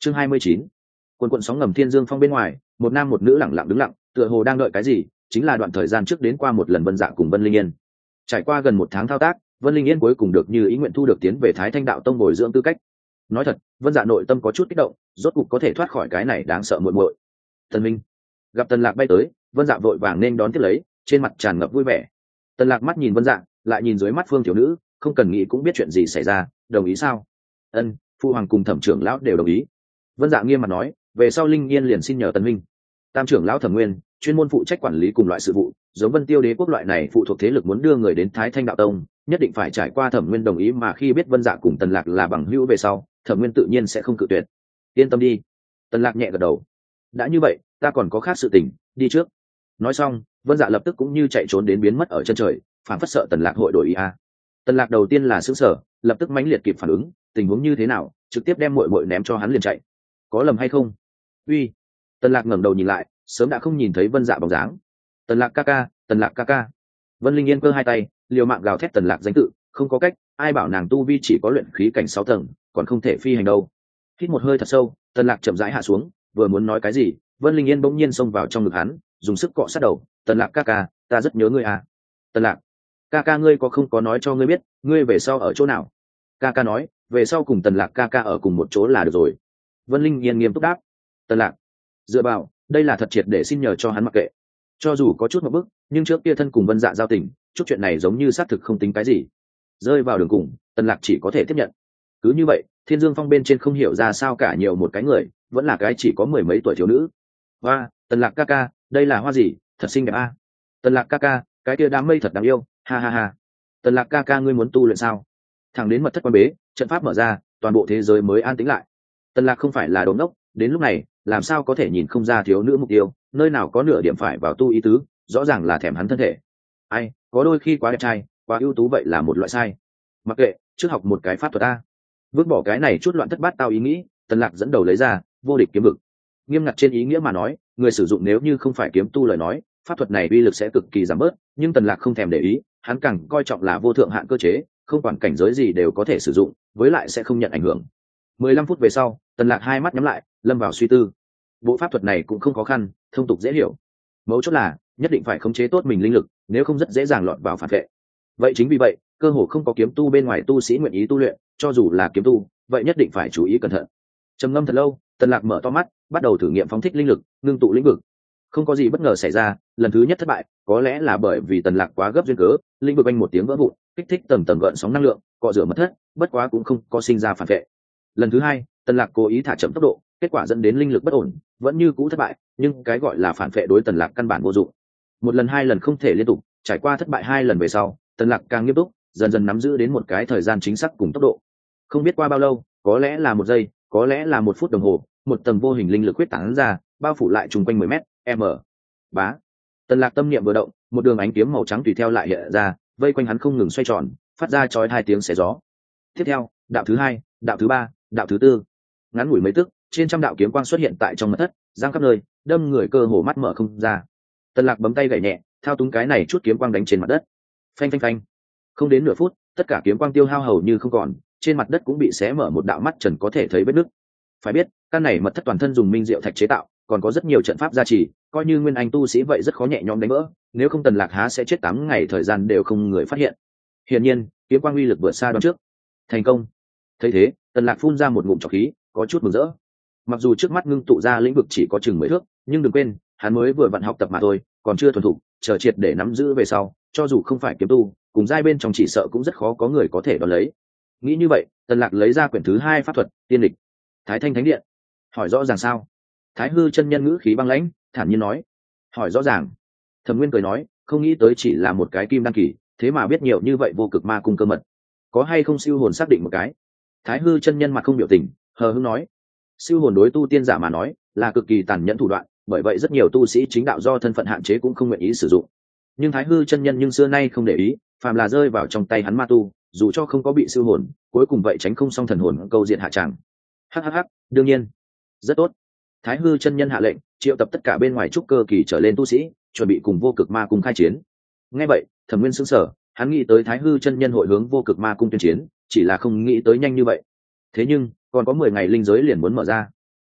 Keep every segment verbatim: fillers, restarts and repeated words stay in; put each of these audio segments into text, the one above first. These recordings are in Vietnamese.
chương hai mươi chín, quần quận sóng ngầm thiên dương phong bên ngoài, một nam một nữ lẳng lặng đứng lặng, tựa hồ đang đợi cái gì, chính là đoạn thời gian trước đến qua một lần Vân Dạ cùng Vân Linh Yên. Trải qua gần một tháng thao tác, Vân Linh Yên cuối cùng được như ý nguyện thu được tiến về Thái Thanh đạo tông bồi dưỡng tư cách. Nói thật, Vân Dạ nội tâm có chút kích động, rốt cục có thể thoát khỏi cái này đáng sợ muội muội. Tần Minh gặp Tần Lạc bay tới, Vân Dạ vội vàng nên đón tiếp lấy, trên mặt tràn ngập vui vẻ. Tần Lạc mắt nhìn Vân Dạ, lại nhìn dưới mắt Phương tiểu nữ, không cần nghĩ cũng biết chuyện gì xảy ra, đồng ý sao? Ân, phụ hoàng cùng Thẩm trưởng lão đều đồng ý. Vân Dạ nghiêm mặt nói, về sau Linh Yên liền xin nhờ Tần Minh. Tam trưởng lão Thẩm Nguyên chuyên môn phụ trách quản lý cùng loại sự vụ, giống Vân Tiêu đế quốc loại này phụ thuộc thế lực muốn đưa người đến Thái Thanh đạo tông, nhất định phải trải qua Thẩm Nguyên đồng ý, mà khi biết Vân Dạ cùng Tần Lạc là bằng hữu về sau, Thẩm Nguyên tự nhiên sẽ không cự tuyệt. Yên tâm đi. Tần Lạc nhẹ gật đầu. Đã như vậy, ta còn có khác sự tình, đi trước. Nói xong, Vân Dạ lập tức cũng như chạy trốn đến biến mất ở chân trời, phản phất sợ Tần Lạc hội đổi ý a. Tần Lạc đầu tiên là sửng sở, lập tức mãnh liệt kịp phản ứng, tình huống như thế nào, trực tiếp đem muội muội ném cho hắn liền chạy. Có lầm hay không? Uy. Tần Lạc ngẩng đầu nhìn lại, sớm đã không nhìn thấy Vân Dạ bóng dáng. Tần Lạc ca ca, Tần Lạc ca ca. Vân Linh Yên cơ hai tay, liều mạng gào thét Tần Lạc danh tự, không có cách, ai bảo nàng tu vi chỉ có luyện khí cảnh sáu tầng, còn không thể phi hành đâu. Hít một hơi thật sâu, Tần Lạc chậm rãi hạ xuống, vừa muốn nói cái gì, Vân Linh Yên bỗng nhiên xông vào trong ngực hắn, dùng sức cọ sát đầu. Tần Lạc ca ca, ta rất nhớ ngươi à. Tần Lạc ca ca, ngươi có không có nói cho ngươi biết, ngươi về sau ở chỗ nào? Ca ca nói, về sau cùng Tần Lạc ca ca ở cùng một chỗ là được rồi. Vân Linh Yên nghiêm túc đáp. Tần Lạc dựa vào, đây là thật triệt để xin nhờ cho hắn mặc kệ. Cho dù có chút một bức, nhưng trước kia thân cùng Vân Dạ giao tình, chút chuyện này giống như xác thực không tính cái gì. Rơi vào đường cùng, Tần Lạc chỉ có thể tiếp nhận. Cứ như vậy, Thiên Dương Phong bên trên không hiểu ra sao cả nhiều một cái người, vẫn là cái chỉ có mười mấy tuổi thiếu nữ. Hoa, Tần Lạc ca ca, đây là hoa gì, thật xinh đẹp a. Tần Lạc ca ca, cái kia đám mây thật đáng yêu, ha ha ha. Tần Lạc ca ca, ngươi muốn tu luyện sao? Thẳng đến mật thất quan bế, trận pháp mở ra, toàn bộ thế giới mới an tĩnh lại. Tần Lạc không phải là đồ ngốc, đến lúc này, làm sao có thể nhìn không ra thiếu nữ mục tiêu, nơi nào có nửa điểm phải vào tu ý tứ, rõ ràng là thèm hắn thân thể. Ai, có đôi khi quá đẹp trai, quá ưu tú vậy là một loại sai. Mặc kệ, trước học một cái pháp thuật a. Vứt bỏ cái này chút loạn thất bát tao ý nghĩ, Tần Lạc dẫn đầu lấy ra vô địch kiếm vực. Nghiêm ngặt trên ý nghĩa mà nói, người sử dụng nếu như không phải kiếm tu lời nói, pháp thuật này uy lực sẽ cực kỳ giảm bớt, nhưng Tần Lạc không thèm để ý, hắn càng coi trọng là vô thượng hạn cơ chế, không quản cảnh giới gì đều có thể sử dụng, với lại sẽ không nhận ảnh hưởng. mười lăm phút về sau, Tần Lạc hai mắt nhắm lại, lâm vào suy tư. Bộ pháp thuật này cũng không khó khăn, thông tục dễ hiểu. Mấu chốt là nhất định phải khống chế tốt mình linh lực, nếu không rất dễ dàng lọt vào phản vệ. Vậy chính vì vậy, cơ hồ không có kiếm tu bên ngoài tu sĩ nguyện ý tu luyện, cho dù là kiếm tu, vậy nhất định phải chú ý cẩn thận. Trầm ngâm thật lâu, Tần Lạc mở to mắt, bắt đầu thử nghiệm phóng thích linh lực, ngưng tụ lĩnh vực. Không có gì bất ngờ xảy ra, lần thứ nhất thất bại, có lẽ là bởi vì Tần Lạc quá gấp duyên cớ, lĩnh vực anh một tiếng vỡ vụn, kích thích tầng tầng gợn sóng năng lượng, cọ rửa mất thất, bất quá cũng không có sinh ra phản vệ. Lần thứ hai, Tần Lạc cố ý thả chậm tốc độ, kết quả dẫn đến linh lực bất ổn, vẫn như cũ thất bại, nhưng cái gọi là phản vệ đối Tần Lạc căn bản vô dụng. Một lần hai lần không thể liên tục, trải qua thất bại hai lần về sau, Tần Lạc càng nghiêm túc, dần dần nắm giữ đến một cái thời gian chính xác cùng tốc độ. Không biết qua bao lâu, có lẽ là một giây, có lẽ là một phút đồng hồ, một tầng vô hình linh lực huyết tán ra, bao phủ lại trùng quanh mười mét, m. Bá. Tần Lạc tâm niệm vừa động, một đường ánh kiếm màu trắng tùy theo lại hiện ra, vây quanh hắn không ngừng xoay tròn, phát ra chói hai tiếng xé gió. Tiếp theo, đạo thứ hai, đạo thứ ba, đạo thứ tư. Ngắn ngủi mấy tức, trên trăm đạo kiếm quang xuất hiện tại trong mật thất, giang khắp nơi, đâm người cơ hồ mắt mở không ra. Tần Lạc bấm tay gảy nhẹ, thao túng cái này chút kiếm quang đánh trên mặt đất. Phanh phanh phanh. Không đến nửa phút, tất cả kiếm quang tiêu hao hầu như không còn, trên mặt đất cũng bị xé mở một đạo mắt trần có thể thấy vết nứt. Phải biết, căn này mật thất toàn thân dùng minh diệu thạch chế tạo, còn có rất nhiều trận pháp gia trì, coi như nguyên anh tu sĩ vậy rất khó nhẹ nhõm đánh vỡ, nếu không Tần Lạc há sẽ chết tám ngày thời gian đều không người phát hiện. Hiển nhiên, kiếm quang uy lực vượt xa đoán trước. Thành công. Thấy thế, Tần Lạc phun ra một ngụm trọc khí, có chút mừng rỡ. Mặc dù trước mắt ngưng tụ ra lĩnh vực chỉ có chừng mười thước, nhưng đừng quên, hắn mới vừa vận học tập mà thôi, còn chưa thuần thục, chờ triệt để nắm giữ về sau, cho dù không phải kiếm tu, cùng giai bên trong chỉ sợ cũng rất khó có người có thể đón lấy. Nghĩ như vậy, Tần Lạc lấy ra quyển thứ hai pháp thuật, Tiên Lịch. Thái Thanh Thánh Điện. Hỏi rõ ràng sao? Thái Hư chân nhân ngữ khí băng lãnh, thản nhiên nói. Hỏi rõ ràng. Thẩm Nguyên cười nói, không nghĩ tới chỉ là một cái kim đăng kỳ, thế mà biết nhiều như vậy vô cực ma cung cơ mật. Có hay không siêu hồn xác định một cái? Thái Hư chân nhân mặt không biểu tình, hờ hững nói. Siêu hồn đối tu tiên giả mà nói, là cực kỳ tàn nhẫn thủ đoạn, bởi vậy rất nhiều tu sĩ chính đạo do thân phận hạn chế cũng không nguyện ý sử dụng. Nhưng Thái Hư chân nhân nhưng xưa nay không để ý, phàm là rơi vào trong tay hắn ma tu, dù cho không có bị siêu hồn, cuối cùng vậy tránh không xong thần hồn câu diện hạ tràng. Hắc hắc hắc, đương nhiên. Rất tốt. Thái Hư chân nhân hạ lệnh, triệu tập tất cả bên ngoài trúc cơ kỳ trở lên tu sĩ, chuẩn bị cùng vô cực ma cung khai chiến. Nghe vậy, Thẩm Nguyên sững sờ, hắn nghĩ tới Thái Hư chân nhân hội hướng vô cực ma cung tuyên chiến, chỉ là không nghĩ tới nhanh như vậy. Thế nhưng, còn có mười ngày linh giới liền muốn mở ra.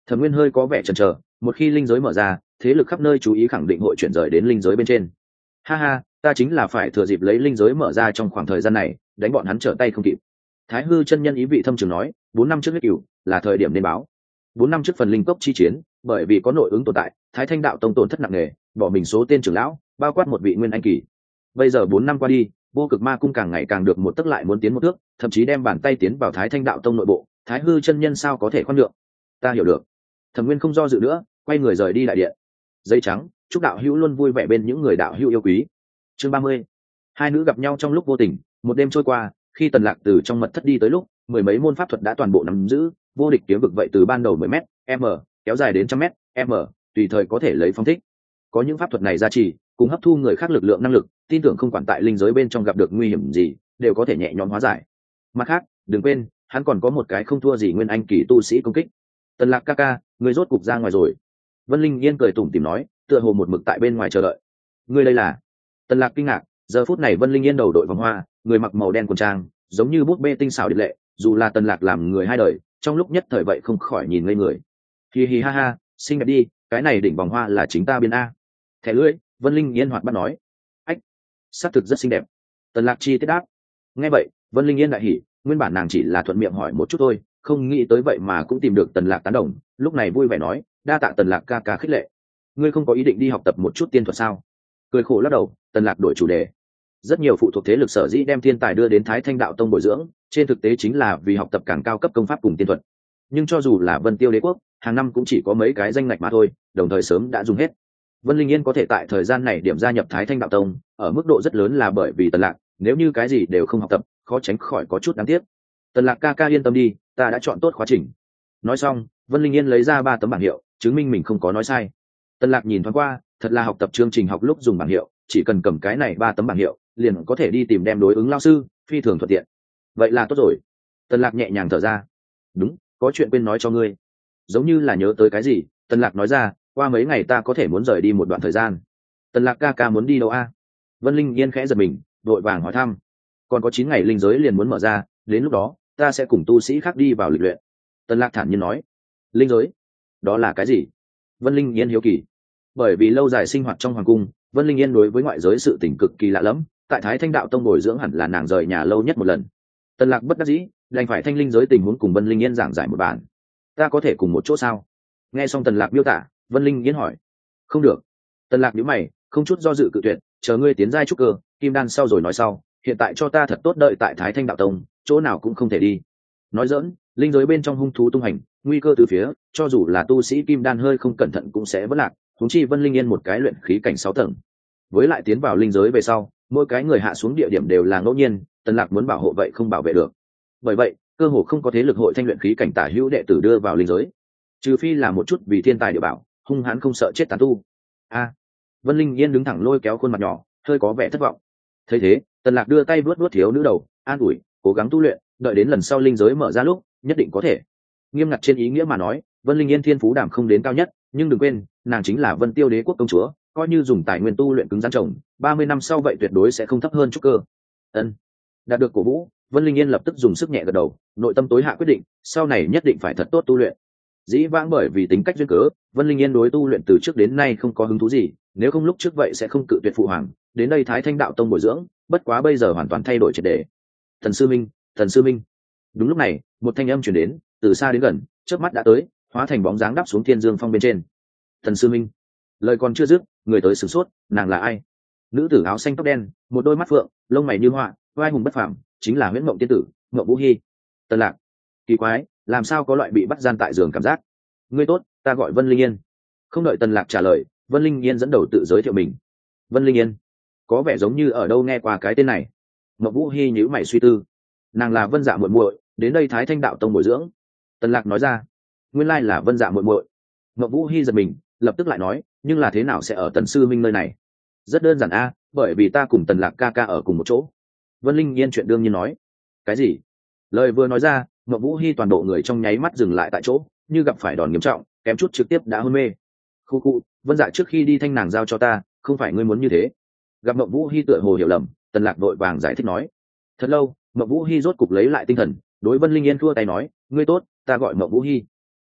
Thẩm Nguyên hơi có vẻ chần chờ, một khi linh giới mở ra, thế lực khắp nơi chú ý khẳng định hội chuyển rời đến linh giới bên trên. Ha ha, ta chính là phải thừa dịp lấy linh giới mở ra trong khoảng thời gian này, đánh bọn hắn trở tay không kịp. Thái Hư chân nhân ý vị thâm trường nói, bốn năm trước huyết cửu là thời điểm nên báo. Bốn năm trước phần linh cốc chi chiến, bởi vì có nội ứng tồn tại, Thái Thanh đạo tông tổn thất nặng nề, bỏ mình số tên trưởng lão, bao quát một vị nguyên anh kỳ. Bây giờ bốn năm qua đi, vô cực ma cung càng ngày càng được một tấc lại muốn tiến một thước, thậm chí đem bàn tay tiến vào Thái Thanh đạo tông nội bộ. Thái Hư chân nhân sao có thể khoan nhượng? Ta hiểu được. Thẩm Nguyên không do dự nữa, quay người rời đi đại điện. Dây trắng, chúc đạo hữu luôn vui vẻ bên những người đạo hữu yêu quý. Chương ba mươi. Hai nữ gặp nhau trong lúc vô tình, một đêm trôi qua, khi Tần Lạc từ trong mật thất đi tới lúc, mười mấy môn pháp thuật đã toàn bộ nắm giữ, vô địch kiếm vực vậy từ ban đầu mười mét, m, kéo dài đến trăm mét, m, tùy thời có thể lấy phong thích. Có những pháp thuật này gia trì, cùng hấp thu người khác lực lượng năng lực, tin tưởng không quản tại linh giới bên trong gặp được nguy hiểm gì, đều có thể nhẹ nhõm hóa giải. Mặt khác, đừng quên, hắn còn có một cái không thua gì nguyên anh kỳ tu sĩ công kích. Tần Lạc ca ca, người rốt cục ra ngoài rồi. Vân Linh Yên cười tủm tỉm nói, tựa hồ một mực tại bên ngoài chờ đợi. Ngươi đây là? Tần Lạc kinh ngạc, giờ phút này Vân Linh Yên đầu đội vòng hoa, người mặc màu đen quần trang, giống như bút bê tinh xảo điệp lệ, dù là Tần Lạc làm người hai đời, trong lúc nhất thời vậy không khỏi nhìn ngây người. Hi hi ha ha, xinh đẹp đi, cái này đỉnh vòng hoa là chính ta biên a. Thẻ lưỡi, Vân Linh Yên hoạt bát nói. Ách, sắc thực rất xinh đẹp. Tần Lạc chi tiết đáp. Nghe vậy, Vân Linh Yên đại hỉ, nguyên bản nàng chỉ là thuận miệng hỏi một chút thôi, không nghĩ tới vậy mà cũng tìm được Tần Lạc tán đồng, lúc này vui vẻ nói, đa tạ Tần Lạc ca ca khích lệ. Ngươi không có ý định đi học tập một chút tiên thuật sao? Cười khổ lắc đầu, Tần Lạc đổi chủ đề. Rất nhiều phụ thuộc thế lực sở dĩ đem thiên tài đưa đến Thái Thanh đạo tông bồi dưỡng, trên thực tế chính là vì học tập càng cao cấp công pháp cùng tiên thuật. Nhưng cho dù là Vân Tiêu đế quốc, hàng năm cũng chỉ có mấy cái danh ngạch mà thôi, đồng thời sớm đã dùng hết. Vân Linh Yên có thể tại thời gian này điểm gia nhập Thái Thanh đạo tông, ở mức độ rất lớn là bởi vì Tần Lạc, nếu như cái gì đều không học tập, khó tránh khỏi có chút đáng tiếc. Tần Lạc ca ca yên tâm đi, ta đã chọn tốt khóa trình. Nói xong, Vân Linh Yên lấy ra ba tấm bảng hiệu, chứng minh mình không có nói sai. Tần Lạc nhìn thoáng qua, thật là học tập chương trình học lúc dùng bảng hiệu, chỉ cần cầm cái này ba tấm bảng hiệu, liền có thể đi tìm đem đối ứng lão sư, phi thường thuận tiện. Vậy là tốt rồi. Tần Lạc nhẹ nhàng thở ra. Đúng, có chuyện quên nói cho ngươi. Giống như là nhớ tới cái gì, Tần Lạc nói ra, qua mấy ngày ta có thể muốn rời đi một đoạn thời gian. Tần Lạc ca ca muốn đi đâu a? Vân Linh Yên khẽ giật mình, vội vàng hỏi thăm. Còn có chín ngày linh giới liền muốn mở ra, đến lúc đó, ta sẽ cùng tu sĩ khác đi vào lịch luyện. Tần Lạc thản nhiên nói. Linh giới? Đó là cái gì? Vân Linh Yên hiếu kỳ. Bởi vì lâu dài sinh hoạt trong hoàng cung, Vân Linh Yên đối với ngoại giới sự tình cực kỳ lạ lẫm, tại Thái Thanh đạo tông bồi dưỡng hẳn là nàng rời nhà lâu nhất một lần. Tần Lạc bất đắc dĩ, đành phải thanh linh giới tình huống cùng Vân Linh Yên giảng giải một bản. Ta có thể cùng một chỗ sao? Nghe xong Tần Lạc miêu tả, Vân Linh Yên hỏi. Không được. Tần Lạc nhíu mày, không chút do dự cự tuyệt, chờ ngươi tiến giai trúc cơ, kim đan sau rồi nói sau, hiện tại cho ta thật tốt đợi tại Thái Thanh đạo tông, chỗ nào cũng không thể đi. Nói giỡn, linh giới bên trong hung thú tung hành, nguy cơ từ phía, cho dù là tu sĩ kim đan hơi không cẩn thận cũng sẽ vỡ lạc, huống chi Vân Linh Yên một cái luyện khí cảnh sáu tầng. Với lại tiến vào linh giới về sau, mỗi cái người hạ xuống địa điểm đều là ngẫu nhiên, Tần Lạc muốn bảo hộ vậy không bảo vệ được. Bởi vậy, cơ hồ không có thế lực hội thanh luyện khí cảnh tả hữu đệ tử đưa vào linh giới, trừ phi là một chút vì thiên tài địa bảo, hung hãn không sợ chết tán tu. A. Vân Linh Yên đứng thẳng lôi kéo khuôn mặt nhỏ, hơi có vẻ thất vọng. Thấy thế, Tần Lạc đưa tay vuốt vuốt thiếu nữ đầu, an ủi, cố gắng tu luyện, đợi đến lần sau linh giới mở ra lúc, nhất định có thể. Nghiêm ngặt trên ý nghĩa mà nói, Vân Linh Yên thiên phú đảm không đến cao nhất, nhưng đừng quên, nàng chính là Vân Tiêu đế quốc công chúa, coi như dùng tài nguyên tu luyện cứng rắn trồng, ba mươi năm sau vậy tuyệt đối sẽ không thấp hơn chút cơ. Ân. Đạt được cổ vũ, Vân Linh Yên lập tức dùng sức nhẹ gật đầu, nội tâm tối hạ quyết định, sau này nhất định phải thật tốt tu luyện. Dĩ vãng bởi vì tính cách duyên cớ, Vân Linh Yên đối tu luyện từ trước đến nay không có hứng thú gì, nếu không lúc trước vậy sẽ không cự tuyệt phụ hoàng, đến đây Thái Thanh đạo tông bồi dưỡng, bất quá bây giờ hoàn toàn thay đổi triệt để. Thần sư minh, thần sư minh. Đúng lúc này, một thanh âm truyền đến, từ xa đến gần, chớp mắt đã tới, hóa thành bóng dáng đáp xuống Thiên Dương Phong bên trên. Thần sư minh. Lời còn chưa dứt, người tới sửng sốt, nàng là ai? Nữ tử áo xanh tóc đen, một đôi mắt phượng, lông mày như họa, oai hùng bất phàm, chính là Huyễn Mộng tiên tử, Mộng Vũ Hi. Tần Lạc. Kỳ quái, làm sao có loại bị bắt gian tại giường cảm giác? Ngươi tốt, ta gọi Vân Linh Yên. Không đợi Tần Lạc trả lời, Vân Linh Yên dẫn đầu tự giới thiệu mình. Vân Linh Yên, có vẻ giống như ở đâu nghe qua cái tên này. Mộng Vũ Hi nhíu mày suy tư. Nàng là Vân Dạ muội muội, đến đây Thái Thanh đạo tông bồi dưỡng. Tần Lạc nói ra. Nguyên lai là Vân Dạ muội muội. Mộng Vũ Hi giật mình, lập tức lại nói, nhưng là thế nào sẽ ở Tần sư minh nơi này? Rất đơn giản a, bởi vì ta cùng Tần Lạc ca ca ở cùng một chỗ. Vân Linh Yên chuyện đương nhiên nói. Cái gì? Lời vừa nói ra, Mộng Vũ Hi toàn bộ người trong nháy mắt dừng lại tại chỗ, như gặp phải đòn nghiêm trọng, kém chút trực tiếp đã hôn mê. Khu khu, Vân Dạ trước khi đi thanh nàng giao cho ta, không phải ngươi muốn như thế. Gặp Mộng Vũ Hi tựa hồ hiểu lầm, Tần Lạc vội vàng giải thích nói. Thật lâu, Mộng Vũ Hi rốt cục lấy lại tinh thần, đối Vân Linh Yên thua tay nói, ngươi tốt, ta gọi Mộng Vũ Hi. Và,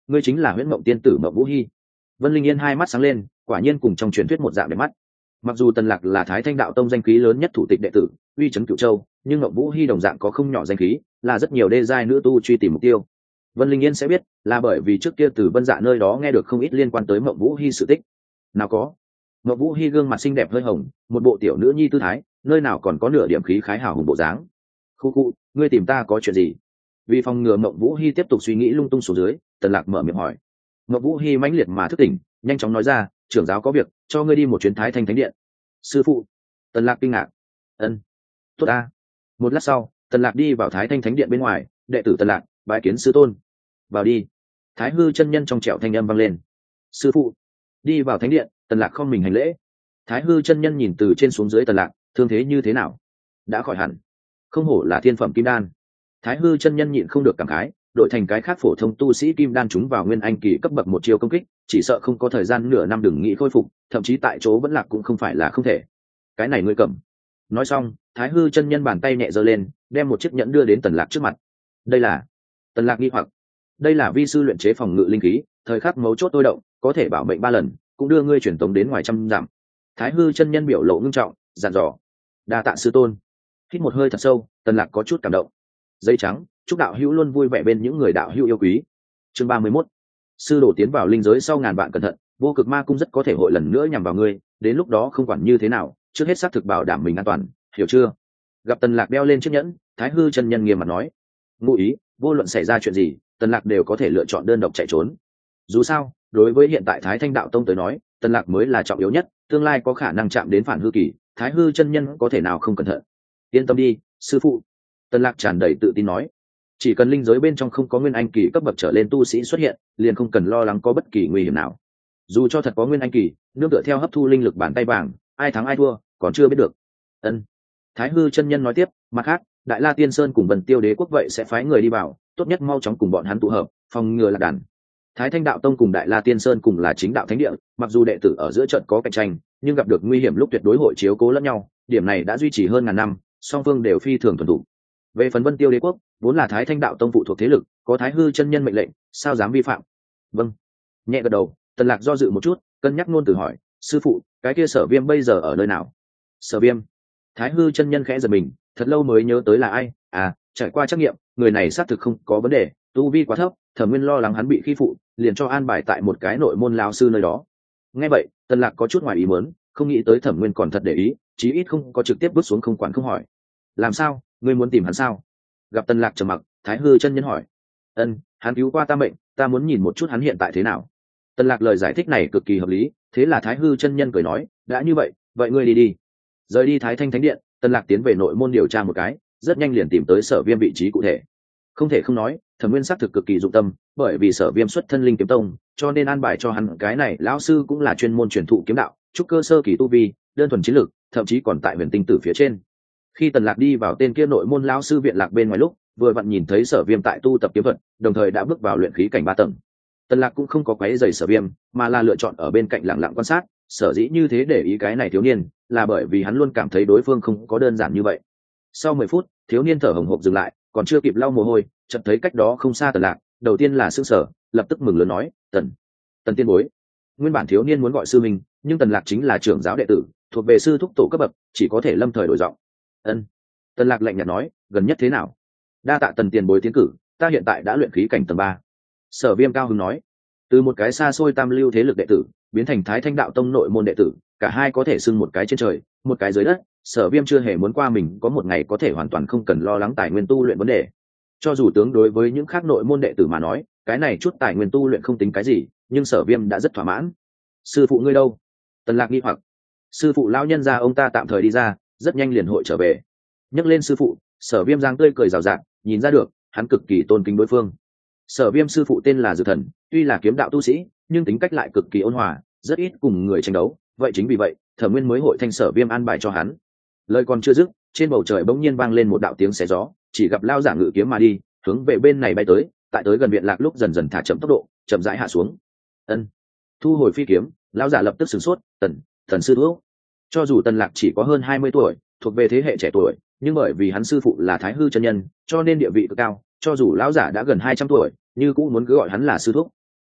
ngươi chính là huyễn mộng tiên tử Mộng Vũ Hi. Vân Linh Yên hai mắt sáng lên, quả nhiên cùng trong truyền thuyết một dạng đẹp mắt. Mặc dù Tần Lạc là Thái Thanh đạo tông danh khí lớn nhất thủ tịch đệ tử, uy chấn cửu châu, nhưng Mộng Vũ Hi đồng dạng có không nhỏ danh khí, là rất nhiều đê giai nữ tu truy tìm mục tiêu. Vân Linh Yên sẽ biết, là bởi vì trước kia từ Vân Dạ nơi đó nghe được không ít liên quan tới Mộng Vũ Hi sự tích. Nào có. Mộng Vũ Hi gương mặt xinh đẹp hơi hồng, một bộ tiểu nữ nhi tư thái, nơi nào còn có nửa điểm khí khái hào hùng bộ dáng. Khu khu, ngươi tìm ta có chuyện gì? Vì phòng ngừa Mộng Vũ Hi tiếp tục suy nghĩ lung tung xuống dưới, Tần Lạc mở miệng hỏi. Mộng Vũ Hi mãnh liệt mà thức tỉnh, nhanh chóng nói ra, trưởng giáo có việc, cho ngươi đi một chuyến Thái Thanh Thánh Điện. Sư phụ. Tần Lạc kinh ngạc. Ân. Tốt a. Một lát sau, Tần Lạc đi vào Thái Thanh Thánh Điện bên ngoài, đệ tử Tần Lạc, bái kiến sư tôn. Vào đi. Thái hư chân nhân trong trẻo thanh âm vang lên. Sư phụ. Đi vào thánh điện, Tần Lạc không mình hành lễ. Thái hư chân nhân nhìn từ trên xuống dưới Tần Lạc, thương thế như thế nào? Đã khỏi hẳn. Không hổ là thiên phẩm kim đan. Thái hư chân nhân nhịn không được cảm khái, đội thành cái khác phổ thông tu sĩ kim đan chúng vào nguyên anh kỳ cấp bậc một chiêu công kích, chỉ sợ không có thời gian nửa năm đừng nghĩ khôi phục, thậm chí tại chỗ vẫn lạc cũng không phải là không thể. Cái này ngươi cầm. Nói xong, Thái hư chân nhân bàn tay nhẹ giơ lên, đem một chiếc nhẫn đưa đến Tần Lạc trước mặt. Đây là? Tần Lạc nghi hoặc. Đây là vi sư luyện chế phòng ngự linh khí, thời khắc mấu chốt tôi động, có thể bảo mệnh ba lần, cũng đưa ngươi truyền tống đến ngoài trăm dặm. Thái hư chân nhân biểu lộ ngưng trọng, dặn dò. Đa tạ sư tôn. Hít một hơi thật sâu, Tần Lạc có chút cảm động. Dây trắng, chúc đạo hữu luôn vui vẻ bên những người đạo hữu yêu quý. Chương ba mươi mốt. Sư đồ tiến vào linh giới sau ngàn vạn cẩn thận, vô cực ma cung rất có thể hội lần nữa nhằm vào ngươi, đến lúc đó không quản như thế nào, trước hết xác thực bảo đảm mình an toàn, hiểu chưa? Gặp Tần Lạc đeo lên chiếc nhẫn, Thái hư chân nhân nghiêm mặt nói. Ngụ ý, vô luận xảy ra chuyện gì, Tần Lạc đều có thể lựa chọn đơn độc chạy trốn. Dù sao, đối với hiện tại Thái Thanh đạo tông tới nói, Tần Lạc mới là trọng yếu nhất, tương lai có khả năng chạm đến phản hư kỳ, Thái hư chân nhân có thể nào không cẩn thận. Yên tâm đi, sư phụ. Tần Lạc tràn đầy tự tin nói. Chỉ cần linh giới bên trong không có nguyên anh kỳ cấp bậc trở lên tu sĩ xuất hiện, liền không cần lo lắng có bất kỳ nguy hiểm nào. Dù cho thật có nguyên anh kỳ, nương tựa theo hấp thu linh lực bàn tay vàng, ai thắng ai thua, còn chưa biết được. Ân. Thái hư chân nhân nói tiếp, mặt khác, Đại La Tiên Sơn cùng Vân Tiêu Đế quốc vậy sẽ phái người đi vào, tốt nhất mau chóng cùng bọn hắn tụ hợp, phòng ngừa lạc đàn. Thái Thanh đạo tông cùng Đại La Tiên Sơn cùng là chính đạo thánh địa, mặc dù đệ tử ở giữa trận có cạnh tranh, nhưng gặp được nguy hiểm lúc tuyệt đối hội chiếu cố lẫn nhau, điểm này đã duy trì hơn ngàn năm, song phương đều phi thường thuần thủ. Về phần Vân Tiêu Đế quốc, vốn là Thái Thanh đạo tông phụ thuộc thế lực, có Thái hư chân nhân mệnh lệnh, sao dám vi phạm? Vâng. Nhẹ gật đầu, Tần Lạc do dự một chút, cân nhắc luôn từ hỏi, sư phụ, cái kia Sở Viêm bây giờ ở nơi nào? Sở Viêm? Thái hư chân nhân khẽ giật mình, thật lâu mới nhớ tới là ai. À, trải qua trắc nghiệm, người này xác thực không có vấn đề, tu vi quá thấp, Thẩm Nguyên lo lắng hắn bị khi phụ, liền cho an bài tại một cái nội môn lão sư nơi đó. Nghe vậy, Tần Lạc có chút ngoài ý muốn, không nghĩ tới Thẩm Nguyên còn thật để ý, chí ít không có trực tiếp bước xuống không quản không hỏi. Làm sao, ngươi muốn tìm hắn sao? Gặp Tần Lạc trầm mặc, Thái hư chân nhân hỏi. Ân, hắn cứu qua ta mệnh, ta muốn nhìn một chút hắn hiện tại thế nào. Tần Lạc lời giải thích này cực kỳ hợp lý, thế là Thái hư chân nhân cười nói, đã như vậy, vậy ngươi đi đi. Rời đi Thái Thanh Thánh Điện, Tần Lạc tiến về nội môn điều tra một cái, rất nhanh liền tìm tới Sở Viêm vị trí cụ thể. Không thể không nói, Thẩm Nguyên xác thực cực kỳ dụng tâm, bởi vì Sở Viêm xuất thân linh kiếm tông, cho nên an bài cho hắn cái này lão sư cũng là chuyên môn truyền thụ kiếm đạo, trúc cơ sơ kỳ tu vi, đơn thuần chiến lược, thậm chí còn tại huyền tinh tử phía trên. Khi Tần Lạc đi vào tên kia nội môn lão sư viện lạc bên ngoài lúc, vừa vặn nhìn thấy Sở Viêm tại tu tập kiếm thuật, đồng thời đã bước vào luyện khí cảnh ba tầng. Tần Lạc cũng không có quấy rầy Sở Viêm, mà là lựa chọn ở bên cạnh lặng lặng quan sát, sở dĩ như thế để ý cái này thiếu niên, là bởi vì hắn luôn cảm thấy đối phương không có đơn giản như vậy. Sau mười phút, thiếu niên thở hổn hộc dừng lại, còn chưa kịp lau mồ hôi, chợt thấy cách đó không xa Tần Lạc, đầu tiên là sửng sở, lập tức mừng lớn nói, "Tần, Tần tiên bối." Nguyên bản thiếu niên muốn gọi sư mình, nhưng Tần Lạc chính là trưởng giáo đệ tử, thuộc về sư thúc tổ cấp bậc, chỉ có thể lâm thời đổi giọng. "Ân." Tần Lạc lạnh nhạt nói, "Gần nhất thế nào?" "Đa tạ Tần tiền bối tiến cử, ta hiện tại đã luyện khí cảnh tầng ba." Sở Viêm cao hứng nói, từ một cái xa xôi tam lưu thế lực đệ tử biến thành Thái Thanh đạo tông nội môn đệ tử, cả hai có thể xưng một cái trên trời, một cái dưới đất. Sở Viêm chưa hề muốn qua mình có một ngày có thể hoàn toàn không cần lo lắng tài nguyên tu luyện vấn đề. Cho dù tướng đối với những khác nội môn đệ tử mà nói, cái này chút tài nguyên tu luyện không tính cái gì, nhưng Sở Viêm đã rất thỏa mãn. "Sư phụ ngươi đâu?" Tần Lạc nghi hoặc. "Sư phụ lão nhân gia ông ta tạm thời đi ra, rất nhanh liền hội trở về." Nhắc lên sư phụ, Sở Viêm giang tươi cười rào rạt, nhìn ra được hắn cực kỳ tôn kính đối phương. Sở Viêm sư phụ tên là Dược Thần, tuy là kiếm đạo tu sĩ, nhưng tính cách lại cực kỳ ôn hòa, rất ít cùng người tranh đấu, vậy chính vì vậy, Thẩm Nguyên mới hội thanh Sở Viêm an bài cho hắn. Lời còn chưa dứt, trên bầu trời bỗng nhiên vang lên một đạo tiếng xé gió, chỉ gặp lao giả ngự kiếm mà đi, hướng về bên này bay tới, tại tới gần viện lạc lúc dần dần thả chậm tốc độ, chậm rãi hạ xuống. Ân. Thu hồi phi kiếm, lão giả lập tức sửng sốt, "Tần, Tần sư thúc." Cho dù Tần Lạc chỉ có hơn hai mươi tuổi, thuộc về thế hệ trẻ tuổi, nhưng bởi vì hắn sư phụ là Thái hư chân nhân, cho nên địa vị cực cao, cho dù lão giả đã gần hai trăm tuổi, như cũng muốn cứ gọi hắn là sư thúc.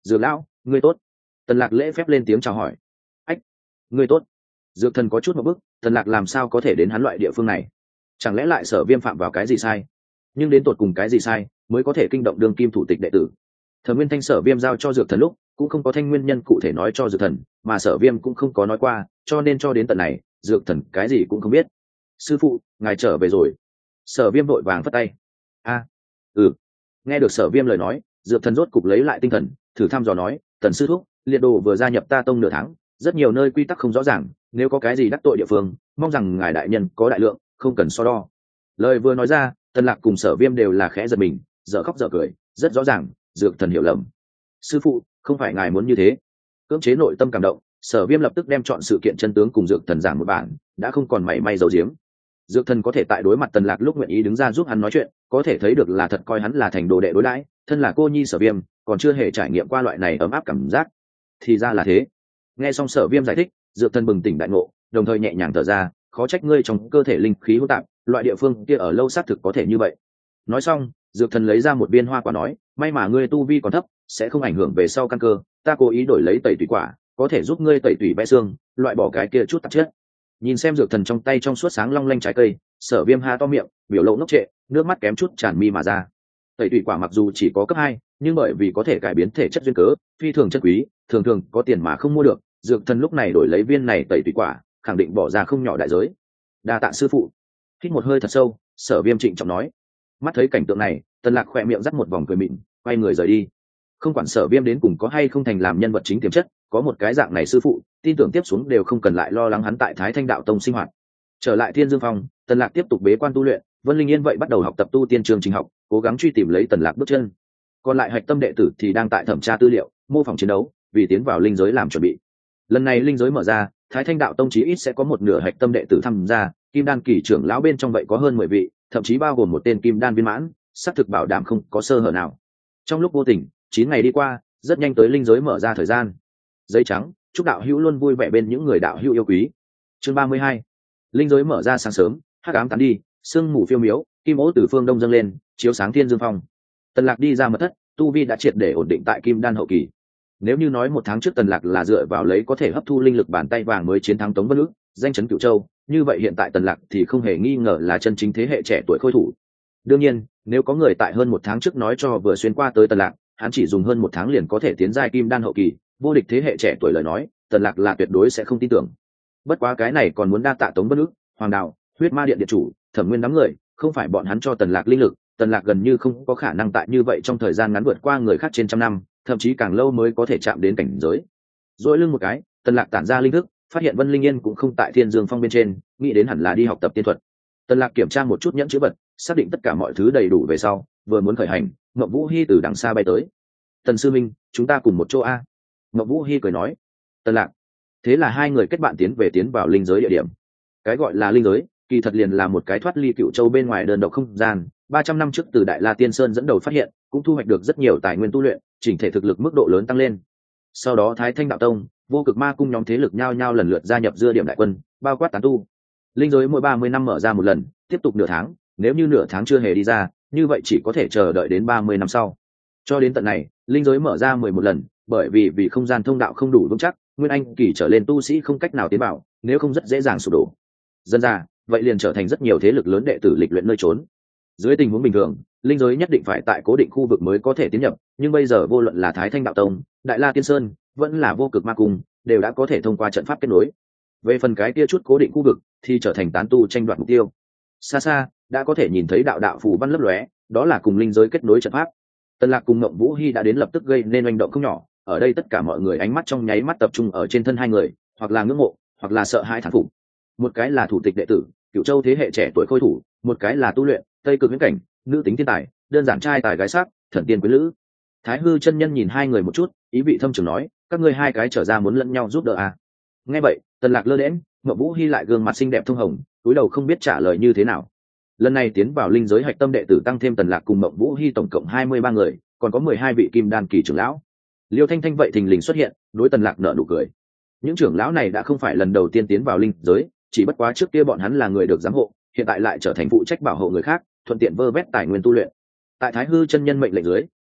dược lão ngươi tốt. Tần Lạc lễ phép lên tiếng chào hỏi. Ách, ngươi tốt. Dược thần có chút một bức, Tần Lạc làm sao có thể đến hắn loại địa phương này? Chẳng lẽ lại Sở Viêm phạm vào cái gì sai? Nhưng đến tột cùng cái gì sai mới có thể kinh động đương kim thủ tịch đệ tử? Thẩm Nguyên Thanh Sở Viêm giao cho Dược thần lúc cũng không có thanh nguyên nhân cụ thể nói cho Dược thần, mà Sở Viêm cũng không có nói qua, cho nên cho đến tận này, Dược thần cái gì cũng không biết. Sư phụ, ngài trở về rồi. Sở Viêm vội vàng phất tay. A, ừ. Nghe được Sở Viêm lời nói, Dược thần rốt cục lấy lại tinh thần, thử thăm dò nói, Tần sư thúc, liệt đồ vừa gia nhập ta tông nửa tháng, rất nhiều nơi quy tắc không rõ ràng, nếu có cái gì đắc tội địa phương, mong rằng ngài đại nhân có đại lượng, không cần so đo. Lời vừa nói ra, Tần Lạc cùng Sở Viêm đều là khẽ giật mình, dở khóc dở cười, rất rõ ràng, Dược thần hiểu lầm. Sư phụ, không phải ngài muốn như thế. Cưỡng chế nội tâm cảm động, Sở Viêm lập tức đem chọn sự kiện chân tướng cùng Dược thần giảng một bản, đã không còn mảy may giấu giếm. Dược thần có thể tại đối mặt Tần Lạc lúc nguyện ý đứng ra giúp hắn nói chuyện, có thể thấy được là thật coi hắn là thành đồ đệ đối đãi, thân là cô nhi Sở Viêm, còn chưa hề trải nghiệm qua loại này ấm áp cảm giác. Thì ra là thế. Nghe xong Sở Viêm giải thích, Dược thần bừng tỉnh đại ngộ, đồng thời nhẹ nhàng thở ra, khó trách ngươi trong cơ thể linh khí hỗn tạp, loại địa phương kia ở lâu xác thực có thể như vậy. Nói xong, Dược thần lấy ra một viên hoa quả nói, may mà ngươi tu vi còn thấp, sẽ không ảnh hưởng về sau căn cơ, ta cố ý đổi lấy tẩy tủy quả, có thể giúp ngươi tẩy tủy bẽ xương, loại bỏ cái kia chút tạp chất. Nhìn xem Dược thần trong tay trong suốt sáng long lanh trái cây, Sở Viêm ha to miệng, biểu lộ ngốc trệ, nước mắt kém chút tràn mi mà ra. Tẩy tủy quả mặc dù chỉ có cấp hai, nhưng bởi vì có thể cải biến thể chất duyên cớ, phi thường chân quý, thường thường có tiền mà không mua được, Dược thần lúc này đổi lấy viên này tẩy tủy quả, khẳng định bỏ ra không nhỏ đại giới. Đa tạ sư phụ. Hít một hơi thật sâu, Sở Viêm trịnh trọng nói. Mắt thấy cảnh tượng này, Tần Lạc khẽ miệng dắt một vòng cười mịn, quay người rời đi. Không quản Sở Viêm đến cùng có hay không thành làm nhân vật chính tiềm chất, có một cái dạng này sư phụ, tin tưởng tiếp xuống đều không cần lại lo lắng hắn tại Thái Thanh Đạo Tông sinh hoạt. Trở lại Thiên Dương Phong, Tần Lạc tiếp tục bế quan tu luyện, Vân Linh Yên vậy bắt đầu học tập tu tiên trường trình học, cố gắng truy tìm lấy Tần Lạc bước chân. Còn lại hạch tâm đệ tử thì đang tại thẩm tra tư liệu, mô phỏng chiến đấu, vì tiến vào linh giới làm chuẩn bị. Lần này linh giới mở ra, Thái Thanh Đạo Tông chí ít sẽ có một nửa hạch tâm đệ tử tham gia, Kim Đan kỳ trưởng lão bên trong vậy có hơn mười vị, thậm chí bao gồm một tên Kim Đan viên mãn, xác thực bảo đảm không có sơ hở nào. Trong lúc vô tình, chín ngày đi qua, rất nhanh tới linh giới mở ra thời gian. Giấy trắng, chúc đạo hữu luôn vui vẻ bên những người đạo hữu yêu quý. Chương ba mươi hai. Linh giới mở ra sáng sớm, hắc ám tán đi, sương mù phiêu miếu, kim ố từ phương đông dâng lên, chiếu sáng Thiên Dương Phong. Tần Lạc đi ra mật thất, tu vi đã triệt để ổn định tại Kim Đan hậu kỳ. Nếu như nói một tháng trước Tần Lạc là dựa vào lấy có thể hấp thu linh lực bàn tay vàng mới chiến thắng Tống Vân Ước, danh chấn Cửu Châu, như vậy hiện tại Tần Lạc thì không hề nghi ngờ là chân chính thế hệ trẻ tuổi khôi thủ. Đương nhiên, nếu có người tại hơn một tháng trước nói cho vừa xuyên qua tới Tần Lạc, hắn chỉ dùng hơn một tháng liền có thể tiến giai Kim Đan hậu kỳ, vô địch thế hệ trẻ tuổi lời nói, Tần Lạc là tuyệt đối sẽ không tin tưởng. Bất quá cái này còn muốn đa tạ Tống Vân Ước, Hoàng Đạo, Huyết Ma Điện điện chủ, Thẩm Nguyên đám người, không phải bọn hắn cho Tần Lạc linh lực, Tần Lạc gần như không có khả năng tại như vậy trong thời gian ngắn vượt qua người khác trên trăm năm, thậm chí càng lâu mới có thể chạm đến cảnh giới. Rồi lưng một cái, Tần Lạc tản ra linh thức, phát hiện Vân Linh Yên cũng không tại Thiên Dương Phong bên trên, nghĩ đến hẳn là đi học tập tiên thuật. Tần Lạc kiểm tra một chút nhẫn chữ vật, xác định tất cả mọi thứ đầy đủ về sau, vừa muốn khởi hành, Ngọc Vũ Hi từ đằng xa bay tới. "Tần sư minh, chúng ta cùng một chỗ a?" Ngọc Vũ Hi cười nói. Tần Lạc. Thế là hai người kết bạn tiến về tiến vào linh giới địa điểm. Cái gọi là linh giới, kỳ thật liền là một cái thoát ly Cựu Châu bên ngoài đơn độc không gian, ba trăm năm trước từ Đại La Tiên Sơn dẫn đầu phát hiện, cũng thu hoạch được rất nhiều tài nguyên tu luyện, chỉnh thể thực lực mức độ lớn tăng lên. Sau đó Thái Thanh Đạo Tông, Vô Cực Ma cung nhóm thế lực nhao nhao lần lượt gia nhập dưa điểm đại quân, bao quát tán tu. Linh giới mỗi ba mươi năm mở ra một lần, tiếp tục nửa tháng, nếu như nửa tháng chưa hề đi ra, như vậy chỉ có thể chờ đợi đến ba mươi năm sau. Cho đến tận này, linh giới mở ra mười một lần, bởi vì vì không gian thông đạo không đủ vững chắc, nguyên anh kỳ trở lên tu sĩ không cách nào tiến vào, nếu không rất dễ dàng sụp đổ. Dân ra, vậy liền trở thành rất nhiều thế lực lớn đệ tử lịch luyện nơi trốn. Dưới tình huống bình thường, linh giới nhất định phải tại cố định khu vực mới có thể tiến nhập, nhưng bây giờ vô luận là Thái Thanh Đạo Tông, Đại La Tiên Sơn, vẫn là Vô Cực Ma cung, đều đã có thể thông qua trận pháp kết nối. Về phần cái kia chút cố định khu vực, thì trở thành tán tu tranh đoạt mục tiêu. Xa xa, đã có thể nhìn thấy đạo đạo phù văn lấp lóe, đó là cùng linh giới kết nối trận pháp. Tần Lạc cùng Ngộng Vũ Hi đã đến lập tức gây nên oanh động không nhỏ, ở đây tất cả mọi người ánh mắt trong nháy mắt tập trung ở trên thân hai người, hoặc là ngưỡng mộ, hoặc là sợ hãi thán phục. Một cái là thủ tịch đệ tử, Cựu Châu thế hệ trẻ tuổi khôi thủ, một cái là tu luyện, Tây Cực viễn cảnh, nữ tính thiên tài, đơn giản trai tài gái sắc, thần tiên quý lữ. Thái Hư chân nhân nhìn hai người một chút, ý vị thâm trường nói, các ngươi hai cái trở ra muốn lẫn nhau giúp đỡ à? Nghe vậy, Tần Lạc lơ đễnh, Ngộng Vũ Hi lại gương mặt xinh đẹp thông hồng, cúi đầu không biết trả lời như thế nào. Lần này tiến vào linh giới hạch tâm đệ tử tăng thêm Tần Lạc cùng Ngộng Vũ Hi tổng cộng hai mươi ba người, còn có mười hai vị kim đan kỳ trưởng lão. Liêu Thanh Thanh vậy thình lình xuất hiện, đối Tần Lạc nở nụ cười. Những trưởng lão này đã không phải lần đầu tiên tiến vào linh giới, chỉ bất quá trước kia bọn hắn là người được giám hộ, hiện tại lại trở thành phụ trách bảo hộ người khác, thuận tiện vơ vét tài nguyên tu luyện. Tại Thái Hư chân nhân mệnh lệnh dưới,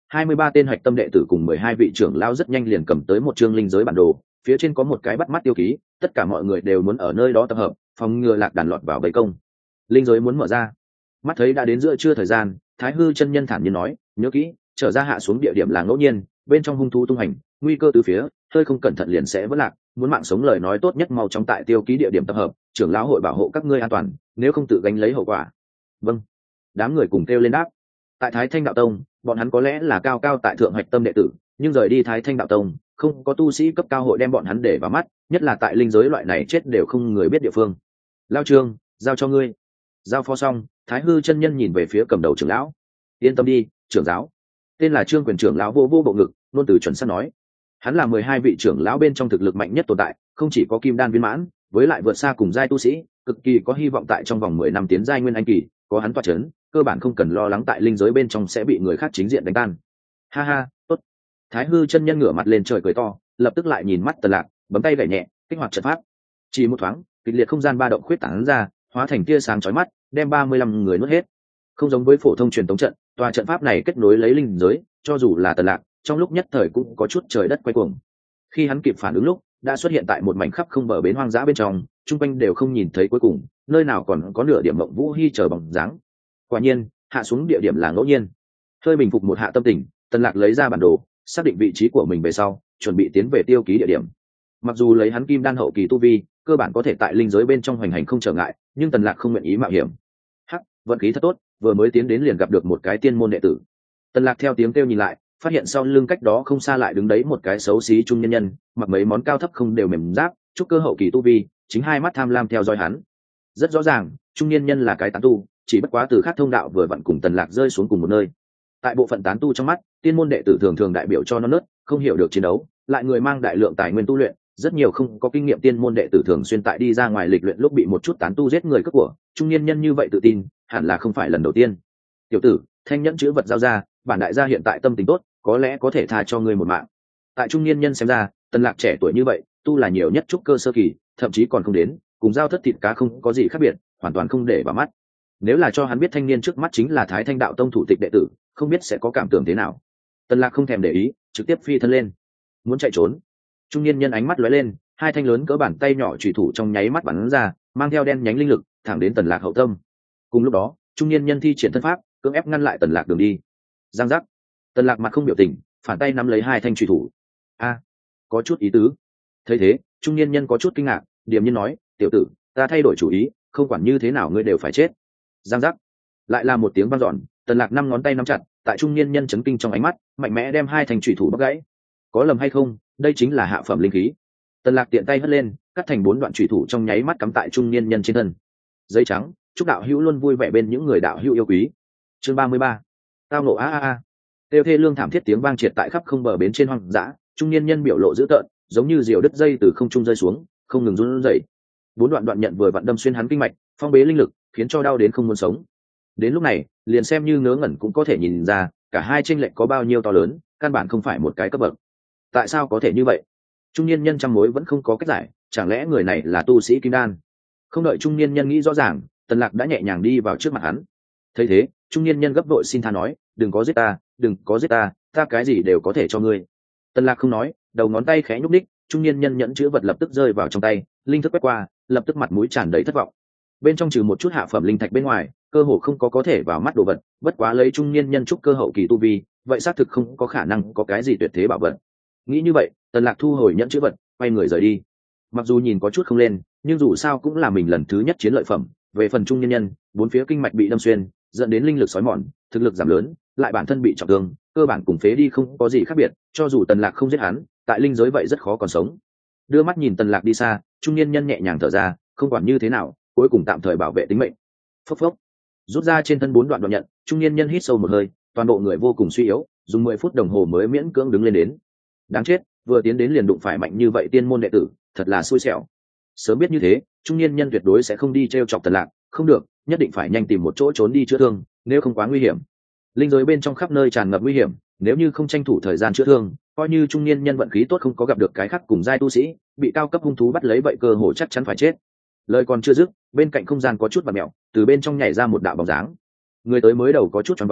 hai mươi ba tên hạch tâm đệ tử cùng mười hai vị trưởng lão rất nhanh liền cầm tới một chương linh giới bản đồ, phía trên có một cái bắt mắt tiêu ký, tất cả mọi người đều muốn ở nơi đó tập hợp, phòng ngừa lạc đàn lọt vào bẫy công. Linh giới muốn mở ra. Mắt thấy đã đến giữa trưa thời gian, Thái Hư chân nhân thản nhiên nói, nhớ kỹ, trở ra hạ xuống địa điểm là ngẫu nhiên, bên trong hung thú tung hành, nguy cơ từ phía, hơi không cẩn thận liền sẽ vỡ lạc, muốn mạng sống lời nói tốt nhất mau chóng tại tiêu ký địa điểm tập hợp, trưởng lão hội bảo hộ các ngươi an toàn, nếu không tự gánh lấy hậu quả. Vâng. Đám người cùng kêu lên đáp. Tại Thái Thanh đạo tông, bọn hắn có lẽ là cao cao tại thượng hạch tâm đệ tử, nhưng rời đi Thái Thanh đạo tông, không có tu sĩ cấp cao hội đem bọn hắn để vào mắt, nhất là tại linh giới loại này chết đều không người biết địa phương. Lao Trương, giao cho ngươi. Giao phó xong, Thái Hư chân nhân nhìn về phía cầm đầu trưởng lão. Yên tâm đi, trưởng giáo. Tên là Trương Quyền trưởng lão vô vô bộ ngực, luôn từ chuẩn xác nói. Hắn là mười hai vị trưởng lão bên trong thực lực mạnh nhất tồn tại, không chỉ có kim đan viên mãn, với lại vượt xa cùng giai tu sĩ, cực kỳ có hy vọng tại trong vòng mười năm tiến giai nguyên anh kỳ, có hắn tọa chấn, cơ bản không cần lo lắng tại linh giới bên trong sẽ bị người khác chính diện đánh tan. Ha ha, tốt. Thái Hư chân nhân ngửa mặt lên trời cười to, lập tức lại nhìn mắt Tần Lạc, bấm tay gảy nhẹ, kích hoạt trận pháp. Chỉ một thoáng, kịch liệt không gian ba động khuyết tán ra, hóa thành tia sáng chói mắt, đem ba mươi lăm người nuốt hết. Không giống với phổ thông truyền tống trận, tòa trận pháp này kết nối lấy linh giới, cho dù là Tần Lạc, trong lúc nhất thời cũng có chút trời đất quay cuồng. Khi hắn kịp phản ứng lúc, đã xuất hiện tại một mảnh khắp không bờ bến hoang dã bên trong, trung quanh đều không nhìn thấy cuối cùng, nơi nào còn có nửa điểm mộng vũ hi chờ bóng dáng. Quả nhiên, hạ xuống địa điểm là ngẫu nhiên. Hơi bình phục một hạ tâm tình, Tần Lạc lấy ra bản đồ, xác định vị trí của mình về sau, chuẩn bị tiến về tiêu ký địa điểm. Mặc dù lấy hắn kim đan hậu kỳ tu vi, cơ bản có thể tại linh giới bên trong hoành hành không trở ngại, nhưng Tần Lạc không nguyện ý mạo hiểm. Hắc, vận khí thật tốt, vừa mới tiến đến liền gặp được một cái tiên môn đệ tử. Tần Lạc theo tiếng kêu nhìn lại, phát hiện sau lưng cách đó không xa lại đứng đấy một cái xấu xí trung nhân nhân, mặc mấy món cao thấp không đều mềm giáp, trúc cơ hậu kỳ tu vi, chính hai mắt tham lam theo dõi hắn. Rất rõ ràng, trung nhân nhân là cái tán tu, chỉ bất quá từ khác thông đạo vừa vặn cùng Tần Lạc rơi xuống cùng một nơi. Tại bộ phận tán tu trong mắt, tiên môn đệ tử thường thường đại biểu cho non nớt, không hiểu được chiến đấu, lại người mang đại lượng tài nguyên tu luyện, rất nhiều không có kinh nghiệm tiên môn đệ tử thường xuyên tại đi ra ngoài lịch luyện lúc bị một chút tán tu giết người cướp của, trung niên nhân như vậy tự tin, hẳn là không phải lần đầu tiên. Tiểu tử, thanh nhẫn chữ vật giao ra, bản đại gia hiện tại tâm tình tốt, có lẽ có thể tha cho ngươi một mạng. Tại trung niên nhân xem ra, Tần Lạc trẻ tuổi như vậy, tu là nhiều nhất trúc cơ sơ kỳ, thậm chí còn không đến, cùng giao thất thịt cá không có gì khác biệt, hoàn toàn không để vào mắt. Nếu là cho hắn biết thanh niên trước mắt chính là Thái Thanh đạo tông thủ tịch đệ tử, không biết sẽ có cảm tưởng thế nào. Tần Lạc không thèm để ý, trực tiếp phi thân lên, muốn chạy trốn. Trung niên nhân ánh mắt lóe lên, hai thanh lớn cỡ bàn tay nhỏ chủy thủ trong nháy mắt bắn ra, mang theo đen nhánh linh lực, thẳng đến Tần Lạc hậu tâm. Cùng lúc đó, trung niên nhân thi triển thân pháp, cưỡng ép ngăn lại Tần Lạc đường đi. Giang giác. Tần Lạc mặt không biểu tình, phản tay nắm lấy hai thanh chủy thủ. A, có chút ý tứ. Thấy thế, trung niên nhân có chút kinh ngạc, điềm nhiên nói, tiểu tử, ta thay đổi chủ ý, không quản như thế nào ngươi đều phải chết. Giang giác. Lại là một tiếng vang dọn, Tần Lạc năm ngón tay nắm chặt, tại trung niên nhân chấn kinh trong ánh mắt, mạnh mẽ đem hai thanh chủy thủ bóc gãy. Có lầm hay không, đây chính là hạ phẩm linh khí. Tần Lạc tiện tay hất lên, cắt thành bốn đoạn chủy thủ trong nháy mắt cắm tại trung niên nhân trên thân. Giấy trắng, chúc đạo hữu luôn vui vẻ bên những người đạo hữu yêu quý. Chương ba mươi ba. Tao nộ a a a. Tiêu thê lương thảm thiết tiếng vang triệt tại khắp không bờ bến trên hoang dã, trung niên nhân biểu lộ dữ tợn, giống như diều đứt dây từ không trung rơi xuống, không ngừng run rẩy. Bốn đoạn đoạn nhận vừa vặn đâm xuyên hắn kinh mạch, phong bế linh lực, khiến cho đau đến không muốn sống. Đến lúc này, liền xem như ngớ ngẩn cũng có thể nhìn ra, cả hai chênh lệch có bao nhiêu to lớn, căn bản không phải một cái cấp bậc. Tại sao có thể như vậy? Trung niên nhân trăm mối vẫn không có cách giải, chẳng lẽ người này là tu sĩ kim đan? Không đợi trung niên nhân nghĩ rõ ràng, Tần Lạc đã nhẹ nhàng đi vào trước mặt hắn. Thấy thế, trung niên nhân gấp vội xin tha nói, đừng có giết ta, đừng có giết ta, ta cái gì đều có thể cho ngươi. Tần Lạc không nói, đầu ngón tay khẽ nhúc nhích, trung niên nhân nhẫn chứa vật lập tức rơi vào trong tay, linh thức quét qua, lập tức mặt mũi tràn đầy thất vọng. Bên trong trừ một chút hạ phẩm linh thạch bên ngoài, cơ hồ không có có thể vào mắt đồ vật, bất quá lấy trung niên nhân trúc cơ hậu kỳ tu vi, vậy xác thực không có khả năng có cái gì tuyệt thế bảo vật. Nghĩ như vậy, Tần Lạc thu hồi nhẫn chữ vật, quay người rời đi. Mặc dù nhìn có chút không lên, nhưng dù sao cũng là mình lần thứ nhất chiến lợi phẩm. Về phần trung nhân nhân, bốn phía kinh mạch bị đâm xuyên, dẫn đến linh lực sói mòn, thực lực giảm lớn, lại bản thân bị trọng thương, cơ bản cùng phế đi không có gì khác biệt. Cho dù Tần Lạc không giết hắn, tại linh giới vậy rất khó còn sống. Đưa mắt nhìn Tần Lạc đi xa, trung nhân nhân nhẹ nhàng thở ra, không quản như thế nào, cuối cùng tạm thời bảo vệ tính mệnh. Phốc phốc, rút ra trên thân bốn đoạn đoạn nhận, trung nhân nhân hít sâu một hơi, toàn bộ người vô cùng suy yếu, dùng mười phút đồng hồ mới miễn cưỡng đứng lên đến. Đáng chết, vừa tiến đến liền đụng phải mạnh như vậy tiên môn đệ tử, thật là xui xẻo. Sớm biết như thế, trung niên nhân tuyệt đối sẽ không đi trêu chọc Tần Lạc, không được, nhất định phải nhanh tìm một chỗ trốn đi chữa thương, nếu không quá nguy hiểm. Linh giới bên trong khắp nơi tràn ngập nguy hiểm, nếu như không tranh thủ thời gian chữa thương, coi như trung niên nhân vận khí tốt không có gặp được cái khác cùng giai tu sĩ, bị cao cấp hung thú bắt lấy vậy cơ hội chắc chắn phải chết. Lời còn chưa dứt, bên cạnh không gian có chút bạt mèo, từ bên trong nhảy ra một đạo bóng dáng. Người tới mới đầu có chút choáng váng,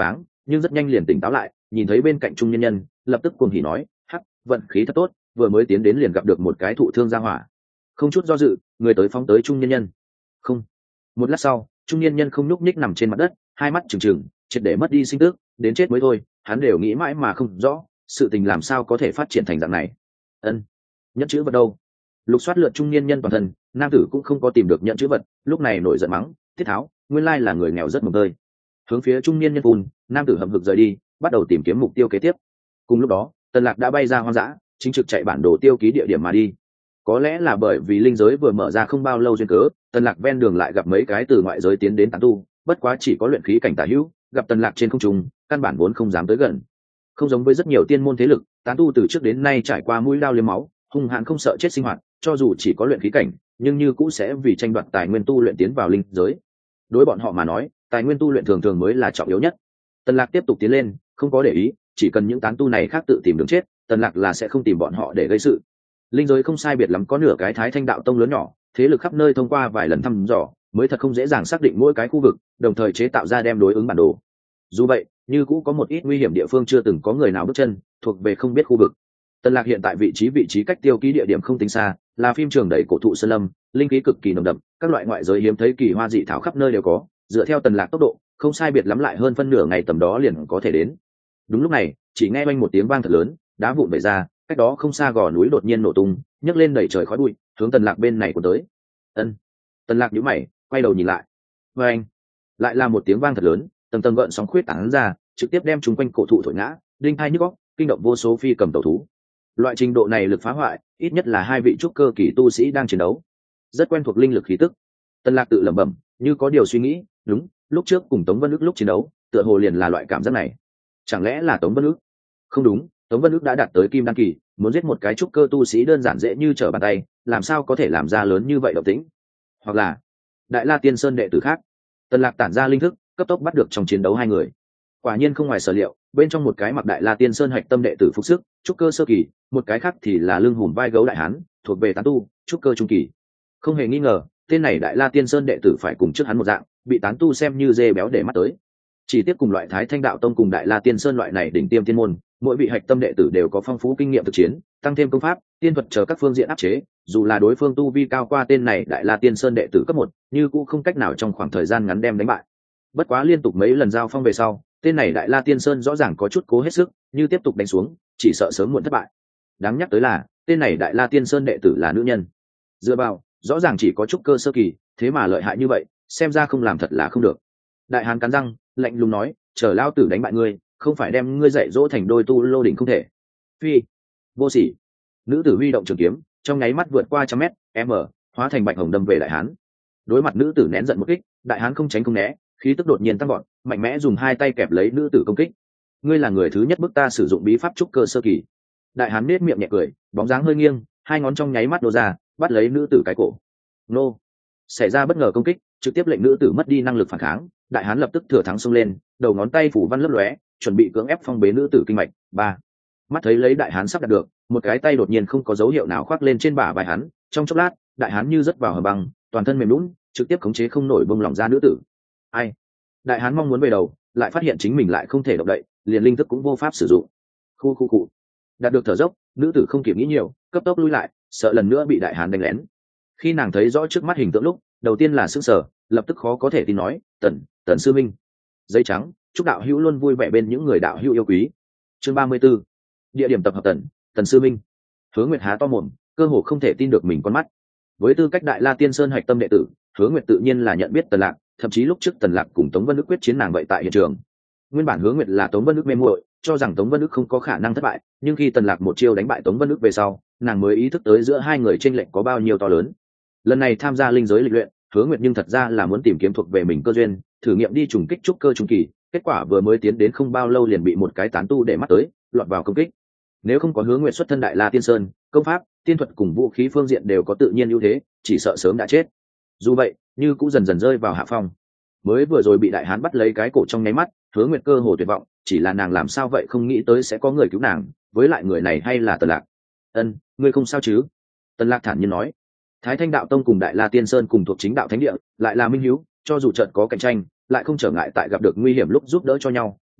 nhưng rất nhanh liền tỉnh táo lại, nhìn thấy bên cạnh trung nhân nhân, lập tức cuồng hỉ nói: hắc, vận khí thật tốt, vừa mới tiến đến liền gặp được một cái thụ thương gia hỏa. Không chút do dự, người tới phóng tới trung nhân nhân. Không. Một lát sau, trung nhân nhân không nhúc nhích nằm trên mặt đất, hai mắt trừng trừng, triệt để mất đi sinh tức, đến chết mới thôi. Hắn đều nghĩ mãi mà không rõ, sự tình làm sao có thể phát triển thành dạng này. Ân, nhẫn chữ vật đâu? Lục soát lượt trung niên nhân toàn thân, nam tử cũng không có tìm được nhận chữ vật, lúc này nổi giận mắng: Tiết Tháo, nguyên lai là người nghèo rất mồng tơi. Hướng phía trung niên nhân phun, nam tử hậm hực rời đi, bắt đầu tìm kiếm mục tiêu kế tiếp. Cùng lúc đó, Tần Lạc đã bay ra hoang dã, chính trực chạy bản đồ tiêu ký địa điểm mà đi. Có lẽ là bởi vì linh giới vừa mở ra không bao lâu duyên cớ, Tần Lạc ven đường lại gặp mấy cái từ ngoại giới tiến đến tán tu, bất quá chỉ có luyện khí cảnh tả hữu, gặp Tần Lạc trên không trung, căn bản vốn không dám tới gần. Không giống với rất nhiều tiên môn thế lực, tán tu từ trước đến nay trải qua mũi đao liếm máu, hung hãn không sợ chết sinh hoạt, cho dù chỉ có luyện khí cảnh, nhưng như cũng sẽ vì tranh đoạt tài nguyên tu luyện tiến vào linh giới. Đối bọn họ mà nói, tài nguyên tu luyện thường thường mới là trọng yếu nhất. Tần Lạc tiếp tục tiến lên, không có để ý, chỉ cần những tán tu này khác tự tìm đường chết, Tần Lạc là sẽ không tìm bọn họ để gây sự. Linh giới không sai biệt lắm có nửa cái Thái Thanh đạo tông lớn nhỏ, thế lực khắp nơi thông qua vài lần thăm dò, mới thật không dễ dàng xác định mỗi cái khu vực, đồng thời chế tạo ra đem đối ứng bản đồ. Dù vậy, như cũng có một ít nguy hiểm địa phương chưa từng có người nào bước chân, thuộc về không biết khu vực. Tần Lạc hiện tại vị trí vị trí cách tiêu ký địa điểm không tính xa, là phim trường đầy cổ thụ sơn lâm, linh khí cực kỳ nồng đậm, các loại ngoại giới hiếm thấy kỳ hoa dị thảo khắp nơi đều có, dựa theo Tần Lạc tốc độ, không sai biệt lắm lại hơn phân nửa ngày tầm đó liền có thể đến. Đúng lúc này, chỉ nghe oanh một tiếng vang thật lớn, đá vụn vẩy ra, cách đó không xa gò núi đột nhiên nổ tung, nhấc lên đẩy trời khói bụi, hướng Tần Lạc bên này của tới. Ân. Tần Lạc nhíu mày, quay đầu nhìn lại. Oanh. Lại là một tiếng vang thật lớn, tầng tầng gợn sóng khuyết tán ra, trực tiếp đem chúng quanh cổ thụ thổi ngã, đinh hai nhức óc, kinh động vô số phi cầm tẩu thú. Loại trình độ này lực phá hoại, ít nhất là hai vị trúc cơ kỳ tu sĩ đang chiến đấu. Rất quen thuộc linh lực khí tức. Tần Lạc tự lẩm bẩm, như có điều suy nghĩ, đúng, lúc trước cùng Tống Vân Ức lúc chiến đấu, tựa hồ liền là loại cảm giác này. Chẳng lẽ là Tống Vân Ức? Không đúng, Tống Vân Ức đã đạt tới kim đan kỳ, muốn giết một cái trúc cơ tu sĩ đơn giản dễ như trở bàn tay, làm sao có thể làm ra lớn như vậy động tĩnh? Hoặc là Đại La Tiên Sơn đệ tử khác. Tần Lạc tản ra linh thức, cấp tốc bắt được trong chiến đấu hai người. Quả nhiên không ngoài sở liệu, bên trong một cái mặc Đại La Tiên Sơn hạch tâm đệ tử phục sức, trúc cơ sơ kỳ, một cái khác thì là lưng hùm vai gấu đại hán, thuộc về tán tu, trúc cơ trung kỳ. Không hề nghi ngờ, tên này Đại La Tiên Sơn đệ tử phải cùng trước hắn một dạng, bị tán tu xem như dê béo để mắt tới. Chỉ tiếp cùng loại Thái Thanh đạo tông cùng Đại La Tiên Sơn loại này đỉnh tiêm tiên môn, mỗi vị hạch tâm đệ tử đều có phong phú kinh nghiệm thực chiến, tăng thêm công pháp, tiên thuật chờ các phương diện áp chế, dù là đối phương tu vi cao qua tên này Đại La Tiên Sơn đệ tử cấp một, như cũng không cách nào trong khoảng thời gian ngắn đem đánh bại. Bất quá liên tục mấy lần giao phong về sau, tên này Đại La Tiên Sơn rõ ràng có chút cố hết sức, như tiếp tục đánh xuống, chỉ sợ sớm muộn thất bại. Đáng nhắc tới là, tên này Đại La Tiên Sơn đệ tử là nữ nhân. Dựa vào, rõ ràng chỉ có trúc cơ sơ kỳ, thế mà lợi hại như vậy, xem ra không làm thật là không được. Đại hán cắn răng, lạnh lùng nói, chờ lao tử đánh bại ngươi, không phải đem ngươi dạy dỗ thành đôi tu lô đỉnh không thể. Phi, vô sỉ. Nữ tử huy động trường kiếm, trong nháy mắt vượt qua trăm mét, m, hóa thành bạch hồng đâm về đại hán. Đối mặt nữ tử nén giận một kích, đại hán không tránh không né, khí tức đột nhiên tăng vọt, mạnh mẽ dùng hai tay kẹp lấy nữ tử công kích. Ngươi là người thứ nhất bức ta sử dụng bí pháp trúc cơ sơ kỳ. Đại hán nết miệng nhẹ cười, bóng dáng hơi nghiêng, hai ngón trong nháy mắt nô ra, bắt lấy nữ tử cái cổ. Nô. Xảy ra bất ngờ công kích, trực tiếp lệnh nữ tử mất đi năng lực phản kháng. Đại hán lập tức thừa thắng xông lên, đầu ngón tay phủ văn lấp lóe, chuẩn bị cưỡng ép phong bế nữ tử kinh mạch. Ba. Mắt thấy lấy đại hán sắp đạt được, một cái tay đột nhiên không có dấu hiệu nào khoác lên trên bả vai hắn, trong chốc lát, đại hán như rớt vào hầm băng, toàn thân mềm nhũn, trực tiếp khống chế không nổi bông lỏng ra nữ tử. Ai? Đại hán mong muốn về đầu, lại phát hiện chính mình lại không thể động đậy, liền linh thức cũng vô pháp sử dụng. Khu khu cụ. Đạt được thở dốc, nữ tử không kịp nghĩ nhiều, cấp tốc lui lại, sợ lần nữa bị đại hán đánh lén. Khi nàng thấy rõ trước mắt hình tượng lúc, đầu tiên là sững sờ, lập tức khó có thể tin nói, "Tần, Tần sư minh." Giấy trắng, chúc đạo hữu luôn vui vẻ bên những người đạo hữu yêu quý. Chương ba mươi 34. Địa điểm tập hợp Tần, Tần sư minh. Hứa Nguyệt há to mồm, cơ hồ không thể tin được mình con mắt. Với tư cách Đại La Tiên Sơn hạch tâm đệ tử, Hứa Nguyệt tự nhiên là nhận biết Tần Lạc, thậm chí lúc trước Tần Lạc cùng Tống Vân Ức quyết chiến nàng vậy tại hiện trường. Nguyên bản Hứa Nguyệt là Tống Vân Ức mê muội, cho rằng Tống Vân Ức không có khả năng thất bại, nhưng khi Tần Lạc một chiêu đánh bại Tống Vân Ức về sau, nàng mới ý thức tới giữa hai người chênh lệch có bao nhiêu to lớn. Lần này tham gia linh giới lịch luyện, Hứa Nguyệt nhưng thật ra là muốn tìm kiếm thuộc về mình cơ duyên, thử nghiệm đi trùng kích trúc cơ trung kỳ, kết quả vừa mới tiến đến không bao lâu liền bị một cái tán tu để mắt tới, lọt vào công kích. Nếu không có Hứa Nguyệt xuất thân Đại La Tiên Sơn, công pháp, tiên thuật cùng vũ khí phương diện đều có tự nhiên ưu thế, chỉ sợ sớm đã chết. Dù vậy, như cũng dần dần rơi vào hạ phong. Mới vừa rồi bị đại hán bắt lấy cái cổ trong nháy mắt, Hứa Nguyệt cơ hồ tuyệt vọng, chỉ là nàng làm sao vậy không nghĩ tới sẽ có người cứu nàng, với lại người này hay là Tần Lạc. "Ân, ngươi không sao chứ?" Tần Lạc thản nhiên nói. Thái Thanh đạo tông cùng Đại La Tiên Sơn cùng thuộc chính đạo thánh địa, lại là minh hiếu, cho dù trận có cạnh tranh, lại không trở ngại tại gặp được nguy hiểm lúc giúp đỡ cho nhau,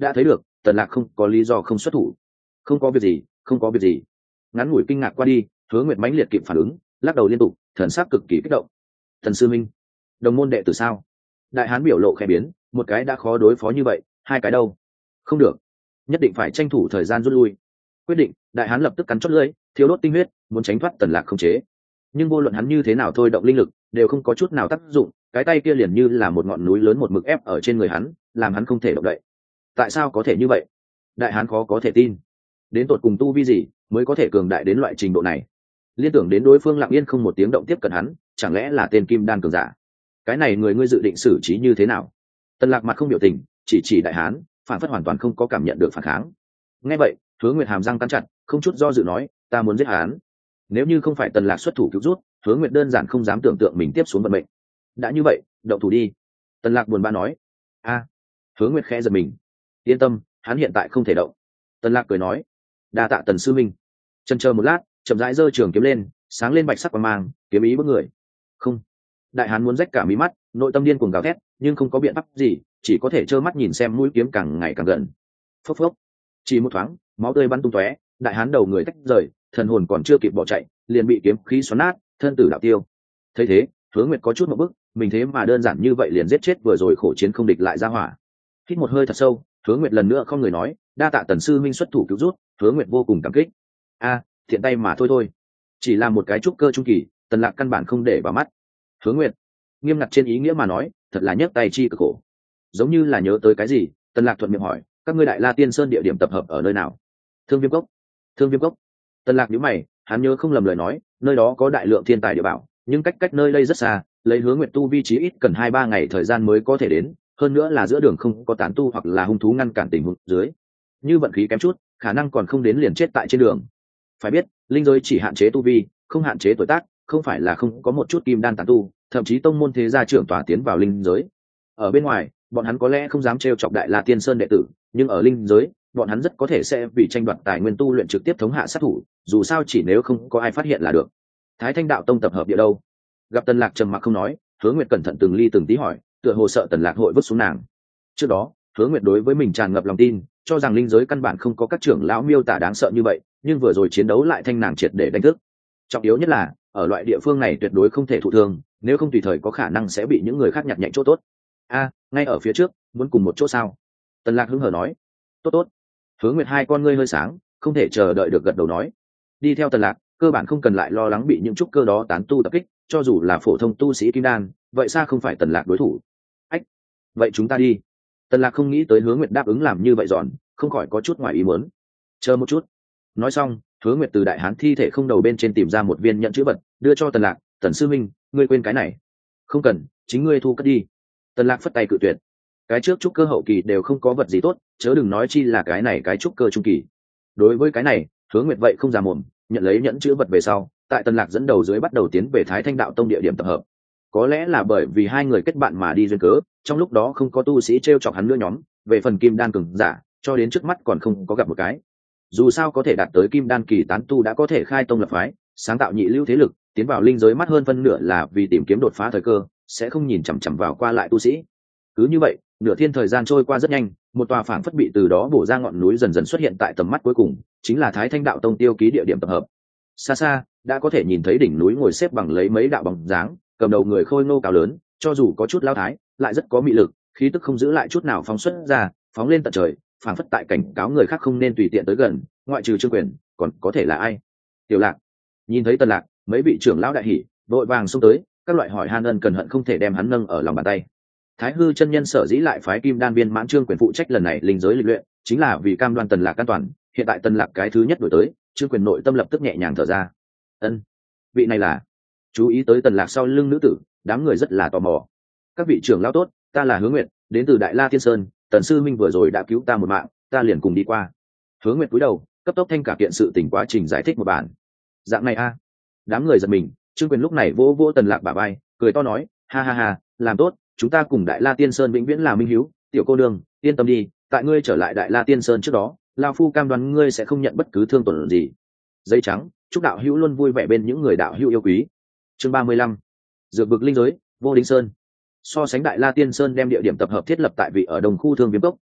đã thấy được Tần Lạc không có lý do không xuất thủ. Không có việc gì, không có việc gì. Ngắn ngủi kinh ngạc qua đi, Hứa Nguyệt mãnh liệt kịp phản ứng, lắc đầu liên tục, thần sắc cực kỳ kích động. Thần sư minh, đồng môn đệ tử sao? Đại hán biểu lộ khẽ biến, một cái đã khó đối phó như vậy, hai cái đâu? Không được, nhất định phải tranh thủ thời gian rút lui. Quyết định, đại hán lập tức cắn chót lưỡi, thiếu đốt tinh huyết, muốn tránh thoát Tần Lạc khống chế. Nhưng vô luận hắn như thế nào thôi động linh lực, đều không có chút nào tác dụng, cái tay kia liền như là một ngọn núi lớn một mực ép ở trên người hắn, làm hắn không thể động đậy. Tại sao có thể như vậy? Đại hán khó có thể tin. Đến tột cùng tu vi gì mới có thể cường đại đến loại trình độ này? Liên tưởng đến đối phương lặng yên không một tiếng động tiếp cận hắn, chẳng lẽ là tên kim đan cường giả? Cái này người ngươi dự định xử trí như thế nào? Tần Lạc mặt không biểu tình, chỉ chỉ đại hán, phản phất hoàn toàn không có cảm nhận được phản kháng. Nghe vậy, Hứa Nguyệt hàm răng cắn chặt, không chút do dự nói, ta muốn giết hắn. Nếu như không phải Tần Lạc xuất thủ cứu rút, Hứa Nguyệt đơn giản không dám tưởng tượng mình tiếp xuống vận mệnh. Đã như vậy, động thủ đi. Tần Lạc buồn bã nói. A. Hứa Nguyệt khẽ giật mình. Yên tâm, hắn hiện tại không thể động. Tần Lạc cười nói. Đa tạ Tần sư minh. Chần chờ một lát, chậm rãi giơ trường kiếm lên, sáng lên bạch sắc quang mang, kiếm ý bước người. Không. Đại hán muốn rách cả mí mắt, nội tâm điên cuồng gào thét, nhưng không có biện pháp gì, chỉ có thể trơ mắt nhìn xem mũi kiếm càng ngày càng gần. Phốc phốc. Chỉ một thoáng, máu tươi bắn tung tóe, đại hán đầu người tách rời, thần hồn còn chưa kịp bỏ chạy, liền bị kiếm khí xoắn nát, thân tử đạo tiêu. Thấy thế, Hứa Nguyệt có chút một bức, mình thế mà đơn giản như vậy liền giết chết vừa rồi khổ chiến không địch lại ra hỏa. Hít một hơi thật sâu, Hứa Nguyệt lần nữa không người nói, đa tạ Tần sư minh xuất thủ cứu rút, Hứa Nguyệt vô cùng cảm kích. A, thiện tay mà thôi thôi, chỉ là một cái trúc cơ trung kỳ, Tần Lạc căn bản không để vào mắt. Hứa Nguyệt, nghiêm ngặt trên ý nghĩa mà nói, thật là nhấc tay chi cực khổ. Giống như là nhớ tới cái gì, Tần Lạc thuận miệng hỏi, các ngươi Đại La Tiên Sơn địa điểm tập hợp ở nơi nào? Thương Viêm Cốc. Thương Viêm Cốc. Tần Lạc nhíu mày, hắn nhớ không lầm lời nói, nơi đó có đại lượng thiên tài địa bảo, nhưng cách cách nơi đây rất xa, lấy Hứa Nguyệt tu vi chí ít cần hai ba ngày thời gian mới có thể đến, hơn nữa là giữa đường không có tán tu hoặc là hung thú ngăn cản tình huống dưới. Như vận khí kém chút, khả năng còn không đến liền chết tại trên đường. Phải biết, linh giới chỉ hạn chế tu vi, không hạn chế tuổi tác, không phải là không có một chút kim đan tán tu, thậm chí tông môn thế gia trưởng tòa tiến vào linh giới. Ở bên ngoài, bọn hắn có lẽ không dám trêu chọc Đại La Tiên Sơn đệ tử, nhưng ở linh giới, bọn hắn rất có thể sẽ vì tranh đoạt tài nguyên tu luyện trực tiếp thống hạ sát thủ, dù sao chỉ nếu không có ai phát hiện là được. Thái Thanh đạo tông tập hợp địa đâu? Gặp Tần Lạc trầm mặc không nói, Hứa Nguyệt cẩn thận từng ly từng tí hỏi, tựa hồ sợ Tần Lạc hội vứt xuống nàng. Trước đó, Hứa Nguyệt đối với mình tràn ngập lòng tin, cho rằng linh giới căn bản không có các trưởng lão miêu tả đáng sợ như vậy, nhưng vừa rồi chiến đấu lại thanh nàng triệt để đánh thức. Trọng yếu nhất là, ở loại địa phương này tuyệt đối không thể thụ thương, nếu không tùy thời có khả năng sẽ bị những người khác nhặt nhạnh chỗ tốt. A, ngay ở phía trước, muốn cùng một chỗ sao? Tần Lạc hứng hờ nói. Tốt tốt. Hứa Nguyệt hai con ngươi hơi sáng, không thể chờ đợi được gật đầu nói. Đi theo Tần Lạc, cơ bản không cần lại lo lắng bị những trúc cơ đó tán tu tập kích, cho dù là phổ thông tu sĩ kim đan, vậy sao không phải Tần Lạc đối thủ? Ách, vậy chúng ta đi. Tần Lạc không nghĩ tới Hứa Nguyệt đáp ứng làm như vậy giòn, không khỏi có chút ngoài ý muốn. Chờ một chút. Nói xong, Hứa Nguyệt từ đại hán thi thể không đầu bên trên tìm ra một viên nhẫn chữ vật, đưa cho Tần Lạc, "Tần sư minh, ngươi quên cái này." "Không cần, chính ngươi thu cất đi." Tần Lạc phất tay cự tuyệt. Cái trước trúc cơ hậu kỳ đều không có vật gì tốt, chớ đừng nói chi là cái này cái trúc cơ trung kỳ. Đối với cái này, Hứa Nguyệt vậy không già mồm, nhận lấy nhẫn chữ vật về sau, tại Tần Lạc dẫn đầu dưới bắt đầu tiến về Thái Thanh đạo tông địa điểm tập hợp. Có lẽ là bởi vì hai người kết bạn mà đi duyên cớ, trong lúc đó không có tu sĩ trêu chọc hắn nữa nhóm, về phần kim đan cường giả, cho đến trước mắt còn không có gặp một cái. Dù sao có thể đạt tới kim đan kỳ tán tu đã có thể khai tông lập phái, sáng tạo nhị lưu thế lực, tiến vào linh giới mắt hơn phân nửa là vì tìm kiếm đột phá thời cơ, sẽ không nhìn chằm chằm vào qua lại tu sĩ. Cứ như vậy, nửa thiên thời gian trôi qua rất nhanh, một tòa phảng phất bị từ đó bổ ra ngọn núi dần dần xuất hiện tại tầm mắt cuối cùng, chính là Thái Thanh đạo tông tiêu ký địa điểm tập hợp. Xa xa, đã có thể nhìn thấy đỉnh núi ngồi xếp bằng lấy mấy đạo bóng dáng, cầm đầu người khôi ngô cao lớn, cho dù có chút lao thái, lại rất có mị lực, khí tức không giữ lại chút nào phóng xuất ra, phóng lên tận trời, phảng phất tại cảnh cáo người khác không nên tùy tiện tới gần, ngoại trừ Trương Quyền, còn có thể là ai? Tiểu Lạc. Nhìn thấy Tần Lạc, mấy vị trưởng lão đại hỉ, vội vàng xông tới, các loại hỏi han ân cần hận không thể đem hắn nâng ở lòng bàn tay. Thái Hư chân nhân sở dĩ lại phái Kim Đan viên mãn Trương Quyền phụ trách lần này linh giới lịch luyện, chính là vì cam đoan Tần Lạc an toàn, hiện tại Tần Lạc cái thứ nhất đổi tới, Trương Quyền nội tâm lập tức nhẹ nhàng thở ra. Ân, vị này là? Chú ý tới Tần Lạc sau lưng nữ tử, đám người rất là tò mò. Các vị trưởng lão tốt, ta là Hứa Nguyệt, đến từ Đại La Tiên Sơn, Tần sư minh vừa rồi đã cứu ta một mạng, ta liền cùng đi qua. Hứa Nguyệt cúi đầu, cấp tốc thanh cả kiện sự tình quá trình giải thích một bản. Dạng này a. Đám người giật mình, Trương Quyền lúc này vỗ vỗ Tần Lạc bả vai, cười to nói, ha ha ha, làm tốt, chúng ta cùng Đại La Tiên Sơn vĩnh viễn là minh hiếu, tiểu cô nương, yên tâm đi, tại ngươi trở lại Đại La Tiên Sơn trước đó, lão phu cam đoan ngươi sẽ không nhận bất cứ thương tổn gì. Giấy trắng, chúc đạo hữu luôn vui vẻ bên những người đạo hữu yêu quý. Chương ba mươi lăm. Dược vực linh giới, Vô Đính Sơn. So sánh Đại La Tiên Sơn đem địa điểm tập hợp thiết lập tại vị ở đồng khu Thương Viêm Cốc,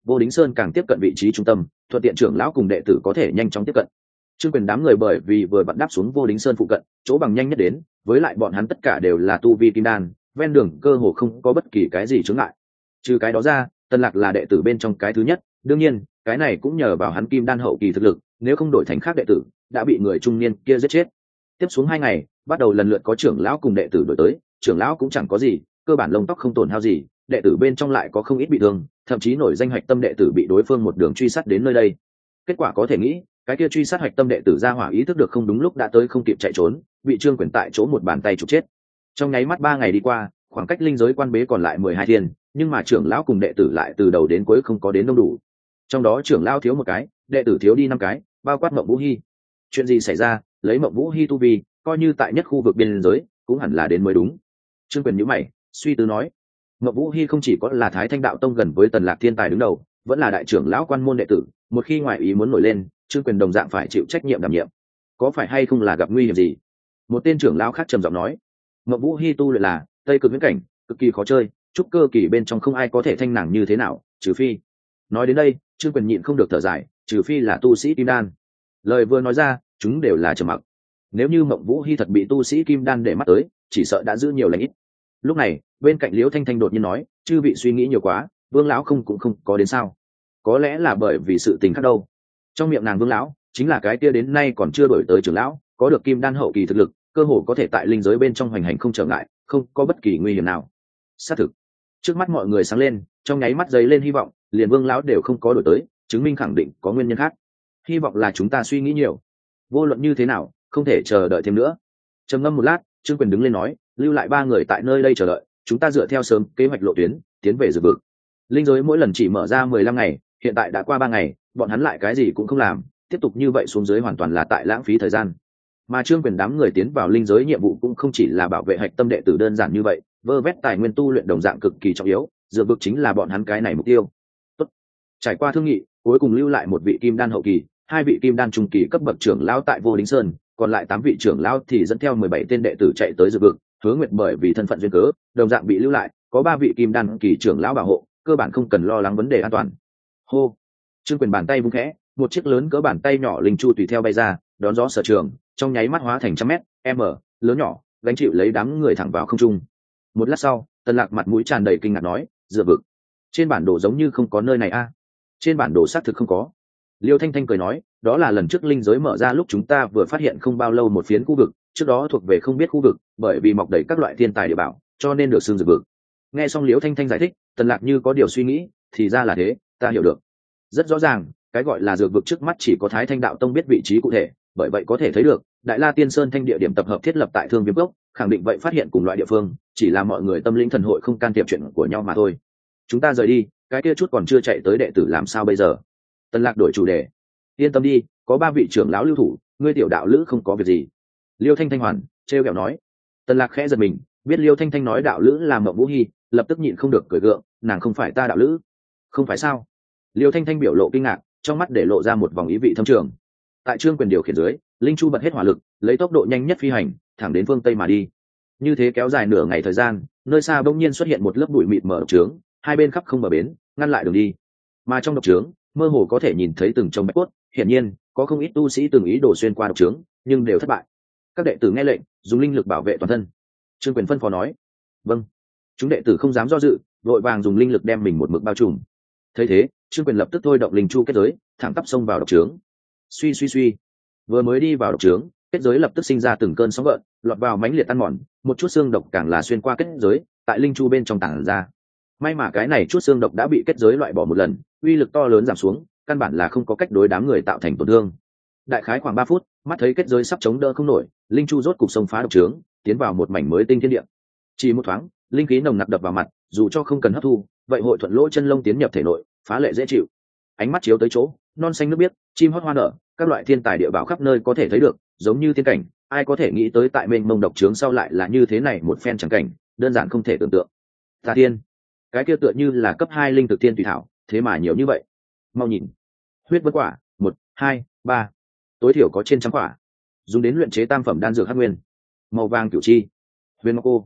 Vô Đính Sơn càng tiếp cận vị trí trung tâm, thuận tiện trưởng lão cùng đệ tử có thể nhanh chóng tiếp cận. Trương Quyền đám người bởi vì vừa vặn đáp xuống Vô Đính Sơn phụ cận, chỗ bằng nhanh nhất đến, với lại bọn hắn tất cả đều là tu vi kim đan, ven đường cơ hồ không có bất kỳ cái gì chướng ngại. Trừ cái đó ra, Tần Lạc là đệ tử bên trong cái thứ nhất, đương nhiên, cái này cũng nhờ vào hắn kim đan hậu kỳ thực lực, nếu không đổi thành khác đệ tử, đã bị người trung niên kia giết chết. Tiếp xuống hai ngày, bắt đầu lần lượt có trưởng lão cùng đệ tử đổi tới, trưởng lão cũng chẳng có gì, cơ bản lông tóc không tổn hao gì, đệ tử bên trong lại có không ít bị thương, thậm chí nổi danh hạch tâm đệ tử bị đối phương một đường truy sát đến nơi đây. Kết quả có thể nghĩ, cái kia truy sát hạch tâm đệ tử ra hỏa ý thức được không đúng lúc đã tới không kịp chạy trốn, bị Trương Quyền tại chỗ một bàn tay chụp chết. Trong nháy mắt ba ngày đi qua, khoảng cách linh giới quan bế còn lại mười hai thiên, nhưng mà trưởng lão cùng đệ tử lại từ đầu đến cuối không có đến đông đủ. Trong đó trưởng lão thiếu một cái, đệ tử thiếu đi năm cái, bao quát Mộng Vũ Hi. Chuyện gì xảy ra? Lấy Mộng Vũ Hi tu vi, coi như tại nhất khu vực biên giới, cũng hẳn là đến mới đúng. Trương Quyền nhíu mày, suy tư nói, Mộng Vũ Hi không chỉ có là Thái Thanh đạo tông gần với Tần Lạc thiên tài đứng đầu, vẫn là đại trưởng lão quan môn đệ tử, một khi ngoại ý muốn nổi lên, Trương Quyền đồng dạng phải chịu trách nhiệm đảm nhiệm. Có phải hay không là gặp nguy hiểm gì? Một tên trưởng lão khác trầm giọng nói, Mộng Vũ Hi tu luyện là Tây Cực Viễn Cảnh, cực kỳ khó chơi, trúc cơ kỳ bên trong không ai có thể thanh nàng như thế nào, trừ phi. Nói đến đây, Trương Quyền nhịn không được thở dài, trừ phi là tu sĩ kim đan. Lời vừa nói ra, chúng đều là trầm mặc. Nếu như Mộng Vũ Hi thật bị tu sĩ kim đan để mắt tới, chỉ sợ đã giữ nhiều lành ít. Lúc này, bên cạnh Liễu Thanh Thanh đột nhiên nói, chư vị suy nghĩ nhiều quá, Vương lão không cũng không có đến sao? Có lẽ là bởi vì sự tình khác đâu. Trong miệng nàng Vương lão chính là cái kia đến nay còn chưa đổi tới trưởng lão, có được kim đan hậu kỳ thực lực, cơ hồ có thể tại linh giới bên trong hoành hành không trở ngại, không có bất kỳ nguy hiểm nào. Xác thực. Trước mắt mọi người sáng lên, trong nháy mắt giấy lên hy vọng, liền Vương lão đều không có đổi tới, chứng minh khẳng định có nguyên nhân khác. Hy vọng là chúng ta suy nghĩ nhiều. Vô luận như thế nào, không thể chờ đợi thêm nữa. Trầm ngâm một lát, Trương Quyền đứng lên nói, lưu lại ba người tại nơi đây chờ đợi, chúng ta dựa theo sớm kế hoạch lộ tuyến, tiến về Dược Vực. Linh giới mỗi lần chỉ mở ra mười lăm ngày, hiện tại đã qua ba ngày, bọn hắn lại cái gì cũng không làm, tiếp tục như vậy xuống dưới hoàn toàn là tại lãng phí thời gian. Mà Trương Quyền đám người tiến vào linh giới nhiệm vụ cũng không chỉ là bảo vệ hạch tâm đệ tử đơn giản như vậy, vơ vét tài nguyên tu luyện đồng dạng cực kỳ trọng yếu, Dược Vực chính là bọn hắn cái này mục tiêu. Tốt. Trải qua thương nghị, cuối cùng lưu lại một vị kim đan hậu kỳ, hai vị kim đan trung kỳ cấp bậc trưởng lão tại Vô Đính Sơn, còn lại tám vị trưởng lão thì dẫn theo mười bảy tên đệ tử chạy tới Dược Vực. Hứa Nguyệt bởi vì thân phận duyên cớ, đồng dạng bị lưu lại, có ba vị kim đan kỳ trưởng lão bảo hộ, cơ bản không cần lo lắng vấn đề an toàn. Hô. Trương Quyền bàn tay vung khẽ, một chiếc lớn cỡ bàn tay nhỏ linh chu tùy theo bay ra, đón gió sở trường, trong nháy mắt hóa thành trăm mét, m, lớn nhỏ, gánh chịu lấy đám người thẳng vào không trung. Một lát sau, Tần Lạc mặt mũi tràn đầy kinh ngạc nói, Dược Vực. Trên bản đồ giống như không có nơi này a. À? Trên bản đồ xác thực không có. Liêu Thanh Thanh cười nói, đó là lần trước linh giới mở ra lúc chúng ta vừa phát hiện không bao lâu một phiến khu vực, trước đó thuộc về không biết khu vực, bởi vì mọc đầy các loại thiên tài địa bảo, cho nên được xưng Dược Vực. Nghe xong Liễu Thanh Thanh giải thích, Tần Lạc như có điều suy nghĩ, thì ra là thế, ta hiểu được. Rất rõ ràng, cái gọi là Dược Vực trước mắt chỉ có Thái Thanh đạo tông biết vị trí cụ thể, bởi vậy có thể thấy được, Đại La Tiên Sơn Thanh địa điểm tập hợp thiết lập tại Thương Viêm Cốc, khẳng định vậy phát hiện cùng loại địa phương, chỉ là mọi người tâm linh thần hội không can thiệp chuyện của nhau mà thôi. Chúng ta rời đi, cái kia chút còn chưa chạy tới đệ tử làm sao bây giờ? Tần Lạc đổi chủ đề. Yên tâm đi, có ba vị trưởng lão lưu thủ, ngươi tiểu đạo lữ không có việc gì. Liêu Thanh Thanh hoàn, trêu ghẹo nói. Tần Lạc khẽ giật mình, biết Liêu Thanh Thanh nói đạo lữ là Mộng Vũ Hi, lập tức nhịn không được cười gượng, nàng không phải ta đạo lữ. Không phải sao? Liêu Thanh Thanh biểu lộ kinh ngạc, trong mắt để lộ ra một vòng ý vị thâm trường. Tại Trương Quyền điều khiển dưới, linh chu bật hết hỏa lực, lấy tốc độ nhanh nhất phi hành, thẳng đến phương tây mà đi. Như thế kéo dài nửa ngày thời gian, nơi xa bỗng nhiên xuất hiện một lớp bụi mịt mờ độc trướng, hai bên khắp không bờ bến, ngăn lại đường đi. Mà trong độc trướng, mơ hồ có thể nhìn thấy từng chồng bạch cốt, hiển nhiên có không ít tu sĩ từng ý đồ xuyên qua độc trướng, nhưng đều thất bại. Các đệ tử nghe lệnh, dùng linh lực bảo vệ toàn thân. Trương Quyền phân phó nói. Vâng. Chúng đệ tử không dám do dự, vội vàng dùng linh lực đem mình một mực bao trùm. Thấy thế, Trương Quyền lập tức thôi động linh chu kết giới, thẳng tắp xông vào độc trướng. Suy suy suy, vừa mới đi vào độc trướng, kết giới lập tức sinh ra từng cơn sóng gợn, lọt vào mãnh liệt ăn mòn, một chút xương độc càng là xuyên qua kết giới, tại linh chu bên trong tản ra. May mà cái này chút xương độc đã bị kết giới loại bỏ một lần, uy lực to lớn giảm xuống, căn bản là không có cách đối đám người tạo thành tổn thương. Đại khái khoảng ba phút, mắt thấy kết giới sắp chống đỡ không nổi, linh chu rốt cục xông phá độc trướng, tiến vào một mảnh mới tinh thiên địa. Chỉ một thoáng, linh khí nồng nặc đập vào mặt, dù cho không cần hấp thu, vậy hội thuận lỗ chân lông tiến nhập thể nội, phá lệ dễ chịu. Ánh mắt chiếu tới chỗ, non xanh nước biếc, chim hót hoa nở, các loại thiên tài địa bảo khắp nơi có thể thấy được, giống như thiên cảnh, ai có thể nghĩ tới tại mênh mông độc trướng sau lại là như thế này một phen chẳng cảnh, đơn giản không thể tưởng tượng. Tà Tiên, cái kia tựa như là cấp hai linh thực tiên tùy thảo, thế mà nhiều như vậy. Mau nhìn, huyết vân quả, một, hai, ba, tối thiểu có trên trăm quả, dùng đến luyện chế tam phẩm đan dược hắc nguyên, màu vàng cửu chi, huyền ngọc cô,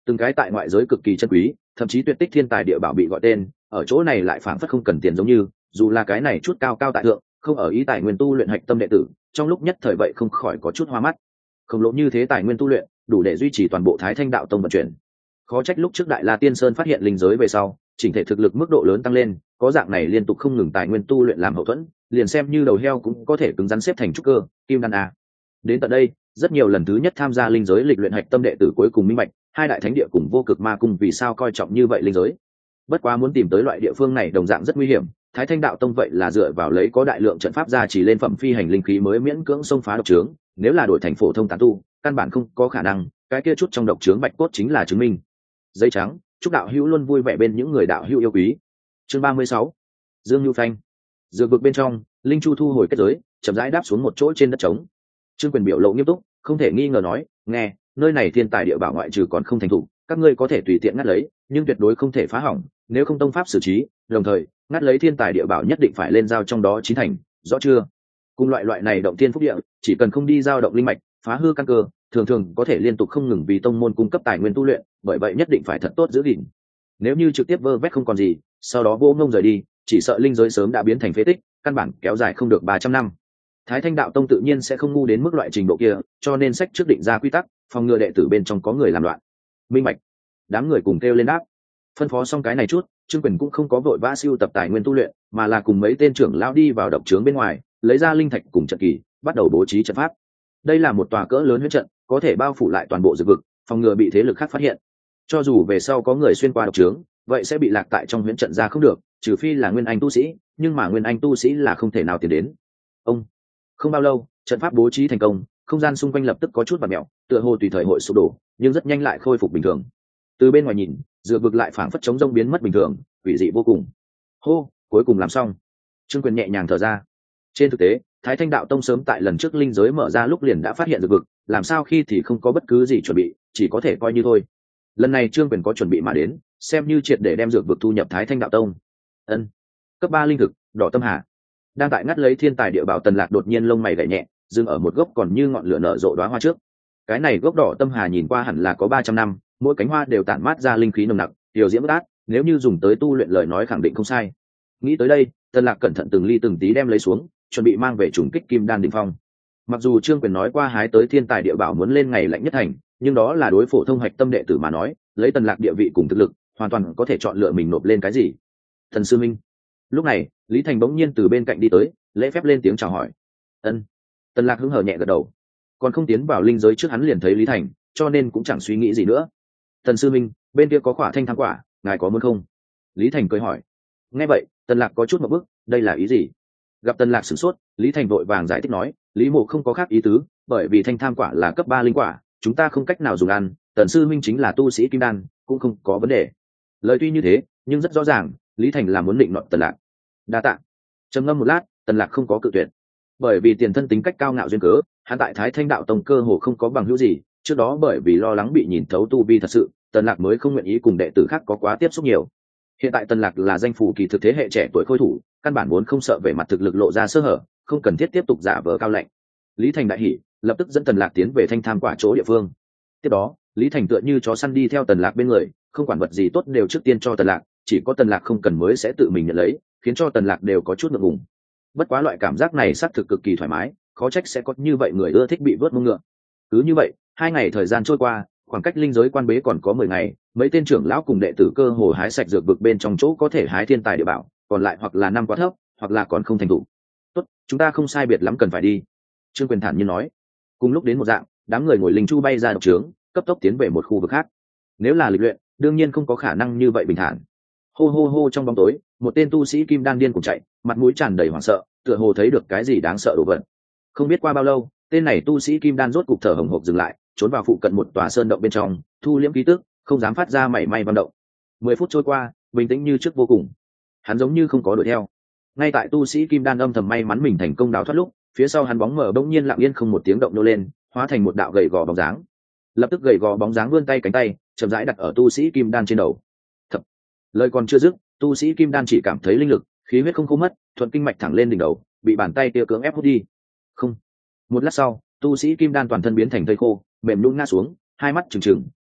từng cái tại ngoại giới cực kỳ chân quý, thậm chí tuyệt tích thiên tài địa bảo bị gọi tên, ở chỗ này lại phảng phất không cần tiền giống như, dù là cái này chút cao cao tại thượng, không ở ý tài nguyên tu luyện hạch tâm đệ tử, trong lúc nhất thời vậy không khỏi có chút hoa mắt. Khổng lồ như thế tài nguyên tu luyện, đủ để duy trì toàn bộ Thái Thanh đạo tông vận chuyển. Khó trách lúc trước Đại La Tiên Sơn phát hiện linh giới về sau, chỉnh thể thực lực mức độ lớn tăng lên, có dạng này liên tục không ngừng tài nguyên tu luyện làm hậu thuẫn, liền xem như đầu heo cũng có thể cứng rắn xếp thành trúc cơ, kim đan a. Đến tận đây, rất nhiều lần thứ nhất tham gia linh giới lịch luyện hạch tâm đệ tử cuối cùng minh bạch, hai đại thánh địa cùng vô cực ma cung vì sao coi trọng như vậy linh giới. Bất quá muốn tìm tới loại địa phương này đồng dạng rất nguy hiểm, Thái Thanh đạo tông vậy là dựa vào lấy có đại lượng trận pháp gia chỉ lên phẩm phi hành linh khí mới miễn cưỡng xông phá độc trướng, nếu là đổi thành phổ thông tán tu, căn bản không có khả năng, cái kia chút trong độc trướng bạch cốt chính là chứng minh. Giấy trắng, chúc đạo hữu luôn vui vẻ bên những người đạo hữu yêu quý. Chương ba mươi sáu, Dương Nhu Phanh. Dược vực bên trong, linh chu thu hồi kết giới, chậm rãi đáp xuống một chỗ trên đất trống. Trương Quyền biểu lộ nghiêm túc, không thể nghi ngờ nói, nghe, nơi này thiên tài địa bảo ngoại trừ còn không thành thủ, các ngươi có thể tùy tiện ngắt lấy, nhưng tuyệt đối không thể phá hỏng, nếu không tông pháp xử trí, đồng thời ngắt lấy thiên tài địa bảo nhất định phải lên giao trong đó chín thành, rõ chưa? Cùng loại loại này động thiên phúc địa, chỉ cần không đi giao động linh mạch, phá hư căn cơ, thường thường có thể liên tục không ngừng vì tông môn cung cấp tài nguyên tu luyện, bởi vậy nhất định phải thật tốt giữ gìn. Nếu như trực tiếp vơ vét không còn gì, sau đó vô ngông rời đi, chỉ sợ linh giới sớm đã biến thành phế tích, căn bản kéo dài không được ba trăm năm. Thái Thanh đạo tông tự nhiên sẽ không ngu đến mức loại trình độ kia, cho nên sách trước định ra quy tắc, phòng ngừa đệ tử bên trong có người làm loạn. Minh bạch. Đám người cùng kêu lên đáp. Phân phó xong cái này chút, Trương Quyền cũng không có vội vã siêu tập tài nguyên tu luyện, mà là cùng mấy tên trưởng lão đi vào độc trướng bên ngoài, lấy ra linh thạch cùng trận kỳ, bắt đầu bố trí trận pháp. Đây là một tòa cỡ lớn huyễn trận, có thể bao phủ lại toàn bộ dược vực, phòng ngừa bị thế lực khác phát hiện. Cho dù về sau có người xuyên qua độc trướng, vậy sẽ bị lạc tại trong huyễn trận ra không được, trừ phi là nguyên anh tu sĩ, nhưng mà nguyên anh tu sĩ là không thể nào tiến đến. Ông không bao lâu, trận pháp bố trí thành công, không gian xung quanh lập tức có chút vặn mèo, tựa hồ tùy thời hội sụp đổ, nhưng rất nhanh lại khôi phục bình thường. Từ bên ngoài nhìn, dược vực lại phảng phất chống rông biến mất bình thường, quỷ dị vô cùng. Hô, cuối cùng làm xong. Trương Quyền nhẹ nhàng thở ra. Trên thực tế, Thái Thanh đạo tông sớm tại lần trước linh giới mở ra lúc liền đã phát hiện dược vực, làm sao khi thì không có bất cứ gì chuẩn bị, chỉ có thể coi như thôi. Lần này Trương Quyền có chuẩn bị mà đến, xem như triệt để đem dược vực thu nhập Thái Thanh đạo tông. Ân. Cấp ba linh thực, đỏ tâm hà. Đang tại ngắt lấy thiên tài địa bảo Tần Lạc đột nhiên lông mày gảy nhẹ, dừng ở một gốc còn như ngọn lửa nở rộ đóa hoa trước. Cái này gốc đỏ tâm hà nhìn qua hẳn là có ba trăm năm, mỗi cánh hoa đều tản mát ra linh khí nồng nặc, điều diễm bất át, nếu như dùng tới tu luyện lời nói khẳng định không sai. Nghĩ tới đây, Tần Lạc cẩn thận từng ly từng tí đem lấy xuống, chuẩn bị mang về trùng kích kim đan đỉnh phong. Mặc dù Trương Quyền nói qua hái tới thiên tài địa bảo muốn lên ngày lạnh nhất thành, nhưng đó là đối phổ thông hạch tâm đệ tử mà nói, lấy Tần Lạc địa vị cùng thực lực, hoàn toàn có thể chọn lựa mình nộp lên cái gì. Thần sư minh. Lúc này, Lý Thành bỗng nhiên từ bên cạnh đi tới, lễ phép lên tiếng chào hỏi. Ân. Tần Lạc hứng hờ nhẹ gật đầu. Còn không tiến vào linh giới trước hắn liền thấy Lý Thành, cho nên cũng chẳng suy nghĩ gì nữa. Tần sư minh, bên kia có quả thanh thang quả, ngài có muốn không? Lý Thành cười hỏi. Nghe vậy, Tần Lạc có chút một bức, đây là ý gì? Gặp Tần Lạc sửng sốt, Lý Thành vội vàng giải thích nói, Lý Mộ không có khác ý tứ, bởi vì thanh tham quả là cấp ba linh quả, chúng ta không cách nào dùng ăn, Tần sư minh chính là tu sĩ kim đan, cũng không có vấn đề. Lời tuy như thế, nhưng rất rõ ràng, Lý Thành là muốn định nọt Tần Lạc. Đa tạ. Trầm ngâm một lát, Tần Lạc không có cự tuyệt. Bởi vì tiền thân tính cách cao ngạo duyên cớ, hắn tại Thái Thanh đạo tông cơ hồ không có bằng hữu gì, trước đó bởi vì lo lắng bị nhìn thấu tu vi thật sự, Tần Lạc mới không nguyện ý cùng đệ tử khác có quá tiếp xúc nhiều. Hiện tại Tần Lạc là danh phủ kỳ thực thế hệ trẻ tuổi khôi thủ, căn bản muốn không sợ về mặt thực lực lộ ra sơ hở, không cần thiết tiếp tục giả vờ cao lạnh. Lý Thành đại hỉ, lập tức dẫn Tần Lạc tiến về thanh tham quả chỗ địa phương. Tiếp đó, Lý Thành tựa như chó săn đi theo Tần Lạc bên người, không quản vật gì tốt đều trước tiên cho Tần Lạc, chỉ có Tần Lạc không cần mới sẽ tự mình nhận lấy, khiến cho Tần Lạc đều có chút ngượng ngùng. Bất quá loại cảm giác này xác thực cực kỳ thoải mái, khó trách sẽ có như vậy người ưa thích bị vớt mông ngựa. Cứ như vậy, hai ngày thời gian trôi qua, khoảng cách linh giới quan bế còn có mười ngày, mấy tên trưởng lão cùng đệ tử cơ hồ hái sạch dược vực bên trong chỗ có thể hái thiên tài địa bảo, còn lại hoặc là năm quá thấp, hoặc là còn không thành thủ. Tốt, chúng ta không sai biệt lắm cần phải đi. Trương Quyền thản nhiên nói. Cùng lúc đến một dạng, đám người ngồi linh chu bay ra độc trướng, cấp tốc tiến về một khu vực khác. Nếu là lịch luyện, đương nhiên không có khả năng như vậy bình thản. Hô hô hô trong bóng tối, một tên tu sĩ kim đan điên cùng chạy, mặt mũi tràn đầy hoảng sợ, tựa hồ thấy được cái gì đáng sợ đồ vật. Không biết qua bao lâu, tên này tu sĩ kim đan rốt cục thở hổn hộc dừng lại, trốn vào phụ cận một tòa sơn động bên trong, thu liễm khí tức, không dám phát ra mảy may vận động. Mười phút trôi qua, bình tĩnh như trước vô cùng. Hắn giống như không có đuổi theo. Ngay tại tu sĩ kim đan âm thầm may mắn mình thành công đào thoát lúc, phía sau hắn bóng mờ bỗng nhiên lặng yên không một tiếng động nô lên, hóa thành một đạo gầy gò bóng dáng. Lập tức gầy gò bóng dáng vươn tay cánh tay, chậm rãi đặt ở tu sĩ kim đan trên đầu. Thập. Lời còn chưa dứt, tu sĩ kim đan chỉ cảm thấy linh lực, khí huyết không khô mất, thuận kinh mạch thẳng lên đỉnh đầu, bị bàn tay kia cưỡng ép hút đi. Không. Một lát sau, tu sĩ kim đan toàn thân biến thành thây khô, mềm nhũn ngã xuống, hai mắt trừng trừng,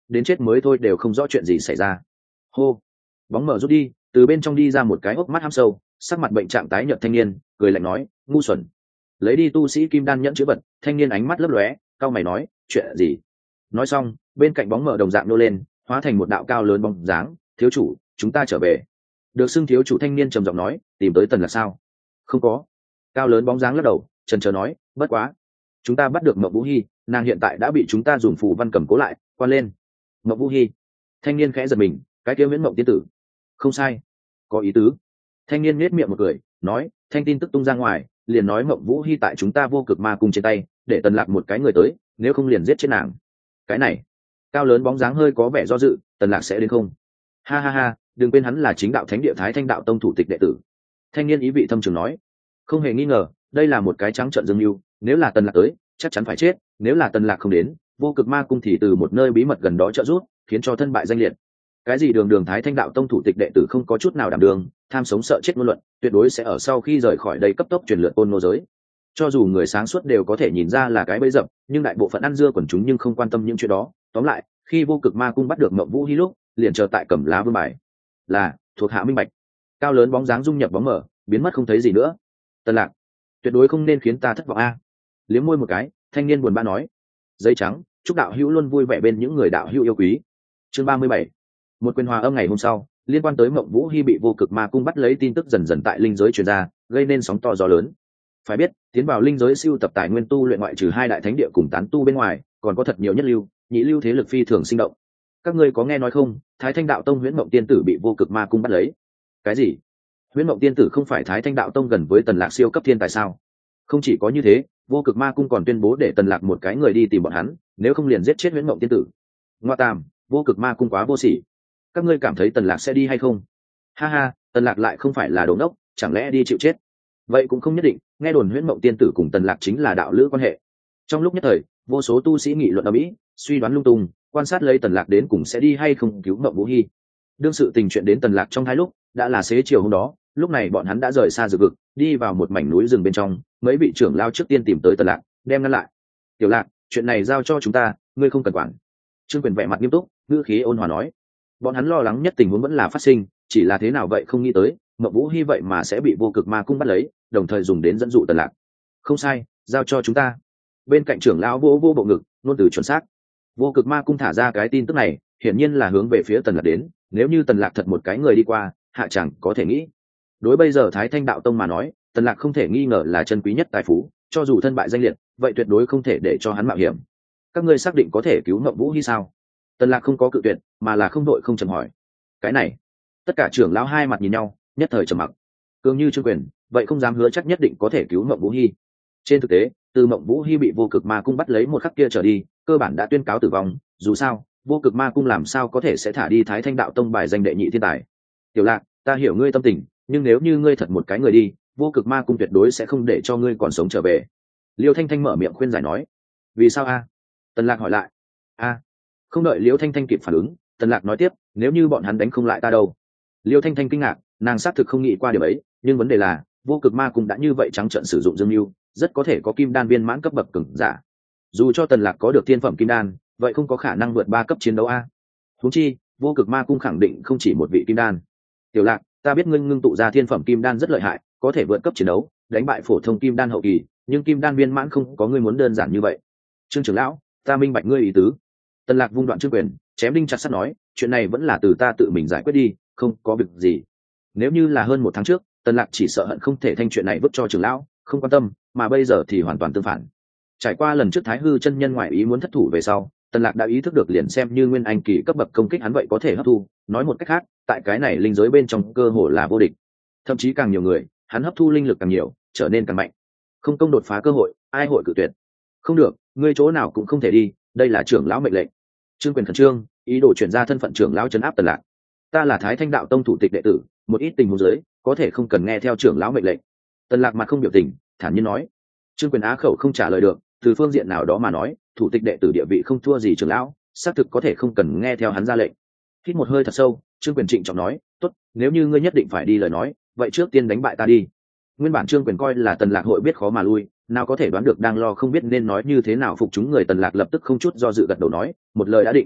đến chết mới thôi đều không rõ chuyện gì xảy ra. Hô, bóng mở rút đi, từ bên trong đi ra một cái hốc mắt hăm sâu, sắc mặt bệnh trạng tái nhợt thanh niên, cười lạnh nói, ngu xuẩn. Lấy đi tu sĩ kim đan nhẫn chữ vật, thanh niên ánh mắt lấp lóe, cau mày nói, chuyện gì? Nói xong, bên cạnh bóng mở đồng dạng nô lên, hóa thành một đạo cao lớn bóng dáng, thiếu chủ, chúng ta trở về. Được xưng thiếu chủ thanh niên trầm giọng nói, tìm tới Tần Lạc sao? Không có. Cao lớn bóng dáng lắc đầu, chần chờ nói, bất quá, chúng ta bắt được Mộng Vũ Hi, nàng hiện tại đã bị chúng ta dùng phù văn cầm cố lại, quan lên. Mộng Vũ Hi. Thanh niên khẽ giật mình, cái kia Viễn Mộng tiên tử. Không sai, có ý tứ. Thanh niên nhếch miệng một cười, nói, thanh tin tức tung ra ngoài, liền nói Mộng Vũ Hi tại chúng ta Vô Cực Ma Cung trên tay, để Tần Lạc một cái người tới, nếu không liền giết chết nàng. Cái này, cao lớn bóng dáng hơi có vẻ do dự, Tần Lạc sẽ đến không? Ha ha ha, đừng quên hắn là chính đạo thánh địa Thái Thanh đạo tông thủ tịch đệ tử. Thanh niên ý vị thâm trường nói, không hề nghi ngờ, đây là một cái trắng trợn dương mưu, nếu là Tần Lạc tới, chắc chắn phải chết, nếu là Tần Lạc không đến, Vô Cực Ma Cung thì từ một nơi bí mật gần đó trợ giúp, khiến cho thân bại danh liệt. Cái gì đường đường Thái Thanh đạo tông thủ tịch đệ tử không có chút nào đảm đường, tham sống sợ chết ngôn luận, tuyệt đối sẽ ở sau khi rời khỏi đây cấp tốc truyền lượn ôn nô giới. Cho dù người sáng suốt đều có thể nhìn ra là cái bẫy dập, nhưng đại bộ phận ăn dưa quần chúng nhưng không quan tâm những chuyện đó. Tóm lại, khi Vô Cực Ma Cung bắt được Mộng Vũ Hi lúc, liền chờ tại cầm lá vương bài. Là, thuộc hạ minh bạch. Cao lớn bóng dáng dung nhập bóng mở, biến mất không thấy gì nữa. Tần Lạc, tuyệt đối không nên khiến ta thất vọng a. Liếm môi một cái, thanh niên buồn bã nói. Giấy trắng, chúc đạo hữu luôn vui vẻ bên những người đạo hữu yêu quý. Chương ba mươi bảy. Một quyền hòa âm ngày hôm sau, liên quan tới Mộng Vũ Hi bị Vô Cực Ma Cung bắt lấy tin tức dần dần tại linh giới truyền ra, gây nên sóng to gió lớn. Phải biết, tiến vào linh giới siêu tập tài nguyên tu luyện ngoại trừ hai đại thánh địa cùng tán tu bên ngoài, còn có thật nhiều nhất lưu, nhị lưu thế lực phi thường sinh động. Các ngươi có nghe nói không, Thái Thanh đạo tông Huyễn Mộng tiên tử bị Vô Cực Ma Cung bắt lấy. Cái gì? Huyễn Mộng tiên tử không phải Thái Thanh đạo tông gần với Tần Lạc siêu cấp thiên tài sao? Không chỉ có như thế, Vô Cực Ma Cung còn tuyên bố để Tần Lạc một cái người đi tìm bọn hắn, nếu không liền giết chết Huyễn Mộng tiên tử. Ngoa tam, Vô Cực Ma Cung quá vô sỉ. Các ngươi cảm thấy Tần Lạc sẽ đi hay không? Ha ha, Tần Lạc lại không phải là đồ ngốc, chẳng lẽ đi chịu chết? Vậy cũng không nhất định, nghe đồn Huyễn Mộng tiên tử cùng Tần Lạc chính là đạo lữ quan hệ. Trong lúc nhất thời, vô số tu sĩ nghị luận ầm ĩ, suy đoán lung tung, quan sát lấy Tần Lạc đến cùng sẽ đi hay không cứu Mộng Vũ Hi. Đương sự tình chuyện đến Tần Lạc trong hai lúc, đã là xế chiều hôm đó, lúc này bọn hắn đã rời xa dược vực, đi vào một mảnh núi rừng bên trong, mấy vị trưởng lao trước tiên tìm tới Tần Lạc, đem ngăn lại. "Tiểu Lạc, chuyện này giao cho chúng ta, ngươi không cần quản." Trương Quyền vẻ mặt nghiêm túc, ngữ khí ôn hòa nói. Bọn hắn lo lắng nhất tình huống vẫn là phát sinh, chỉ là thế nào vậy không nghĩ tới, Mộng Vũ Hi vậy mà sẽ bị Vô Cực Ma Cung bắt lấy, đồng thời dùng đến dẫn dụ Tần Lạc. "Không sai, giao cho chúng ta." Bên cạnh trưởng lão vô vô bộ ngực, luôn từ chuẩn xác. Vô Cực Ma Cung thả ra cái tin tức này, hiển nhiên là hướng về phía Tần Lạc đến, nếu như Tần Lạc thật một cái người đi qua, hạ chẳng có thể nghĩ. Đối bây giờ Thái Thanh đạo tông mà nói, Tần Lạc không thể nghi ngờ là chân quý nhất tài phú, cho dù thân bại danh liệt, vậy tuyệt đối không thể để cho hắn mạo hiểm. "Các ngươi xác định có thể cứu Mộng Vũ Hi sao?" Tần Lạc không có cự tuyệt, mà là không đội không chậm hỏi. Cái này, tất cả trưởng lão hai mặt nhìn nhau, nhất thời trầm mặc. Cương Như Trương Quyền, vậy không dám hứa chắc nhất định có thể cứu Mộng Vũ Hi. Trên thực tế, từ Mộng Vũ Hi bị Vô Cực Ma Cung bắt lấy một khắc kia trở đi, cơ bản đã tuyên cáo tử vong, dù sao, Vô Cực Ma Cung làm sao có thể sẽ thả đi Thái Thanh đạo tông bài danh đệ nhị thiên tài. "Tiểu Lạc, ta hiểu ngươi tâm tình, nhưng nếu như ngươi thật một cái người đi, Vô Cực Ma Cung tuyệt đối sẽ không để cho ngươi còn sống trở về." Liêu Thanh Thanh mở miệng khuyên giải nói. "Vì sao a?" Tần Lạc hỏi lại. "A." Không đợi Liêu Thanh Thanh kịp phản ứng, Tần Lạc nói tiếp, "Nếu như bọn hắn đánh không lại ta đâu?" Liêu Thanh Thanh kinh ngạc, nàng xác thực không nghĩ qua điều ấy, nhưng vấn đề là, Vô Cực Ma Cung đã như vậy trắng trợn sử dụng dương lưu, rất có thể có kim đan viên mãn cấp bậc cường giả. Dù cho Tần Lạc có được thiên phẩm kim đan, vậy không có khả năng vượt ba cấp chiến đấu a. Huống chi, Vô Cực Ma Cung khẳng định không chỉ một vị kim đan. "Tiểu Lạc, ta biết ngươi ngưng tụ ra thiên phẩm kim đan rất lợi hại, có thể vượt cấp chiến đấu, đánh bại phổ thông kim đan hậu kỳ, nhưng kim đan viên mãn không có ngươi muốn đơn giản như vậy." "Trương trưởng lão, ta minh bạch ngươi ý tứ." Tần Lạc vung đoạn Trương Quyền, chém đinh chặt sắt nói, "Chuyện này vẫn là từ ta tự mình giải quyết đi, không có việc gì." Nếu như là hơn một tháng trước, Tần Lạc chỉ sợ hận không thể thanh chuyện này vứt cho trưởng lão, không quan tâm, mà bây giờ thì hoàn toàn tương phản. Trải qua lần trước Thái Hư chân nhân ngoại ý muốn thất thủ về sau, Tần Lạc đã ý thức được liền xem như nguyên anh kỳ cấp bậc công kích hắn vậy có thể hấp thu, nói một cách khác, tại cái này linh giới bên trong cơ hội là vô địch. Thậm chí càng nhiều người, hắn hấp thu linh lực càng nhiều, trở nên càng mạnh. Không công đột phá cơ hội, ai hội cự tuyệt. "Không được, ngươi chỗ nào cũng không thể đi, đây là trưởng lão mệnh lệnh." Trương Quyền khẩn trương, ý đồ chuyển ra thân phận trưởng lão trấn áp Tần Lạc. "Ta là Thái Thanh đạo tông thủ tịch đệ tử, một ít tình huống dưới, có thể không cần nghe theo trưởng lão mệnh lệnh." Tần Lạc mặt không biểu tình, thản nhiên nói. Trương Quyền á khẩu không trả lời được, từ phương diện nào đó mà nói, thủ tịch đệ tử địa vị không thua gì trưởng lão, xác thực có thể không cần nghe theo hắn ra lệnh. Hít một hơi thật sâu, Trương Quyền trịnh trọng nói, "Tốt, nếu như ngươi nhất định phải đi lời nói, vậy trước tiên đánh bại ta đi." Nguyên bản Trương Quyền coi là Tần Lạc hội biết khó mà lui, nào có thể đoán được đang lo không biết nên nói như thế nào phục chúng người, Tần Lạc lập tức không chút do dự gật đầu nói, "Một lời đã định."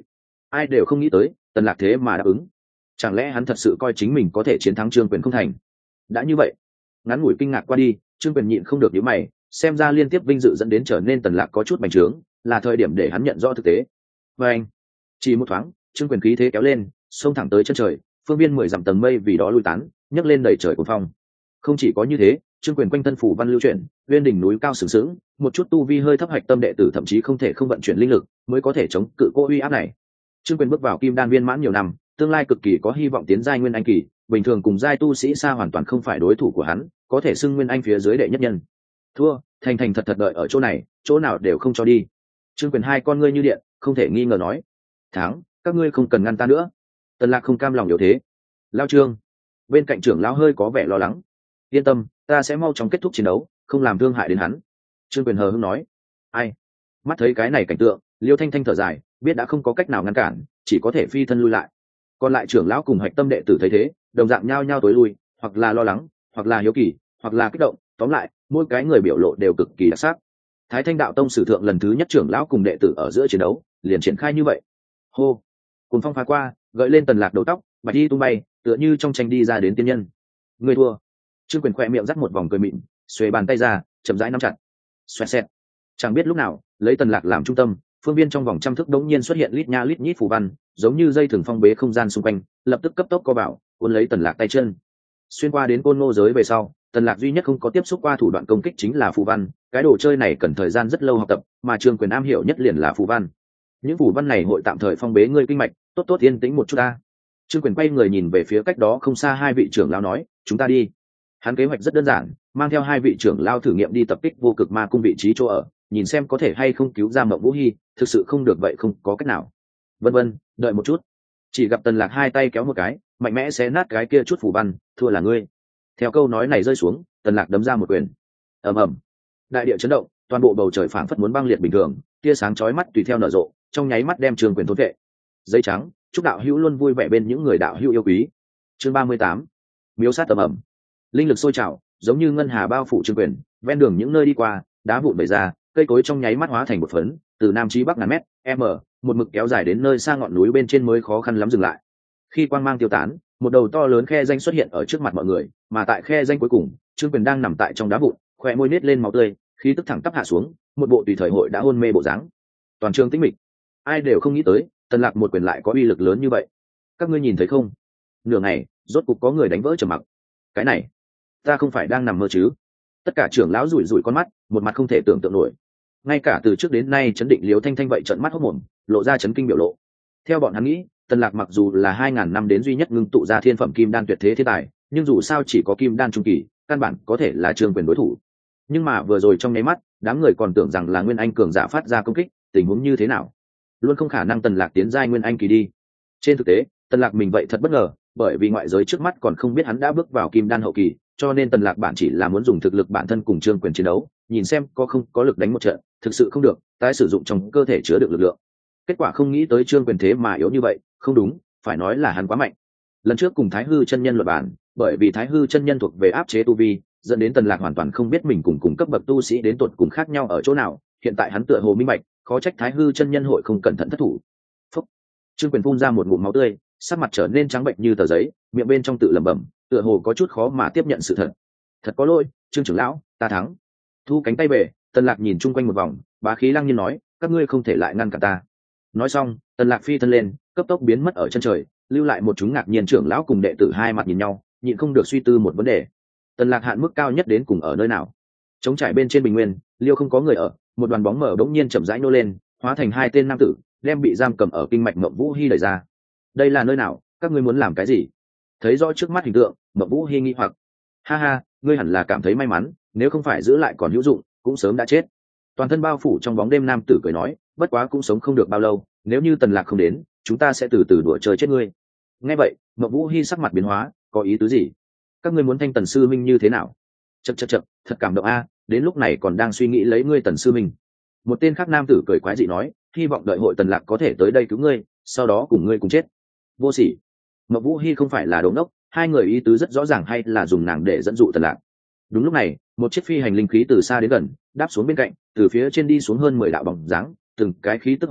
ai đều không nghĩ tới tần lạc thế mà đáp ứng. Chẳng lẽ hắn thật sự coi chính mình có thể chiến thắng Trương Quyền không thành? Đã như vậy, ngắn ngủi kinh ngạc qua đi, Trương Quyền nhịn không được nhíu mày, xem ra liên tiếp vinh dự dẫn đến trở nên tần lạc có chút bành trướng, là thời điểm để hắn nhận rõ thực tế. Và anh, chỉ một thoáng, Trương Quyền khí thế kéo lên, xông thẳng tới chân trời, phương viên mười dặm tầng mây vì đó lui tán, nhấc lên đầy trời cuồng phong. Không chỉ có như thế, Trương Quyền quanh thân phủ văn lưu chuyển, uyên đỉnh núi cao sừng sững, một chút tu vi hơi thấp hạch tâm đệ tử thậm chí không thể không vận chuyển linh lực mới có thể chống cự cô uy áp này. Trương Quyền bước vào kim đan viên mãn nhiều năm, tương lai cực kỳ có hy vọng tiến giai nguyên anh kỳ, bình thường cùng giai tu sĩ xa hoàn toàn không phải đối thủ của hắn, có thể xưng nguyên anh phía dưới đệ nhất nhân. Thua, thành thành thật thật đợi ở chỗ này, chỗ nào đều không cho đi. Trương Quyền hai con ngươi như điện, không thể nghi ngờ nói: thắng, các ngươi không cần ngăn ta nữa. Tần Lạc không cam lòng yếu thế. Lao Trương, bên cạnh trưởng lão hơi có vẻ lo lắng. Yên tâm, ta sẽ mau chóng kết thúc chiến đấu, không làm thương hại đến hắn. Trương Quyền hờ hững nói. Ai? Mắt thấy cái này cảnh tượng, Liêu Thanh Thanh thở dài, biết đã không có cách nào ngăn cản, chỉ có thể phi thân lui lại. Còn lại trưởng lão cùng hạch tâm đệ tử thấy thế, đồng dạng nhao nhao tối lui, hoặc là lo lắng, hoặc là hiếu kỳ, hoặc là kích động, tóm lại, mỗi cái người biểu lộ đều cực kỳ đặc sắc. Thái Thanh đạo tông sử thượng lần thứ nhất trưởng lão cùng đệ tử ở giữa chiến đấu, liền triển khai như vậy. Hô, cùng phong phá qua, gợi lên Tần Lạc đầu tóc, bạch y tung bay, tựa như trong tranh đi ra đến tiên nhân. Người thua. Trương Quyền khẽ miệng rắc một vòng cười mịn, xuề bàn tay ra, chậm rãi nắm chặt. Xoẹt xẹt. Chẳng biết lúc nào, lấy Tần Lạc làm trung tâm, phương viên trong vòng trăm thước đống nhiên xuất hiện lít nha lít nhít phù văn, giống như dây thừng phong bế không gian xung quanh, lập tức cấp tốc co vào, cuốn lấy Tần Lạc tay chân. Xuyên qua đến côn ngô giới về sau, Tần Lạc duy nhất không có tiếp xúc qua thủ đoạn công kích chính là phù văn, cái đồ chơi này cần thời gian rất lâu học tập, mà Trương Quyền am hiểu nhất liền là phù văn. Những phù văn này hội tạm thời phong bế ngươi kinh mạch, tốt tốt yên tĩnh một chút ta. Trương Quyền quay người nhìn về phía cách đó không xa hai vị trưởng lão nói: chúng ta đi. Hắn kế hoạch rất đơn giản, mang theo hai vị trưởng lão thử nghiệm đi tập kích vô cực ma cung vị trí chỗ ở, nhìn xem có thể hay không cứu ra Mộng Vũ Hi, thực sự không được vậy không có cách nào. Vân vân, đợi một chút. Chỉ gặp Tần Lạc hai tay kéo một cái, mạnh mẽ xé nát cái kia chút phù văn, thua là ngươi. Theo câu nói này rơi xuống, Tần Lạc đấm ra một quyền. Ầm ầm. Đại địa chấn động, toàn bộ bầu trời phảng phất muốn băng liệt bình thường, tia sáng chói mắt tùy theo nở rộ, trong nháy mắt đem Trương Quyền thôn vệ. Giấy trắng, chúc đạo hữu luôn vui vẻ bên những người đạo hữu yêu quý. Chương ba mươi tám. Miếu sát ầm ầm. Linh lực sôi trào, giống như ngân hà bao phủ Trương Quyền, ven đường những nơi đi qua, đá vụn bể ra, cây cối trong nháy mắt hóa thành một phấn, từ nam chí bắc ngàn mét, m, một mực kéo dài đến nơi xa ngọn núi bên trên mới khó khăn lắm dừng lại. Khi quang mang tiêu tán, một đầu to lớn khe danh xuất hiện ở trước mặt mọi người, mà tại khe danh cuối cùng, Trương Quyền đang nằm tại trong đá vụn, khóe môi nết lên máu tươi, khí tức thẳng tắp hạ xuống, một bộ tùy thời hội đã hôn mê bộ dáng. Toàn trường tĩnh mịch, ai đều không nghĩ tới, Tần Lạc một quyền lại có uy lực lớn như vậy. Các ngươi nhìn thấy không? Nửa ngày, rốt cục có người đánh vỡ trầm mặc. Cái này, ta không phải đang nằm mơ chứ? Tất cả trưởng lão rủi rủi con mắt, một mặt không thể tưởng tượng nổi. Ngay cả từ trước đến nay chấn định Liêu Thanh Thanh vậy trợn mắt hốt mồm, lộ ra chấn kinh biểu lộ. Theo bọn hắn nghĩ, Tần Lạc mặc dù là hai ngàn năm đến duy nhất ngưng tụ ra thiên phẩm kim đan tuyệt thế thiên tài, nhưng dù sao chỉ có kim đan trung kỳ, căn bản có thể là Trương Quyền đối thủ. Nhưng mà vừa rồi trong nháy mắt, đám người còn tưởng rằng là nguyên anh cường giả phát ra công kích, tình huống như thế nào? Luôn không khả năng Tần Lạc tiến giai nguyên anh kỳ đi. Trên thực tế, Tần Lạc mình vậy thật bất ngờ, bởi vì ngoại giới trước mắt còn không biết hắn đã bước vào kim đan hậu kỳ, cho nên Tần Lạc bản chỉ là muốn dùng thực lực bản thân cùng Trương Quyền chiến đấu, nhìn xem có không có lực đánh một trận, thực sự không được, tái sử dụng trong cơ thể chứa được lực lượng. Kết quả không nghĩ tới Trương Quyền thế mà yếu như vậy, không đúng, phải nói là hắn quá mạnh. Lần trước cùng Thái Hư chân nhân luận bàn, bởi vì Thái Hư chân nhân thuộc về áp chế tu vi, dẫn đến Tần Lạc hoàn toàn không biết mình cùng cùng cấp bậc tu sĩ đến tuột cùng khác nhau ở chỗ nào, hiện tại hắn tựa hồ minh bạch, khó trách Thái Hư chân nhân hội không cẩn thận thất thủ. Phốc. Trương Quyền phun ra một ngụm máu tươi, sắc mặt trở nên trắng bệnh như tờ giấy, miệng bên trong tự lẩm bẩm, tựa hồ có chút khó mà tiếp nhận sự thật. Thật có lỗi, Trương trưởng lão, ta thắng. Thu cánh tay về, Tần Lạc nhìn chung quanh một vòng, bá khí lăng nhiên nói, các ngươi không thể lại ngăn cản ta. Nói xong, Tần Lạc phi thân lên, cấp tốc biến mất ở chân trời, lưu lại một chúng ngạc nhiên trưởng lão cùng đệ tử hai mặt nhìn nhau, nhịn không được suy tư một vấn đề. Tần Lạc hạn mức cao nhất đến cùng ở nơi nào? Trống trải bên trên bình nguyên, liêu không có người ở, một đoàn bóng mờ đống nhiên chậm rãi nô lên, hóa thành hai tên nam tử, đem bị giam cầm ở kinh mạch Mộng Vũ Hi đẩy ra. Đây là nơi nào? Các ngươi muốn làm cái gì? Thấy rõ trước mắt hình tượng, Mộng Vũ Hi nghi hoặc. Ha ha, ngươi hẳn là cảm thấy may mắn, nếu không phải giữ lại còn hữu dụng, cũng sớm đã chết. Toàn thân bao phủ trong bóng đêm nam tử cười nói, bất quá cũng sống không được bao lâu, nếu như Tần Lạc không đến, chúng ta sẽ từ từ đùa chơi chết ngươi. Nghe vậy, Mộng Vũ Hi sắc mặt biến hóa, có ý tứ gì? Các ngươi muốn thanh Tần sư minh như thế nào? Chậc chậc chậc, thật cảm động a, đến lúc này còn đang suy nghĩ lấy ngươi Tần sư minh. Một tên khác nam tử cười quái dị nói, hy vọng đợi hội Tần Lạc có thể tới đây cứu ngươi, sau đó cùng ngươi cùng chết. Vô sỉ. Mộng Vũ Hi không phải là đồ ngốc, hai người ý tứ rất rõ ràng, hay là dùng nàng để dẫn dụ Tần Lạc. Đúng lúc này, một chiếc phi hành linh khí từ xa đến gần, đáp xuống bên cạnh, từ phía trên đi xuống hơn mười đạo bóng dáng, từng cái khí tức hùng hậu,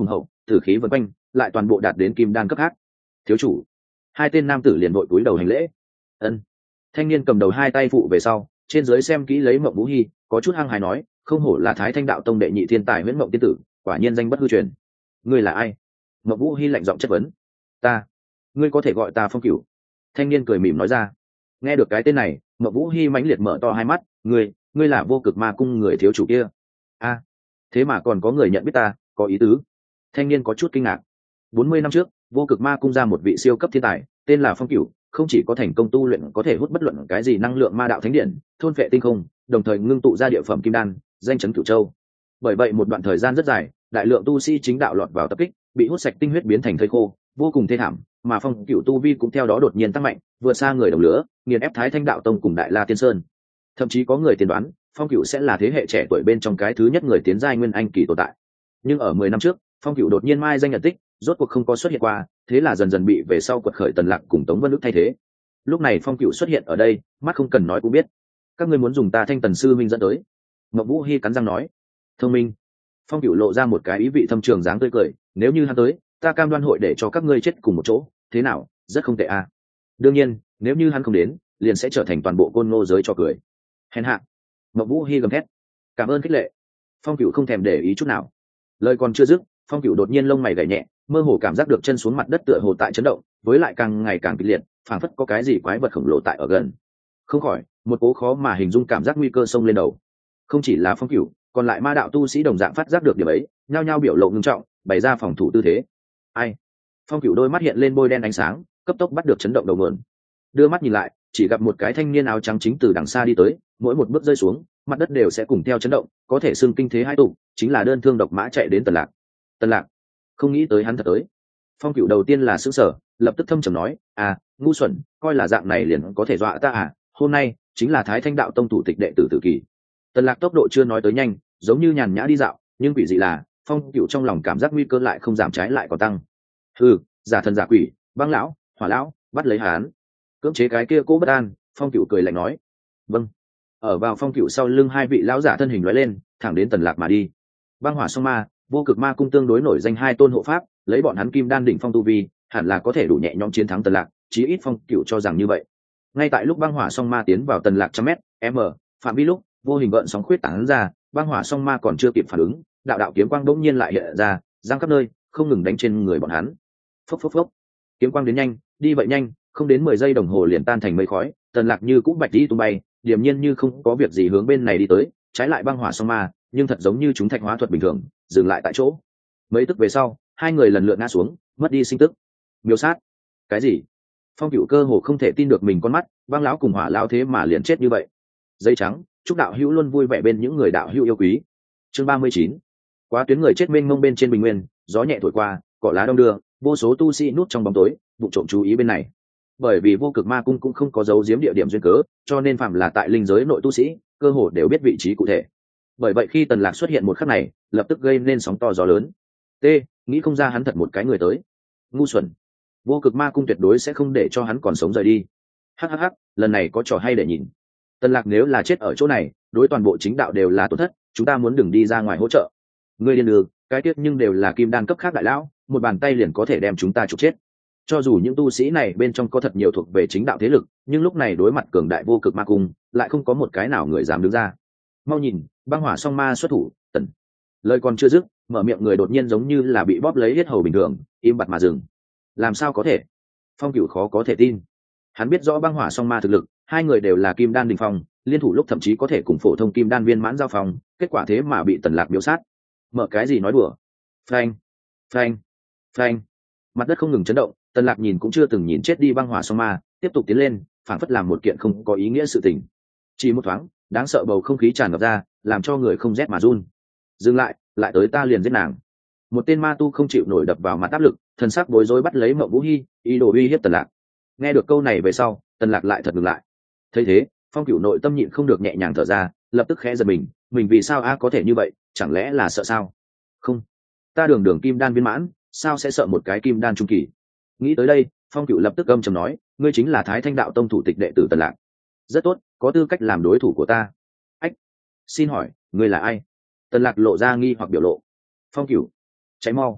tử khí vân quanh, lại toàn bộ đạt đến kim đan cấp khác. Thiếu chủ. Hai tên nam tử liền vội cúi đầu hành lễ. Ân. Thanh niên cầm đầu hai tay phụ về sau, trên dưới xem kỹ lấy Mộng Vũ Hi, có chút hăng hái nói, không hổ là Thái Thanh đạo tông đệ nhị thiên tài Huyễn Mộng tiên tử, quả nhiên danh bất hư truyền. Ngươi là ai? Mộng Vũ Hi lạnh giọng chất vấn. Ta. Ngươi có thể gọi ta Phong Cửu. Thanh niên cười mỉm nói ra. Nghe được cái tên này, Mộng Vũ Hi mãnh liệt mở to hai mắt. Ngươi, ngươi là Vô Cực Ma cung người thiếu chủ kia? A, thế mà còn có người nhận biết ta, có ý tứ. Thanh niên có chút kinh ngạc. Bốn mươi năm trước, Vô Cực Ma cung ra một vị siêu cấp thiên tài, tên là Phong Cửu, không chỉ có thành công tu luyện có thể hút bất luận cái gì năng lượng ma đạo thánh điện, thôn phệ tinh không, đồng thời ngưng tụ ra địa phẩm kim đan, danh chấn cửu châu. Bởi vậy một đoạn thời gian rất dài, đại lượng tu sĩ chính đạo lọt vào tập kích, bị hút sạch tinh huyết biến thành thây khô, vô cùng thê thảm, mà Phong Cửu tu vi cũng theo đó đột nhiên tăng mạnh, vượt xa người đồng lứa, nghiền ép Thái Thanh đạo tông cùng Đại La Tiên Sơn. Thậm chí có người tiên đoán, Phong Cửu sẽ là thế hệ trẻ tuổi bên trong cái thứ nhất người tiến giai nguyên anh kỳ tồn tại. Nhưng ở mười năm trước, Phong Cửu đột nhiên mai danh nhận tích, rốt cuộc không có xuất hiện qua, thế là dần dần bị về sau quật khởi Tần Lạc cùng Tống Vân Ức thay thế. Lúc này Phong Cửu xuất hiện ở đây, mắt không cần nói cũng biết, các ngươi muốn dùng ta Thanh Tần sư minh dẫn tới. Mộng Vũ Hi cắn răng nói. Thông minh. Phong Cửu lộ ra một cái ý vị thâm trường dáng tươi cười, nếu như hắn tới, ta cam đoan hội để cho các ngươi chết cùng một chỗ, thế nào, rất không tệ à. Đương nhiên, nếu như hắn không đến, liền sẽ trở thành toàn bộ Côn Ngô giới cho cười. Hèn hạ. Mộng Vũ Hi gầm thét. Cảm ơn khích lệ. Phong Cửu không thèm để ý chút nào. Lời còn chưa dứt, Phong Cửu đột nhiên lông mày gảy nhẹ, mơ hồ cảm giác được chân xuống mặt đất tựa hồ tại chấn động, với lại càng ngày càng kịch liệt, phảng phất có cái gì quái vật khổng lồ tại ở gần. Không khỏi, một cố khó mà hình dung cảm giác nguy cơ xông lên đầu. Không chỉ là Phong Cửu, còn lại ma đạo tu sĩ đồng dạng phát giác được điểm ấy, nhao nhao biểu lộ ngưng trọng, bày ra phòng thủ tư thế. Ai? Phong Cửu đôi mắt hiện lên bôi đen ánh sáng, cấp tốc bắt được chấn động đầu nguồn. Đưa mắt nhìn lại, chỉ gặp một cái thanh niên áo trắng chính từ đằng xa đi tới, mỗi một bước rơi xuống, mặt đất đều sẽ cùng theo chấn động, có thể xưng kinh thế hai tụ, chính là đơn thương độc mã chạy đến Tần Lạc. Tần Lạc, không nghĩ tới hắn thật tới. Phong Cửu đầu tiên là sửng sở, lập tức thâm trầm nói, à, ngu xuẩn, coi là dạng này liền có thể dọa ta à? Hôm nay chính là Thái Thanh đạo tông thủ tịch đệ tử Tử Kỳ. Tần Lạc tốc độ chưa nói tới nhanh, giống như nhàn nhã đi dạo, nhưng quỷ dị là, Phong Cửu trong lòng cảm giác nguy cơ lại không giảm trái lại còn tăng. Hừ, giả thần giả quỷ, băng lão, hỏa lão, bắt lấy hắn. Cưỡng chế cái kia cố bất an, Phong Cửu cười lạnh nói. Vâng. Ở vào Phong Cửu sau lưng hai vị lão giả thân hình lóe lên, thẳng đến Tần Lạc mà đi. Băng Hỏa Song Ma, Vô Cực Ma cung tương đối nổi danh hai tôn hộ pháp, lấy bọn hắn kim đan đỉnh phong tu vi, hẳn là có thể đủ nhẹ nhõm chiến thắng Tần Lạc, chí ít Phong Cửu cho rằng như vậy. Ngay tại lúc Băng Hỏa Song Ma tiến vào Tần Lạc trăm mét, m, phạm vi lúc, vô hình gợn sóng khuyết tán ra, Băng Hỏa Song Ma còn chưa kịp phản ứng, đạo đạo kiếm quang bỗng nhiên lại hiện ra, giăng khắp nơi, không ngừng đánh trên người bọn hắn. Phốc phốc phốc. Kiếm quang đến nhanh, đi vậy nhanh, không đến mười giây đồng hồ liền tan thành mây khói, Tần Lạc như cũng bạch đi tung bay, điềm nhiên như không có việc gì hướng bên này đi tới, trái lại Băng Hỏa Song Ma, nhưng thật giống như chúng thạch hóa thuật bình thường, dừng lại tại chỗ. Mấy tức về sau, hai người lần lượt ngã xuống, mất đi sinh tức. Miêu sát? Cái gì? Phong Cửu cơ hồ không thể tin được mình con mắt, Băng lão cùng Hỏa lão thế mà liền chết như vậy. Dây trắng, chúc đạo hữu luôn vui vẻ bên những người đạo hữu yêu quý. Chương ba mươi chín. Quá tuyến người chết mênh mông bên trên bình nguyên, gió nhẹ thổi qua, cỏ lá đông đưa, vô số tu sĩ núp trong bóng tối, vụ trộm chú ý bên này. Bởi vì Vô Cực Ma cung cũng không có dấu giếm địa điểm duyên cớ, cho nên phạm là tại linh giới nội tu sĩ, cơ hồ đều biết vị trí cụ thể. Bởi vậy khi Tần Lạc xuất hiện một khắc này, lập tức gây nên sóng to gió lớn. T, nghĩ không ra hắn thật một cái người tới. Ngu xuẩn. Vô Cực Ma cung tuyệt đối sẽ không để cho hắn còn sống rời đi. Hắc hắc hắc, lần này có trò hay để nhìn. Tần Lạc nếu là chết ở chỗ này, đối toàn bộ chính đạo đều là tổn thất, chúng ta muốn đừng đi ra ngoài hỗ trợ. Ngươi điên đường, cái tiếc nhưng đều là kim đan cấp khác đại lão, một bàn tay liền có thể đem chúng ta trục chết. Cho dù những tu sĩ này bên trong có thật nhiều thuộc về chính đạo thế lực, nhưng lúc này đối mặt cường đại Vô Cực Ma cung, lại không có một cái nào người dám đứng ra. Mau nhìn, Băng Hỏa Song Ma xuất thủ. Tần. Lời còn chưa dứt, mở miệng người đột nhiên giống như là bị bóp lấy hết hầu bình thường, im bặt mà dừng. Làm sao có thể? Phong Cửu khó có thể tin. Hắn biết rõ Băng Hỏa Song Ma thực lực, hai người đều là kim đan đỉnh phong, liên thủ lúc thậm chí có thể cùng phổ thông kim đan viên mãn giao phòng, kết quả thế mà bị Tần Lạc miêu sát. Mở cái gì nói đùa? Phanh, phanh, phanh. Mặt đất không ngừng chấn động, Tần Lạc nhìn cũng chưa từng nhìn chết đi Băng Hỏa Song Ma, tiếp tục tiến lên, phảng phất làm một kiện không có ý nghĩa sự tình. Chỉ một thoáng, đáng sợ bầu không khí tràn ngập ra, làm cho người không rét mà run. Dừng lại, lại tới ta liền giết nàng. Một tên ma tu không chịu nổi đập vào mặt áp lực, thần sắc bối rối bắt lấy Mộng Vũ Hi, ý đồ uy hiếp Tần Lạc. Nghe được câu này về sau, Tần Lạc lại thật ngừng lại. Thấy thế, Phong Cửu nội tâm nhịn không được nhẹ nhàng thở ra, lập tức khẽ giật mình, mình vì sao a có thể như vậy, chẳng lẽ là sợ sao? Không, ta đường đường kim đan viên mãn, sao sẽ sợ một cái kim đan trung kỳ? Nghĩ tới đây, Phong Cửu lập tức âm trầm nói, ngươi chính là Thái Thanh đạo tông thủ tịch đệ tử Tần Lạc. Rất tốt, có tư cách làm đối thủ của ta. Ách, xin hỏi, ngươi là ai? Tần Lạc lộ ra nghi hoặc biểu lộ. Phong Cửu, cháy mau.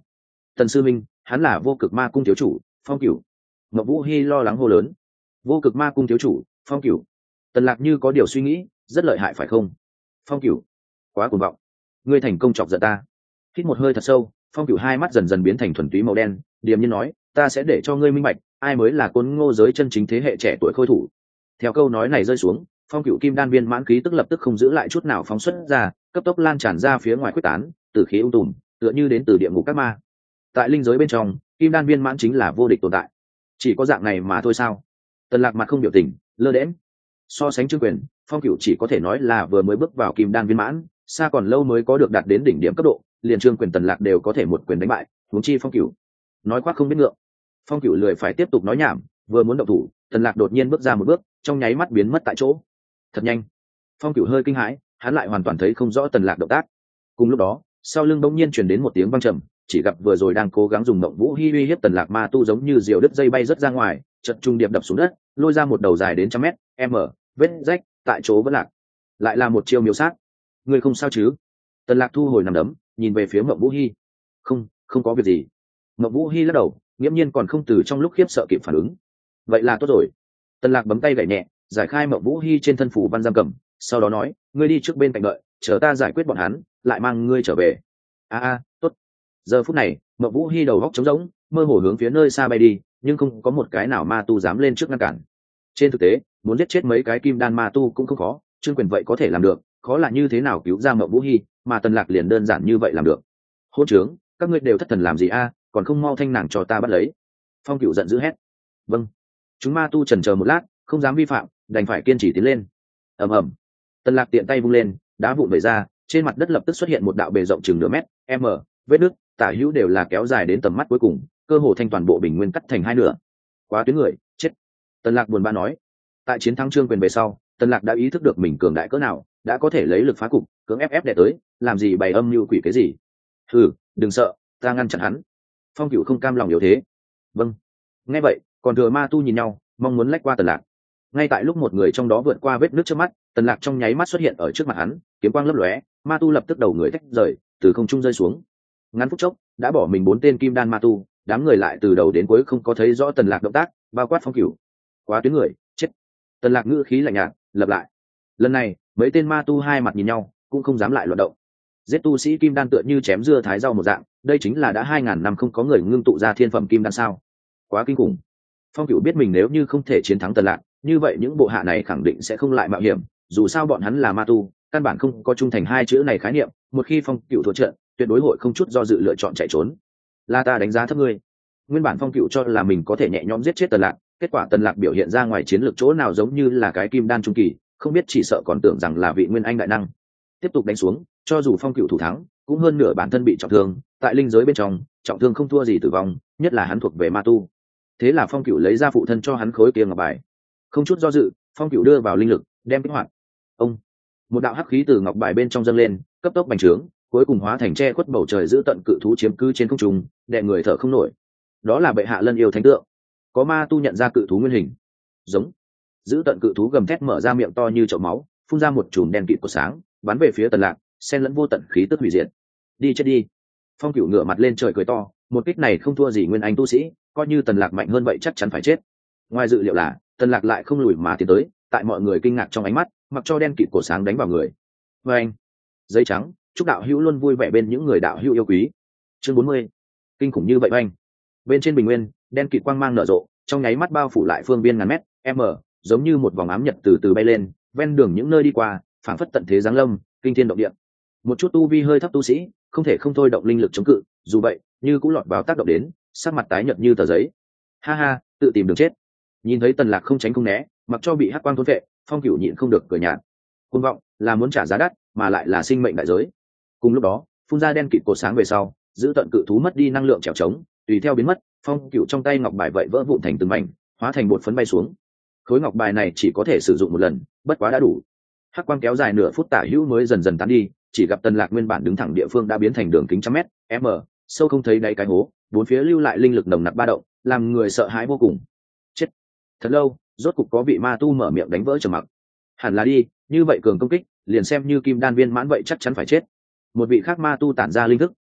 Tần sư minh, hắn là vô cực ma cung thiếu chủ Phong Cửu. Ngọc Vũ Hi lo lắng hô lớn. Vô cực ma cung thiếu chủ Phong Cửu. Tần Lạc như có điều suy nghĩ, rất lợi hại phải không? Phong Cửu, quá cuồng vọng, ngươi thành công chọc giận ta. Hít một hơi thật sâu, Phong Cửu hai mắt dần dần biến thành thuần túy màu đen, điềm nhiên nói, ta sẽ để cho ngươi minh bạch, ai mới là Côn Ngô giới chân chính thế hệ trẻ tuổi khôi thủ. Theo câu nói này rơi xuống, Phong Cửu kim đan viên mãn khí tức lập tức không giữ lại chút nào phóng xuất ra, cấp tốc lan tràn ra phía ngoài quyết tán, từ khí ung tùm, tựa như đến từ địa ngục các ma. Tại linh giới bên trong, kim đan viên mãn chính là vô địch tồn tại. Chỉ có dạng này mà thôi sao? Tần Lạc mặt không biểu tình, lơ đễnh. So sánh Trương Quyền, Phong Cửu chỉ có thể nói là vừa mới bước vào kim đan viên mãn, xa còn lâu mới có được đạt đến đỉnh điểm cấp độ, liền Trương Quyền Tần Lạc đều có thể một quyền đánh bại, huống chi Phong Cửu. Nói khoác không biết ngượng. Phong Cửu lười phải tiếp tục nói nhảm, vừa muốn động thủ, Tần Lạc đột nhiên bước ra một bước, trong nháy mắt biến mất tại chỗ. Thật nhanh. Phong Cửu hơi kinh hãi, hắn lại hoàn toàn thấy không rõ Tần Lạc động tác. Cùng lúc đó, sau lưng bỗng nhiên truyền đến một tiếng vang trầm, chỉ gặp vừa rồi đang cố gắng dùng Mộng Vũ Hi uy hiếp Tần Lạc ma tu giống như diều đứt dây bay rất ra ngoài, chợt trung điệp đập xuống đất, lôi ra một đầu dài đến trăm mét, m, vết rách, tại chỗ vẫn lạc. Lại là một chiêu miêu sát. Ngươi không sao chứ? Tần Lạc thu hồi nằm đấm, nhìn về phía Mộng Vũ Hi. Không, không có việc gì. Mộng Vũ Hi lắc đầu, nghiễm nhiên còn không từ trong lúc khiếp sợ kịp phản ứng. Vậy là tốt rồi. Tần Lạc bấm tay gảy nhẹ, giải khai Mộng Vũ Hi trên thân phủ văn giam cầm, sau đó nói, ngươi đi trước bên cạnh đợi, chờ ta giải quyết bọn hắn, lại mang ngươi trở về. A a, tốt. Giờ phút này, Mộng Vũ Hi đầu óc trống rỗng, mơ hồ hướng phía nơi xa bay đi, nhưng không có một cái nào ma tu dám lên trước ngăn cản. Trên thực tế, muốn giết chết mấy cái kim đan ma tu cũng không khó, Trương Quyền vậy có thể làm được, khó là như thế nào cứu ra Mộng Vũ Hi, mà Tần Lạc liền đơn giản như vậy làm được. Hỗn trướng, các ngươi đều thất thần làm gì a, còn không mau thanh nàng cho ta bắt lấy. Phong Cửu giận dữ hét. Vâng. Chúng ma tu chần chờ một lát, không dám vi phạm, đành phải kiên trì tiến lên. Ầm ầm. Tần Lạc tiện tay vung lên, đá vụn vẩy ra, trên mặt đất lập tức xuất hiện một đạo bề rộng chừng nửa mét, m, vết nứt, tả hữu đều là kéo dài đến tầm mắt cuối cùng, cơ hồ thanh toàn bộ bình nguyên cắt thành hai nửa. Quá tuyến người, chết. Tần Lạc buồn bã nói. Tại chiến thắng Trương Quyền về sau, Tần Lạc đã ý thức được mình cường đại cỡ nào, đã có thể lấy lực phá cục, cưỡng ép ép đè tới, làm gì bày âm mưu quỷ cái gì. Hừ, đừng sợ, ta ngăn chặn hắn. Phong Cửu không cam lòng yếu thế. Vâng. Nghe vậy, còn thừa ma tu nhìn nhau, mong muốn lách qua Tần Lạc. Ngay tại lúc một người trong đó vượt qua vết nước trước mắt, Tần Lạc trong nháy mắt xuất hiện ở trước mặt hắn, kiếm quang lấp lóe, ma tu lập tức đầu người tách rời, từ không trung rơi xuống. Ngắn phút chốc, đã bỏ mình bốn tên kim đan ma tu, đám người lại từ đầu đến cuối không có thấy rõ Tần Lạc động tác, bao quát Phong Cửu. Quá tuyến người, chết. Tần Lạc ngữ khí lạnh nhạt, lặp lại. Lần này, mấy tên ma tu hai mặt nhìn nhau, cũng không dám lại loạn động. Giết tu sĩ kim đan tựa như chém dưa thái rau một dạng, đây chính là đã hai ngàn năm không có người ngưng tụ ra thiên phẩm kim đan sao? Quá kinh khủng. Phong Cửu biết mình nếu như không thể chiến thắng Tần Lạc, như vậy những bộ hạ này khẳng định sẽ không lại mạo hiểm, dù sao bọn hắn là ma tu, căn bản không có trung thành hai chữ này khái niệm, một khi Phong Cửu thua trận, tuyệt đối hội không chút do dự lựa chọn chạy trốn. Là ta đánh giá thấp ngươi. Nguyên bản Phong Cửu cho là mình có thể nhẹ nhõm giết chết Tần Lạc, kết quả Tần Lạc biểu hiện ra ngoài chiến lược chỗ nào giống như là cái kim đan trung kỳ, không biết chỉ sợ còn tưởng rằng là vị nguyên anh đại năng. Tiếp tục đánh xuống, cho dù Phong Cửu thủ thắng, cũng hơn nửa bản thân bị trọng thương, tại linh giới bên trong, trọng thương không thua gì tử vong, nhất là hắn thuộc về ma tu. Thế là Phong Cửu lấy ra phụ thân cho hắn khối kia ngọc bài. Không chút do dự, Phong Cửu đưa vào linh lực, đem kích hoạt. Ông, một đạo hắc khí từ ngọc bài bên trong dâng lên, cấp tốc bành trướng, cuối cùng hóa thành che khuất bầu trời giữ tận cự thú chiếm cứ trên không trung, đè người thở không nổi. Đó là bệ hạ Lân Yêu Thánh Tượng. Có ma tu nhận ra cự thú nguyên hình. Giống. Giữ tận cự thú gầm thét mở ra miệng to như chậu máu, phun ra một chùm đen kịt của sáng, bắn về phía Tần Lạc, xen lẫn vô tận khí tức hủy diệt. Đi chết đi. Phong Cửu ngửa mặt lên trời cười to, một kích này không thua gì nguyên anh tu sĩ, coi như Tần Lạc mạnh hơn vậy chắc chắn phải chết. Ngoài dự liệu là, Tần Lạc lại không lùi mà tiến tới, tại mọi người kinh ngạc trong ánh mắt, mặc cho đen kịt cổ sáng đánh vào người. Và anh, giấy trắng, chúc đạo hữu luôn vui vẻ bên những người đạo hữu yêu quý. Chương bốn mươi, kinh khủng như vậy anh. Bên trên bình nguyên, đen kịt quang mang nở rộ, trong nháy mắt bao phủ lại phương viên ngàn mét, m, giống như một vòng ám nhật từ từ bay lên, ven đường những nơi đi qua, phảng phất tận thế giáng lâm, kinh thiên động địa. Một chút tu vi hơi thấp tu sĩ, không thể không thôi động linh lực chống cự, dù vậy, như cũng lọt vào tác động đến, sắc mặt tái nhợt như tờ giấy. Ha ha, tự tìm đường chết. Nhìn thấy Tần Lạc không tránh không né, mặc cho bị hắc quang thôn vệ, Phong Cửu nhịn không được cười nhạt. Cuồng vọng, là muốn trả giá đắt, mà lại là sinh mệnh đại giới. Cùng lúc đó, phun ra đen kịt cột sáng về sau, giữ tận cự thú mất đi năng lượng trèo trống, tùy theo biến mất, Phong Cửu trong tay ngọc bài vậy vỡ vụn thành từng mảnh, hóa thành bột phấn bay xuống. Khối ngọc bài này chỉ có thể sử dụng một lần, bất quá đã đủ. Hắc quang kéo dài nửa phút tả hữu mới dần dần tán đi, chỉ gặp Tần Lạc nguyên bản đứng thẳng địa phương đã biến thành đường kính trăm mét, m, sâu không thấy đáy cái hố, bốn phía lưu lại linh lực nồng nặc ba động, làm người sợ hãi vô cùng. Chết. Thật lâu, rốt cục có vị ma tu mở miệng đánh vỡ trầm mặc. Hẳn là đi, như vậy cường công kích, liền xem như kim đan viên mãn vậy chắc chắn phải chết. Một vị khác ma tu tản ra linh thức,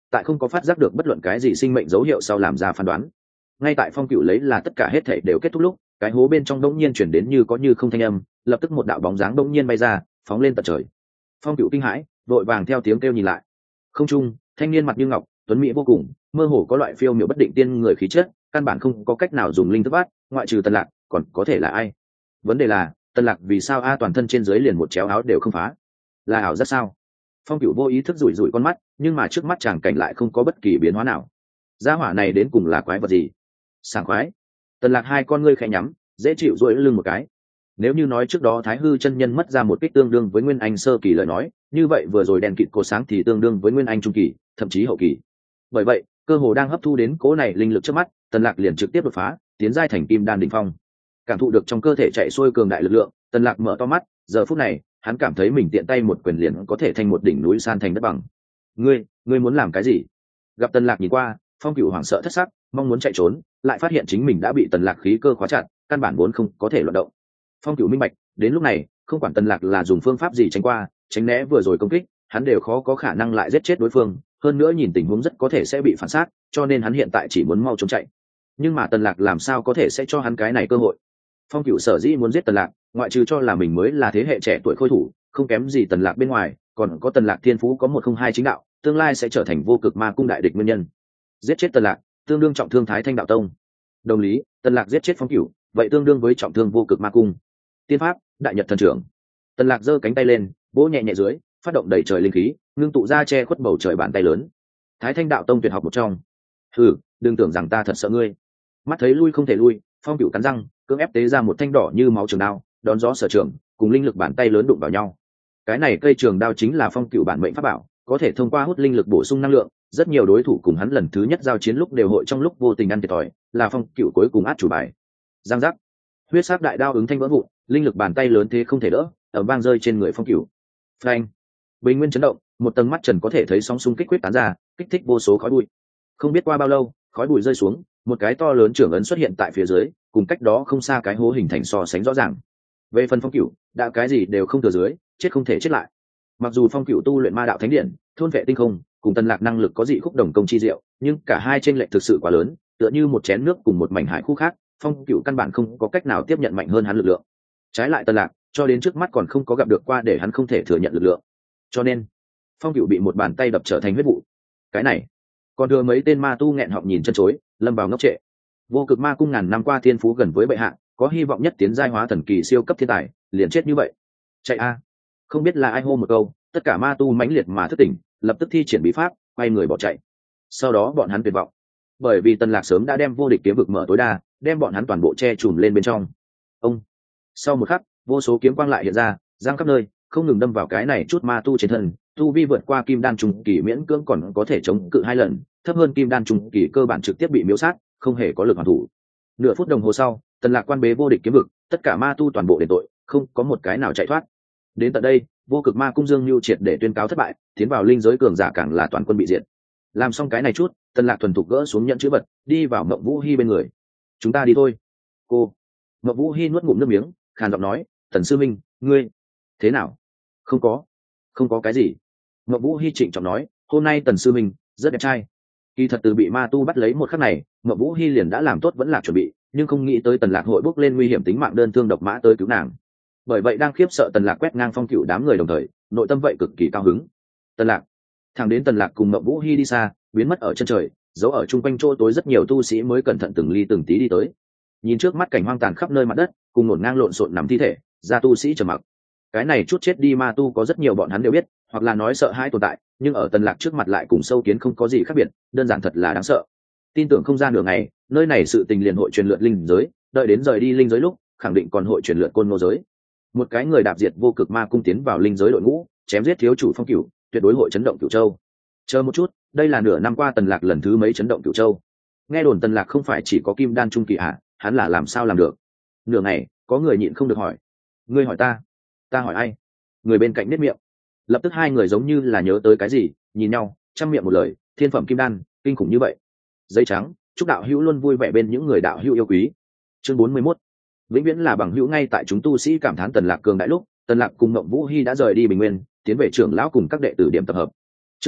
tại không có phát giác được bất luận cái gì sinh mệnh dấu hiệu sau làm ra phán đoán. Ngay tại Phong Cửu lấy là tất cả hết thảy đều kết thúc lúc, cái hố bên trong đống nhiên chuyển đến như có như không thanh âm, lập tức một đạo bóng dáng đống nhiên bay ra, phóng lên tận trời. Phong Cửu kinh hãi, vội vàng theo tiếng kêu nhìn lại. Không trung, thanh niên mặt như ngọc, tuấn mỹ vô cùng, mơ hồ có loại phiêu miểu bất định tiên người khí chất, căn bản không có cách nào dùng linh thức bắt, ngoại trừ Tần Lạc, còn có thể là ai? Vấn đề là, Tần Lạc vì sao a toàn thân trên dưới liền một chéo áo đều không phá? Là ảo giác sao? Phong Cửu vô ý thức rủi rủi con mắt, nhưng mà trước mắt chàng cảnh lại không có bất kỳ biến hóa nào. Gia hỏa này đến cùng là quái vật gì? Sảng khoái. Tần Lạc hai con ngươi khẽ nhắm, dễ chịu duỗi lưng một cái. Nếu như nói trước đó Thái Hư chân nhân mất ra một kích tương đương với Nguyên Anh sơ kỳ lời nói, như vậy vừa rồi đèn kịt cổ sáng thì tương đương với Nguyên Anh trung kỳ, thậm chí hậu kỳ. Bởi vậy, cơ hồ đang hấp thu đến cố này linh lực trước mắt, Tần Lạc liền trực tiếp đột phá, tiến giai thành Kim Đan đỉnh phong. Cảm thụ được trong cơ thể chạy xuôi cường đại lực lượng, Tần Lạc mở to mắt, giờ phút này, hắn cảm thấy mình tiện tay một quyền liền có thể thành một đỉnh núi san thành đất bằng. "Ngươi, ngươi muốn làm cái gì?" Gặp Tần Lạc nhìn qua, Phong Cửu hoảng sợ thất sắc, mong muốn chạy trốn, lại phát hiện chính mình đã bị Tần Lạc khí cơ khóa chặt, căn bản vốn không có thể luận động. Phong Cửu minh bạch, đến lúc này, không quản Tần Lạc là dùng phương pháp gì tránh qua, tránh né vừa rồi công kích, hắn đều khó có khả năng lại giết chết đối phương, hơn nữa nhìn tình huống rất có thể sẽ bị phản sát, cho nên hắn hiện tại chỉ muốn mau chóng chạy. Nhưng mà Tần Lạc làm sao có thể sẽ cho hắn cái này cơ hội? Phong Cửu sở dĩ muốn giết Tần Lạc, ngoại trừ cho là mình mới là thế hệ trẻ tuổi khôi thủ, không kém gì Tần Lạc bên ngoài, còn có Tần Lạc thiên phú có một không hai chính đạo, tương lai sẽ trở thành vô cực ma cung đại địch nguyên nhân. Giết chết Tần Lạc, tương đương trọng thương Thái Thanh đạo tông. Đồng lý, Tần Lạc giết chết Phong Cửu, vậy tương đương với trọng thương vô cực ma cung. Tiên pháp, Đại Nhật thần trưởng. Tần Lạc giơ cánh tay lên, vỗ nhẹ nhẹ dưới, phát động đầy trời linh khí, ngưng tụ ra che khuất bầu trời bàn tay lớn. Thái Thanh đạo tông tuyệt học một trong. Hừ, đừng tưởng rằng ta thật sợ ngươi. Mắt thấy lui không thể lui, Phong Cửu cắn răng, cưỡng ép tế ra một thanh đỏ như máu trường đao, đón gió sở trường, cùng linh lực bàn tay lớn đụng vào nhau. Cái này cây trường đao chính là Phong Cửu bản mệnh pháp bảo, có thể thông qua hút linh lực bổ sung năng lượng, rất nhiều đối thủ cùng hắn lần thứ nhất giao chiến lúc đều hội trong lúc vô tình ăn thiệt thòi, là Phong Cửu cuối cùng át chủ bài. Giang giác, huyết sắc đại đao ứng thanh vỡ vụn, linh lực bàn tay lớn thế không thể đỡ, ở vang rơi trên người Phong Cửu. Phanh, bình nguyên chấn động, một tầng mắt trần có thể thấy sóng xung kích quyết tán ra, kích thích vô số khói bụi. Không biết qua bao lâu, khói bụi rơi xuống, một cái to lớn trưởng ấn xuất hiện tại phía dưới, cùng cách đó không xa cái hố hình thành so sánh rõ ràng. Về phần Phong Cửu, đã cái gì đều không thừa dưới, chết không thể chết lại. Mặc dù Phong Cửu tu luyện ma đạo thánh điện, thôn vệ tinh không, cùng Tần Lạc năng lực có dị khúc đồng công chi diệu, nhưng cả hai chênh lệch thực sự quá lớn, tựa như một chén nước cùng một mảnh hải khu khác, Phong Cửu căn bản không có cách nào tiếp nhận mạnh hơn hắn lực lượng. Trái lại Tần Lạc, cho đến trước mắt còn không có gặp được qua để hắn không thể thừa nhận lực lượng. Cho nên, Phong Cửu bị một bàn tay đập trở thành huyết vụ. Cái này, còn thừa mấy tên ma tu nghẹn họng nhìn chân chối, lâm vào ngốc trệ. Vô cực ma cung ngàn năm qua thiên phú gần với bệ hạ, có hy vọng nhất tiến giai hóa thần kỳ siêu cấp thiên tài, liền chết như vậy. Chạy a! Không biết là ai hô một câu, tất cả ma tu mãnh liệt mà thức tỉnh, lập tức thi triển bí pháp, quay người bỏ chạy. Sau đó bọn hắn tuyệt vọng, bởi vì Tần Lạc sớm đã đem vô địch kiếm vực mở tối đa, đem bọn hắn toàn bộ che chùm lên bên trong. Ông. Sau một khắc, vô số kiếm quang lại hiện ra, giăng khắp nơi, không ngừng đâm vào cái này chút ma tu trên thân, tu vi vượt qua kim đan trung kỳ miễn cưỡng còn có thể chống cự hai lần, thấp hơn kim đan trung kỳ cơ bản trực tiếp bị miễu sát, không hề có lực hoàn thủ. Nửa phút đồng hồ sau, Tần Lạc quan bế vô địch kiếm vực, tất cả ma tu toàn bộ đền tội, không có một cái nào chạy thoát. Đến tận đây, vô cực ma cung Dương Nưu triệt để tuyên cáo thất bại, tiến vào linh giới cường giả càng là toàn quân bị diệt. Làm xong cái này chút, Tần Lạc thuần thục gỡ xuống nhận chữ vật, đi vào Mộng Vũ Hi bên người. "Chúng ta đi thôi." Cô. Mộng Vũ Hi nuốt ngụm nước miếng, khàn giọng nói, "Tần sư minh, ngươi thế nào?" "Không có, không có cái gì." Mộng Vũ Hi trịnh trọng nói, "Hôm nay Tần sư minh rất đẹp trai." Kỳ thật từ bị ma tu bắt lấy một khắc này, Mộng Vũ Hi liền đã làm tốt vẫn là chuẩn bị, nhưng không nghĩ tới Tần Lạc hội bước lên nguy hiểm tính mạng đơn thương độc mã tới cứu nàng. Bởi vậy đang khiếp sợ Tần Lạc quét ngang Phong Cửu đám người đồng thời, nội tâm vậy cực kỳ cao hứng. Tần Lạc, thẳng đến Tần Lạc cùng Mộng Vũ Hi đi xa, biến mất ở chân trời, giấu ở trung quanh chỗ tối rất nhiều tu sĩ mới cẩn thận từng ly từng tí đi tới. Nhìn trước mắt cảnh hoang tàn khắp nơi mặt đất, cùng hỗn ngang lộn xộn nằm thi thể, ra tu sĩ trầm mặc. Cái này chút chết đi ma tu có rất nhiều bọn hắn đều biết, hoặc là nói sợ hãi tồn tại, nhưng ở Tần Lạc trước mặt lại cùng sâu kiến không có gì khác biệt, đơn giản thật là đáng sợ. Tin tưởng không ra nửa ngày, nơi này sự tình liền hội truyền lượn linh giới, đợi đến rời đi linh giới lúc, khẳng định còn hội truyền lượn côn ngô giới. Một cái người đạp diệt vô cực ma cung tiến vào linh giới đội ngũ, chém giết thiếu chủ Phong Cửu, tuyệt đối hội chấn động Cửu Châu. Chờ một chút, đây là nửa năm qua Tần Lạc lần thứ mấy chấn động Cửu Châu. Nghe đồn Tần Lạc không phải chỉ có kim đan trung kỳ à, hắn là làm sao làm được? Nửa ngày, có người nhịn không được hỏi. Ngươi hỏi ta? Ta hỏi ai? Người bên cạnh nhếch miệng. Lập tức hai người giống như là nhớ tới cái gì, nhìn nhau, trăm miệng một lời, thiên phẩm kim đan, kinh khủng như vậy. Giấy trắng, chúc đạo hữu luôn vui vẻ bên những người đạo hữu yêu quý. Chương bốn mươi mốt. Vĩnh viễn là bằng hữu. Ngay tại chúng tu sĩ cảm thán Tần Lạc cường đại lúc, Tần Lạc cùng Mộng Vũ Hi đã rời đi Bình Nguyên, tiến về trưởng lão cùng các đệ tử điểm tập hợp. Trước đó,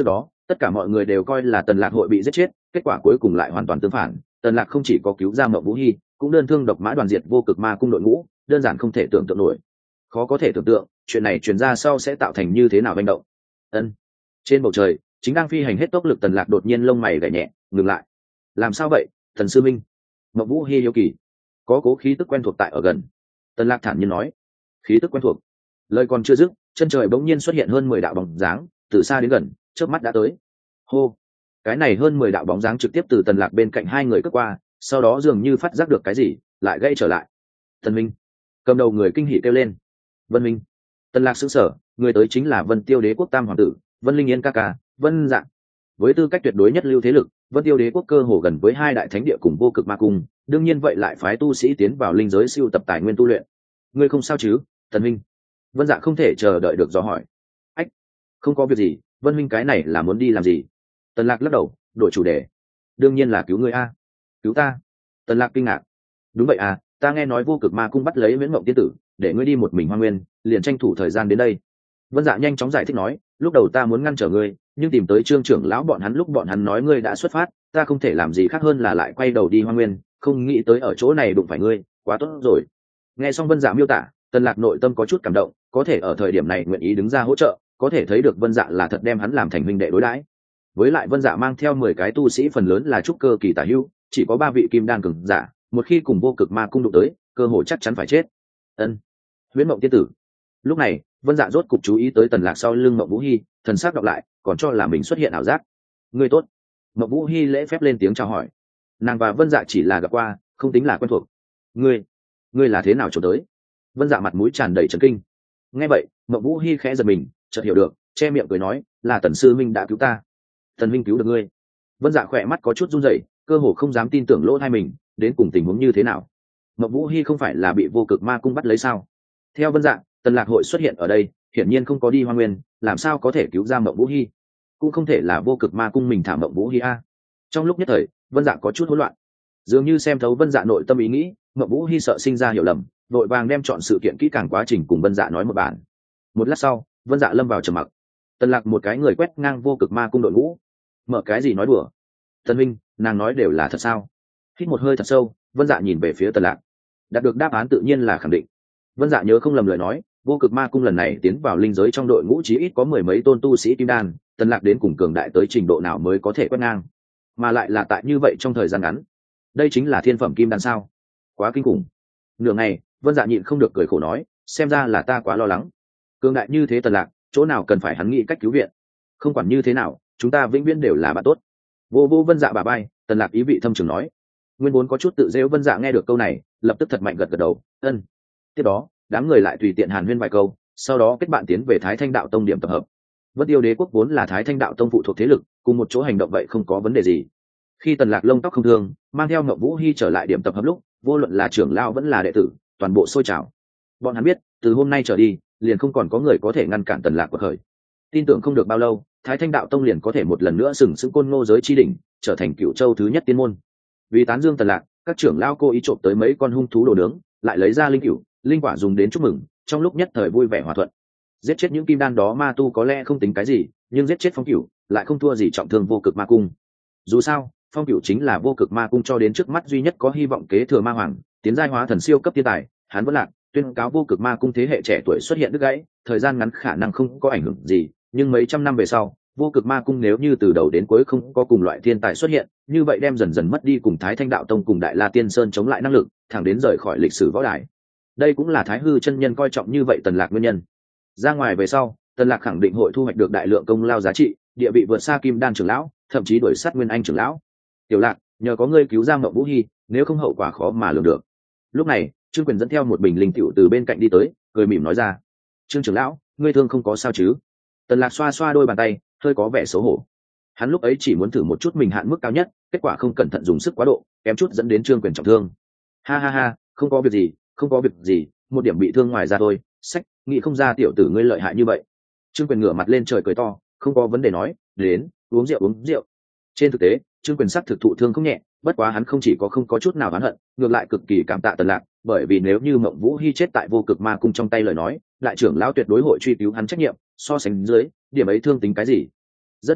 Tất cả mọi người đều coi là Tần Lạc hội bị giết chết, kết quả cuối cùng lại hoàn toàn tương phản. Tần Lạc không chỉ có cứu ra Mộng Vũ Hi, cũng đơn thương độc mã đoàn diệt vô cực ma cung đội ngũ, đơn giản không thể tưởng tượng nổi. Khó có thể tưởng tượng, chuyện này truyền ra sau sẽ tạo thành như thế nào hành động. Ân. Trên bầu trời, chính đang phi hành hết tốc lực Tần Lạc đột nhiên lông mày gảy nhẹ, ngừng lại. Làm sao vậy, Thần sư minh? Mộng Vũ Hi hiếu kỳ. Có cố khí tức quen thuộc tại ở gần. Tần Lạc thản nhiên nói. Khí tức quen thuộc. Lời còn chưa dứt, chân trời bỗng nhiên xuất hiện hơn mười đạo bóng dáng, từ xa đến gần, chớp mắt đã tới. Hô. Cái này hơn mười đạo bóng dáng trực tiếp từ Tần Lạc bên cạnh hai người cất qua, sau đó dường như phát giác được cái gì, lại gây trở lại. Tần Minh. Cầm đầu người kinh hỉ kêu lên. Vân Minh. Tần Lạc sững sờ, người tới chính là Vân Tiêu Đế quốc tam hoàng tử, Vân Linh Yên ca ca, Vân Dạng. Với tư cách tuyệt đối nhất lưu thế lực, Vân Tiêu Đế quốc cơ hồ gần với hai đại thánh địa cùng vô cực ma cung, đương nhiên vậy lại phái tu sĩ tiến vào linh giới siêu tập tài nguyên tu luyện. Ngươi không sao chứ, Tần Minh? Vân Dạ không thể chờ đợi được dò hỏi. Ách, không có việc gì, Vân Minh cái này là muốn đi làm gì? Tần Lạc lắc đầu, đổi chủ đề. Đương nhiên là cứu ngươi a. Cứu ta? Tần Lạc kinh ngạc. Đúng vậy à, ta nghe nói vô cực ma cung bắt lấy Viễn Mộng tiên tử, để ngươi đi một mình Hoang Nguyên, liền tranh thủ thời gian đến đây. Vân Dạ nhanh chóng giải thích nói, lúc đầu ta muốn ngăn trở ngươi, nhưng tìm tới Trương trưởng lão bọn hắn lúc bọn hắn nói ngươi đã xuất phát, ta không thể làm gì khác hơn là lại quay đầu đi Hoang Nguyên, không nghĩ tới ở chỗ này đụng phải ngươi, quá tốt rồi. Nghe xong Vân Dạ miêu tả, Tần Lạc nội tâm có chút cảm động, có thể ở thời điểm này nguyện ý đứng ra hỗ trợ, có thể thấy được Vân Dạ là thật đem hắn làm thành huynh đệ đối đãi. Với lại Vân Dạ mang theo mười cái tu sĩ phần lớn là trúc cơ kỳ tả hữu, chỉ có ba vị kim đan cường giả, một khi cùng vô cực ma cung đụng tới, cơ hội chắc chắn phải chết. Ân. Huyễn Mộng tiên tử. Lúc này, Vân Dạ rốt cục chú ý tới Tần Lạc sau lưng Mộng Vũ Hi, thần sắc đọc lại, còn cho là mình xuất hiện ảo giác. Ngươi tốt. Mộng Vũ Hi lễ phép lên tiếng chào hỏi. Nàng và Vân Dạ chỉ là gặp qua, không tính là quen thuộc. Ngươi, ngươi là thế nào trốn tới? Vân Dạ mặt mũi tràn đầy chấn kinh. Nghe vậy, Mộng Vũ Hi khẽ giật mình, chợt hiểu được, che miệng cười nói, là Tần sư minh đã cứu ta. Tần minh cứu được ngươi? Vân Dạ khỏe mắt có chút run rẩy, cơ hồ không dám tin tưởng lỗ tai mình, đến cùng tình huống như thế nào? Mộng Vũ Hi không phải là bị vô cực ma cung bắt lấy sao? Theo Vân Dạ, Tần Lạc hội xuất hiện ở đây, hiển nhiên không có đi Hoa Nguyên, làm sao có thể cứu ra Mộng Vũ Hi? Cũng không thể là vô cực ma cung mình thả Mộng Vũ Hi a. Trong lúc nhất thời, Vân Dạ có chút hỗn loạn. Dường như xem thấu Vân Dạ nội tâm ý nghĩ, Mộng Vũ Hi sợ sinh ra hiểu lầm, vội vàng đem chọn sự kiện kỹ càng quá trình cùng Vân Dạ nói một bản. Một lát sau, Vân Dạ lâm vào trầm mặc. Tần Lạc một cái người quét ngang vô cực ma cung đội ngũ, mở cái gì nói đùa? Tần Minh, nàng nói đều là thật sao? Hít một hơi thật sâu, Vân Dạ nhìn về phía Tần Lạc. Đạt được đáp án tự nhiên là khẳng định. Vân Dạ nhớ không lầm lời nói, vô cực ma cung lần này tiến vào linh giới trong đội ngũ chí ít có mười mấy tôn tu sĩ kim đan, Tần Lạc đến cùng cường đại tới trình độ nào mới có thể quét ngang, mà lại là tại như vậy trong thời gian ngắn. Đây chính là thiên phẩm kim đan sao? Quá kinh khủng. Nửa ngày, Vân Dạ nhịn không được cười khổ nói, xem ra là ta quá lo lắng. Cường đại như thế Tần Lạc, chỗ nào cần phải hắn nghĩ cách cứu viện. Không quản như thế nào, chúng ta vĩnh viễn đều là bạn tốt. Vô vô Vân Dạ bà bay, Tần Lạc ý vị thâm trường nói. Nguyên vốn có chút tự giễu Vân Dạ nghe được câu này, lập tức thật mạnh gật gật đầu, ân. Tiếp đó, đám người lại tùy tiện hàn huyên vài câu, sau đó kết bạn tiến về Thái Thanh Đạo Tông điểm tập hợp. Vân Tiêu Đế quốc vốn là Thái Thanh Đạo Tông phụ thuộc thế lực, cùng một chỗ hành động vậy không có vấn đề gì. Khi Tần Lạc lông tóc không thương, mang theo Ngọc Vũ Hi trở lại điểm tập hợp lúc, vô luận là trưởng lão vẫn là đệ tử, toàn bộ sôi trào. Bọn hắn biết, từ hôm nay trở đi, liền không còn có người có thể ngăn cản Tần Lạc quật khởi. Tin tưởng không được bao lâu, Thái Thanh Đạo Tông liền có thể một lần nữa sừng sững Côn Ngô giới chi đỉnh, trở thành Cửu Châu thứ nhất tiên môn. Vì tán dương Tần Lạc, các trưởng lão cố ý trộm tới mấy con hung thú đồ nướng, lại lấy ra linh cửu, linh quả dùng đến chúc mừng, trong lúc nhất thời vui vẻ hòa thuận. Giết chết những kim đan đó ma tu có lẽ không tính cái gì, nhưng giết chết Phong Cửu lại không thua gì trọng thương vô cực ma cung. Dù sao, Phong Cửu chính là vô cực ma cung cho đến trước mắt duy nhất có hy vọng kế thừa ma hoàng, tiến giai hóa thần siêu cấp thiên tài, hắn vẫn lạc, tuyên cáo vô cực ma cung thế hệ trẻ tuổi xuất hiện đứt gãy, thời gian ngắn khả năng không có ảnh hưởng gì, nhưng mấy trăm năm về sau, vô cực ma cung nếu như từ đầu đến cuối không có cùng loại thiên tài xuất hiện, như vậy đem dần dần mất đi cùng Thái Thanh Đạo Tông cùng Đại La Tiên Sơn chống lại năng lực, thẳng đến rời khỏi lịch sử võ đài. Đây cũng là Thái Hư chân nhân coi trọng như vậy Tần Lạc nguyên nhân. Ra ngoài về sau, Tần Lạc khẳng định hội thu hoạch được đại lượng công lao giá trị, địa vị vượt xa Kim Đan trưởng lão, thậm chí đuổi sát Nguyên Anh trưởng lão. Tiểu Lạc, nhờ có ngươi cứu ra Mộng Vũ Hi, nếu không hậu quả khó mà lường được. Lúc này, Trương Quyền dẫn theo một bình linh tiểu từ bên cạnh đi tới, cười mỉm nói ra: "Trương trưởng lão, ngươi thương không có sao chứ?" Tần Lạc xoa xoa đôi bàn tay, hơi có vẻ xấu hổ. Hắn lúc ấy chỉ muốn thử một chút mình hạn mức cao nhất, kết quả không cẩn thận dùng sức quá độ, kém chút dẫn đến Trương Quyền trọng thương. Ha ha ha, không có việc gì, không có việc gì, một điểm bị thương ngoài ra thôi. Sách, nghĩ không ra tiểu tử ngươi lợi hại như vậy. Trương Quyền ngửa mặt lên trời cười to, không có vấn đề nói, đến, uống rượu uống rượu. Trên thực tế, Trương Quyền sắc thực thụ thương không nhẹ, bất quá hắn không chỉ có không có chút nào oán hận, ngược lại cực kỳ cảm tạ Tần Lạc, bởi vì nếu như Mộng Vũ Hi chết tại vô cực ma cung trong tay lời nói, đại trưởng lão tuyệt đối hội truy cứu hắn trách nhiệm, so sánh dưới, điểm ấy thương tính cái gì. Rất nhanh,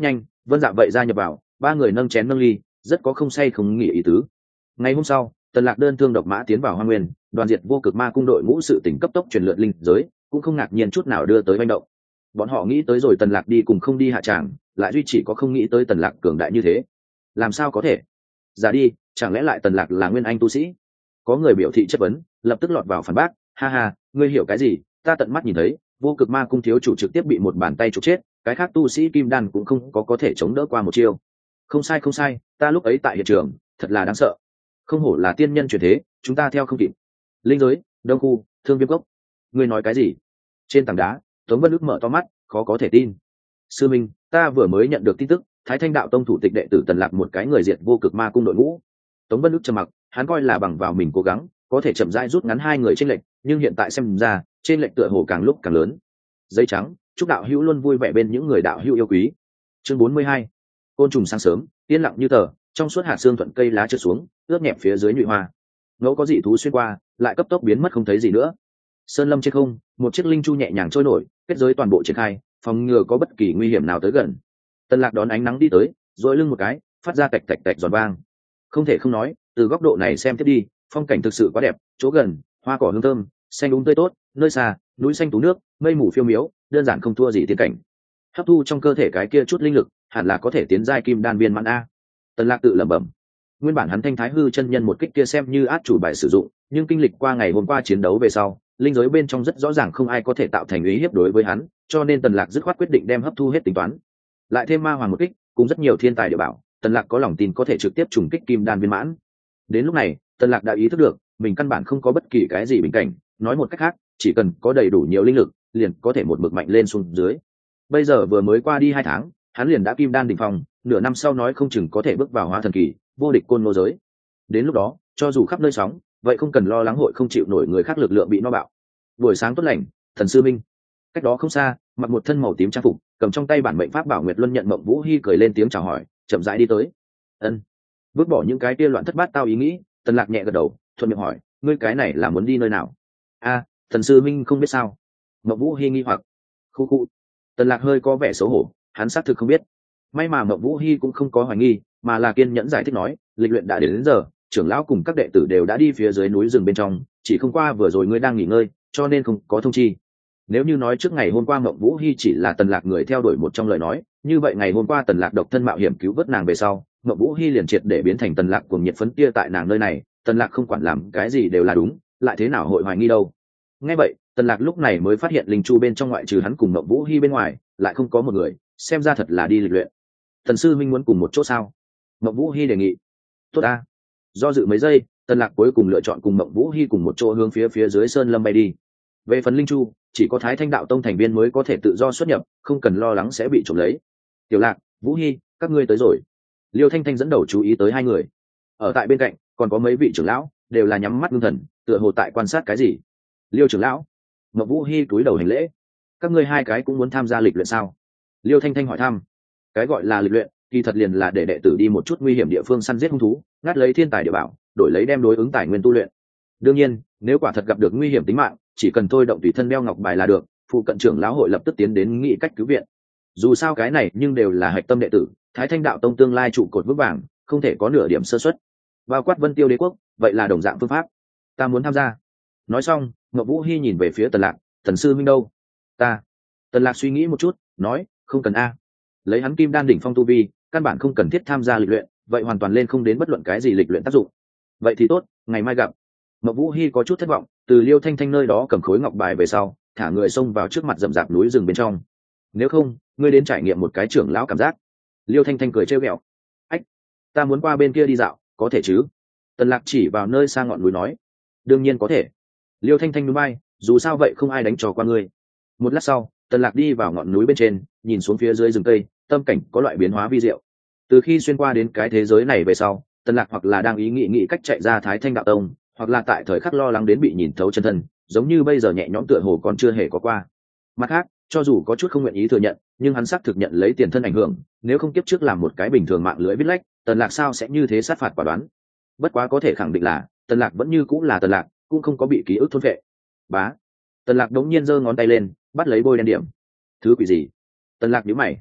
Vân Dạ vậy gia nhập vào, ba người nâng chén nâng ly, rất có không say không nghỉ ý tứ. Ngày hôm sau, Tần Lạc đơn thương độc mã tiến vào Hoang Nguyên, đoàn diệt vô cực ma cung đội ngũ sự tỉnh cấp tốc truyền lượn linh giới, cũng không ngạc nhiên chút nào đưa tới manh động. Bọn họ nghĩ tới rồi Tần Lạc đi cùng không đi hạ tràng, lại duy chỉ có không nghĩ tới Tần Lạc cường đại như thế. Làm sao có thể? Giả đi, chẳng lẽ lại Tần Lạc là nguyên anh tu sĩ? Có người biểu thị chất vấn, lập tức lọt vào phản bác, ha ha, ngươi hiểu cái gì? Ta tận mắt nhìn thấy, vô cực ma cung thiếu chủ trực tiếp bị một bàn tay chụp chết, cái khác tu sĩ kim đan cũng không có có thể chống đỡ qua một chiêu. Không sai không sai, ta lúc ấy tại hiện trường, thật là đáng sợ. Không hổ là tiên nhân truyền thế, chúng ta theo không kịp. Linh giới, đông khu, thương viêm cốc. Ngươi nói cái gì? Trên tảng đá, Tống Vân Ức mở to mắt, khó có thể tin. Sư minh, ta vừa mới nhận được tin tức, Thái Thanh đạo tông thủ tịch đệ tử Tần Lạc một cái người diệt vô cực ma cung đội ngũ. Tống Vân Ức trầm mặc, hắn coi là bằng vào mình cố gắng, có thể chậm rãi rút ngắn hai người trên lệnh, nhưng hiện tại xem ra, trên lệnh tựa hồ càng lúc càng lớn. Dây trắng, chúc đạo hữu luôn vui vẻ bên những người đạo hữu yêu quý. Chương bốn mươi hai. Côn trùng sáng sớm, yên lặng như tờ, trong suốt hạt xương thuận cây lá trượt xuống, ướt nhẹp phía dưới nhụy hoa. Ngẫu có dị thú xuyên qua, lại cấp tốc biến mất không thấy gì nữa. Sơn lâm trên không, một chiếc linh chu nhẹ nhàng trôi nổi, kết giới toàn bộ triển khai, phòng ngừa có bất kỳ nguy hiểm nào tới gần. Tần Lạc đón ánh nắng đi tới, duỗi lưng một cái, phát ra tạch tạch tạch giòn vang. Không thể không nói, từ góc độ này xem tiếp đi, phong cảnh thực sự quá đẹp, chỗ gần, hoa cỏ hương thơm, xanh um tươi tốt, nơi xa, núi xanh tú nước, mây mù phiêu miếu, đơn giản không thua gì tiên cảnh. Hấp thu trong cơ thể cái kia chút linh lực, hẳn là có thể tiến giai kim đan viên mãn a. Tần Lạc tự lẩm bẩm. Nguyên bản hắn Thanh Thái hư chân nhân một kích kia xem như át chủ bài sử dụng, nhưng kinh lịch qua ngày hôm qua chiến đấu về sau, linh giới bên trong rất rõ ràng không ai có thể tạo thành uy hiếp đối với hắn, cho nên Tần Lạc dứt khoát quyết định đem hấp thu hết tính toán. Lại thêm ma hoàng một kích, cùng rất nhiều thiên tài địa bảo, Tần Lạc có lòng tin có thể trực tiếp trùng kích kim đan viên mãn. Đến lúc này, Tần Lạc đã ý thức được, mình căn bản không có bất kỳ cái gì bình cảnh, nói một cách khác, chỉ cần có đầy đủ nhiều linh lực, liền có thể một mực mạnh lên xuống dưới. Bây giờ vừa mới qua đi hai tháng, hắn liền đã kim đan đỉnh phong, nửa năm sau nói không chừng có thể bước vào hóa thần kỳ, vô địch côn lô giới. Đến lúc đó, cho dù khắp nơi sóng, vậy không cần lo lắng hội không chịu nổi người khác lực lượng bị no bạo. Buổi sáng tốt lành, Thần sư minh. Cách đó không xa, mặc một thân màu tím trang phục, cầm trong tay bản mệnh pháp bảo Nguyệt Luân nhận Mộng Vũ Hi cười lên tiếng chào hỏi, chậm rãi đi tới. Ân. Vứt bỏ những cái kia loạn thất bát tao ý nghĩ, Tần Lạc nhẹ gật đầu, thuận miệng hỏi, ngươi cái này là muốn đi nơi nào? A, Thần sư minh không biết sao? Mộng Vũ Hi nghi hoặc. Khu khu. Tần Lạc hơi có vẻ xấu hổ, hắn xác thực không biết. May mà Mộng Vũ Hi cũng không có hoài nghi, mà là kiên nhẫn giải thích nói, lịch luyện đã đến, đến giờ, trưởng lão cùng các đệ tử đều đã đi phía dưới núi rừng bên trong, chỉ không qua vừa rồi ngươi đang nghỉ ngơi, cho nên không có thông chi. Nếu như nói trước ngày hôm qua Mộng Vũ Hi chỉ là Tần Lạc người theo đuổi một trong lời nói, như vậy ngày hôm qua Tần Lạc độc thân mạo hiểm cứu vớt nàng về sau, Mộng Vũ Hi liền triệt để biến thành Tần Lạc cuồng nhiệt phấn kia tại nàng nơi này, Tần Lạc không quản làm cái gì đều là đúng, lại thế nào hội hoài nghi đâu. Nghe vậy, Tần Lạc lúc này mới phát hiện linh chu bên trong ngoại trừ hắn cùng Mộng Vũ Hi bên ngoài, lại không có một người, xem ra thật là đi lịch luyện. Thần sư minh muốn cùng một chỗ sao? Mộng Vũ Hi đề nghị. Tốt a. Do dự mấy giây, Tần Lạc cuối cùng lựa chọn cùng Mộng Vũ Hi cùng một chỗ hướng phía phía dưới sơn lâm bay đi. Về phần linh chu, chỉ có Thái Thanh đạo tông thành viên mới có thể tự do xuất nhập, không cần lo lắng sẽ bị trộm lấy. Tiểu Lạc, Vũ Hi, các ngươi tới rồi. Liêu Thanh Thanh dẫn đầu chú ý tới hai người. Ở tại bên cạnh, còn có mấy vị trưởng lão, đều là nhắm mắt ngưng thần, tựa hồ tại quan sát cái gì. Liêu trưởng lão. Mộng Vũ Hi cúi đầu hành lễ. Các ngươi hai cái cũng muốn tham gia lịch luyện sao? Liêu Thanh Thanh hỏi thăm. Cái gọi là lịch luyện, kỳ thật liền là để đệ tử đi một chút nguy hiểm địa phương săn giết hung thú, ngắt lấy thiên tài địa bảo, đổi lấy đem đối ứng tài nguyên tu luyện. Đương nhiên, nếu quả thật gặp được nguy hiểm tính mạng, chỉ cần thôi động tùy thân đeo ngọc bài là được, phụ cận trưởng lão hội lập tức tiến đến nghị cách cứu viện. Dù sao cái này nhưng đều là hạch tâm đệ tử, Thái Thanh đạo tông tương lai trụ cột vững vàng, không thể có nửa điểm sơ suất. Bao quát Vân Tiêu đế quốc, vậy là đồng dạng phương pháp. Ta muốn tham gia. Nói xong, Ngọc Vũ Hi nhìn về phía Tần Lạc, Thần sư minh đâu? Ta. Tần Lạc suy nghĩ một chút, nói, không cần a. Lấy hắn kim đan đỉnh phong tu vi, căn bản không cần thiết tham gia lịch luyện, vậy hoàn toàn lên không đến bất luận cái gì lịch luyện tác dụng. Vậy thì tốt, ngày mai gặp. Mộng Vũ Hi có chút thất vọng, từ Liêu Thanh Thanh nơi đó cầm khối ngọc bài về sau, thả người xông vào trước mặt rậm rạp núi rừng bên trong. Nếu không, ngươi đến trải nghiệm một cái trưởng lão cảm giác. Liêu Thanh Thanh cười trêu ghẹo. Ách, ta muốn qua bên kia đi dạo, có thể chứ? Tần Lạc chỉ vào nơi xa ngọn núi nói. Đương nhiên có thể. Liêu Thanh Thanh núi bay, dù sao vậy không ai đánh trò qua ngươi. Một lát sau, Tần Lạc đi vào ngọn núi bên trên, nhìn xuống phía dưới rừng cây, tâm cảnh có loại biến hóa vi diệu. Từ khi xuyên qua đến cái thế giới này về sau, Tần Lạc hoặc là đang ý nghĩ nghĩ cách chạy ra Thái Thanh đạo tông, hoặc là tại thời khắc lo lắng đến bị nhìn thấu chân thân, giống như bây giờ nhẹ nhõm tựa hồ còn chưa hề có qua. Mặt khác, cho dù có chút không nguyện ý thừa nhận, nhưng hắn xác thực nhận lấy tiền thân ảnh hưởng, nếu không kiếp trước làm một cái bình thường mạng lưới viết lách, Tần Lạc sao sẽ như thế sát phạt quả đoán. Bất quá có thể khẳng định là, Tần Lạc vẫn như cũng là Tần Lạc, cũng không có bị ký ức thôn phệ. Bá. Tần Lạc đống nhiên giơ ngón tay lên, bắt lấy bôi đen điểm. Thứ quỷ gì? Tần Lạc nhíu mày.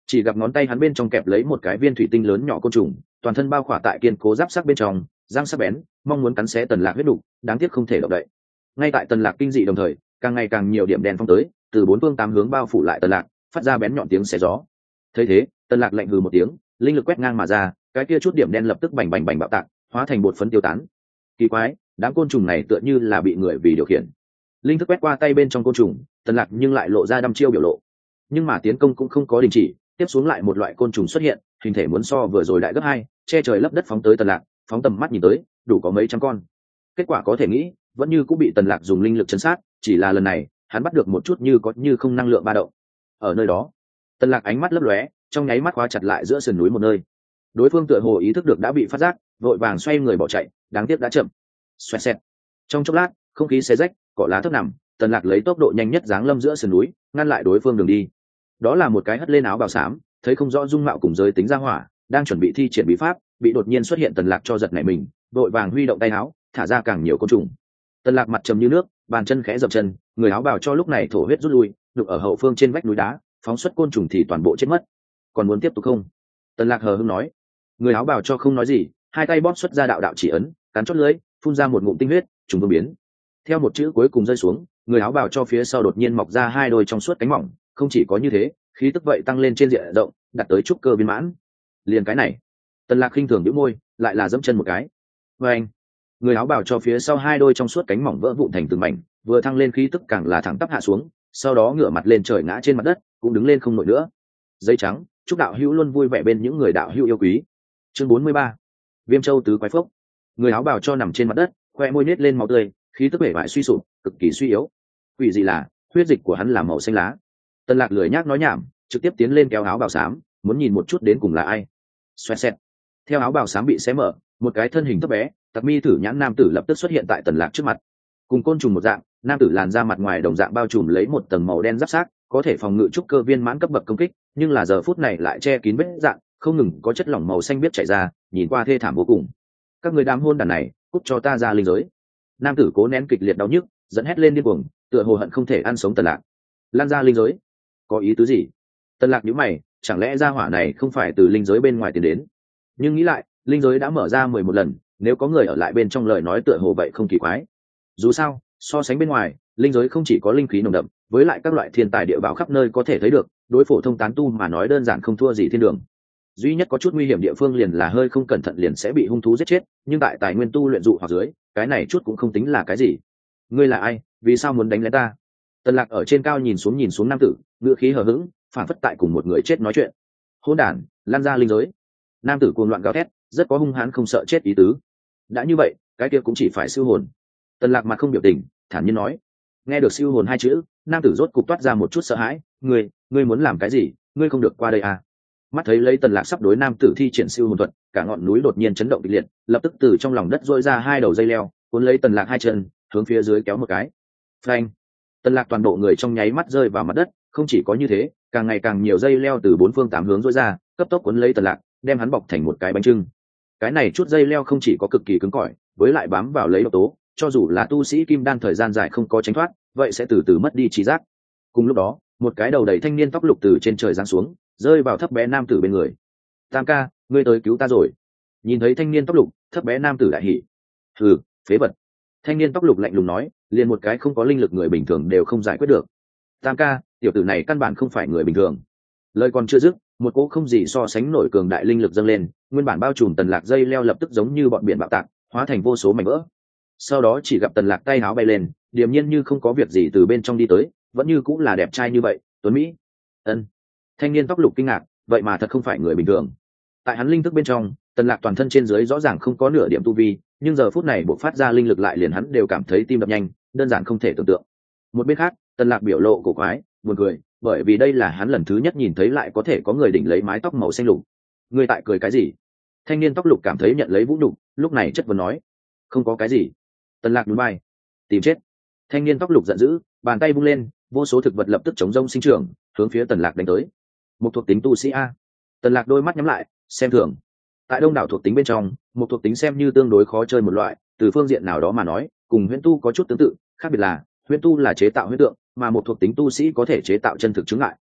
chỉ gặp ngón tay hắn bên trong kẹp lấy một cái viên thủy tinh lớn nhỏ côn trùng, toàn thân bao khỏa tại kiên cố giáp sắc bên trong, răng sắc bén, mong muốn cắn xé Tần Lạc huyết đục, đáng tiếc không thể động đậy. Ngay tại Tần Lạc kinh dị đồng thời, càng ngày càng nhiều điểm đen phong tới, từ bốn phương tám hướng bao phủ lại Tần Lạc, phát ra bén nhọn tiếng xé gió. Thấy thế, Tần Lạc lạnh hừ một tiếng, linh lực quét ngang mà ra, cái kia chút điểm đen lập tức bành bành bành bạo tạc, hóa thành bột phấn tiêu tán. Kỳ quái, đám côn trùng này tựa như là bị người vì điều khiển. Linh thức quét qua tay bên trong côn trùng, Tần Lạc nhưng lại lộ ra đăm chiêu biểu lộ. Nhưng mà tiến công cũng không có đình chỉ, tiếp xuống lại một loại côn trùng xuất hiện, hình thể muốn so vừa rồi đại gấp hai, che trời lấp đất phóng tới Tần Lạc, phóng tầm mắt nhìn tới, đủ có mấy trăm con. Kết quả có thể nghĩ, vẫn như cũng bị Tần Lạc dùng linh lực chấn sát, chỉ là lần này, hắn bắt được một chút như có như không năng lượng ba động. Ở nơi đó, Tần Lạc ánh mắt lấp lóe, trong nháy mắt khóa chặt lại giữa sườn núi một nơi. Đối phương tựa hồ ý thức được đã bị phát giác, vội vàng xoay người bỏ chạy, đáng tiếc đã chậm. Xoẹt xẹt. Trong chốc lát, không khí xé rách, cỏ lá thấp nằm, Tần Lạc lấy tốc độ nhanh nhất giáng lâm giữa sườn núi, ngăn lại đối phương đường đi. Đó là một cái hất lên áo bào xám, thấy không rõ dung mạo cùng giới tính ra hỏa, đang chuẩn bị thi triển bí pháp, bị đột nhiên xuất hiện Tần Lạc cho giật nảy mình, vội vàng huy động tay áo, thả ra càng nhiều côn trùng. Tần Lạc mặt trầm như nước, bàn chân khẽ dậm chân, người áo bào cho lúc này thổ huyết rút lui, đục ở hậu phương trên vách núi đá, phóng xuất côn trùng thì toàn bộ chết mất. Còn muốn tiếp tục không? Tần Lạc hờ hững nói. Người áo bào cho không nói gì, hai tay bóp xuất ra đạo đạo chỉ ấn, cắn chốt lưỡi, phun ra một ngụm tinh huyết, trùng vương biến. Theo một chữ cuối cùng rơi xuống, người áo bào cho phía sau đột nhiên mọc ra hai đôi trong suốt cánh mỏng, không chỉ có như thế, khí tức vậy tăng lên trên diện rộng, đạt tới trúc cơ viên mãn. Liền cái này, Tần Lạc khinh thường nhếch môi, lại là dẫm chân một cái. Và anh, người áo bào cho phía sau hai đôi trong suốt cánh mỏng vỡ vụn thành từng mảnh, vừa thăng lên khí tức càng là thẳng tắp hạ xuống, sau đó ngửa mặt lên trời ngã trên mặt đất, cũng đứng lên không nổi nữa. Giấy trắng, chúc đạo hữu luôn vui vẻ bên những người đạo hữu yêu quý. Chương bốn mươi ba, Viêm Châu tứ quái phốc. Người áo bào cho nằm trên mặt đất, khoe môi nết lên máu tươi, khí tức bể bại suy sụp, cực kỳ suy yếu. Quỷ gì là, huyết dịch của hắn là màu xanh lá. Tần Lạc lười nhác nói nhảm, trực tiếp tiến lên kéo áo bào xám, muốn nhìn một chút đến cùng là ai. Xoẹt xẹt. Theo áo bào xám bị xé mở, một cái thân hình thấp bé, tặc mi thử nhãn nam tử lập tức xuất hiện tại Tần Lạc trước mặt. Cùng côn trùng một dạng, nam tử làn da mặt ngoài đồng dạng bao trùm lấy một tầng màu đen giáp xác, có thể phòng ngự trúc cơ viên mãn cấp bậc công kích, nhưng là giờ phút này lại che kín vết dạng, không ngừng có chất lỏng màu xanh biếc chảy ra, nhìn qua thê thảm vô cùng. Các người đám hôn đàn này, cút cho ta ra linh giới. Nam tử cố nén kịch liệt đau nhức, dẫn hét lên điên cuồng, tựa hồ hận không thể ăn sống Tần Lạc. Lan ra linh giới, có ý tứ gì? Tần Lạc nhíu mày, chẳng lẽ gia hỏa này không phải từ linh giới bên ngoài tiến đến? Nhưng nghĩ lại, linh giới đã mở ra mười một lần, nếu có người ở lại bên trong lời nói tựa hồ vậy không kỳ quái. Dù sao, so sánh bên ngoài, linh giới không chỉ có linh khí nồng đậm, với lại các loại thiên tài địa bảo khắp nơi có thể thấy được, đối phổ thông tán tu mà nói đơn giản không thua gì thiên đường. Duy nhất có chút nguy hiểm địa phương liền là hơi không cẩn thận liền sẽ bị hung thú giết chết, nhưng tại tài nguyên tu luyện dụ hoặc dưới, cái này chút cũng không tính là cái gì. Ngươi là ai, vì sao muốn đánh lén ta? Tần Lạc ở trên cao nhìn xuống nhìn xuống nam tử, ngữ khí hờ hững, phản phất tại cùng một người chết nói chuyện. Hỗn đản, lan ra linh giới. Nam tử cuồng loạn gào thét, rất có hung hãn không sợ chết ý tứ. Đã như vậy, cái kia cũng chỉ phải siêu hồn. Tần Lạc mặt không biểu tình, thản nhiên nói. Nghe được siêu hồn hai chữ, nam tử rốt cục toát ra một chút sợ hãi. Ngươi, ngươi muốn làm cái gì? Ngươi không được qua đây à? Mắt thấy lấy Tần Lạc sắp đối nam tử thi triển siêu hồn thuật, cả ngọn núi đột nhiên chấn động kịch liệt, lập tức từ trong lòng đất rỗi ra hai đầu dây leo, cuốn lấy Tần Lạc hai chân, hướng phía dưới kéo một cái. Phanh! Tần Lạc toàn bộ người trong nháy mắt rơi vào mặt đất, không chỉ có như thế, càng ngày càng nhiều dây leo từ bốn phương tám hướng rỗi ra, cấp tốc cuốn lấy Tần Lạc, đem hắn bọc thành một cái bánh chưng. Cái này chút dây leo không chỉ có cực kỳ cứng cỏi, với lại bám vào lấy độc tố, cho dù là tu sĩ kim đan thời gian dài không có tránh thoát, vậy sẽ từ từ mất đi trí giác. Cùng lúc đó, một cái đầu đầy thanh niên tóc lục từ trên trời giáng xuống, rơi vào thấp bé nam tử bên người. Tam ca, ngươi tới cứu ta rồi. Nhìn thấy thanh niên tóc lục, thấp bé nam tử đại hỉ. Hừ, phế vật. Thanh niên tóc lục lạnh lùng nói, liền một cái không có linh lực người bình thường đều không giải quyết được. Tam ca, tiểu tử này căn bản không phải người bình thường. Lời còn chưa dứt, một cỗ không gì so sánh nổi cường đại linh lực dâng lên, nguyên bản bao trùm Tần Lạc dây leo lập tức giống như bọn biển bạo tạc, hóa thành vô số mảnh vỡ. Sau đó chỉ gặp Tần Lạc tay áo bay lên, điềm nhiên như không có việc gì từ bên trong đi tới, vẫn như cũng là đẹp trai như vậy, tuấn mỹ. Ân. Thanh niên tóc lục kinh ngạc, vậy mà thật không phải người bình thường. Tại hắn linh thức bên trong, Tần Lạc toàn thân trên dưới rõ ràng không có nửa điểm tu vi, nhưng giờ phút này bộc phát ra linh lực lại liền hắn đều cảm thấy tim đập nhanh, đơn giản không thể tưởng tượng. Một bên khác, Tần Lạc biểu lộ cổ quái, buồn cười, bởi vì đây là hắn lần thứ nhất nhìn thấy lại có thể có người đỉnh lấy mái tóc màu xanh lục. Người tại cười cái gì? Thanh niên tóc lục cảm thấy nhận lấy vũ nhục, lúc này chất vấn nói. Không có cái gì. Tần Lạc nhún vai. Tìm chết. Thanh niên tóc lục giận dữ, bàn tay vung lên, vô số thực vật lập tức chống rông sinh trưởng, hướng phía Tần Lạc đánh tới. Một thuộc tính tu sĩ a. Tần Lạc đôi mắt nhắm lại, xem thường. Tại đông đảo thuộc tính bên trong, một thuộc tính xem như tương đối khó chơi một loại, từ phương diện nào đó mà nói, cùng huyễn tu có chút tương tự, khác biệt là huyễn tu là chế tạo huyễn tượng, mà một thuộc tính tu sĩ có thể chế tạo chân thực chứng ngại.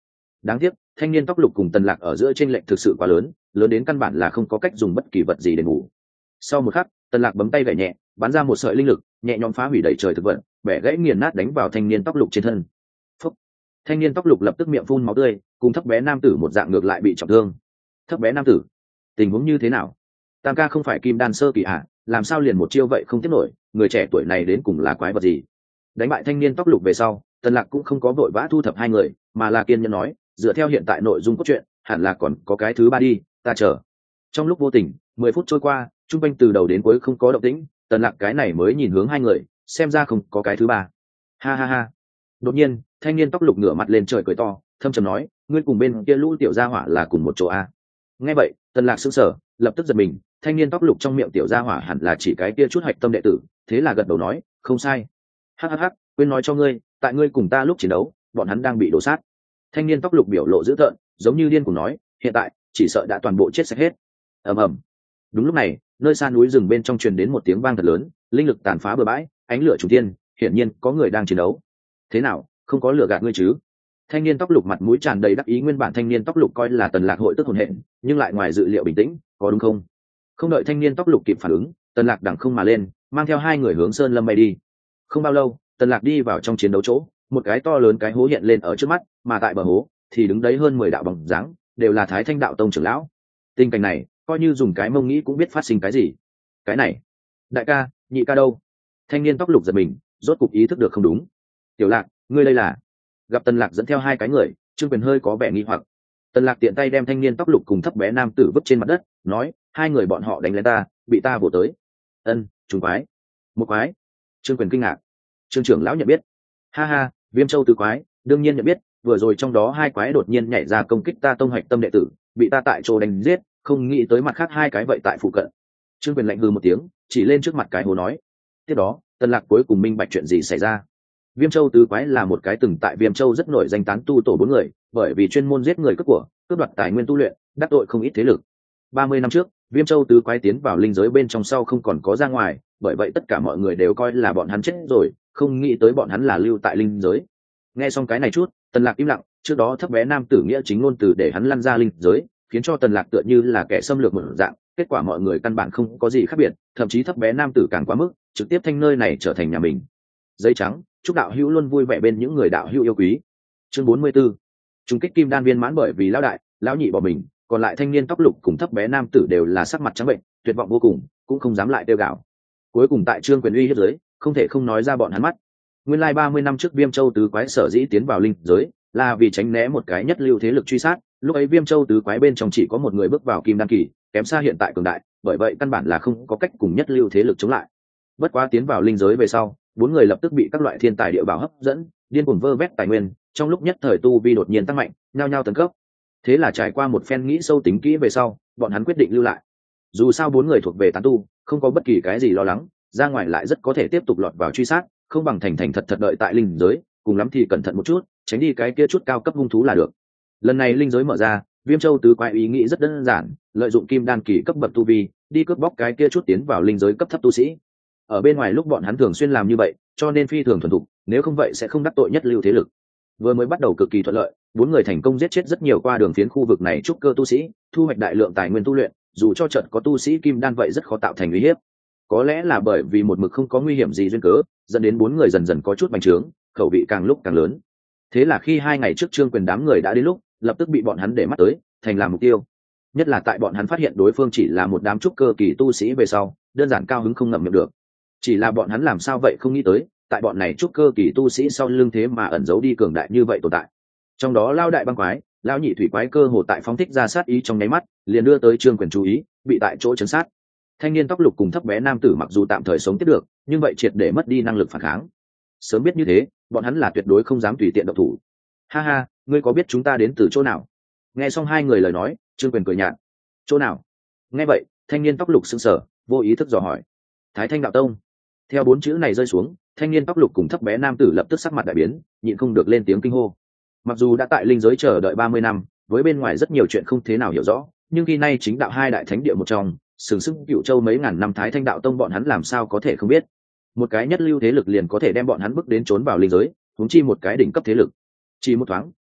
Đáng tiếc thanh niên tóc lục cùng Tần Lạc ở giữa chênh lệch thực sự quá lớn, lớn đến căn bản là không có cách dùng bất kỳ vật gì để ngủ. Sau một khắc, Tần Lạc bấm tay gảy nhẹ, bắn ra một sợi linh lực, nhẹ nhõm phá hủy đầy trời thực vật, bẻ gãy nghiền nát đánh vào thanh niên tóc lục trên thân. Phúc! Thanh niên tóc lục lập tức miệng phun máu tươi, cùng thấp bé nam tử một dạng ngược lại bị trọng thương. Thấp bé nam tử, tình huống như thế nào? Tam ca không phải kim đan sơ kỳ à, làm sao liền một chiêu vậy không tiếp nổi, người trẻ tuổi này đến cùng là quái vật gì? Đánh bại thanh niên tóc lục về sau, Tần Lạc cũng không có vội vã thu thập hai người, mà là kiên nhẫn nói, dựa theo hiện tại nội dung cốt truyện, hẳn là còn có cái thứ ba đi, ta chờ. Trong lúc vô tình, mười phút trôi qua, trung quanh từ đầu đến cuối không có động tĩnh, Tần Lạc cái này mới nhìn hướng hai người, xem ra không có cái thứ ba. Ha ha ha. Đột nhiên, thanh niên tóc lục ngửa mặt lên trời cười to, thâm trầm nói, ngươi cùng bên kia lũ tiểu gia hỏa là cùng một chỗ a? Nghe vậy, Tần Lạc sững sờ, lập tức giật mình, thanh niên tóc lục trong miệng tiểu gia hỏa hẳn là chỉ cái kia chút hạch tâm đệ tử, thế là gật đầu nói, không sai. Hắc hắc hắc, quên nói cho ngươi, tại ngươi cùng ta lúc chiến đấu, bọn hắn đang bị đổ sát. Thanh niên tóc lục biểu lộ dữ tợn, giống như điên cuồng nói, hiện tại chỉ sợ đã toàn bộ chết sạch hết. Ầm ầm. Đúng lúc này, nơi xa núi rừng bên trong truyền đến một tiếng vang thật lớn, linh lực tàn phá bừa bãi, ánh lửa trùng thiên, hiển nhiên có người đang chiến đấu. Thế nào, không có lừa gạt ngươi chứ? Thanh niên tóc lục mặt mũi tràn đầy đắc ý, nguyên bản thanh niên tóc lục coi là Tần Lạc hội tức hồn hện, nhưng lại ngoài dự liệu bình tĩnh, có đúng không? Không đợi thanh niên tóc lục kịp phản ứng, Tần Lạc đằng không mà lên, mang theo hai người hướng sơn lâm bay đi. Không bao lâu, Tần Lạc đi vào trong chiến đấu chỗ, một cái to lớn cái hố hiện lên ở trước mắt, mà tại bờ hố thì đứng đấy hơn mười đạo bóng dáng, đều là Thái Thanh đạo tông trưởng lão. Tình cảnh này, coi như dùng cái mông nghĩ cũng biết phát sinh cái gì. Cái này, đại ca, nhị ca đâu? Thanh niên tóc lục giật mình, rốt cục ý thức được không đúng. Tiểu Lạc, ngươi đây là? Gặp Tần Lạc dẫn theo hai cái người, Trương Quyền hơi có vẻ nghi hoặc. Tần Lạc tiện tay đem thanh niên tóc lục cùng thấp bé nam tử vứt trên mặt đất, nói, hai người bọn họ đánh lên ta, bị ta bổ tới. Ân, trùng quái. Một quái. Trương Quyền kinh ngạc. Trương trưởng lão nhận biết. Ha ha, Viêm Châu tứ quái, đương nhiên nhận biết, vừa rồi trong đó hai quái đột nhiên nhảy ra công kích ta tông hoạch tâm đệ tử, bị ta tại chỗ đánh giết, không nghĩ tới mặt khác hai cái vậy tại phụ cận. Trương Quyền lạnh hừ một tiếng, chỉ lên trước mặt cái hồ nói. Tiếp đó, Tần Lạc cuối cùng minh bạch chuyện gì xảy ra. Viêm Châu tứ quái là một cái từng tại Viêm Châu rất nổi danh tán tu tổ bốn người, bởi vì chuyên môn giết người cướp của, cướp đoạt tài nguyên tu luyện, đắc tội không ít thế lực. ba mươi năm trước, Viêm Châu tứ quái tiến vào linh giới bên trong sau không còn có ra ngoài, bởi vậy tất cả mọi người đều coi là bọn hắn chết rồi, không nghĩ tới bọn hắn là lưu tại linh giới. Nghe xong cái này chút, Tần Lạc im lặng, trước đó thấp bé nam tử nghĩa chính ngôn từ để hắn lăn ra linh giới, khiến cho Tần Lạc tựa như là kẻ xâm lược một dạng, kết quả mọi người căn bản không có gì khác biệt, thậm chí thấp bé nam tử càng quá mức, trực tiếp thanh nơi này trở thành nhà mình. Giấy trắng, chúc đạo hữu luôn vui vẻ bên những người đạo hữu yêu quý. Chương bốn mươi 44. Trung kích kim đan viên mãn bởi vì lão đại, lão nhị bỏ mình, còn lại thanh niên tóc lục cùng thấp bé nam tử đều là sắc mặt trắng bệnh, tuyệt vọng vô cùng, cũng không dám lại tiêu gạo. Cuối cùng tại Trương Quyền uy hiếp dưới, không thể không nói ra bọn hắn mắt. Nguyên lai ba mươi năm trước Viêm Châu tứ quái sở dĩ tiến vào linh giới, là vì tránh né một cái nhất lưu thế lực truy sát, lúc ấy Viêm Châu tứ quái bên trong chỉ có một người bước vào kim đan kỳ, kém xa hiện tại cường đại, bởi vậy căn bản là không có cách cùng nhất lưu thế lực chống lại. Bất quá tiến vào linh giới về sau, bốn người lập tức bị các loại thiên tài địa bảo hấp dẫn, điên cuồng vơ vét tài nguyên, trong lúc nhất thời tu vi đột nhiên tăng mạnh, nhao nhao tấn cấp. Thế là trải qua một phen nghĩ sâu tính kỹ về sau, bọn hắn quyết định lưu lại. Dù sao bốn người thuộc về tán tu, không có bất kỳ cái gì lo lắng, ra ngoài lại rất có thể tiếp tục lọt vào truy sát, không bằng thành thành thật thật đợi tại linh giới, cùng lắm thì cẩn thận một chút, tránh đi cái kia chút cao cấp hung thú là được. Lần này linh giới mở ra, Viêm Châu tứ quái ý nghĩ rất đơn giản, lợi dụng kim đan kỳ cấp bậc tu vi, đi cướp bóc cái kia chút tiến vào linh giới cấp thấp tu sĩ. Ở bên ngoài lúc bọn hắn thường xuyên làm như vậy, cho nên phi thường thuần thục, nếu không vậy sẽ không đắc tội nhất lưu thế lực. Vừa mới bắt đầu cực kỳ thuận lợi, bốn người thành công giết chết rất nhiều qua đường phiến khu vực này trúc cơ tu sĩ, thu hoạch đại lượng tài nguyên tu luyện, dù cho trận có tu sĩ kim đan vậy rất khó tạo thành uy hiếp. Có lẽ là bởi vì một mực không có nguy hiểm gì duyên cớ, dẫn đến bốn người dần dần có chút bành trướng, khẩu vị càng lúc càng lớn. Thế là khi hai ngày trước Trương Quyền đám người đã đến lúc, lập tức bị bọn hắn để mắt tới, thành làm mục tiêu. Nhất là tại bọn hắn phát hiện đối phương chỉ là một đám trúc cơ kỳ tu sĩ về sau, đơn giản cao hứng không ngậm miệng được. Chỉ là bọn hắn làm sao vậy không nghĩ tới, tại bọn này trúc cơ kỳ tu sĩ sau lưng thế mà ẩn giấu đi cường đại như vậy tồn tại. Trong đó lao đại băng quái, lao nhị thủy quái cơ hồ tại phóng thích ra sát ý trong nháy mắt, liền đưa tới Trương Quyền chú ý, bị tại chỗ chấn sát. Thanh niên tóc lục cùng thấp bé nam tử mặc dù tạm thời sống tiếp được, nhưng vậy triệt để mất đi năng lực phản kháng. Sớm biết như thế, bọn hắn là tuyệt đối không dám tùy tiện động thủ. Ha ha, ngươi có biết chúng ta đến từ chỗ nào? Nghe xong hai người lời nói, Trương Quyền cười nhạt. Chỗ nào? Nghe vậy, thanh niên tóc lục sững sờ, vô ý thức dò hỏi. Thái Thanh đạo tông. Theo bốn chữ này rơi xuống, thanh niên tóc lục cùng thấp bé nam tử lập tức sắc mặt đại biến, nhịn không được lên tiếng kinh hô. Mặc dù đã tại linh giới chờ đợi ba mươi năm, với bên ngoài rất nhiều chuyện không thế nào hiểu rõ, nhưng khi nay chính đạo hai đại thánh địa một trong, sừng sững Cựu Châu mấy ngàn năm Thái Thanh đạo tông bọn hắn làm sao có thể không biết. Một cái nhất lưu thế lực liền có thể đem bọn hắn bước đến trốn vào linh giới, huống chi một cái đỉnh cấp thế lực. Chỉ một thoáng,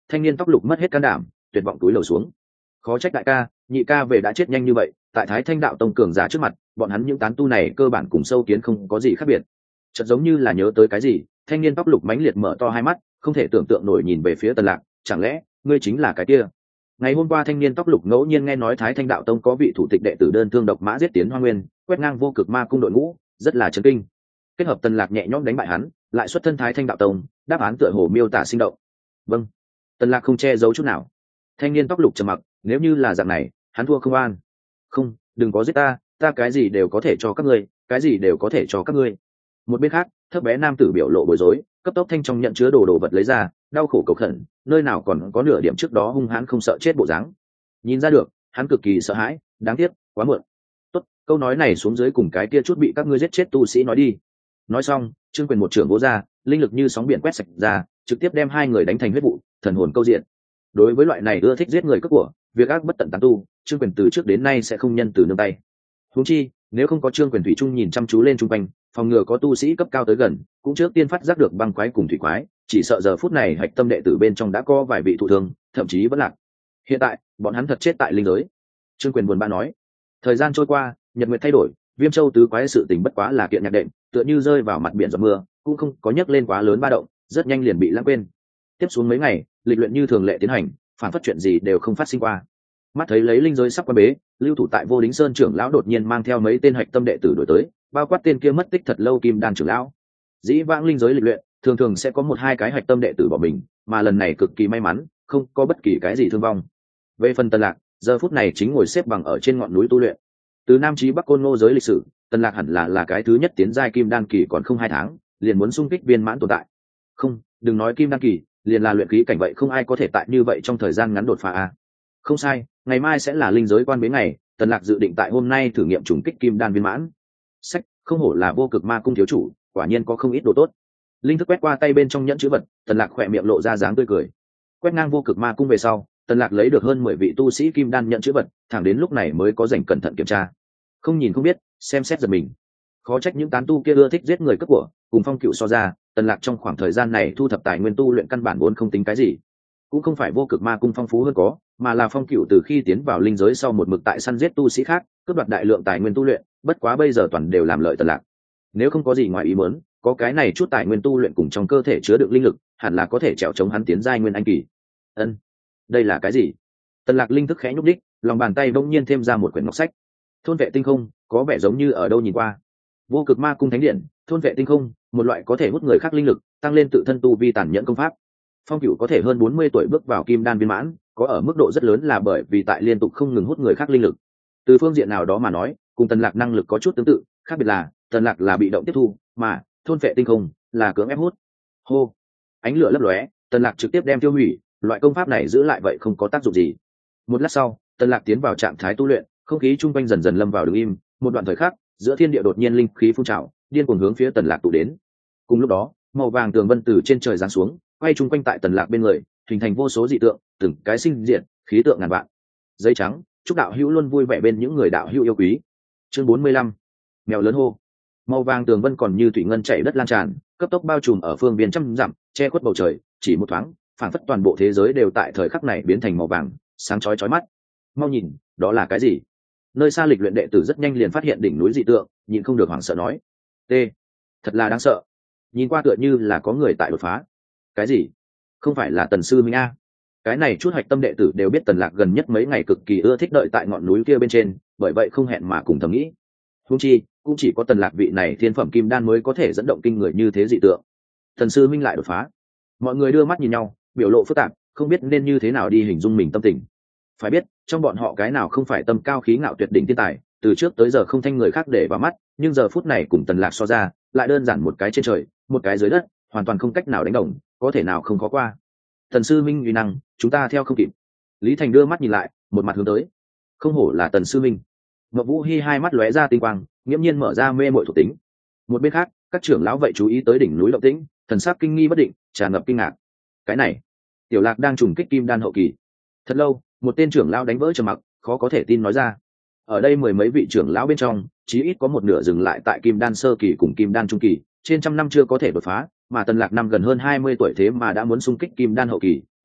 thanh niên tóc lục mất hết can đảm, tuyệt vọng túi lầu xuống. Khó trách đại ca nhị ca về đã chết nhanh như vậy, tại Thái Thanh đạo tông cường giả trước mặt, bọn hắn những tán tu này cơ bản cùng sâu kiến không có gì khác biệt. Chợt giống như là nhớ tới cái gì, thanh niên tóc lục mãnh liệt mở to hai mắt, không thể tưởng tượng nổi nhìn về phía Tần Lạc, chẳng lẽ ngươi chính là cái kia? Ngày hôm qua thanh niên tóc lục ngẫu nhiên nghe nói Thái Thanh đạo tông có vị thủ tịch đệ tử đơn thương độc mã giết tiến Hoa Nguyên, quét ngang vô cực ma cung đội ngũ, rất là chấn kinh. Kết hợp Tần Lạc nhẹ nhõm đánh bại hắn, lại xuất thân Thái Thanh đạo tông, đáp án tựa hồ miêu tả sinh động. Vâng. Tần Lạc không che giấu chút nào. Thanh niên tóc lục trầm mặc, nếu như là dạng này, hắn thua không an. Không, đừng có giết ta, ta cái gì đều có thể cho các ngươi, cái gì đều có thể cho các ngươi. Một bên khác, thấp bé nam tử biểu lộ bối rối, cấp tốc thanh trong nhận chứa đồ đồ vật lấy ra, đau khổ cầu khẩn, nơi nào còn có nửa điểm trước đó hung hãn không sợ chết bộ dáng. Nhìn ra được, hắn cực kỳ sợ hãi, đáng tiếc, quá muộn. Tốt, câu nói này xuống dưới cùng cái kia chút bị các ngươi giết chết tu sĩ nói đi. Nói xong, Trương Quyền một trưởng vỗ ra, linh lực như sóng biển quét sạch ra, trực tiếp đem hai người đánh thành huyết vụ, thần hồn câu diện. Đối với loại này ưa thích giết người cướp của, việc ác bất tận tán tu, Trương Quyền từ trước đến nay sẽ không nhân từ nương tay. Huống chi, nếu không có Trương Quyền thủy chung nhìn chăm chú lên trung quanh, phòng ngừa có tu sĩ cấp cao tới gần, cũng trước tiên phát giác được băng quái cùng thủy quái, chỉ sợ giờ phút này hạch tâm đệ tử bên trong đã có vài vị thụ thương, thậm chí vẫn lạc. Hiện tại, bọn hắn thật chết tại linh giới. Trương Quyền buồn bã nói. Thời gian trôi qua, nhật nguyệt thay đổi, Viêm Châu tứ quái sự tình bất quá là kiện nhạc đệm, tựa như rơi vào mặt biển giọt mưa, cũng không có nhấc lên quá lớn ba động, rất nhanh liền bị lãng quên. Tiếp xuống mấy ngày, lịch luyện như thường lệ tiến hành, phản phất chuyện gì đều không phát sinh qua. Mắt thấy lấy linh giới sắp qua bế, lưu thủ tại Vô Đính Sơn trưởng lão đột nhiên mang theo mấy tên hạch tâm đệ tử đổi tới, bao quát tên kia mất tích thật lâu Kim Đan trưởng lão. Dĩ vãng linh giới lịch luyện, thường thường sẽ có một hai cái hạch tâm đệ tử bỏ mình, mà lần này cực kỳ may mắn, không có bất kỳ cái gì thương vong. Về phần Tần Lạc, giờ phút này chính ngồi xếp bằng ở trên ngọn núi tu luyện. Từ Nam chí Bắc Côn Ngô giới lịch sử, Tần Lạc hẳn là là cái thứ nhất tiến giai Kim Đan kỳ còn không hai tháng, liền muốn xung kích viên mãn tồn tại. Không, đừng nói Kim Đan kỳ, liền là luyện khí cảnh vậy không ai có thể tại như vậy trong thời gian ngắn đột phá a. Không sai, ngày mai sẽ là linh giới quan bế ngày, Tần Lạc dự định tại hôm nay thử nghiệm trùng kích Kim Đan viên mãn. Sách, không hổ là vô cực ma cung thiếu chủ, quả nhiên có không ít đồ tốt. Linh thức quét qua tay bên trong nhẫn chữ vật, Tần Lạc khỏe miệng lộ ra dáng tươi cười. Quét ngang vô cực ma cung về sau, Tần Lạc lấy được hơn mười vị tu sĩ Kim Đan nhận chữ vật, thẳng đến lúc này mới có rảnh cẩn thận kiểm tra. Không nhìn không biết, xem xét giật mình. Khó trách những tán tu kia ưa thích giết người cướp của, cùng Phong Cựu so ra, Tần Lạc trong khoảng thời gian này thu thập tài nguyên tu luyện căn bản vốn không tính cái gì. Cũng không phải vô cực ma cung phong phú hơn có, mà là Phong Cựu từ khi tiến vào linh giới sau một mực tại săn giết tu sĩ khác, cướp đoạt đại lượng tài nguyên tu luyện, bất quá bây giờ toàn đều làm lợi Tần Lạc. Nếu không có gì ngoài ý muốn, có cái này chút tài nguyên tu luyện cùng trong cơ thể chứa đựng linh lực, hẳn là có thể trèo chống hắn tiến giai nguyên anh kỳ. Ân, đây là cái gì? Tần Lạc linh thức khẽ nhúc đích, lòng bàn tay bỗng nhiên thêm ra một quyển ngọc sách. Thôn vệ tinh không, có vẻ giống như ở đâu nhìn qua. Vô cực ma cung thánh điện, thôn vệ tinh không, một loại có thể hút người khác linh lực, tăng lên tự thân tu vi tàn nhẫn công pháp. Phong Cửu có thể hơn bốn mươi tuổi bước vào Kim Đan viên mãn, có ở mức độ rất lớn là bởi vì tại liên tục không ngừng hút người khác linh lực. Từ phương diện nào đó mà nói, cùng Tần Lạc năng lực có chút tương tự, khác biệt là Tần Lạc là bị động tiếp thu, mà thôn vệ tinh không là cưỡng ép hút. Hô, ánh lửa lấp lóe, Tần Lạc trực tiếp đem tiêu hủy, loại công pháp này giữ lại vậy không có tác dụng gì. Một lát sau, Tần Lạc tiến vào trạng thái tu luyện, không khí chung quanh dần dần lâm vào đứng im, một đoạn thời khắc, giữa thiên địa đột nhiên linh khí phun trào, điên cuồng hướng phía Tần Lạc tụ đến. Cùng lúc đó, màu vàng tường vân từ trên trời giáng xuống, quay chung quanh tại Tần Lạc bên người, hình thành vô số dị tượng, từng cái sinh diệt, khí tượng ngàn vạn. Giấy trắng, chúc đạo hữu luôn vui vẻ bên những người đạo hữu yêu quý. Chương bốn mươi lăm, mèo lớn hô. Màu vàng tường vân còn như thủy ngân chảy đất lan tràn, cấp tốc bao trùm ở phương viên trăm dặm, che khuất bầu trời, chỉ một thoáng, phảng phất toàn bộ thế giới đều tại thời khắc này biến thành màu vàng, sáng chói chói mắt. Mau nhìn, đó là cái gì? Nơi xa lịch luyện đệ tử rất nhanh liền phát hiện đỉnh núi dị tượng, nhìn không được hoảng sợ nói: "T, thật là đáng sợ. Nhìn qua tựa như là có người tại đột phá." Cái gì? Không phải là Tần sư minh a? Cái này chút hạch tâm đệ tử đều biết Tần Lạc gần nhất mấy ngày cực kỳ ưa thích đợi tại ngọn núi kia bên trên, bởi vậy không hẹn mà cùng thầm nghĩ. Huống chi, cũng chỉ có Tần Lạc vị này thiên phẩm kim đan mới có thể dẫn động kinh người như thế dị tượng. Tần sư minh lại đột phá. Mọi người đưa mắt nhìn nhau, biểu lộ phức tạp, không biết nên như thế nào đi hình dung mình tâm tình. Phải biết, trong bọn họ cái nào không phải tâm cao khí ngạo tuyệt đỉnh thiên tài, từ trước tới giờ không thanh người khác để vào mắt, nhưng giờ phút này cùng Tần Lạc so ra, lại đơn giản một cái trên trời, một cái dưới đất, hoàn toàn không cách nào đánh đồng, có thể nào không khó qua. Tần sư minh uy năng, chúng ta theo không kịp. Lý Thành đưa mắt nhìn lại, một mặt hướng tới. Không hổ là Tần sư minh. Ngọc Vũ Hi hai mắt lóe ra tinh quang, nghiễm nhiên mở ra mê muội thuộc tính. Một bên khác, các trưởng lão vậy chú ý tới đỉnh núi động tĩnh, thần sắc kinh nghi bất định, tràn ngập kinh ngạc. Cái này, Tiểu Lạc đang trùng kích kim đan hậu kỳ. Thật lâu, một tên trưởng lão đánh vỡ trầm mặc, khó có thể tin nói ra. Ở đây mười mấy vị trưởng lão bên trong, chí ít có một nửa dừng lại tại kim đan sơ kỳ cùng kim đan trung kỳ, trên trăm năm chưa có thể đột phá, mà Tần Lạc năm gần hơn hai mươi tuổi thế mà đã muốn xung kích kim đan hậu kỳ,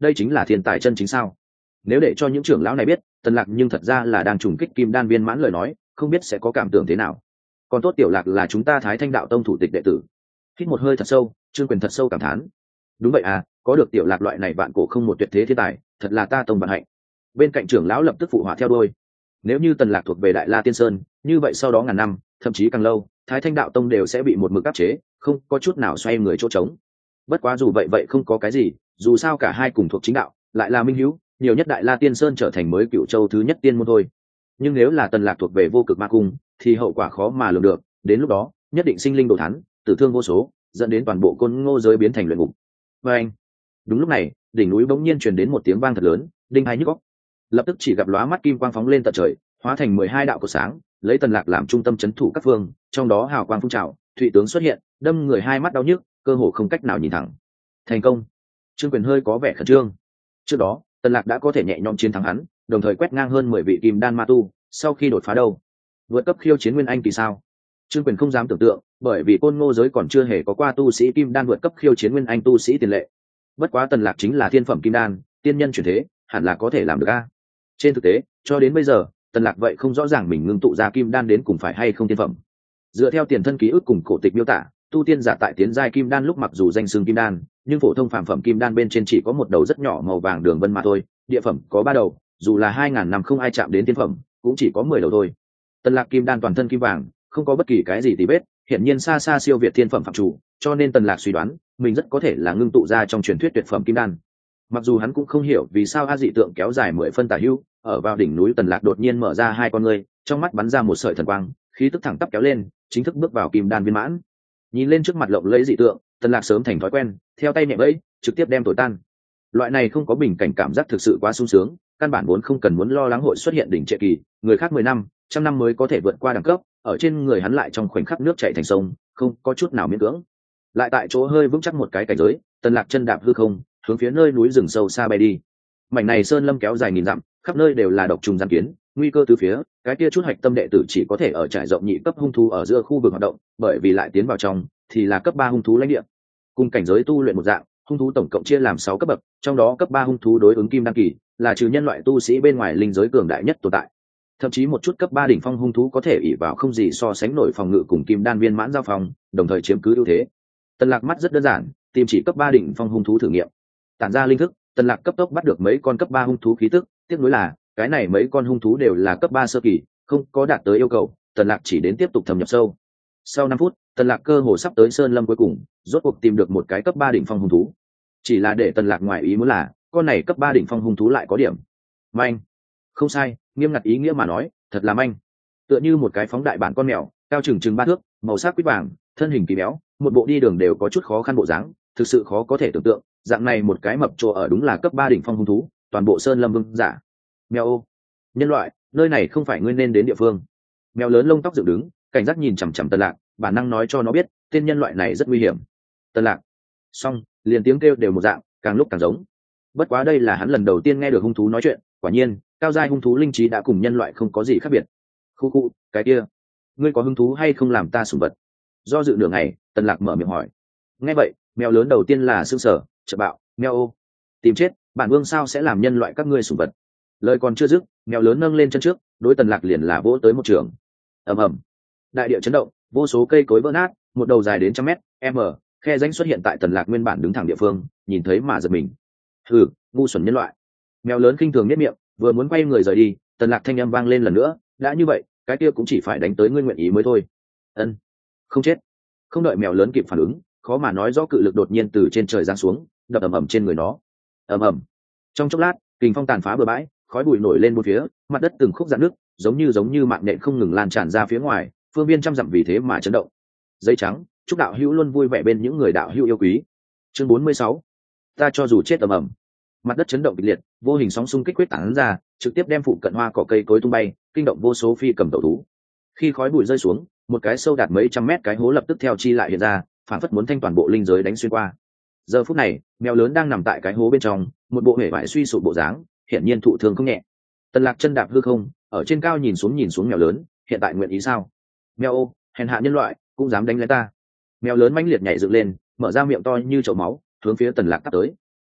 đây chính là thiên tài chân chính sao? Nếu để cho những trưởng lão này biết Tần Lạc nhưng thật ra là đang trùng kích kim đan viên mãn lời nói, không biết sẽ có cảm tưởng thế nào. Còn tốt Tiểu Lạc là chúng ta Thái Thanh đạo tông thủ tịch đệ tử. Hít một hơi thật sâu, Trương Quyền thật sâu cảm thán. Đúng vậy à, có được Tiểu Lạc loại này vạn cổ không một tuyệt thế thiên tài, thật là ta tông vận hạnh. Bên cạnh trưởng lão lập tức phụ họa theo đuôi. Nếu như Tần Lạc thuộc về Đại La Tiên Sơn, như vậy sau đó ngàn năm, thậm chí càng lâu, Thái Thanh đạo tông đều sẽ bị một mực áp chế, không có chút nào xoay người chỗ trống. Bất quá dù vậy vậy không có cái gì, dù sao cả hai cùng thuộc chính đạo, lại là minh hữu, nhiều nhất Đại La Tiên Sơn trở thành mới Cửu Châu thứ nhất tiên môn thôi. Nhưng nếu là Tần Lạc thuộc về Vô Cực Ma Cung, thì hậu quả khó mà lường được, đến lúc đó, nhất định sinh linh đồ thán, tử thương vô số, dẫn đến toàn bộ Côn Ngô giới biến thành luyện ngục. Và anh, đúng lúc này, đỉnh núi bỗng nhiên truyền đến một tiếng vang thật lớn, đinh hai nhức óc. Lập tức chỉ gặp lóa mắt kim quang phóng lên tận trời, hóa thành mười hai đạo cột sáng, lấy Tần Lạc làm trung tâm trấn thủ các phương, trong đó hào quang phun trào, thụy tướng xuất hiện, đâm người hai mắt đau nhức, cơ hồ không cách nào nhìn thẳng. Thành công. Trương Quyền hơi có vẻ khẩn trương. Trước đó, Tần Lạc đã có thể nhẹ nhõm chiến thắng hắn, đồng thời quét ngang hơn mười vị kim đan ma tu, sau khi đột phá đâu, vượt cấp khiêu chiến nguyên anh thì sao? Trương Quyền không dám tưởng tượng, bởi vì Côn Ngô giới còn chưa hề có qua tu sĩ kim đan vượt cấp khiêu chiến nguyên anh tu sĩ tiền lệ. Bất quá Tần Lạc chính là thiên phẩm kim đan, tiên nhân chuyển thế, hẳn là có thể làm được a. Trên thực tế, cho đến bây giờ, Tần Lạc vậy không rõ ràng mình ngưng tụ ra kim đan đến cùng phải hay không tiên phẩm. Dựa theo tiền thân ký ức cùng cổ tịch miêu tả, tu tiên giả tại tiến giai kim đan lúc mặc dù danh xưng kim đan, nhưng phổ thông phàm phẩm kim đan bên trên chỉ có một đầu rất nhỏ màu vàng đường vân mà thôi, địa phẩm có ba đầu, dù là hai ngàn năm không ai chạm đến tiên phẩm, cũng chỉ có mười đầu thôi. Tần Lạc kim đan toàn thân kim vàng, không có bất kỳ cái gì tì vết, hiển nhiên xa xa siêu việt thiên phẩm phạm chủ, cho nên Tần Lạc suy đoán, mình rất có thể là ngưng tụ ra trong truyền thuyết tuyệt phẩm kim đan. Mặc dù hắn cũng không hiểu vì sao a dị tượng kéo dài mười phân tả hữu, ở vào đỉnh núi Tần Lạc đột nhiên mở ra hai con ngươi, trong mắt bắn ra một sợi thần quang, khí tức thẳng tắp kéo lên, chính thức bước vào kim đan viên mãn. Nhìn lên trước mặt lộng lẫy dị tượng, Tần Lạc sớm thành thói quen, theo tay nhẹ bẫy, trực tiếp đem thổi tan. Loại này không có bình cảnh cảm giác thực sự quá sung sướng, căn bản vốn không cần muốn lo lắng hội xuất hiện đỉnh trệ kỳ, người khác mười năm, trăm năm mới có thể vượt qua đẳng cấp, ở trên người hắn lại trong khoảnh khắc nước chảy thành sông, không có chút nào miễn cưỡng. Lại tại chỗ hơi vững chắc một cái cảnh giới, Tần Lạc chân đạp hư không, hướng phía nơi núi rừng sâu xa bay đi. Mảnh này sơn lâm kéo dài nghìn dặm, khắp nơi đều là độc trùng gián kiến, nguy cơ từ phía, cái kia chút hạch tâm đệ tử chỉ có thể ở trải rộng nhị cấp hung thú ở giữa khu vực hoạt động, bởi vì lại tiến vào trong thì là cấp ba hung thú lãnh địa. Cùng cảnh giới tu luyện một dạng, hung thú tổng cộng chia làm sáu cấp bậc, trong đó cấp ba hung thú đối ứng kim đan kỳ, là trừ nhân loại tu sĩ bên ngoài linh giới cường đại nhất tồn tại. Thậm chí một chút cấp ba đỉnh phong hung thú có thể ỷ vào không gì so sánh nổi phòng ngự cùng kim đan viên mãn giao phòng, đồng thời chiếm cứ ưu thế. Tần Lạc mắt rất đơn giản, tìm chỉ cấp ba đỉnh phong hung thú thử nghiệm. Tản ra linh thức, Tần Lạc cấp tốc bắt được mấy con cấp ba hung thú khí tức, tiếc nuối là, cái này mấy con hung thú đều là cấp ba sơ kỳ, không có đạt tới yêu cầu, Tần Lạc chỉ đến tiếp tục thâm nhập sâu. Sau năm phút, Tần Lạc cơ hồ sắp tới sơn lâm cuối cùng, rốt cuộc tìm được một cái cấp ba đỉnh phong hung thú. Chỉ là để Tần Lạc ngoài ý muốn là, con này cấp ba đỉnh phong hung thú lại có điểm manh. Không sai, nghiêm ngặt ý nghĩa mà nói, thật là manh. Tựa như một cái phóng đại bản con mèo, cao chừng chừng ba thước, màu sắc quýt vàng, thân hình kỳ béo, một bộ đi đường đều có chút khó khăn bộ dáng, thực sự khó có thể tưởng tượng, dạng này một cái mập trồ ở đúng là cấp ba đỉnh phong hung thú, toàn bộ sơn lâm vương giả. Mèo ô, nhân loại, nơi này không phải ngươi nên đến địa phương. Mèo lớn lông tóc dựng đứng, cảnh giác nhìn chằm chằm Tần Lạc, bản năng nói cho nó biết, tên nhân loại này rất nguy hiểm. Tần Lạc, xong, liền tiếng kêu đều một dạng, càng lúc càng giống. Bất quá đây là hắn lần đầu tiên nghe được hung thú nói chuyện, quả nhiên, cao giai hung thú linh trí đã cùng nhân loại không có gì khác biệt. Khu khu, cái kia, ngươi có hứng thú hay không làm ta sủng vật? Do dự nửa ngày, Tần Lạc mở miệng hỏi. Nghe vậy, mèo lớn đầu tiên là sững sờ, chợt bạo, mèo ô, tìm chết, bản vương sao sẽ làm nhân loại các ngươi sủng vật? Lời còn chưa dứt, mèo lớn nâng lên chân trước, đối Tần Lạc liền là vỗ tới một trường. Ầm ầm, đại địa chấn động, vô số cây cối vỡ nát, một đầu dài đến trăm mét, m, khe rãnh xuất hiện tại Tần Lạc nguyên bản đứng thẳng địa phương, nhìn thấy mà giật mình. Hừ, ngu xuẩn nhân loại. Mèo lớn khinh thường nhếch miệng, vừa muốn quay người rời đi, Tần Lạc thanh âm vang lên lần nữa, đã như vậy, cái kia cũng chỉ phải đánh tới ngươi nguyện ý mới thôi. Ân, không chết. Không đợi mèo lớn kịp phản ứng, khó mà nói rõ cự lực đột nhiên từ trên trời giáng xuống, đập ầm ầm trên người nó. Ầm ầm. Trong chốc lát, kình phong tàn phá bờ bãi, khói bụi nổi lên bốn phía, mặt đất từng khúc rạn nước, giống như giống như mạng nhện không ngừng lan tràn ra phía ngoài, phương viên trăm dặm vì thế mà chấn động. Dây trắng, chúc đạo hữu luôn vui vẻ bên những người đạo hữu yêu quý. Chương bốn mươi sáu. Ta cho dù chết ầm ầm. Mặt đất chấn động kịch liệt, vô hình sóng xung kích quyết tán ra, trực tiếp đem phụ cận hoa cỏ cây cối tung bay, kinh động vô số phi cầm tẩu thú. Khi khói bụi rơi xuống, một cái sâu đạt mấy trăm mét cái hố lập tức theo chi lại hiện ra, phản phất muốn thanh toàn bộ linh giới đánh xuyên qua. Giờ phút này, mèo lớn đang nằm tại cái hố bên trong, một bộ hể vải suy sụp bộ dáng, hiển nhiên thụ thương không nhẹ. Tần Lạc chân đạp hư không, ở trên cao nhìn xuống nhìn xuống mèo lớn, hiện tại nguyện ý sao? Mèo ô, hèn hạ nhân loại, cũng dám đánh lấy ta. Mèo lớn mãnh liệt nhảy dựng lên, mở ra miệng to như chậu máu, hướng phía Tần Lạc tát tới.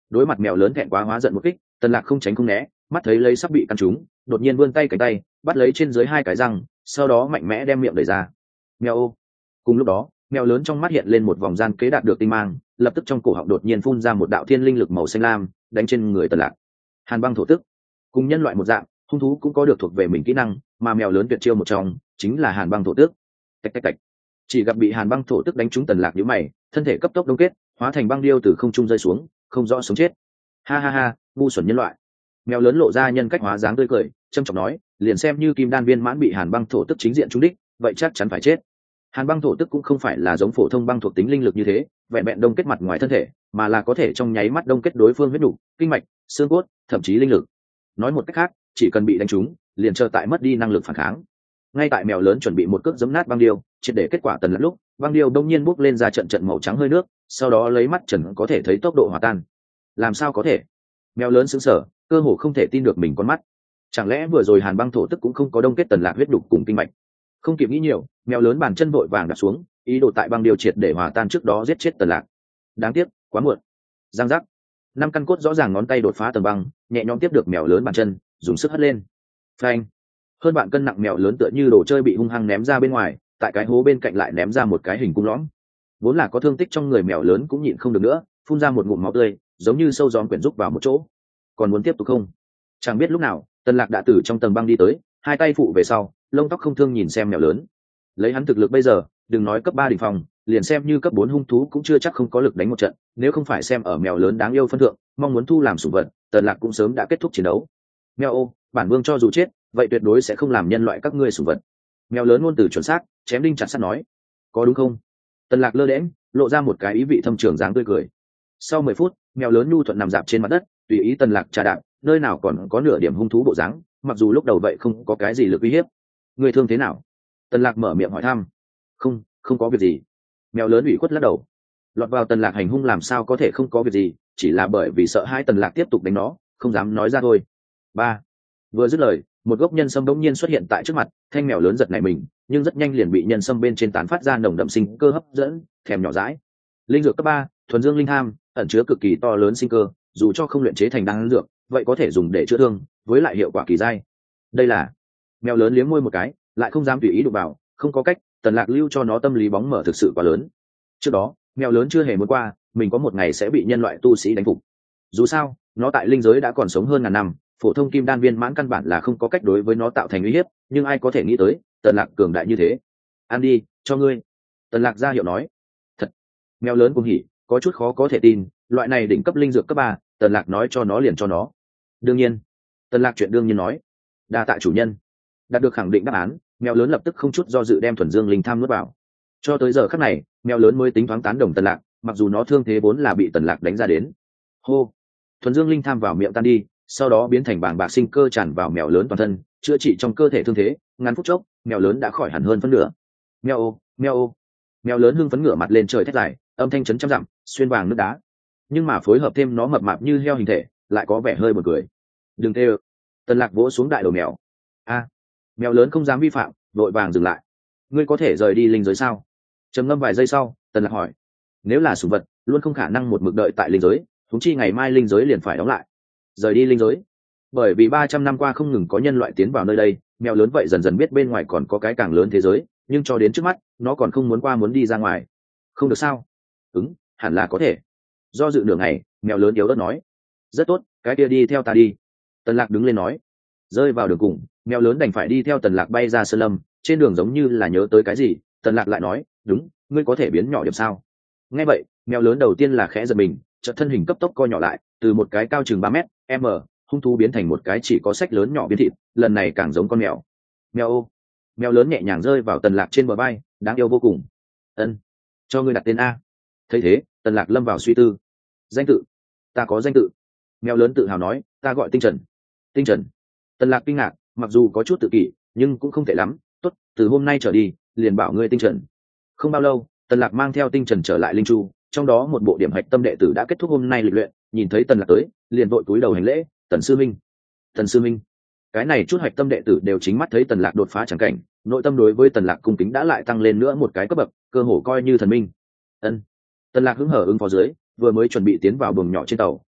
Đối mặt mèo lớn thẹn quá hóa giận một kích, Tần Lạc không tránh không né, mắt thấy lấy sắp bị căn trúng, đột nhiên vươn tay cánh tay, bắt lấy trên dưới hai cái răng, sau đó mạnh mẽ đem miệng đẩy ra. Mèo ô. Cùng lúc đó, mèo lớn trong mắt hiện lên một vòng gian kế đạt được tinh mang, lập tức trong cổ họng đột nhiên phun ra một đạo thiên linh lực màu xanh lam, đánh trên người Tần Lạc. Hàn băng thổ tức. Cùng nhân loại một dạng, hung thú cũng có được thuộc về mình kỹ năng, mà mèo lớn tuyệt chiêu một trong chính là Hàn băng thổ tức. Tạch tạch tạch. Chỉ gặp bị Hàn băng thổ tức đánh trúng Tần Lạc nhíu mày, thân thể cấp tốc đông kết, hóa thành băng điêu từ không trung rơi xuống, không rõ sống chết. Ha ha ha, ngu xuẩn nhân loại. Mèo lớn lộ ra nhân cách hóa dáng tươi cười, trâm trọng nói, liền xem như kim đan viên mãn bị Hàn băng thổ tức chính diện trúng đích, vậy chắc chắn phải chết. Hàn băng thổ tức cũng không phải là giống phổ thông băng thuộc tính linh lực như thế, vẹn vẹn đông kết mặt ngoài thân thể, mà là có thể trong nháy mắt đông kết đối phương huyết đủ, kinh mạch, xương cốt, thậm chí linh lực. Nói một cách khác, chỉ cần bị đánh trúng, liền chờ tại mất đi năng lực phản kháng. Ngay tại mèo lớn chuẩn bị một cước giẫm nát băng điêu, triệt để kết quả Tần Lạc lúc, băng điêu đông nhiên bốc lên ra trận trận màu trắng hơi nước, sau đó lấy mắt trần có thể thấy tốc độ hòa tan. Làm sao có thể? Mèo lớn sững sờ, cơ hồ không thể tin được mình con mắt. Chẳng lẽ vừa rồi Hàn băng thổ tức cũng không có đông kết Tần Lạc huyết đục cùng kinh mạch? Không kịp nghĩ nhiều, mèo lớn bàn chân vội vàng đặt xuống, ý đồ tại băng điêu triệt để hòa tan trước đó giết chết Tần Lạc. Đáng tiếc, quá muộn. Giang giác. Năm căn cốt rõ ràng ngón tay đột phá tầng băng, nhẹ nhõm tiếp được mèo lớn bàn chân, dùng sức hất lên. Phanh. Hơn bạn cân nặng mèo lớn tựa như đồ chơi bị hung hăng ném ra bên ngoài, tại cái hố bên cạnh lại ném ra một cái hình cung lõm. Vốn là có thương tích trong người mèo lớn cũng nhịn không được nữa, phun ra một ngụm máu tươi, giống như sâu gióm quyển rúc vào một chỗ. Còn muốn tiếp tục không? Chẳng biết lúc nào, Tần Lạc đã từ trong tầng băng đi tới, hai tay phụ về sau, lông tóc không thương nhìn xem mèo lớn. Lấy hắn thực lực bây giờ, đừng nói cấp ba đỉnh phong, liền xem như cấp bốn hung thú cũng chưa chắc không có lực đánh một trận, nếu không phải xem ở mèo lớn đáng yêu phân thượng, mong muốn thu làm sủng vật, Tần Lạc cũng sớm đã kết thúc chiến đấu. Mèo ô, bản vương cho dù chết, vậy tuyệt đối sẽ không làm nhân loại các ngươi sủng vật. Mèo lớn ngôn từ chuẩn xác, chém đinh chặt sắt nói. Có đúng không? Tần Lạc lơ đễnh, lộ ra một cái ý vị thâm trường dáng tươi cười. Sau mười phút, mèo lớn nhu thuận nằm dạp trên mặt đất, tùy ý Tần Lạc trà đạp, nơi nào còn có nửa điểm hung thú bộ dáng, mặc dù lúc đầu vậy không có cái gì lực uy hiếp. Người thương thế nào? Tần Lạc mở miệng hỏi thăm. Không, không có việc gì. Mèo lớn ủy khuất lắc đầu. Lọt vào Tần Lạc hành hung làm sao có thể không có việc gì, chỉ là bởi vì sợ hai Tần Lạc tiếp tục đánh nó, không dám nói ra thôi. Ba. Vừa dứt lời, một gốc nhân sâm đống nhiên xuất hiện tại trước mặt, thanh mèo lớn giật nảy mình, nhưng rất nhanh liền bị nhân sâm bên trên tán phát ra nồng đậm sinh cơ hấp dẫn, thèm nhỏ dãi. Linh dược cấp ba, thuần dương linh tham, ẩn chứa cực kỳ to lớn sinh cơ, dù cho không luyện chế thành đan dược, vậy có thể dùng để chữa thương, với lại hiệu quả kỳ dai. Đây là. Mèo lớn liếm môi một cái, lại không dám tùy ý đụng vào, không có cách, Tần Lạc lưu cho nó tâm lý bóng mở thực sự quá lớn. Trước đó, mèo lớn chưa hề muốn qua, mình có một ngày sẽ bị nhân loại tu sĩ đánh phục. Dù sao, nó tại linh giới đã còn sống hơn ngàn năm, phổ thông kim đan viên mãn căn bản là không có cách đối với nó tạo thành uy hiếp, nhưng ai có thể nghĩ tới Tần Lạc cường đại như thế. Ăn đi, cho ngươi. Tần Lạc ra hiệu nói. Thật. Mèo lớn cũng hỉ, có chút khó có thể tin, loại này đỉnh cấp linh dược cấp ba, Tần Lạc nói cho nó liền cho nó. Đương nhiên. Tần Lạc chuyện đương nhiên nói. Đa tạ chủ nhân. Đạt được khẳng định đáp án, mèo lớn lập tức không chút do dự đem thuần dương linh tham nuốt vào. Cho tới giờ khắc này, mèo lớn mới tính thoáng tán đồng Tần Lạc, mặc dù nó thương thế vốn là bị Tần Lạc đánh ra đến. Hô. Thuần dương linh tham vào miệng tan đi, sau đó biến thành bàng bạc sinh cơ tràn vào mèo lớn toàn thân, chữa trị trong cơ thể thương thế, ngắn phút chốc, mèo lớn đã khỏi hẳn hơn phân nửa. Mèo ô, mèo ô. Mèo lớn hưng phấn ngửa mặt lên trời thét dài, âm thanh chấn trăm dặm, xuyên vàng nước đá. Nhưng mà phối hợp thêm nó mập mạp như heo hình thể, lại có vẻ hơi buồn cười. Đừng tê ơ. Tần Lạc vỗ xuống đại đầu mèo. A. Mèo lớn không dám vi phạm, vội vàng dừng lại. Ngươi có thể rời đi linh giới sao? Trầm ngâm vài giây sau, Tần Lạc hỏi. Nếu là sủng vật, luôn không khả năng một mực đợi tại linh giới, huống chi ngày mai linh giới liền phải đóng lại. Rời đi linh giới. Bởi vì ba trăm năm qua không ngừng có nhân loại tiến vào nơi đây, mèo lớn vậy dần dần biết bên ngoài còn có cái càng lớn thế giới, nhưng cho đến trước mắt, nó còn không muốn qua muốn đi ra ngoài. Không được sao? Ứng, hẳn là có thể. Do dự nửa ngày, mèo lớn yếu ớt nói. Rất tốt, cái kia đi theo ta đi. Tần Lạc đứng lên nói. Rơi vào đường cùng, mèo lớn đành phải đi theo Tần Lạc bay ra sơn lâm, trên đường giống như là nhớ tới cái gì, Tần Lạc lại nói, đúng, ngươi có thể biến nhỏ điểm sao? Nghe vậy, mèo lớn đầu tiên là khẽ giật mình, chợt thân hình cấp tốc co nhỏ lại, từ một cái cao chừng ba mét, m, hung thú biến thành một cái chỉ có sách lớn nhỏ biến thịt, lần này càng giống con mèo. Mèo ô. Mèo lớn nhẹ nhàng rơi vào Tần Lạc trên bờ vai, đáng yêu vô cùng. Ân, cho ngươi đặt tên a. Thấy thế, Tần Lạc lâm vào suy tư. Danh tự? Ta có danh tự. Mèo lớn tự hào nói, ta gọi Tinh Trần. Tinh Trần. Tần Lạc kinh ngạc, mặc dù có chút tự kỷ, nhưng cũng không tệ lắm. Tốt, từ hôm nay trở đi, liền bảo ngươi Tinh Trần. Không bao lâu, Tần Lạc mang theo Tinh Trần trở lại linh chu, trong đó một bộ điểm hạch tâm đệ tử đã kết thúc hôm nay lịch luyện, nhìn thấy Tần Lạc tới, liền vội cúi đầu hành lễ, "Tần sư minh." "Tần sư minh." Cái này chút hạch tâm đệ tử đều chính mắt thấy Tần Lạc đột phá chẳng cảnh, nội tâm đối với Tần Lạc cung kính đã lại tăng lên nữa một cái cấp bậc, cơ hồ coi như thần minh. Ân. Tần Lạc hứng hở ứng phó dưới, vừa mới chuẩn bị tiến vào buồng nhỏ trên tàu,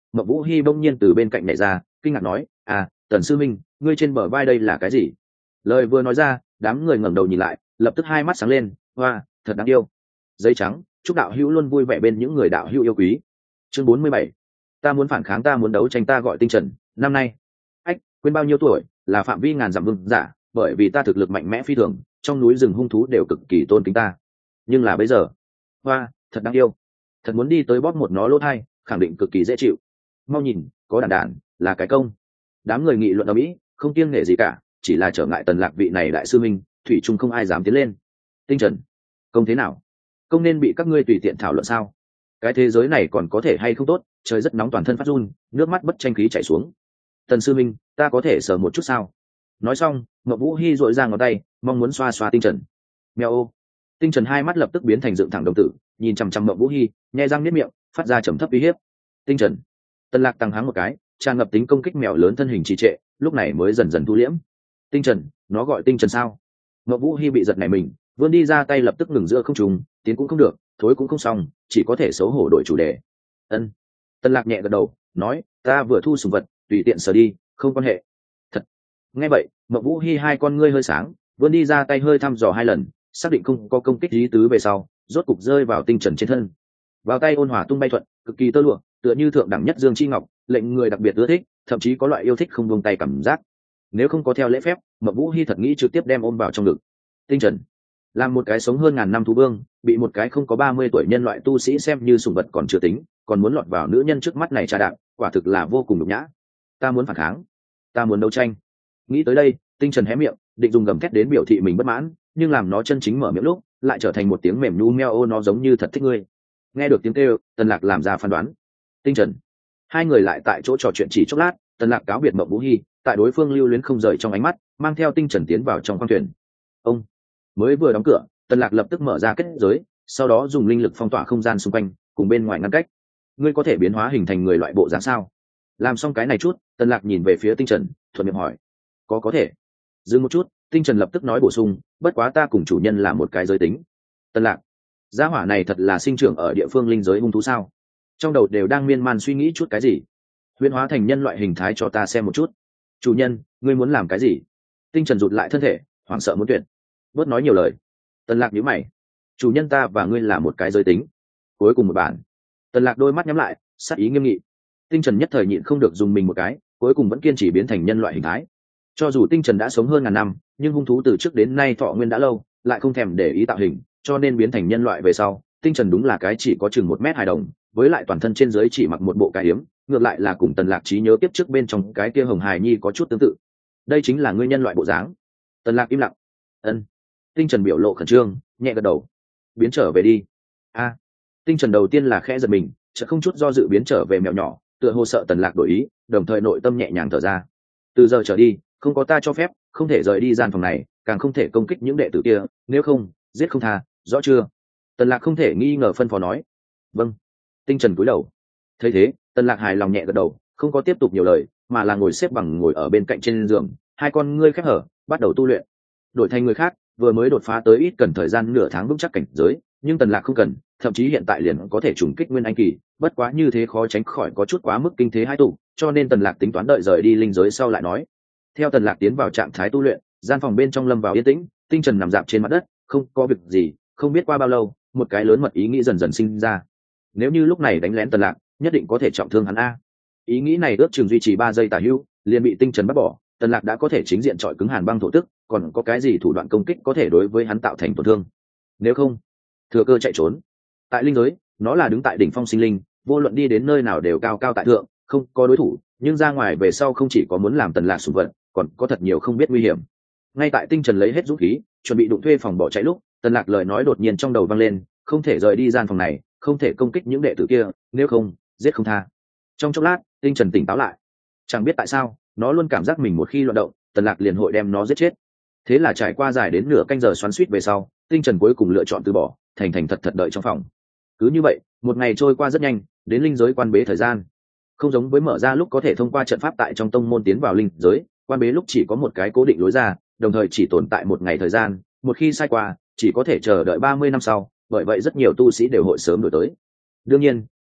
Mộng Vũ Hi bỗng nhiên từ bên cạnh nhảy ra, kinh ngạc nói: "À, Tần sư minh, ngươi trên bờ vai đây là cái gì?" Lời vừa nói ra, đám người ngẩng đầu nhìn lại, lập tức hai mắt sáng lên, "Hoa, thật đáng yêu." Giấy trắng, chúc đạo hữu luôn vui vẻ bên những người đạo hữu yêu quý. Chương bốn mươi bảy, ta muốn phản kháng, ta muốn đấu tranh, ta gọi Tinh Trần, năm nay. Ách, quên bao nhiêu tuổi, là phạm vi ngàn dặm vương giả, bởi vì ta thực lực mạnh mẽ phi thường, trong núi rừng hung thú đều cực kỳ tôn kính ta. Nhưng là bây giờ, hoa, thật đáng yêu. Thật muốn đi tới bóp một nó lỗ thai, khẳng định cực kỳ dễ chịu. Mau nhìn, có đàn đàn, là cái công. Đám người nghị luận ở mỹ, không kiêng nể gì cả, chỉ là trở ngại Tần Lạc vị này đại sư minh, thủy chung không ai dám tiến lên. Tinh Trần, công thế nào? Công nên bị các ngươi tùy tiện thảo luận sao? Cái thế giới này còn có thể hay không tốt, trời rất nóng, toàn thân phát run, nước mắt bất tranh khí chảy xuống. Tần sư minh, ta có thể sờ một chút sao? Nói xong, Mộng Vũ Hi dội ra ngón tay, mong muốn xoa xoa Tinh Trần. Mèo ô. Tinh Trần hai mắt lập tức biến thành dựng thẳng đồng tử, nhìn chằm chằm Mộng Vũ Hi, nhe răng niết miệng, phát ra trầm thấp uy hiếp. Tinh Trần. Tần Lạc tăng háng một cái, tràn ngập tính công kích mèo lớn thân hình trì trệ, lúc này mới dần dần thu liễm. Tinh Trần, nó gọi Tinh Trần sao? Mộng Vũ Hi bị giật nảy mình, vươn đi ra tay lập tức ngừng giữa không trung, tiến cũng không được, thối cũng không xong, chỉ có thể xấu hổ đổi chủ đề. Ân. Tần Lạc nhẹ gật đầu, nói, ta vừa thu sủng vật, tùy tiện sờ đi, không quan hệ. Thật. Nghe vậy, Mộng Vũ Hi hai con ngươi hơi sáng, vươn đi ra tay hơi thăm dò hai lần, xác định không có công kích lý tứ về sau, rốt cục rơi vào Tinh Trần trên thân. Vào tay ôn hòa tung bay thuận, cực kỳ tơ lụa, tựa như thượng đẳng nhất dương chi ngọc, lệnh người đặc biệt ưa thích, thậm chí có loại yêu thích không buông tay cảm giác. Nếu không có theo lễ phép, Mộng Vũ Hi thật nghĩ trực tiếp đem ôm vào trong ngực. Tinh Trần, làm một cái sống hơn ngàn năm thú vương, bị một cái không có ba mươi tuổi nhân loại tu sĩ xem như sủng vật còn chưa tính, còn muốn lọt vào nữ nhân trước mắt này trà đạp, quả thực là vô cùng nhục nhã. Ta muốn phản kháng, ta muốn đấu tranh. Nghĩ tới đây, Tinh Trần hé miệng, định dùng gầm thét đến biểu thị mình bất mãn, nhưng làm nó chân chính mở miệng lúc, lại trở thành một tiếng mềm nhu meo ô, nó giống như thật thích ngươi. Nghe được tiếng kêu, Tần Lạc làm ra phán đoán. Tinh Trần. Hai người lại tại chỗ trò chuyện chỉ chốc lát, Tần Lạc cáo biệt Mộng Vũ Hi, tại đối phương lưu luyến không rời trong ánh mắt, mang theo Tinh Trần tiến vào trong khoang thuyền. Ông mới vừa đóng cửa, Tần Lạc lập tức mở ra kết giới, sau đó dùng linh lực phong tỏa không gian xung quanh, cùng bên ngoài ngăn cách. Ngươi có thể biến hóa hình thành người loại bộ dáng sao? Làm xong cái này chút, Tần Lạc nhìn về phía Tinh Trần, thuận miệng hỏi. Có có thể. Dừng một chút, Tinh Trần lập tức nói bổ sung, bất quá ta cùng chủ nhân là một cái giới tính. Tần Lạc, gia hỏa này thật là sinh trưởng ở địa phương linh giới hung thú sao? Trong đầu đều đang miên man suy nghĩ chút cái gì. Huyễn hóa thành nhân loại hình thái cho ta xem một chút. Chủ nhân, ngươi muốn làm cái gì? Tinh Trần rụt lại thân thể, hoảng sợ muốn tuyệt. Bớt nói nhiều lời. Tần Lạc nhíu mày. Chủ nhân, ta và ngươi là một cái giới tính. Cuối cùng một bản. Tần Lạc đôi mắt nhắm lại, sát ý nghiêm nghị. Tinh Trần nhất thời nhịn không được dùng mình một cái, cuối cùng vẫn kiên trì biến thành nhân loại hình thái. Cho dù Tinh Trần đã sống hơn ngàn năm, nhưng hung thú từ trước đến nay thọ nguyên đã lâu, lại không thèm để ý tạo hình, cho nên biến thành nhân loại về sau, Tinh Trần đúng là cái chỉ có chừng một mét hài đồng, với lại toàn thân trên dưới chỉ mặc một bộ cà hiếm, ngược lại là cùng Tần Lạc trí nhớ tiếp trước bên trong cái kia hồng hài nhi có chút tương tự. Đây chính là ngươi nhân loại bộ dáng. Tần Lạc im lặng. Ân. Tinh Trần biểu lộ khẩn trương, nhẹ gật đầu. Biến trở về đi. A. Tinh Trần đầu tiên là khẽ giật mình, chợt không chút do dự biến trở về mèo nhỏ, tựa hồ sợ Tần Lạc đổi ý, đồng thời nội tâm nhẹ nhàng thở ra. Từ giờ trở đi, không có ta cho phép, không thể rời đi gian phòng này, càng không thể công kích những đệ tử kia, nếu không, giết không tha, rõ chưa? Tần Lạc không thể nghi ngờ phân phó nói. Vâng. Tinh Trần cúi đầu. Thấy thế, Tần Lạc hài lòng nhẹ gật đầu, không có tiếp tục nhiều lời, mà là ngồi xếp bằng ngồi ở bên cạnh trên giường, hai con ngươi khép hở, bắt đầu tu luyện. Đổi thành người khác, vừa mới đột phá tới ít cần thời gian nửa tháng vững chắc cảnh giới, nhưng Tần Lạc không cần, thậm chí hiện tại liền có thể trùng kích nguyên anh kỳ, bất quá như thế khó tránh khỏi có chút quá mức kinh thế hai tụ, cho nên Tần Lạc tính toán đợi rời đi linh giới sau lại nói. Theo Tần Lạc tiến vào trạng thái tu luyện, gian phòng bên trong lâm vào yên tĩnh, Tinh Trần nằm dạp trên mặt đất, không có việc gì, không biết qua bao lâu, một cái lớn mật ý nghĩ dần dần sinh ra. Nếu như lúc này đánh lén Tần Lạc, nhất định có thể trọng thương hắn a. Ý nghĩ này ước chừng duy trì ba giây tả hữu, liền bị Tinh Trần bắt bỏ, Tần Lạc đã có thể chính diện chọi cứng Hàn Băng thổ tức, còn có cái gì thủ đoạn công kích có thể đối với hắn tạo thành tổn thương. Nếu không, thừa cơ chạy trốn. Tại linh giới, nó là đứng tại đỉnh phong sinh linh, vô luận đi đến nơi nào đều cao cao tại thượng, không có đối thủ, nhưng ra ngoài về sau không chỉ có muốn làm Tần Lạc sủng vật, còn có thật nhiều không biết nguy hiểm. Ngay tại Tinh Trần lấy hết dũng khí, chuẩn bị đụng thuê phòng bỏ chạy lúc, Tần Lạc lời nói đột nhiên trong đầu vang lên, không thể rời đi gian phòng này, không thể công kích những đệ tử kia, nếu không, giết không tha. Trong chốc lát, Tinh Trần tỉnh táo lại. Chẳng biết tại sao, nó luôn cảm giác mình một khi loạn động, Tần Lạc liền hội đem nó giết chết. Thế là trải qua dài đến nửa canh giờ xoắn xuýt về sau, Tinh Trần cuối cùng lựa chọn từ bỏ, thành thành thật thật đợi trong phòng. Cứ như vậy, một ngày trôi qua rất nhanh, đến linh giới quan bế thời gian. Không giống với mở ra lúc có thể thông qua trận pháp tại trong tông môn tiến vào linh giới, quan bế lúc chỉ có một cái cố định lối ra, đồng thời chỉ tồn tại một ngày thời gian, một khi sai qua, chỉ có thể chờ đợi ba mươi năm sau, bởi vậy rất nhiều tu sĩ đều hội sớm đổi tới. Đương nhiên,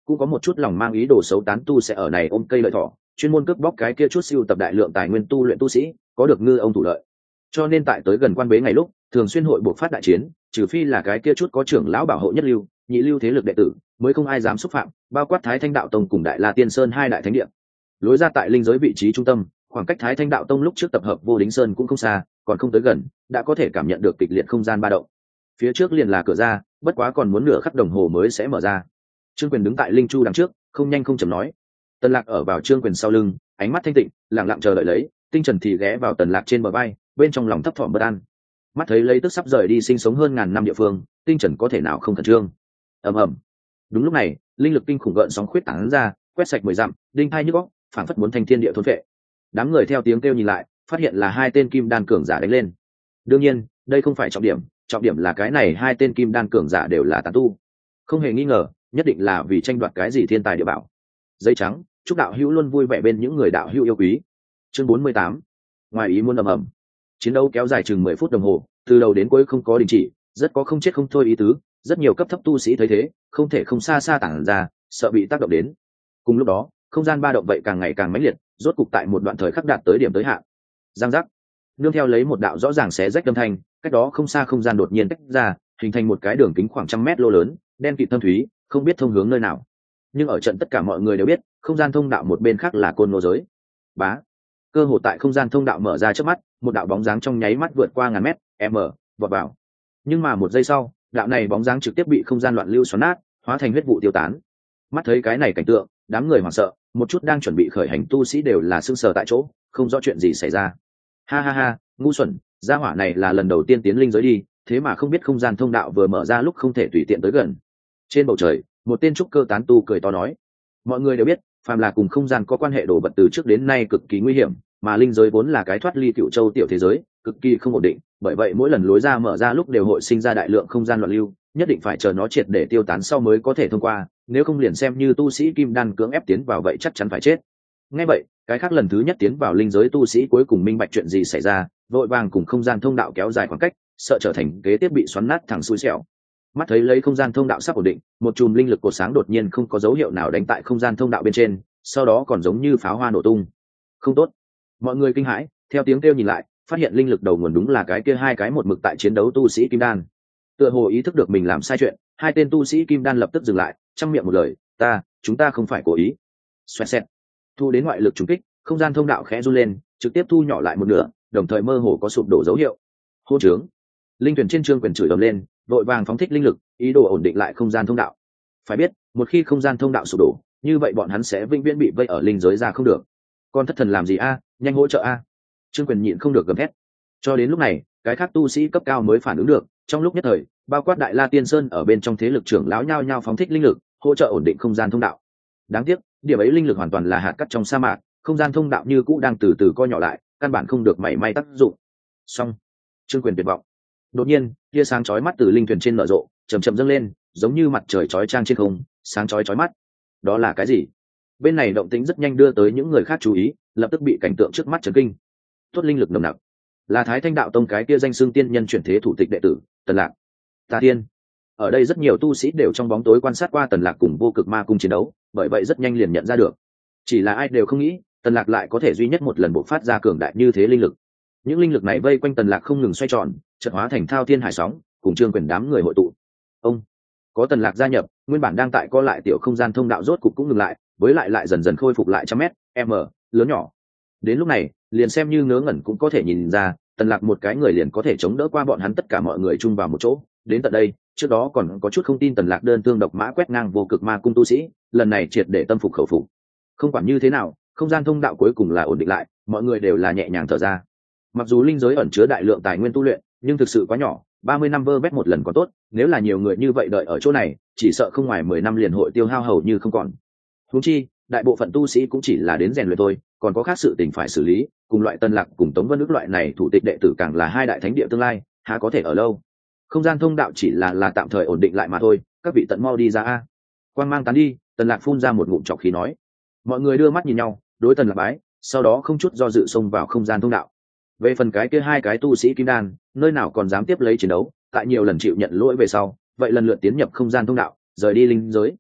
cũng có một chút lòng mang ý đồ xấu tán tu sẽ ở này ôm cây lợi thỏ, chuyên môn cướp bóc cái kia chút siêu tập đại lượng tài nguyên tu luyện tu sĩ, có được ngư ông thủ lợi. Cho nên tại tới gần quan bế ngày lúc, thường xuyên hội buộc phát đại chiến, trừ phi là cái kia chút có trưởng lão bảo hộ nhất lưu, nhị lưu thế lực đệ tử, mới không ai dám xúc phạm, bao quát Thái Thanh đạo tông cùng Đại La Tiên Sơn hai đại thánh địa. Lối ra tại linh giới vị trí trung tâm, khoảng cách Thái Thanh đạo tông lúc trước tập hợp Vô Đính Sơn cũng không xa, còn không tới gần, đã có thể cảm nhận được kịch liệt không gian ba động. Phía trước liền là cửa ra, bất quá còn muốn nửa khắc đồng hồ mới sẽ mở ra. Trương Quyền đứng tại linh chu đằng trước, không nhanh không chậm nói. Tần Lạc ở vào Trương Quyền sau lưng, ánh mắt thanh tịnh, lặng lặng chờ đợi lấy. Tinh Trần thì ghé vào Tần Lạc trên bờ vai, bên trong lòng thấp thỏm bất an. Mắt thấy lấy tức sắp rời đi sinh sống hơn ngàn năm địa phương, Tinh Trần có thể nào không khẩn trương. Ầm ầm. Đúng lúc này, linh lực kinh khủng gợn sóng khuyết tán ra, quét sạch mười dặm, đinh tai nhức óc, phảng phất muốn thành thiên địa thôn phệ. Đám người theo tiếng kêu nhìn lại, phát hiện là hai tên kim đan cường giả đánh lên. Đương nhiên, đây không phải trọng điểm, trọng điểm là cái này hai tên kim đan cường giả đều là tán tu. Không hề nghi ngờ, nhất định là vì tranh đoạt cái gì thiên tài địa bảo. Giấy trắng, chúc đạo hữu luôn vui vẻ bên những người đạo hữu yêu quý. Chương bốn mươi tám. Ngoài ý muốn ầm ầm. Chiến đấu kéo dài chừng mười phút đồng hồ, từ đầu đến cuối không có đình chỉ, rất có không chết không thôi ý tứ, rất nhiều cấp thấp tu sĩ thấy thế, không thể không xa xa tản ra, sợ bị tác động đến. Cùng lúc đó, không gian ba động vậy càng ngày càng mãnh liệt, rốt cục tại một đoạn thời khắc đạt tới điểm tới hạn. Giang giác. Nương theo lấy một đạo rõ ràng xé rách âm thanh, cách đó không xa không gian đột nhiên tách ra, hình thành một cái đường kính khoảng trăm mét lô lớn, đen kịt thâm thúy, không biết thông hướng nơi nào. Nhưng ở trận tất cả mọi người đều biết, không gian thông đạo một bên khác là côn lô giới. Bá. Cơ hội tại không gian thông đạo mở ra trước mắt, một đạo bóng dáng trong nháy mắt vượt qua ngàn mét, m, vọt vào. Nhưng mà một giây sau, đạo này bóng dáng trực tiếp bị không gian loạn lưu xoắn nát, hóa thành huyết vụ tiêu tán. Mắt thấy cái này cảnh tượng, đám người hoảng sợ, một chút đang chuẩn bị khởi hành tu sĩ đều là sững sờ tại chỗ, không rõ chuyện gì xảy ra. Ha ha ha, ngu xuẩn, gia hỏa này là lần đầu tiên tiến linh giới đi, thế mà không biết không gian thông đạo vừa mở ra lúc không thể tùy tiện tới gần. Trên bầu trời, một tên trúc cơ tán tu cười to nói: mọi người đều biết, phàm là cùng không gian có quan hệ đồ vật từ trước đến nay cực kỳ nguy hiểm, mà linh giới vốn là cái thoát ly cựu châu tiểu thế giới, cực kỳ không ổn định, bởi vậy mỗi lần lối ra mở ra lúc đều hội sinh ra đại lượng không gian loạn lưu, nhất định phải chờ nó triệt để tiêu tán sau mới có thể thông qua, nếu không liền xem như tu sĩ kim đan cưỡng ép tiến vào vậy chắc chắn phải chết. Nghe vậy, cái khác lần thứ nhất tiến vào linh giới tu sĩ cuối cùng minh bạch chuyện gì xảy ra, vội vàng cùng không gian thông đạo kéo dài khoảng cách, sợ trở thành kế tiếp bị xoắn nát thẳng xui xẻo. Mắt thấy lấy không gian thông đạo sắp ổn định, một chùm linh lực cột sáng đột nhiên không có dấu hiệu nào đánh tại không gian thông đạo bên trên, sau đó còn giống như pháo hoa nổ tung. Không tốt! Mọi người kinh hãi, theo tiếng kêu nhìn lại, phát hiện linh lực đầu nguồn đúng là cái kia hai cái một mực tại chiến đấu tu sĩ kim đan. Tựa hồ ý thức được mình làm sai chuyện, hai tên tu sĩ kim đan lập tức dừng lại, trong miệng một lời: ta, chúng ta không phải cố ý. Xoẹt xẹt. Thu đến ngoại lực trùng kích, không gian thông đạo khẽ run lên, trực tiếp thu nhỏ lại một nửa, đồng thời mơ hồ có sụp đổ dấu hiệu. Hô trướng! Linh tuyển trên Trương Quyền chửi ầm lên, vội vàng phóng thích linh lực, ý đồ ổn định lại không gian thông đạo. Phải biết, một khi không gian thông đạo sụp đổ, như vậy bọn hắn sẽ vĩnh viễn bị vây ở linh giới ra không được. Con thất thần làm gì a, nhanh hỗ trợ a! Trương Quyền nhịn không được gầm thét. Cho đến lúc này, cái khác tu sĩ cấp cao mới phản ứng được, trong lúc nhất thời, bao quát Đại La Tiên Sơn ở bên trong thế lực trưởng lão nhao nhao phóng thích linh lực, hỗ trợ ổn định không gian thông đạo. Đáng tiếc, điểm ấy linh lực hoàn toàn là hạt cát trong sa mạc, không gian thông đạo như cũ đang từ từ co nhỏ lại, căn bản không được mảy may tác dụng. Xong, Trương Quyền tuyệt vọng. Đột nhiên, tia sáng chói mắt từ linh thuyền trên nở rộ, chậm chậm dâng lên, giống như mặt trời chói chang trên không, sáng chói chói mắt. Đó là cái gì? Bên này động tĩnh rất nhanh đưa tới những người khác chú ý, lập tức bị cảnh tượng trước mắt chấn kinh. Tốt linh lực nồng nặc, là Thái Thanh đạo tông cái kia danh xưng tiên nhân chuyển thế thủ tịch đệ tử, Tần Lạc. Tà Tiên. Ở đây rất nhiều tu sĩ đều trong bóng tối quan sát qua Tần Lạc cùng Vô Cực Ma cung chiến đấu, bởi vậy rất nhanh liền nhận ra được. Chỉ là ai đều không nghĩ, Tần Lạc lại có thể duy nhất một lần bộc phát ra cường đại như thế linh lực. Những linh lực này vây quanh Tần Lạc không ngừng xoay tròn, chợt hóa thành thao thiên hải sóng, cùng Trương Quyền đám người hội tụ. Ông, có Tần Lạc gia nhập, nguyên bản đang tại co lại tiểu không gian thông đạo rốt cục cũng ngừng lại, với lại lại dần dần khôi phục lại trăm mét, m, lớn nhỏ. Đến lúc này, liền xem như ngớ ngẩn cũng có thể nhìn ra, Tần Lạc một cái người liền có thể chống đỡ qua bọn hắn tất cả mọi người chung vào một chỗ. Đến tận đây, trước đó còn có chút không tin Tần Lạc đơn thương độc mã quét ngang Vô Cực Ma cung tu sĩ, lần này triệt để tâm phục khẩu phục. Không quản như thế nào, không gian thông đạo cuối cùng là ổn định lại, mọi người đều là nhẹ nhàng thở ra. Mặc dù linh giới ẩn chứa đại lượng tài nguyên tu luyện, nhưng thực sự quá nhỏ, ba mươi năm vơ vét một lần còn tốt, nếu là nhiều người như vậy đợi ở chỗ này, chỉ sợ không ngoài mười năm liền hội tiêu hao hầu như không còn. Huống chi, đại bộ phận tu sĩ cũng chỉ là đến rèn luyện thôi, còn có khác sự tình phải xử lý, cùng loại Tân Lạc cùng Tống Vân Ước loại này thủ tịch đệ tử càng là hai đại thánh địa tương lai, há có thể ở lâu. Không gian thông đạo chỉ là là tạm thời ổn định lại mà thôi, các vị tận mau đi ra a. Quang mang tán đi, Tần Lạc phun ra một ngụm trọc khí nói. Mọi người đưa mắt nhìn nhau, đối Tần Lạc bái, sau đó không chút do dự xông vào không gian thông đạo. Về phần cái kia hai cái tu sĩ kim đan, nơi nào còn dám tiếp lấy chiến đấu, tại nhiều lần chịu nhận lỗi về sau, vậy lần lượt tiến nhập không gian thông đạo, rời đi linh giới.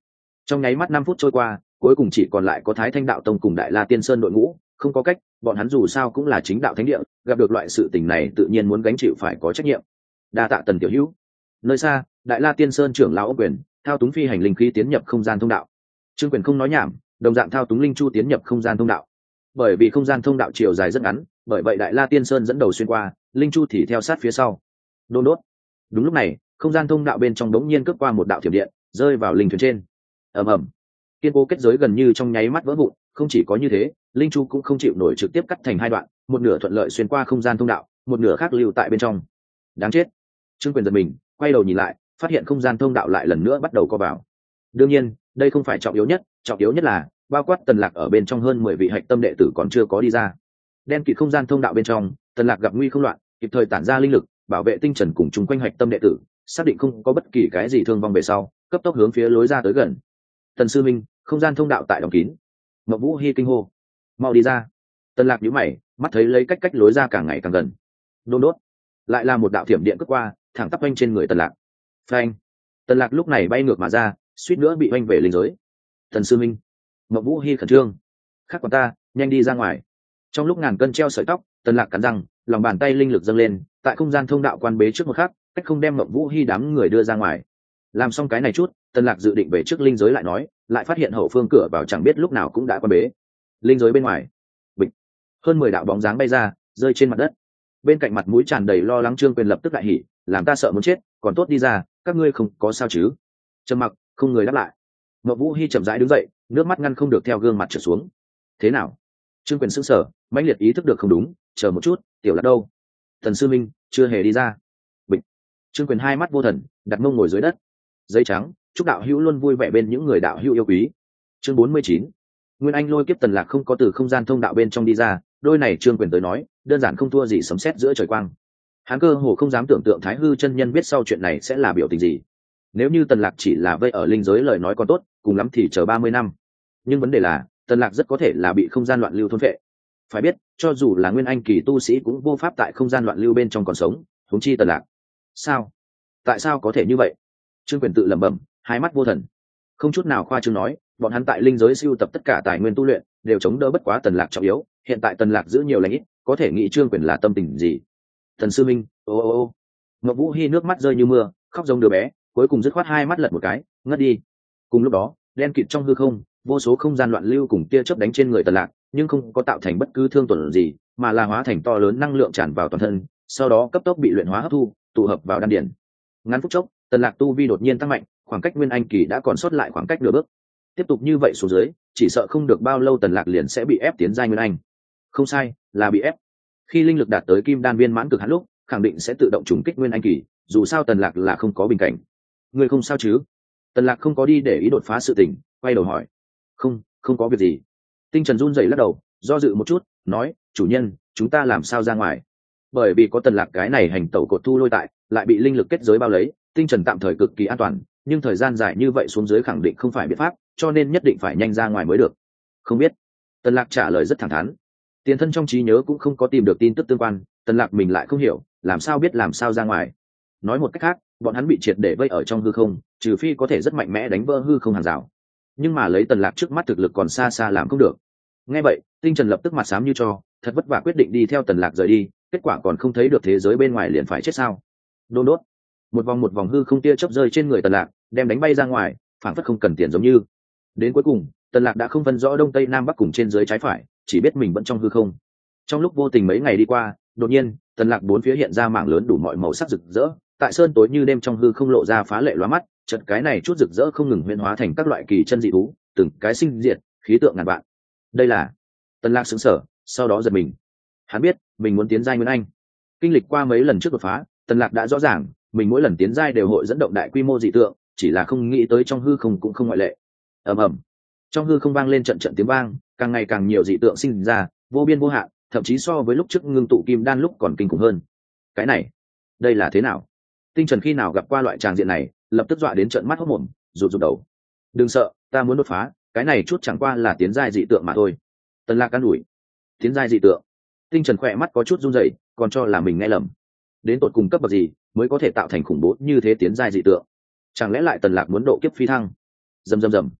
Trong nháy mắt năm phút trôi qua, cuối cùng chỉ còn lại có Thái Thanh đạo tông cùng Đại La Tiên Sơn đội ngũ. Không có cách, bọn hắn dù sao cũng là chính đạo thánh địa, gặp được loại sự tình này tự nhiên muốn gánh chịu phải có trách nhiệm. Đa tạ Tần tiểu hữu. Nơi xa, Đại La Tiên Sơn trưởng lão Âu Quyền thao túng phi hành linh khí tiến nhập không gian thông đạo. Trương Quyền không nói nhảm, đồng dạng thao túng linh chu tiến nhập không gian thông đạo. Bởi vì không gian thông đạo chiều dài rất ngắn, bởi vậy Đại La Tiên Sơn dẫn đầu xuyên qua, linh chu thì theo sát phía sau. Đôn đốt. Đúng lúc này, không gian thông đạo bên trong đống nhiên cướp qua một đạo thiểm điện, rơi vào linh thuyền trên. Ầm ầm. Kiên cố kết giới gần như trong nháy mắt vỡ vụn, không chỉ có như thế, linh chu cũng không chịu nổi, trực tiếp cắt thành hai đoạn, một nửa thuận lợi xuyên qua không gian thông đạo, một nửa khác lưu tại bên trong. Đáng chết. Trương Quyền giật mình, quay đầu nhìn lại, phát hiện không gian thông đạo lại lần nữa bắt đầu co vào. Đương nhiên, đây không phải trọng yếu nhất, trọng yếu nhất là bao quát Tần Lạc ở bên trong hơn mười vị hạch tâm đệ tử còn chưa có đi ra. Đen kịt không gian thông đạo bên trong, Tần Lạc gặp nguy không loạn, kịp thời tản ra linh lực, bảo vệ tinh trần cùng chung quanh hạch tâm đệ tử, xác định không có bất kỳ cái gì thương vong về sau, cấp tốc hướng phía lối ra tới gần. Tần sư minh, không gian thông đạo tại đóng kín. Ngọc Vũ Hi kinh hô, mau đi ra. Tần Lạc nhíu mày, mắt thấy lấy cách cách lối ra càng ngày càng gần. Đôn đốt, lại là một đạo thiểm điện cướp qua, thẳng tắp oanh trên người Tần Lạc. Phanh. Tần Lạc lúc này bay ngược mà ra, suýt nữa bị oanh về linh giới. Tần sư minh. Ngọc Vũ Hi khẩn trương. Khác còn ta, nhanh đi ra ngoài. Trong lúc ngàn cân treo sợi tóc, Tần Lạc cắn răng, lòng bàn tay linh lực dâng lên, tại không gian thông đạo quan bế trước một khắc, cách không đem Ngọc Vũ Hi đám người đưa ra ngoài. Làm xong cái này chút, Tần Lạc dự định về trước linh giới lại nói, lại phát hiện hậu phương cửa vào chẳng biết lúc nào cũng đã quan bế. Linh giới bên ngoài, bịch, hơn mười đạo bóng dáng bay ra, rơi trên mặt đất. Bên cạnh mặt mũi tràn đầy lo lắng Trương Quyền lập tức đại hỉ, làm ta sợ muốn chết, còn tốt đi ra, các ngươi không có sao chứ? Trầm mặc, không người đáp lại. Ngọc Vũ Hi chậm rãi đứng dậy, nước mắt ngăn không được theo gương mặt trượt xuống. Thế nào? Trương Quyền sững sờ, mãnh liệt ý thức được không đúng, chờ một chút, tiểu Lạc đâu? Thần sư minh chưa hề đi ra. Bịch. Trương Quyền hai mắt vô thần, đặt mông ngồi dưới đất. Giấy trắng, chúc đạo hữu luôn vui vẻ bên những người đạo hữu yêu quý. Chương bốn mươi chín. Nguyên Anh lôi kiếp Tần Lạc không có từ không gian thông đạo bên trong đi ra, đôi này Trương Quyền tới nói, đơn giản không thua gì sấm sét giữa trời quang. Hắn cơ hồ không dám tưởng tượng Thái Hư chân nhân biết sau chuyện này sẽ là biểu tình gì. Nếu như Tần Lạc chỉ là vây ở linh giới lời nói còn tốt, cùng lắm thì chờ ba mươi năm. Nhưng vấn đề là, Tần Lạc rất có thể là bị không gian loạn lưu thôn phệ. Phải biết, cho dù là Nguyên Anh kỳ tu sĩ cũng vô pháp tại không gian loạn lưu bên trong còn sống, huống chi Tần Lạc. Sao? Tại sao có thể như vậy? Trương Quyền tự lẩm bẩm, hai mắt vô thần. Không chút nào khoa trương nói, bọn hắn tại linh giới sưu tập tất cả tài nguyên tu luyện, đều chống đỡ bất quá Tần Lạc trọng yếu, hiện tại Tần Lạc giữ nhiều lành ít, có thể nghĩ Trương Quyền là tâm tình gì. Thần sư minh, ô ô ô. Ngọc Vũ Hi nước mắt rơi như mưa, khóc giống đứa bé, cuối cùng dứt khoát hai mắt lật một cái, ngất đi. Cùng lúc đó, đen kịt trong hư không, vô số không gian loạn lưu cùng tia chớp đánh trên người Tần Lạc, nhưng không có tạo thành bất cứ thương tổn gì, mà là hóa thành to lớn năng lượng tràn vào toàn thân, sau đó cấp tốc bị luyện hóa hấp thu, tụ hợp vào đan điền. Ngắn phút chốc, Tần Lạc tu vi đột nhiên tăng mạnh, khoảng cách Nguyên Anh kỳ đã còn sót lại khoảng cách nửa bước. Tiếp tục như vậy xuống dưới, chỉ sợ không được bao lâu Tần Lạc liền sẽ bị ép tiến giai Nguyên Anh. Không sai, là bị ép. Khi linh lực đạt tới Kim Đan viên mãn cực hạn lúc, khẳng định sẽ tự động trùng kích Nguyên Anh kỳ, dù sao Tần Lạc là không có bình cảnh. Ngươi không sao chứ? Tần Lạc không có đi để ý đột phá sự tình, quay đầu hỏi. Không, không có việc gì. Tinh Trần run rẩy lắc đầu, do dự một chút, nói, chủ nhân, chúng ta làm sao ra ngoài? Bởi vì có Tần Lạc cái này hành tẩu cột thu lôi tại, lại bị linh lực kết giới bao lấy, Tinh Trần tạm thời cực kỳ an toàn, nhưng thời gian dài như vậy xuống dưới khẳng định không phải biện pháp, cho nên nhất định phải nhanh ra ngoài mới được. Không biết. Tần Lạc trả lời rất thẳng thắn. Tiền thân trong trí nhớ cũng không có tìm được tin tức tương quan, Tần Lạc mình lại không hiểu, làm sao biết làm sao ra ngoài. Nói một cách khác, bọn hắn bị triệt để vây ở trong hư không, trừ phi có thể rất mạnh mẽ đánh vỡ hư không hàng rào. Nhưng mà lấy Tần Lạc trước mắt thực lực còn xa xa làm không được. Nghe vậy, Tinh Trần lập tức mặt xám như tro, thật vất vả quyết định đi theo Tần Lạc rời đi, kết quả còn không thấy được thế giới bên ngoài liền phải chết sao? Đôn đốt. Một vòng một vòng hư không tia chớp rơi trên người Tần Lạc, đem đánh bay ra ngoài, phản phất không cần tiền giống như. Đến cuối cùng, Tần Lạc đã không phân rõ đông tây nam bắc cùng trên dưới trái phải, chỉ biết mình vẫn trong hư không. Trong lúc vô tình mấy ngày đi qua, đột nhiên, Tần Lạc bốn phía hiện ra mảng lớn đủ mọi màu sắc rực rỡ, tại sơn tối như đêm trong hư không lộ ra phá lệ lóa mắt, chợt cái này chút rực rỡ không ngừng huyễn hóa thành các loại kỳ chân dị thú, từng cái sinh diệt, khí tượng ngàn vạn. Đây là... Tần Lạc sững sờ, sau đó giật mình. Hắn biết, mình muốn tiến giai Nguyên Anh. Kinh lịch qua mấy lần trước đột phá, Tần Lạc đã rõ ràng, mình mỗi lần tiến giai đều hội dẫn động đại quy mô dị tượng, chỉ là không nghĩ tới trong hư không cũng không ngoại lệ. Ầm ầm. Trong hư không vang lên trận trận tiếng vang, càng ngày càng nhiều dị tượng sinh ra, vô biên vô hạn, thậm chí so với lúc trước ngưng tụ kim đan lúc còn kinh khủng hơn. Cái này, đây là thế nào? Tinh Trần khi nào gặp qua loại tràng diện này, lập tức dọa đến trợn mắt hốt mồm, rụt rụt đầu. Đừng sợ, ta muốn đột phá, cái này chút chẳng qua là tiến giai dị tượng mà thôi. Tần Lạc can ủi. Tiến giai dị tượng? Tinh Trần khỏe mắt có chút run rẩy, còn cho là mình nghe lầm. Đến tột cùng cấp bậc gì mới có thể tạo thành khủng bố như thế tiến giai dị tượng? Chẳng lẽ lại Tần Lạc muốn độ kiếp phi thăng? Rầm rầm rầm.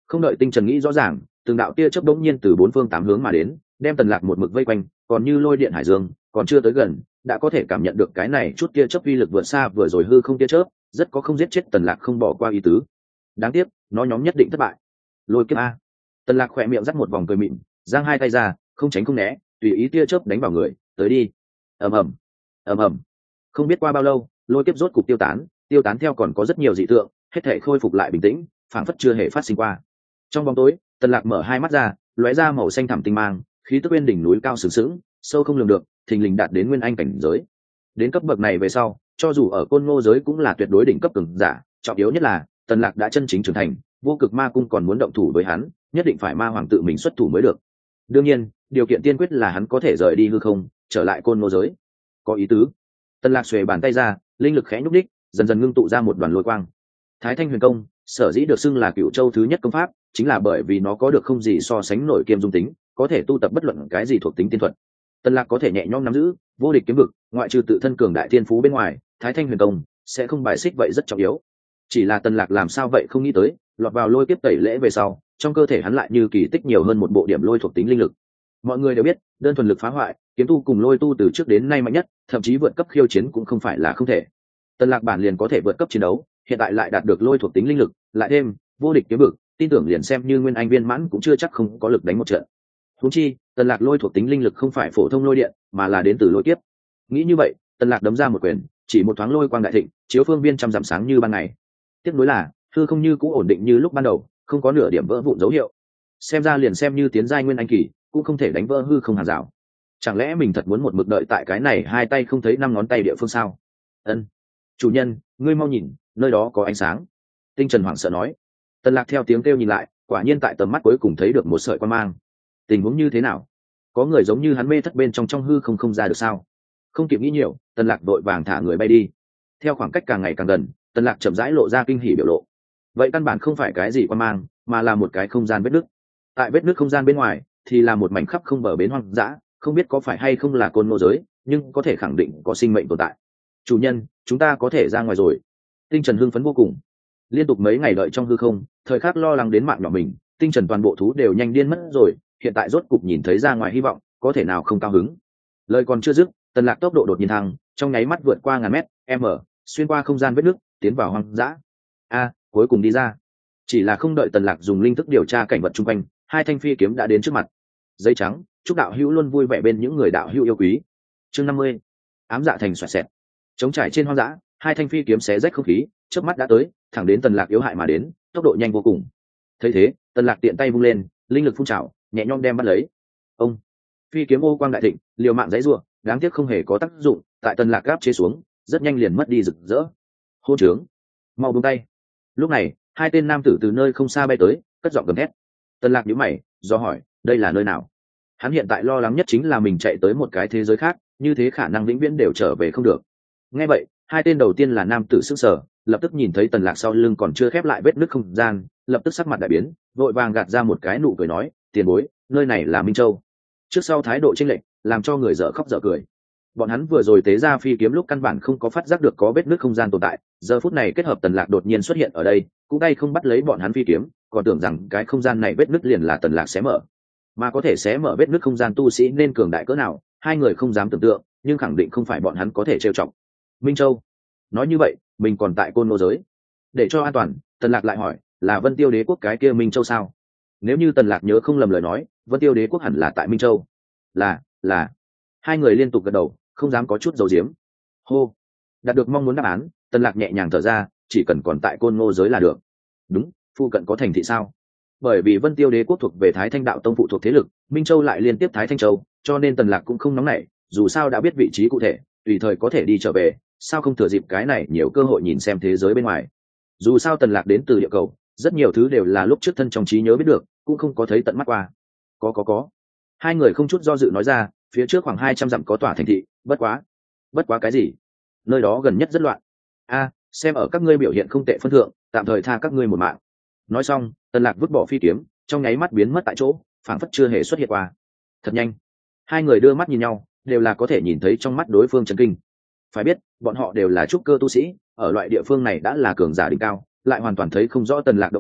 Không đợi Tinh Trần nghĩ rõ ràng, từng đạo tia chớp đống nhiên từ bốn phương tám hướng mà đến, đem Tần Lạc một mực vây quanh, còn như lôi điện hải dương, còn chưa tới gần, đã có thể cảm nhận được cái này chút tia chớp uy lực vượt xa vừa rồi hư không tia chớp, rất có không giết chết Tần Lạc không bỏ qua ý tứ. Đáng tiếc, nó nhóm nhất định thất bại. Lôi kiếp a. Tần Lạc khẽ miệng rắc một vòng cười mịn, giang hai tay ra, không tránh không né, tùy ý tia chớp đánh vào người, tới đi. Ầm ầm, ầm ầm. Không biết qua bao lâu, lôi kiếp rốt cục tiêu tán, tiêu tán theo còn có rất nhiều dị tượng, hết thảy khôi phục lại bình tĩnh, phảng phất chưa hề phát sinh qua. Trong bóng tối, Tần Lạc mở hai mắt ra, lóe ra màu xanh thẳm tinh mang, khí tức bên đỉnh núi cao sừng sững, sâu không lường được, thình lình đạt đến nguyên anh cảnh giới. Đến cấp bậc này về sau, cho dù ở côn ngô giới cũng là tuyệt đối đỉnh cấp cường giả, trọng yếu nhất là Tần Lạc đã chân chính trưởng thành, vô cực ma cung còn muốn động thủ với hắn, nhất định phải ma hoàng tự mình xuất thủ mới được. Đương nhiên, điều kiện tiên quyết là hắn có thể rời đi hư không, trở lại côn ngô giới. Có ý tứ. Tần Lạc xuề bàn tay ra, linh lực khẽ nhúc nhích, dần dần ngưng tụ ra một đoàn lôi quang. Thái Thanh Huyền Công, sở dĩ được xưng là Cửu Châu thứ nhất công pháp, chính là bởi vì nó có được không gì so sánh nổi kiêm dung tính, có thể tu tập bất luận cái gì thuộc tính tiên thuật. Tần Lạc có thể nhẹ nhõm nắm giữ, vô địch kiếm vực, ngoại trừ tự thân cường đại thiên phú bên ngoài, Thái Thanh Huyền Công sẽ không bài xích vậy rất trọng yếu. Chỉ là Tần Lạc làm sao vậy không nghĩ tới, lọt vào lôi kiếp tẩy lễ về sau, trong cơ thể hắn lại như kỳ tích nhiều hơn một bộ điểm lôi thuộc tính linh lực. Mọi người đều biết, đơn thuần lực phá hoại, kiếm tu cùng lôi tu từ trước đến nay mạnh nhất, thậm chí vượt cấp khiêu chiến cũng không phải là không thể. Tần Lạc bản liền có thể vượt cấp chiến đấu, hiện tại lại đạt được lôi thuộc tính linh lực, lại thêm vô địch kiếm vực, tin tưởng liền xem như nguyên anh viên mãn cũng chưa chắc không có lực đánh một trận. Huống chi, Tần Lạc lôi thuộc tính linh lực không phải phổ thông lôi điện, mà là đến từ lôi kiếp. Nghĩ như vậy, Tần Lạc đấm ra một quyền, chỉ một thoáng lôi quang đại thịnh, chiếu phương viên trăm dặm sáng như ban ngày. Tiếp nối là, hư không như cũ ổn định như lúc ban đầu, không có nửa điểm vỡ vụn dấu hiệu. Xem ra liền xem như tiến giai nguyên anh kỳ, cũng không thể đánh vỡ hư không hàng rào. Chẳng lẽ mình thật muốn một mực đợi tại cái này hai tay không thấy năm ngón tay địa phương sao? Ân, chủ nhân, ngươi mau nhìn, nơi đó có ánh sáng. Tinh Trần hoảng sợ nói. Tần Lạc theo tiếng kêu nhìn lại, quả nhiên tại tầm mắt cuối cùng thấy được một sợi quang mang. Tình huống như thế nào? Có người giống như hắn mê thất bên trong trong hư không không ra được sao? Không kịp nghĩ nhiều, Tần Lạc đội vàng thả người bay đi. Theo khoảng cách càng ngày càng gần, Tần Lạc chậm rãi lộ ra kinh hỉ biểu lộ. Vậy căn bản không phải cái gì quang mang, mà là một cái không gian vết nứt. Tại vết nứt không gian bên ngoài, thì là một mảnh khắp không bờ bến hoang dã, không biết có phải hay không là côn ngô giới, nhưng có thể khẳng định có sinh mệnh tồn tại. Chủ nhân, chúng ta có thể ra ngoài rồi. Tinh Trần hưng phấn vô cùng. Liên tục mấy ngày đợi trong hư không, thời khắc lo lắng đến mạng nhỏ mình, Tinh Trần toàn bộ thú đều nhanh điên mất rồi, hiện tại rốt cục nhìn thấy ra ngoài hy vọng, có thể nào không cao hứng. Lời còn chưa dứt, Tần Lạc tốc độ đột nhiên thăng, trong nháy mắt vượt qua ngàn mét, m, xuyên qua không gian vết nứt, tiến vào hoang dã. A, cuối cùng đi ra. Chỉ là không đợi Tần Lạc dùng linh thức điều tra cảnh vật xung quanh, hai thanh phi kiếm đã đến trước mặt. Giấy trắng, chúc đạo hữu luôn vui vẻ bên những người đạo hữu yêu quý. Chương năm mươi, ám dạ thành xoẹt xẹt. Trống trải trên hoang dã, hai thanh phi kiếm xé rách không khí, chớp mắt đã tới, thẳng đến Tần Lạc yếu hại mà đến, tốc độ nhanh vô cùng. Thấy thế, Tần Lạc tiện tay vung lên, linh lực phun trào, nhẹ nhõm đem bắt lấy. Ông, phi kiếm ô quang đại thịnh, liều mạng giãy giụa, đáng tiếc không hề có tác dụng, tại Tần Lạc gáp chế xuống, rất nhanh liền mất đi rực rỡ. Hôn trướng, mau buông tay. Lúc này, hai tên nam tử từ nơi không xa bay tới, cất giọng gầm thét. Tần Lạc nhíu mày, do hỏi, đây là nơi nào? Hắn hiện tại lo lắng nhất chính là mình chạy tới một cái thế giới khác, như thế khả năng vĩnh viễn đều trở về không được. Nghe vậy, hai tên đầu tiên là nam tử sức sở, lập tức nhìn thấy Tần Lạc sau lưng còn chưa khép lại vết nứt không gian, lập tức sắc mặt đại biến, vội vàng gạt ra một cái nụ cười nói, tiền bối, nơi này là Minh Châu. Trước sau thái độ chênh lệch, làm cho người dở khóc dở cười. Bọn hắn vừa rồi tế ra phi kiếm lúc căn bản không có phát giác được có vết nứt không gian tồn tại, giờ phút này kết hợp Tần Lạc đột nhiên xuất hiện ở đây, cũng tay không bắt lấy bọn hắn phi kiếm, còn tưởng rằng cái không gian này vết nứt liền là Tần Lạc xé mở. Mà có thể xé mở vết nứt không gian tu sĩ nên cường đại cỡ nào, hai người không dám tưởng tượng, nhưng khẳng định không phải bọn hắn có thể trêu chọc. Minh Châu. Nói như vậy, mình còn tại côn ngô giới. Để cho an toàn, Tần Lạc lại hỏi, là Vân Tiêu Đế quốc cái kia Minh Châu sao? Nếu như Tần Lạc nhớ không lầm lời nói, Vân Tiêu Đế quốc hẳn là tại Minh Châu. Là, là. Hai người liên tục gật đầu, không dám có chút giấu giếm. Hô. Đạt được mong muốn đáp án, Tần Lạc nhẹ nhàng thở ra, chỉ cần còn tại côn ngô giới là được. Đúng, phụ cận có thành thị sao? Bởi vì Vân Tiêu Đế quốc thuộc về Thái Thanh đạo tông phụ thuộc thế lực, Minh Châu lại liên tiếp Thái Thanh châu, cho nên Tần Lạc cũng không nóng nảy, dù sao đã biết vị trí cụ thể, tùy thời có thể đi trở về, sao không thừa dịp cái này nhiều cơ hội nhìn xem thế giới bên ngoài. Dù sao Tần Lạc đến từ địa cầu, rất nhiều thứ đều là lúc trước thân trong trí nhớ biết được, cũng không có thấy tận mắt qua. Có có có. Hai người không chút do dự nói ra, phía trước khoảng hai trăm dặm có tòa thành thị, bất quá. Bất quá cái gì? Nơi đó gần nhất rất loạn. A, xem ở các ngươi biểu hiện không tệ phân thượng, tạm thời tha các ngươi một mạng. Nói xong, Tần Lạc vứt bỏ phi kiếm, trong nháy mắt biến mất tại chỗ, phảng phất chưa hề xuất hiện qua. Thật nhanh. Hai người đưa mắt nhìn nhau, đều là có thể nhìn thấy trong mắt đối phương chấn kinh. Phải biết, bọn họ đều là trúc cơ tu sĩ, ở loại địa phương này đã là cường giả đỉnh cao, lại hoàn toàn thấy không rõ Tần Lạc động tác, có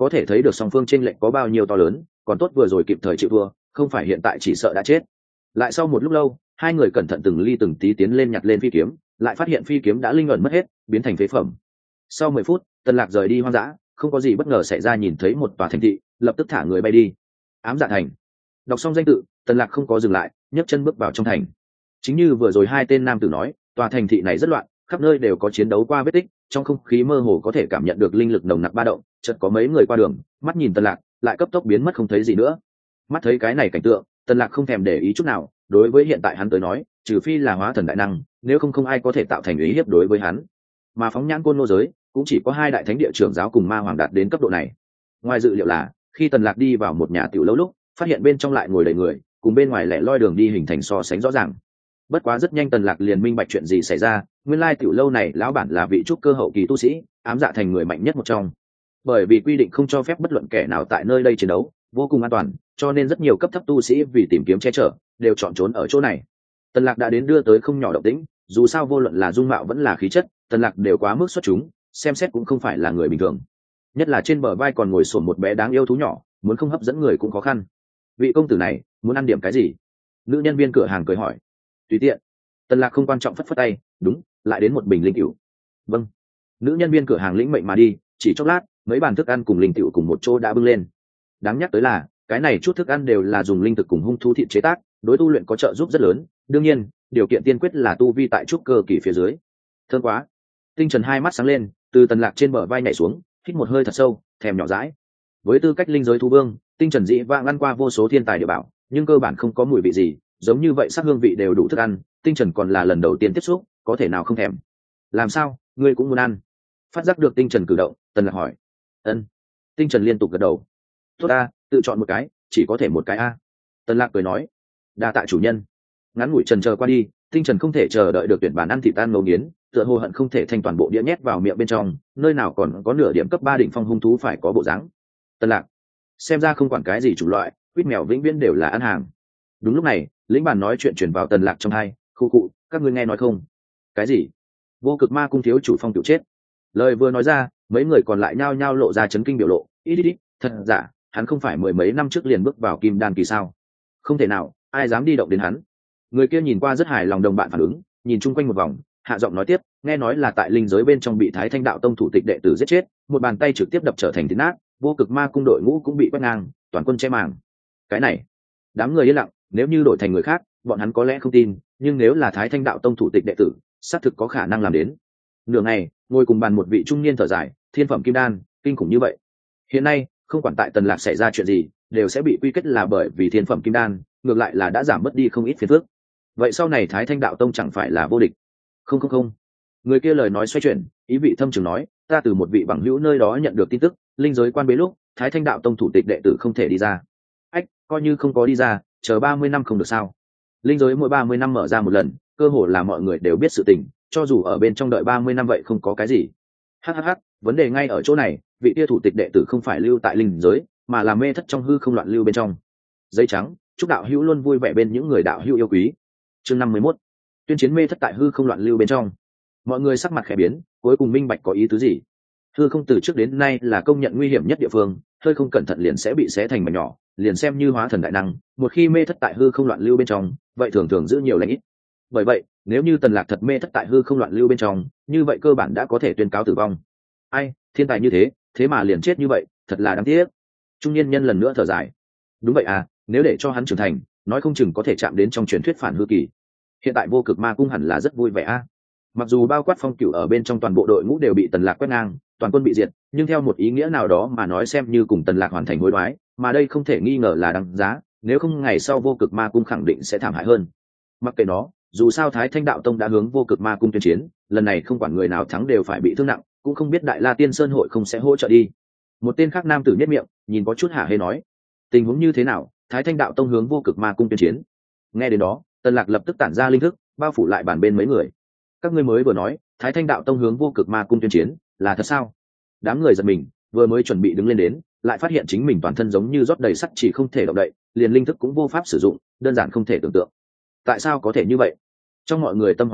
có thể thấy được song phương chênh lệch có bao nhiêu to lớn, còn tốt vừa rồi kịp thời chịu thua, không phải hiện tại chỉ sợ đã chết. Lại sau một lúc lâu, hai người cẩn thận từng ly từng tí tiến lên nhặt lên phi kiếm, lại phát hiện phi kiếm đã linh ẩn mất hết, biến thành phế phẩm. Sau mười phút, Tần Lạc rời đi hoang dã, không có gì bất ngờ xảy ra, nhìn thấy một tòa thành thị, lập tức thả người bay đi. Ám Dạ Thành. Đọc xong danh tự, Tần Lạc không có dừng lại, nhấc chân bước vào trong thành. Chính như vừa rồi hai tên nam tử nói, tòa thành thị này rất loạn, khắp nơi đều có chiến đấu qua vết tích, trong không khí mơ hồ có thể cảm nhận được linh lực nồng nặc ba động. Chợt có mấy người qua đường, mắt nhìn Tần Lạc, lại cấp tốc biến mất không thấy gì nữa. Mắt thấy cái này cảnh tượng, Tần Lạc không thèm để ý chút nào, đối với hiện tại hắn tới nói, trừ phi là hóa thần đại năng, nếu không không ai có thể tạo thành ý hiếp đối với hắn. Mà phóng nhãn côn lô giới, cũng chỉ có hai đại thánh địa trưởng giáo cùng ma hoàng đạt đến cấp độ này. Ngoài dự liệu là, khi Tần Lạc đi vào một nhà tiểu lâu lúc, phát hiện bên trong lại ngồi đầy người, cùng bên ngoài lẻ loi đường đi hình thành so sánh rõ ràng. Bất quá rất nhanh Tần Lạc liền minh bạch chuyện gì xảy ra, nguyên lai tiểu lâu này lão bản là vị trúc cơ hậu kỳ tu sĩ, Ám Dạ Thành người mạnh nhất một trong. Bởi vì quy định không cho phép bất luận kẻ nào tại nơi đây chiến đấu, vô cùng an toàn, cho nên rất nhiều cấp thấp tu sĩ vì tìm kiếm che chở, đều chọn trốn ở chỗ này. Tần Lạc đã đến đưa tới không nhỏ động tĩnh, dù sao vô luận là dung mạo vẫn là khí chất, Tần Lạc đều quá mức xuất chúng, xem xét cũng không phải là người bình thường. Nhất là trên bờ vai còn ngồi xổm một bé đáng yêu thú nhỏ, muốn không hấp dẫn người cũng khó khăn. Vị công tử này, muốn ăn điểm cái gì? Nữ nhân viên cửa hàng cười hỏi. Tùy tiện. Tần Lạc không quan trọng phất phất tay, đúng, lại đến một bình linh cửu. Vâng. Nữ nhân viên cửa hàng lĩnh mệnh mà đi, chỉ chốc lát, mấy bàn thức ăn cùng linh cửu cùng một chỗ đã bưng lên. Đáng nhắc tới là, cái này chút thức ăn đều là dùng linh thực cùng hung thú thịt chế tác, đối tu luyện có trợ giúp rất lớn, đương nhiên, điều kiện tiên quyết là tu vi tại trúc cơ kỳ phía dưới. Thơm quá. Tinh Trần hai mắt sáng lên, từ Tần Lạc trên bờ vai nhảy xuống, hít một hơi thật sâu, thèm nhỏ dãi. Với tư cách linh giới thú vương, Tinh Trần dĩ vãng ăn qua vô số thiên tài địa bảo, nhưng cơ bản không có mùi vị gì, giống như vậy sắc hương vị đều đủ thức ăn, Tinh Trần còn là lần đầu tiên tiếp xúc, có thể nào không thèm. Làm sao, ngươi cũng muốn ăn? Phát giác được Tinh Trần cử động, Tần Lạc hỏi. Ân. Tinh Trần liên tục gật đầu. Tốt a, tự chọn một cái, chỉ có thể một cái a. Tần Lạc cười nói. Đa tạ chủ nhân. Ngắn ngủi trần chờ qua đi, Tinh Trần không thể chờ đợi được tuyển bản ăn thịt tan ngấu nghiến, tựa hồ hận không thể thành toàn bộ đĩa nhét vào miệng bên trong, nơi nào còn có nửa điểm cấp ba đỉnh phong hung thú phải có bộ dáng. Tần Lạc, xem ra không quản cái gì chủng loại, quýt mèo vĩnh viễn đều là ăn hàng. Đúng lúc này, lĩnh bàn nói chuyện truyền vào Tần Lạc trong tai, khu cụ, các ngươi nghe nói không? Cái gì? Vô Cực Ma cung thiếu chủ Phong tiểu chết. Lời vừa nói ra, mấy người còn lại nhao nhao lộ ra chấn kinh biểu lộ, ít ít ít, thật giả, hắn không phải mười mấy năm trước liền bước vào kim đan kỳ sao? Không thể nào, ai dám đi động đến hắn? Người kia nhìn qua rất hài lòng đồng bạn phản ứng, nhìn chung quanh một vòng, hạ giọng nói tiếp, nghe nói là tại linh giới bên trong bị Thái Thanh đạo tông thủ tịch đệ tử giết chết, một bàn tay trực tiếp đập trở thành thịt nát, Vô Cực Ma cung đội ngũ cũng bị quét ngang, toàn quân che màng. Cái này, đám người yên lặng, nếu như đổi thành người khác, bọn hắn có lẽ không tin, nhưng nếu là Thái Thanh đạo tông thủ tịch đệ tử, xác thực có khả năng làm đến. Nửa ngày, ngồi cùng bàn một vị trung niên thở dài, thiên phẩm kim đan, kinh khủng như vậy. Hiện nay, không quản tại Tần Lạc xảy ra chuyện gì, đều sẽ bị quy kết là bởi vì thiên phẩm kim đan, ngược lại là đã giảm mất đi không ít phiền phức. Vậy sau này Thái Thanh đạo tông chẳng phải là vô địch? Không không không. Người kia lời nói xoay chuyển, ý vị thâm trường nói, ta từ một vị bằng hữu nơi đó nhận được tin tức, linh giới quan bế lúc, Thái Thanh đạo tông thủ tịch đệ tử không thể đi ra. Ách, coi như không có đi ra, chờ ba mươi năm không được sao? Linh giới mỗi ba mươi năm mở ra một lần, cơ hồ là mọi người đều biết sự tình, cho dù ở bên trong đợi ba mươi năm vậy không có cái gì. Hắc hắc hắc, vấn đề ngay ở chỗ này, vị kia thủ tịch đệ tử không phải lưu tại linh giới, mà là mê thất trong hư không loạn lưu bên trong. Giấy trắng, chúc đạo hữu luôn vui vẻ bên những người đạo hữu yêu quý. Chương năm mươi mốt, tuyên chiến mê thất tại hư không loạn lưu bên trong. Mọi người sắc mặt khẽ biến, cuối cùng minh bạch có ý tứ gì. Hư không từ trước đến nay là công nhận nguy hiểm nhất địa phương, hơi không cẩn thận liền sẽ bị xé thành mảnh nhỏ, liền xem như hóa thần đại năng, một khi mê thất tại hư không loạn lưu bên trong, vậy thường thường giữ nhiều lãnh ít. Bởi vậy, nếu như Tần Lạc thật mê thất tại hư không loạn lưu bên trong, như vậy cơ bản đã có thể tuyên cáo tử vong. Ai, thiên tài như thế, thế mà liền chết như vậy, thật là đáng tiếc. Trung niên nhân lần nữa thở dài. Đúng vậy à, nếu để cho hắn trưởng thành, nói không chừng có thể chạm đến trong truyền thuyết phản hư kỳ. Hiện tại Vô Cực Ma cung hẳn là rất vui vẻ a. À. Mặc dù bao quát Phong Cửu ở bên trong toàn bộ đội ngũ đều bị Tần Lạc quét ngang, toàn quân bị diệt, nhưng theo một ý nghĩa nào đó mà nói xem như cùng Tần Lạc hoàn thành hối đoái, mà đây không thể nghi ngờ là đáng giá, nếu không ngày sau Vô Cực Ma cung khẳng định sẽ thảm hại hơn. Mặc kệ nó, dù sao Thái Thanh đạo tông đã hướng Vô Cực Ma cung tuyên chiến, lần này không quản người nào thắng đều phải bị thương nặng, cũng không biết Đại La Tiên Sơn hội không sẽ hỗ trợ đi. Một tên khác nam tử nhếch miệng, nhìn có chút hả hê nói, tình huống như thế nào? Thái Thanh đạo tông hướng Vô Cực Ma cung tuyên chiến. Nghe đến đó, Tần Lạc lập tức tản ra linh thức, bao phủ lại bàn bên mấy người. Các ngươi mới vừa nói, Thái Thanh đạo tông hướng Vô Cực Ma cung tuyên chiến, là thật sao? Đám người giật mình, vừa mới chuẩn bị đứng lên đến, lại phát hiện chính mình toàn thân giống như rót đầy sắt chỉ không thể động đậy, liền linh thức cũng vô pháp sử dụng, đơn giản không thể tưởng tượng. Tại sao có thể như vậy? Trong mọi người tâm hoảng sợ,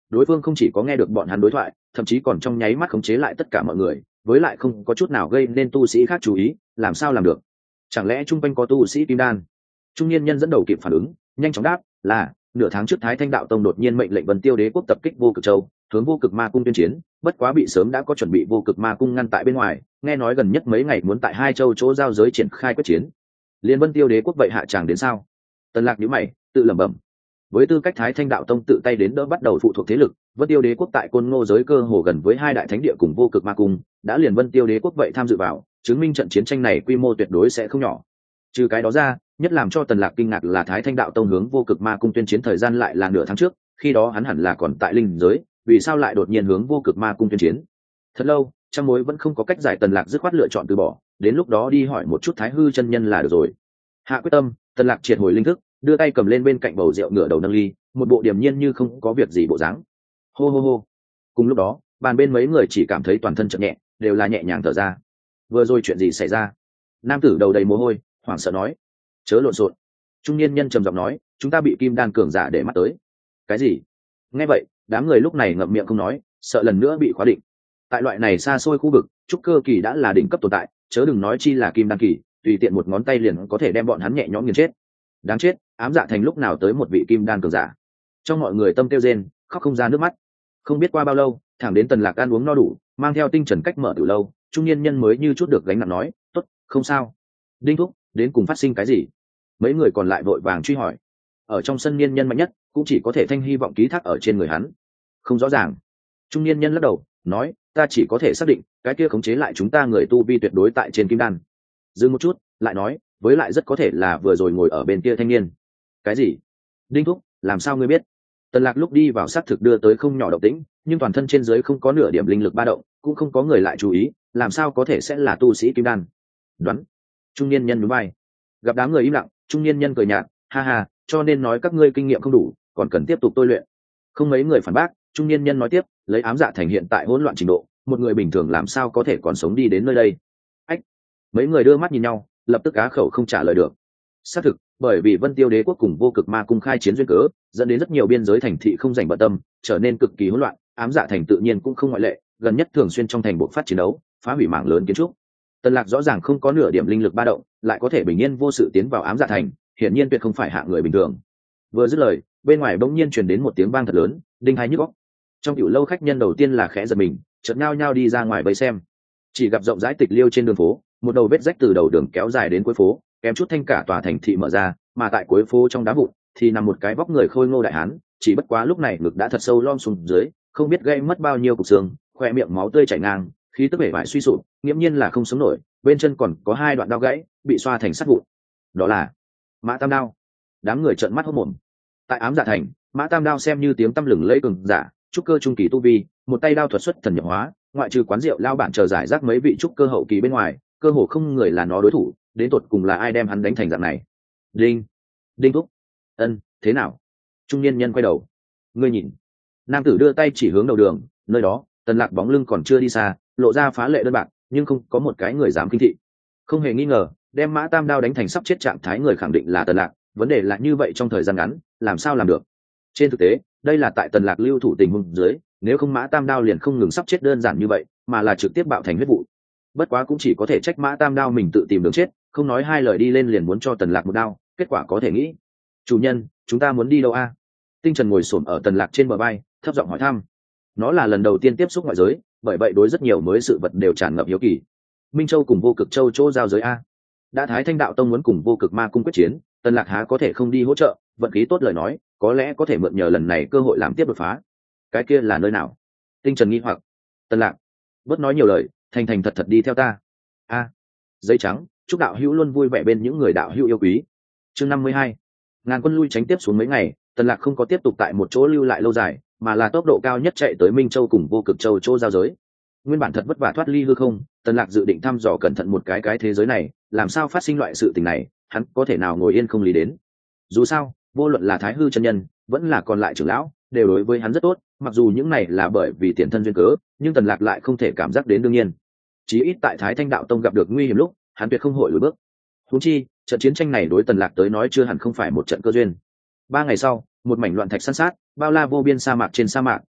đối phương không chỉ có nghe được bọn hắn đối thoại, thậm chí còn trong nháy mắt khống chế lại tất cả mọi người, với lại không có chút nào gây nên tu sĩ khác chú ý, làm sao làm được? Chẳng lẽ trung quanh có tu sĩ kim đan? Trung niên nhân dẫn đầu kịp phản ứng, nhanh chóng đáp là nửa tháng trước Thái Thanh đạo tông đột nhiên mệnh lệnh Vân Tiêu Đế quốc tập kích Vô Cực Châu, hướng Vô Cực Ma cung tuyên chiến, bất quá bị sớm đã có chuẩn bị Vô Cực Ma cung ngăn tại bên ngoài, nghe nói gần nhất mấy ngày muốn tại hai châu chỗ giao giới triển khai quyết chiến. Liên Vân Tiêu Đế quốc vậy hạ tràng đến sao? Tần Lạc nhíu mày, tự lẩm bẩm. Với tư cách Thái Thanh đạo tông tự tay đến đỡ bắt đầu phụ thuộc thế lực, Vân Tiêu Đế quốc tại Côn Ngô giới cơ hồ gần với hai đại thánh địa cùng Vô Cực Ma cung, đã liền Vân Tiêu Đế quốc vậy tham dự vào, chứng minh trận chiến tranh này quy mô tuyệt đối sẽ không nhỏ. Trừ cái đó ra, nhất làm cho Tần Lạc kinh ngạc là Thái Thanh đạo tông hướng Vô Cực Ma cung tuyên chiến thời gian lại là nửa tháng trước, khi đó hắn hẳn là còn tại linh giới, vì sao lại đột nhiên hướng Vô Cực Ma cung tuyên chiến? Thật lâu, trăm mối vẫn không có cách giải, Tần Lạc dứt khoát lựa chọn từ bỏ, đến lúc đó đi hỏi một chút Thái Hư chân nhân là được rồi. Hạ quyết tâm, Tần Lạc triệt hồi linh thức, đưa tay cầm lên bên cạnh bầu rượu, ngửa đầu nâng ly, một bộ điềm nhiên như không có việc gì bộ dáng. Hô hô hô. Cùng lúc đó, bàn bên mấy người chỉ cảm thấy toàn thân chợt nhẹ, đều là nhẹ nhàng thở ra. Vừa rồi chuyện gì xảy ra? Nam tử đầu đầy mồ hôi, hoảng sợ nói. Chớ lộn xộn. Trung niên nhân trầm giọng nói, chúng ta bị kim đan cường giả để mắt tới. Cái gì? Nghe vậy, đám người lúc này ngậm miệng không nói, sợ lần nữa bị khóa định. Tại loại này xa xôi khu vực, trúc cơ kỳ đã là đỉnh cấp tồn tại, chớ đừng nói chi là kim đan kỳ, tùy tiện một ngón tay liền có thể đem bọn hắn nhẹ nhõm nghiền chết. Đáng chết, ám dạ thành lúc nào tới một vị kim đan cường giả? Trong mọi người tâm tiêu rên, khóc không ra nước mắt. Không biết qua bao lâu, thẳng đến Tần Lạc ăn uống no đủ, mang theo tinh trần cách mở từ lâu, trung niên nhân mới như chút được gánh nặng nói, tốt, không sao. Đinh thúc, đến cùng phát sinh cái gì? Mấy người còn lại vội vàng truy hỏi. Ở trong sân niên nhân mạnh nhất, cũng chỉ có thể thanh hy vọng ký thác ở trên người hắn. Không rõ ràng. Trung niên nhân lắc đầu, nói, ta chỉ có thể xác định, cái kia khống chế lại chúng ta người tu vi tuyệt đối tại trên kim đan. Dừng một chút, lại nói, với lại rất có thể là vừa rồi ngồi ở bên kia thanh niên. Cái gì? Đinh thúc, làm sao ngươi biết? Tần Lạc lúc đi vào xác thực đưa tới không nhỏ động tĩnh, nhưng toàn thân trên dưới không có nửa điểm linh lực ba động, cũng không có người lại chú ý, làm sao có thể sẽ là tu sĩ kim đan? Đoán. Trung niên nhân nhún vai. Gặp đám người im lặng, trung niên nhân cười nhạt, ha ha, cho nên nói các ngươi kinh nghiệm không đủ, còn cần tiếp tục tôi luyện. Không mấy người phản bác, trung niên nhân nói tiếp, lấy ám dạ thành hiện tại hỗn loạn trình độ, một người bình thường làm sao có thể còn sống đi đến nơi đây? Ách. Mấy người đưa mắt nhìn nhau, lập tức cá khẩu không trả lời được. Xác thực, bởi vì Vân Tiêu Đế quốc cùng Vô Cực Ma cung khai chiến duyên cớ, dẫn đến rất nhiều biên giới thành thị không dành bận tâm, trở nên cực kỳ hỗn loạn, ám dạ thành tự nhiên cũng không ngoại lệ, gần nhất thường xuyên trong thành buộc phát chiến đấu, phá hủy mảng lớn kiến trúc. Tần Lạc rõ ràng không có nửa điểm linh lực ba động, lại có thể bình yên vô sự tiến vào ám dạ thành, hiển nhiên tuyệt không phải hạng người bình thường. Vừa dứt lời, bên ngoài bỗng nhiên truyền đến một tiếng vang thật lớn, đinh tai nhức óc. Trong tiểu lâu khách nhân đầu tiên là khẽ giật mình, chợt nhao nhao đi ra ngoài vây xem. Chỉ gặp rộng rãi tịch liêu trên đường phố, một đầu vết rách từ đầu đường kéo dài đến cuối phố, kém chút thanh cả tòa thành thị mở ra, mà tại cuối phố trong đá vụn thì nằm một cái vóc người khôi ngô đại hán, chỉ bất quá lúc này ngực đã thật sâu lom xuống dưới, không biết gây mất bao nhiêu cục xương, khoe miệng máu tươi chảy ngang, khí tức bể bại suy sụp, nghiễm nhiên là không sống nổi, bên chân còn có hai đoạn đao gãy, bị xoa thành sắt vụn. Đó là Mã Tam Đao. Đám người trợn mắt hốt mồm. Tại ám dạ thành, Mã Tam Đao xem như tiếng tăm lừng lẫy cường giả, trúc cơ trung kỳ tu vi, một tay đao thuật xuất thần nhập hóa, ngoại trừ quán rượu lao bản chờ giải rác mấy vị trúc cơ hậu kỳ bên ngoài, cơ hồ không người là nó đối thủ, đến tột cùng là ai đem hắn đánh thành dạng này? Đinh, Đinh thúc. Ân, thế nào? Trung niên nhân quay đầu. Ngươi nhìn. Nam tử đưa tay chỉ hướng đầu đường, nơi đó, Tần Lạc bóng lưng còn chưa đi xa, lộ ra phá lệ đơn bạc, nhưng không có một cái người dám kinh thị. Không hề nghi ngờ, đem Mã Tam Đao đánh thành sắp chết trạng thái người khẳng định là Tần Lạc, vấn đề là như vậy trong thời gian ngắn, làm sao làm được? Trên thực tế, đây là tại Tần Lạc lưu thủ tình huống dưới, nếu không Mã Tam Đao liền không ngừng sắp chết đơn giản như vậy, mà là trực tiếp bạo thành huyết vụ. Bất quá cũng chỉ có thể trách Mã Tam Đao mình tự tìm đường chết, không nói hai lời đi lên liền muốn cho Tần Lạc một đao, kết quả có thể nghĩ. Chủ nhân, chúng ta muốn đi đâu a? Tinh Trần ngồi xổm ở Tần Lạc trên bờ vai, thấp giọng hỏi thăm. Nó là lần đầu tiên tiếp xúc ngoại giới, bởi vậy đối rất nhiều mới sự vật đều tràn ngập hiếu kỳ. Minh Châu cùng Vô Cực Châu chỗ giao giới a. Đã Thái Thanh đạo tông muốn cùng Vô Cực Ma cung quyết chiến, Tần Lạc há có thể không đi hỗ trợ, vận khí tốt lời nói, có lẽ có thể mượn nhờ lần này cơ hội làm tiếp đột phá. Cái kia là nơi nào? Tinh Trần nghi hoặc. Tần Lạc, bớt nói nhiều lời, thành thành thật thật đi theo ta. A. Giấy trắng, chúc đạo hữu luôn vui vẻ bên những người đạo hữu yêu quý. Chương năm mươi hai. Ngàn quân lui tránh tiếp xuống mấy ngày, Tần Lạc không có tiếp tục tại một chỗ lưu lại lâu dài, mà là tốc độ cao nhất chạy tới Minh Châu cùng Vô Cực Châu chỗ giao giới. Nguyên bản thật vất vả thoát ly hư không, Tần Lạc dự định thăm dò cẩn thận một cái cái thế giới này, làm sao phát sinh loại sự tình này, hắn có thể nào ngồi yên không lý đến. Dù sao, vô luận là Thái Hư chân nhân, vẫn là còn lại trưởng lão, đều đối với hắn rất tốt, mặc dù những này là bởi vì tiền thân duyên cớ, nhưng Tần Lạc lại không thể cảm giác đến đương nhiên. Chí ít tại Thái Thanh đạo tông gặp được nguy hiểm lúc, hắn tuyệt không hội lùi bước. Huống chi, trận chiến tranh này đối Tần Lạc tới nói chưa hẳn không phải một trận cơ duyên. Ba ngày sau, một mảnh loạn thạch san sát, bao la vô biên sa mạc trên sa mạc,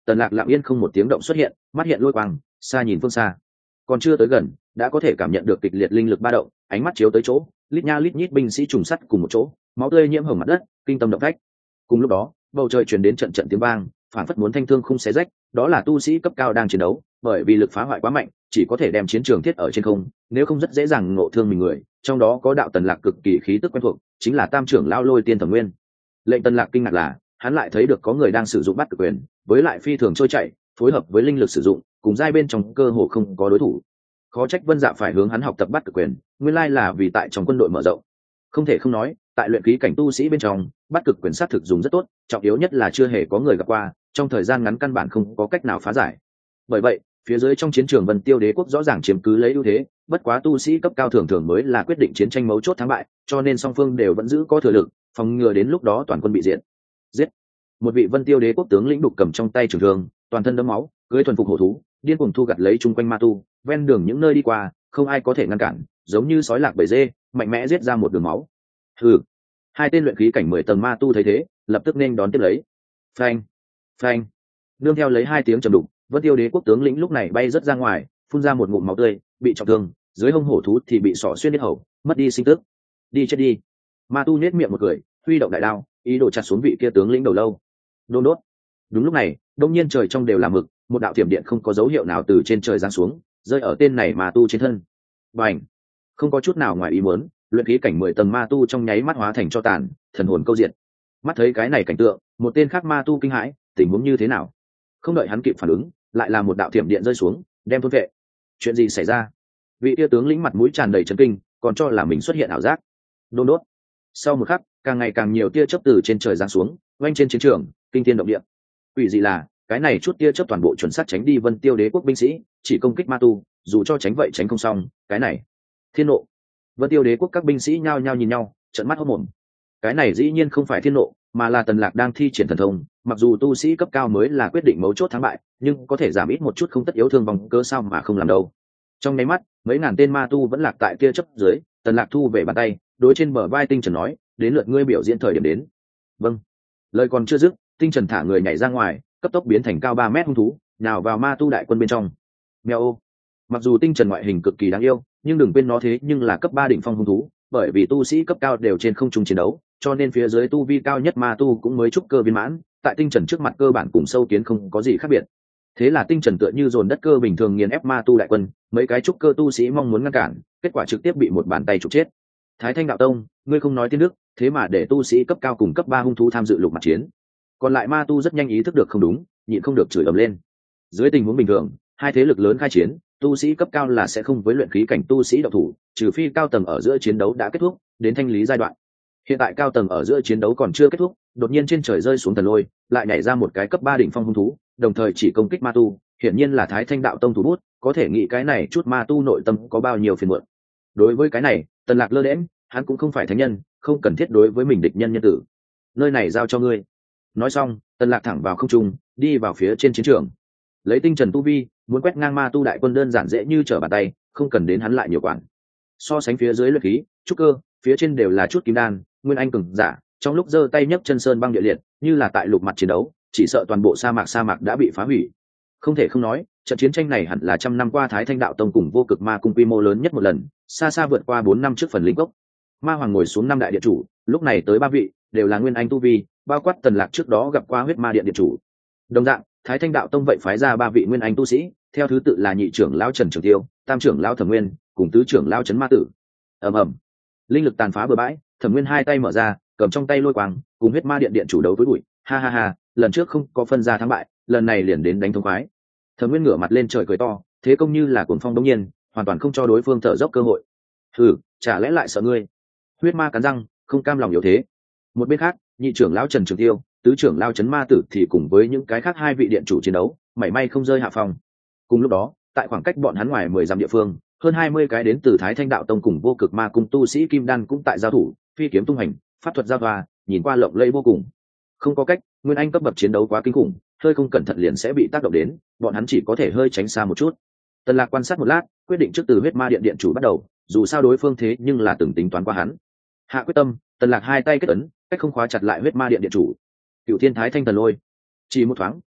Tần Lạc lặng yên không một tiếng động xuất hiện, mắt hiện lôi quang, xa nhìn phương xa, còn chưa tới gần đã có thể cảm nhận được kịch liệt linh lực ba động, ánh mắt chiếu tới chỗ, lít nha lít nhít binh sĩ trùng sắt cùng một chỗ, máu tươi nhiễm hồng mặt đất, kinh tâm động phách. Cùng lúc đó, bầu trời truyền đến trận trận tiếng vang, phản phất muốn thanh thương khung xé rách, đó là tu sĩ cấp cao đang chiến đấu, bởi vì lực phá hoại quá mạnh, chỉ có thể đem chiến trường thiết ở trên không, nếu không rất dễ dàng ngộ thương mình người. Trong đó có đạo Tần Lạc cực kỳ khí tức quen thuộc, chính là Tam trưởng lão Lôi Tiên Thẩm Nguyên. Lệnh Tần Lạc kinh ngạc là, hắn lại thấy được có người đang sử dụng Bát Cực Quyền, với lại phi thường trôi chảy, phối hợp với linh lực sử dụng, cùng giai bên trong cơ hồ không có đối thủ. Khó trách Vân Dạ phải hướng hắn học tập Bát Cực Quyền, nguyên lai là vì tại trong quân đội mở rộng. Không thể không nói, tại luyện khí cảnh tu sĩ bên trong, Bát Cực Quyền sát thực dùng rất tốt, trọng yếu nhất là chưa hề có người gặp qua, trong thời gian ngắn căn bản không có cách nào phá giải. Bởi vậy, phía dưới trong chiến trường Vân Tiêu Đế quốc rõ ràng chiếm cứ lấy ưu thế, bất quá tu sĩ cấp cao thường thường mới là quyết định chiến tranh mấu chốt thắng bại, cho nên song phương đều vẫn giữ có thừa lực, phòng ngừa đến lúc đó toàn quân bị diệt. Giết! Một vị Vân Tiêu Đế quốc tướng lĩnh đục cầm trong tay trường thương, toàn thân đẫm máu, cưỡi thuần phục hổ thú, điên cuồng thu gặt lấy chung quanh ma tu, ven đường những nơi đi qua, không ai có thể ngăn cản, giống như sói lạc bầy dê, mạnh mẽ giết ra một đường máu. Hừ! Hai tên luyện khí cảnh mười tầng ma tu thấy thế, lập tức nên đón tiếp lấy. Phanh! Phanh! Nương theo lấy hai tiếng trầm đục, Vân Tiêu Đế quốc tướng lĩnh lúc này bay rất ra ngoài, phun ra một ngụm máu tươi, bị trọng thương, dưới hông hổ thú thì bị sọ xuyên yết hầu, mất đi sinh tức. Đi chết đi! Ma tu nhếch miệng một cười, huy động đại đao, ý đồ chặt xuống vị kia tướng lĩnh đầu lâu. Đôn đốt! Đúng lúc này, đông nhiên trời trong đều là mực, một đạo thiểm điện không có dấu hiệu nào từ trên trời giáng xuống, rơi ở tên này ma tu trên thân. Bành! Không có chút nào ngoài ý muốn, luyện khí cảnh mười tầng ma tu trong nháy mắt hóa thành cho tàn, thần hồn câu diệt. Mắt thấy cái này cảnh tượng, một tên khác ma tu kinh hãi, tình huống như thế nào? Không đợi hắn kịp phản ứng, lại là một đạo thiểm điện rơi xuống, đem thôn vệ. Chuyện gì xảy ra? Vị tia tướng lĩnh mặt mũi tràn đầy chấn kinh, còn cho là mình xuất hiện ảo giác. Đôn đốt! Sau một khắc, càng ngày càng nhiều tia chớp từ trên trời giáng xuống, oanh trên chiến trường, kinh thiên động địa. Quỷ dị là, cái này chút tia chớp toàn bộ chuẩn xác tránh đi Vân Tiêu Đế quốc binh sĩ, chỉ công kích ma tu, dù cho tránh vậy tránh không xong, cái này, thiên nộ. Vân Tiêu Đế quốc các binh sĩ nhao nhao nhìn nhau, trợn mắt hốt mồm. Cái này dĩ nhiên không phải thiên nộ, mà là Tần Lạc đang thi triển thần thông, mặc dù tu sĩ cấp cao mới là quyết định mấu chốt thắng bại, nhưng có thể giảm ít một chút không tất yếu thương vong, cớ sao mà không làm đâu. Trong nháy mắt, mấy ngàn tên ma tu vẫn lạc tại kia chấp dưới, Tần Lạc thu về bàn tay, đối trên bờ vai Tinh Trần nói, đến lượt ngươi biểu diễn thời điểm đến. Vâng. Lời còn chưa dứt, Tinh Trần thả người nhảy ra ngoài, cấp tốc biến thành cao ba mét hung thú, nào vào ma tu đại quân bên trong. Mèo ô. Mặc dù Tinh Trần ngoại hình cực kỳ đáng yêu, nhưng đừng quên nó thế nhưng là cấp ba đỉnh phong hung thú, bởi vì tu sĩ cấp cao đều trên không trung chiến đấu, cho nên phía dưới tu vi cao nhất ma tu cũng mới trúc cơ viên mãn, tại Tinh Trần trước mặt cơ bản cùng sâu kiến không có gì khác biệt. Thế là Tinh Trần tựa như dồn đất cơ bình thường nghiền ép ma tu đại quân, mấy cái trúc cơ tu sĩ mong muốn ngăn cản, kết quả trực tiếp bị một bàn tay trục chết. Thái Thanh đạo tông, ngươi không nói tiên đức, thế mà để tu sĩ cấp cao cùng cấp ba hung thú tham dự lục mặt chiến. Còn lại ma tu rất nhanh ý thức được không đúng, nhịn không được chửi ầm lên. Dưới tình huống bình thường, hai thế lực lớn khai chiến, tu sĩ cấp cao là sẽ không với luyện khí cảnh tu sĩ độc thủ, trừ phi cao tầng ở giữa chiến đấu đã kết thúc, đến thanh lý giai đoạn. Hiện tại cao tầng ở giữa chiến đấu còn chưa kết thúc, đột nhiên trên trời rơi xuống thần lôi, lại nhảy ra một cái cấp ba đỉnh phong hung thú, đồng thời chỉ công kích ma tu, hiển nhiên là Thái Thanh đạo tông thủ bút, có thể nghĩ cái này chút ma tu nội tâm có bao nhiêu phiền muộn. Đối với cái này, Tần Lạc lơ đễnh, hắn cũng không phải thánh nhân, không cần thiết đối với mình địch nhân nhân tử. Nơi này giao cho ngươi. Nói xong, Tần Lạc thẳng vào không trung, đi vào phía trên chiến trường. Lấy Tinh Trần tu vi, muốn quét ngang ma tu đại quân đơn giản dễ như trở bàn tay, không cần đến hắn lại nhiều quản. So sánh phía dưới luyện khí, trúc cơ, phía trên đều là chút kim đan, nguyên anh cường giả, trong lúc giơ tay nhấc chân sơn băng địa liệt, như là tại lục mặt chiến đấu, chỉ sợ toàn bộ sa mạc sa mạc đã bị phá hủy. Không thể không nói, trận chiến tranh này hẳn là trăm năm qua Thái Thanh đạo tông cùng Vô Cực Ma cung quy mô lớn nhất một lần, xa xa vượt qua bốn năm trước phần lĩnh gốc. Ma Hoàng ngồi xuống năm đại điện chủ, lúc này tới ba vị, đều là nguyên anh tu vi, bao quát Tần Lạc trước đó gặp qua huyết ma điện điện chủ. Đồng dạng, Thái Thanh đạo tông vậy phái ra ba vị nguyên anh tu sĩ, theo thứ tự là nhị trưởng lão Trần Trường Tiêu, tam trưởng lão Thẩm Nguyên, cùng tứ trưởng lão Trấn Ma Tử. Ầm ầm, linh lực tàn phá bừa bãi, Thẩm Nguyên hai tay mở ra, cầm trong tay lôi quang, cùng huyết ma điện điện chủ đấu với bụi. Ha ha ha, lần trước không có phân ra thắng bại, lần này liền đến đánh thống khoái. Thẩm Nguyên ngửa mặt lên trời cười to, thế công như là cuồng phong đống nhiên, hoàn toàn không cho đối phương thở dốc cơ hội. Hừ, chả lẽ lại sợ ngươi? Huyết ma cắn răng, không cam lòng yếu thế. Một bên khác, nhị trưởng lão Trần Trường Tiêu, tứ trưởng lão Trấn Ma Tử thì cùng với những cái khác hai vị điện chủ chiến đấu, mảy may không rơi hạ phòng. Cùng lúc đó, tại khoảng cách bọn hắn ngoài mười dặm địa phương, hơn hai mươi cái đến từ Thái Thanh đạo tông cùng Vô Cực Ma cung tu sĩ kim đan cũng tại giao thủ, phi kiếm tung hành, pháp thuật giao thoa, nhìn qua lộng lẫy vô cùng. Không có cách, nguyên anh cấp bậc chiến đấu quá kinh khủng, hơi không cẩn thận liền sẽ bị tác động đến, bọn hắn chỉ có thể hơi tránh xa một chút. Tần Lạc quan sát một lát, quyết định trước từ huyết ma điện điện chủ bắt đầu, dù sao đối phương thế nhưng là từng tính toán qua hắn. Hạ quyết tâm, Tần Lạc hai tay kết ấn, cách không khóa chặt lại huyết ma điện điện chủ. Cửu Thiên Thái Thanh Thần Lôi, chỉ một thoáng,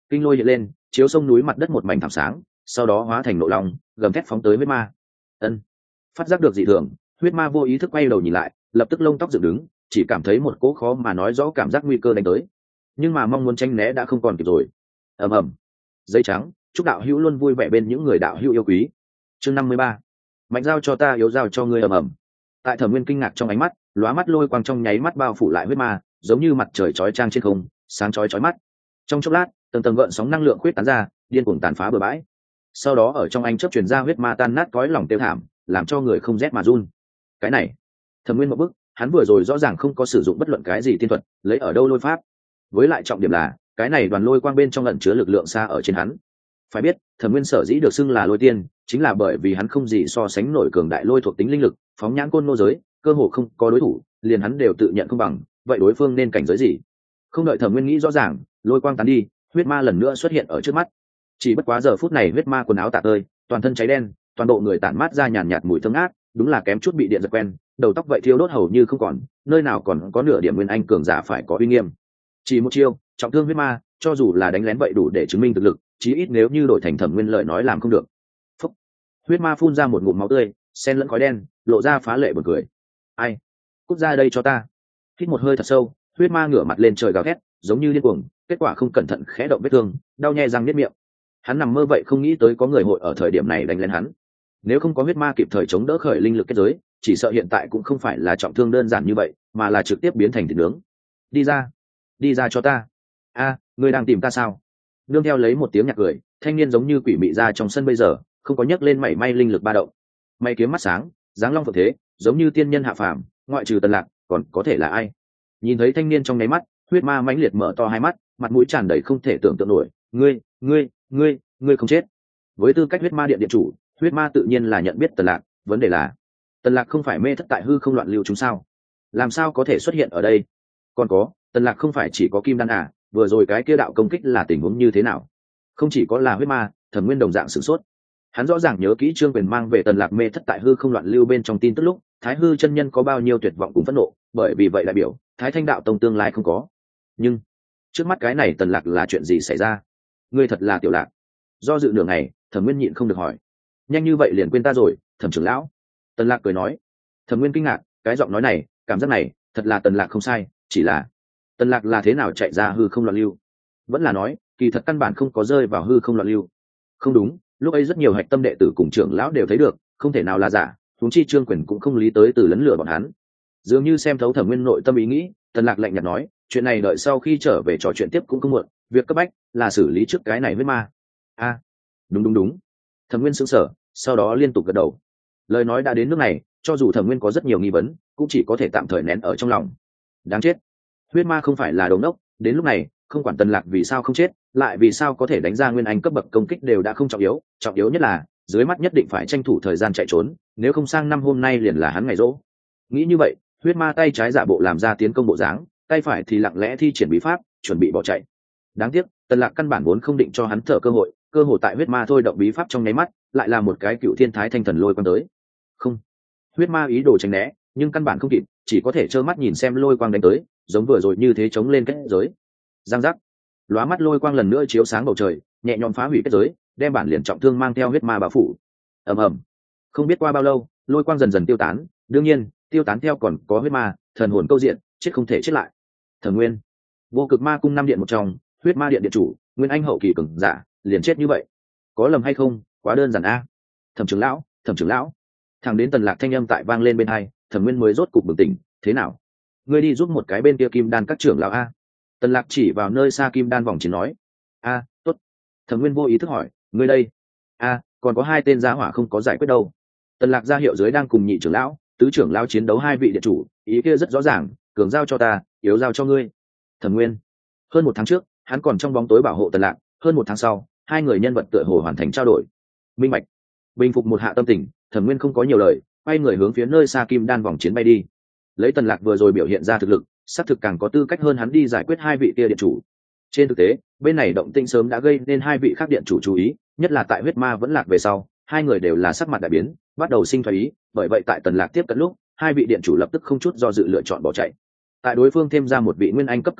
kinh lôi hiện lên, chiếu sông núi mặt đất một mảnh thảm sáng, sau đó hóa thành nộ long, gầm thét phóng tới huyết ma. Ân, phát giác được dị thường, huyết ma vô ý thức quay đầu nhìn lại, lập tức lông tóc dựng đứng, chỉ cảm thấy một cỗ khó mà nói rõ cảm giác nguy cơ đánh tới, nhưng mà mong muốn tránh né đã không còn kịp rồi. Ầm ầm, giấy trắng, chúc đạo hữu luôn vui vẻ bên những người đạo hữu yêu quý. Chương năm mươi ba, mạnh giao cho ta, yếu giao cho ngươi. Ầm ầm, tại Thẩm Nguyên kinh ngạc trong ánh mắt, lóa mắt lôi quang trong nháy mắt bao phủ lại huyết ma, giống như mặt trời chói chang trên không, sáng chói chói mắt. Trong chốc lát, tầng tầng gợn sóng năng lượng khuyết tán ra, điên cuồng tàn phá bờ bãi. Sau đó ở trong ánh chớp truyền ra huyết ma tan nát cõi lòng tiêu thảm, làm cho người không rét mà run. Cái này, Thẩm Nguyên một bức, hắn vừa rồi rõ ràng không có sử dụng bất luận cái gì tiên thuật, lấy ở đâu lôi pháp? Với lại trọng điểm là, cái này đoàn lôi quang bên trong ẩn chứa lực lượng xa ở trên hắn. Phải biết, Thẩm Nguyên sở dĩ được xưng là lôi tiên, chính là bởi vì hắn không gì so sánh nổi cường đại lôi thuộc tính linh lực, phóng nhãn côn nô giới, cơ hồ không có đối thủ, liền hắn đều tự nhận không bằng, vậy đối phương nên cảnh giới gì? Không đợi Thẩm Nguyên nghĩ rõ ràng, lôi quang tán đi, huyết ma lần nữa xuất hiện ở trước mắt. Chỉ bất quá giờ phút này huyết ma quần áo tả tơi, toàn thân cháy đen, toàn bộ người tản mát ra nhàn nhạt mùi thơm ngát, đúng là kém chút bị điện giật quen, đầu tóc vậy thiêu đốt hầu như không còn, nơi nào còn có nửa điểm nguyên anh cường giả phải có uy nghiêm. Chỉ một chiêu, trọng thương huyết ma, cho dù là đánh lén vậy đủ để chứng minh thực lực, chí ít nếu như đổi thành Thẩm Nguyên lời nói làm không được. Phúc. Huyết ma phun ra một ngụm máu tươi, xen lẫn khói đen, lộ ra phá lệ buồn cười. Ai? Cút ra đây cho ta. Hít một hơi thật sâu, huyết ma ngửa mặt lên trời gào thét, giống như điên cuồng, kết quả không cẩn thận khẽ động vết thương, đau nhè răng niết miệng. Hắn nằm mơ vậy không nghĩ tới có người hội ở thời điểm này đánh lên hắn. Nếu không có huyết ma kịp thời chống đỡ khởi linh lực kết giới, chỉ sợ hiện tại cũng không phải là trọng thương đơn giản như vậy, mà là trực tiếp biến thành thịt nướng. Đi ra, đi ra cho ta. A, ngươi đang tìm ta sao? Nương theo lấy một tiếng nhạc cười, thanh niên giống như quỷ mị ra trong sân bây giờ, không có nhấc lên mảy may linh lực ba động. Mày kiếm mắt sáng, dáng long phượng thế, giống như tiên nhân hạ phàm, ngoại trừ Tần Lạc, còn có thể là ai? Nhìn thấy thanh niên trong nháy mắt, huyết ma mãnh liệt mở to hai mắt, mặt mũi tràn đầy không thể tưởng tượng nổi. Ngươi, ngươi, ngươi, ngươi không chết? Với tư cách huyết ma điện điện chủ, huyết ma tự nhiên là nhận biết Tần Lạc, vấn đề là Tần Lạc không phải mê thất tại hư không loạn lưu chúng sao? Làm sao có thể xuất hiện ở đây? Còn có, Tần Lạc không phải chỉ có kim đan à? Vừa rồi cái kia đạo công kích là tình huống như thế nào? Không chỉ có là huyết ma, Thẩm Nguyên đồng dạng sửng sốt. Hắn rõ ràng nhớ kỹ Trương Quyền mang về Tần Lạc mê thất tại hư không loạn lưu bên trong tin tức lúc, Thái Hư chân nhân có bao nhiêu tuyệt vọng cùng phẫn nộ, bởi vì vậy đại biểu Thái Thanh đạo tông tương lai không có. Nhưng trước mắt cái này Tần Lạc là chuyện gì xảy ra? Ngươi thật là Tiểu Lạc. Do dự nửa ngày, Thẩm Nguyên nhịn không được hỏi. Nhanh như vậy liền quên ta rồi, Thẩm trưởng lão? Tần Lạc cười nói. Thẩm Nguyên kinh ngạc, cái giọng nói này, cảm giác này, thật là Tần Lạc không sai, chỉ là Tần Lạc là thế nào chạy ra hư không loạn lưu? Vẫn là nói, kỳ thật căn bản không có rơi vào hư không loạn lưu. Không đúng, lúc ấy rất nhiều hạch tâm đệ tử cùng trưởng lão đều thấy được, không thể nào là giả, huống chi Trương Quyền cũng không lý tới từ lấn lửa bọn hắn. Dường như xem thấu Thẩm Nguyên nội tâm ý nghĩ, Tần Lạc lạnh nhạt nói, chuyện này đợi sau khi trở về trò chuyện tiếp cũng không muộn, việc cấp bách là xử lý trước cái này với ma. A, à, đúng đúng đúng. Thẩm Nguyên sững sờ, sau đó liên tục gật đầu. Lời nói đã đến nước này, cho dù Thẩm Nguyên có rất nhiều nghi vấn, cũng chỉ có thể tạm thời nén ở trong lòng. Đáng chết, huyết ma không phải là đồ ngốc, đến lúc này, không quản Tần Lạc vì sao không chết, lại vì sao có thể đánh ra nguyên anh cấp bậc công kích đều đã không trọng yếu, trọng yếu nhất là dưới mắt nhất định phải tranh thủ thời gian chạy trốn, nếu không sang năm hôm nay liền là hắn ngày rỗ. Nghĩ như vậy, huyết ma tay trái giả bộ làm ra tiến công bộ dáng, tay phải thì lặng lẽ thi triển bí pháp, chuẩn bị bỏ chạy. Đáng tiếc, Tần Lạc căn bản vốn không định cho hắn thở cơ hội, cơ hội tại huyết ma thôi động bí pháp trong nháy mắt, lại là một cái cựu thiên thái thanh thần lôi quang tới. Không, huyết ma ý đồ tránh né, nhưng căn bản không kịp, chỉ có thể trơ mắt nhìn xem lôi quang đánh tới, giống vừa rồi như thế chống lên kết giới. Giang giác, lóa mắt lôi quang lần nữa chiếu sáng bầu trời, nhẹ nhõm phá hủy kết giới, đem bản liền trọng thương mang theo huyết ma bao phủ. Ầm ầm, không biết qua bao lâu, lôi quang dần dần tiêu tán, đương nhiên, tiêu tán theo còn có huyết ma, thần hồn câu diện, chết không thể chết lại. Thẩm Nguyên, vô cực ma cung năm điện một trong, huyết ma điện điện chủ, nguyên anh hậu kỳ cường giả, liền chết như vậy, có lầm hay không? Quá đơn giản a. Thẩm trưởng lão, Thẩm trưởng lão. Thẳng đến Tần Lạc thanh âm tại vang lên bên hai, Thẩm Nguyên mới rốt cục bừng tỉnh. Thế nào? Ngươi đi giúp một cái bên kia kim đan các trưởng lão a. Tần Lạc chỉ vào nơi xa kim đan vòng chiến nói. A, tốt. Thẩm Nguyên vô ý thức hỏi, ngươi đây? A, còn có hai tên gia hỏa không có giải quyết đâu. Tần Lạc ra hiệu dưới đang cùng nhị trưởng lão, tứ trưởng lão chiến đấu hai vị điện chủ, ý kia rất rõ ràng, cường giao cho ta, yếu giao cho ngươi. Thẩm Nguyên, hơn một tháng trước, hắn còn trong bóng tối bảo hộ Tần Lạc, hơn một tháng sau, hai người nhân vật tựa hồ hoàn thành trao đổi. Minh bạch. Bình phục một hạ tâm tình, Thẩm Nguyên không có nhiều lời, quay người hướng phía nơi xa kim đan vòng chiến bay đi. Lấy Tần Lạc vừa rồi biểu hiện ra thực lực, xác thực càng có tư cách hơn hắn đi giải quyết hai vị kia điện chủ. Trên thực tế, bên này động tĩnh sớm đã gây nên hai vị khác điện chủ chú ý, nhất là tại huyết ma vẫn lạc về sau, hai người đều là sắc mặt đại biến, bắt đầu sinh thoái ý, bởi vậy tại Tần Lạc tiếp cận lúc, hai vị điện chủ lập tức không chút do dự lựa chọn bỏ chạy. Tại đối phương thêm ra một vị nguyên anh cấp cường giả,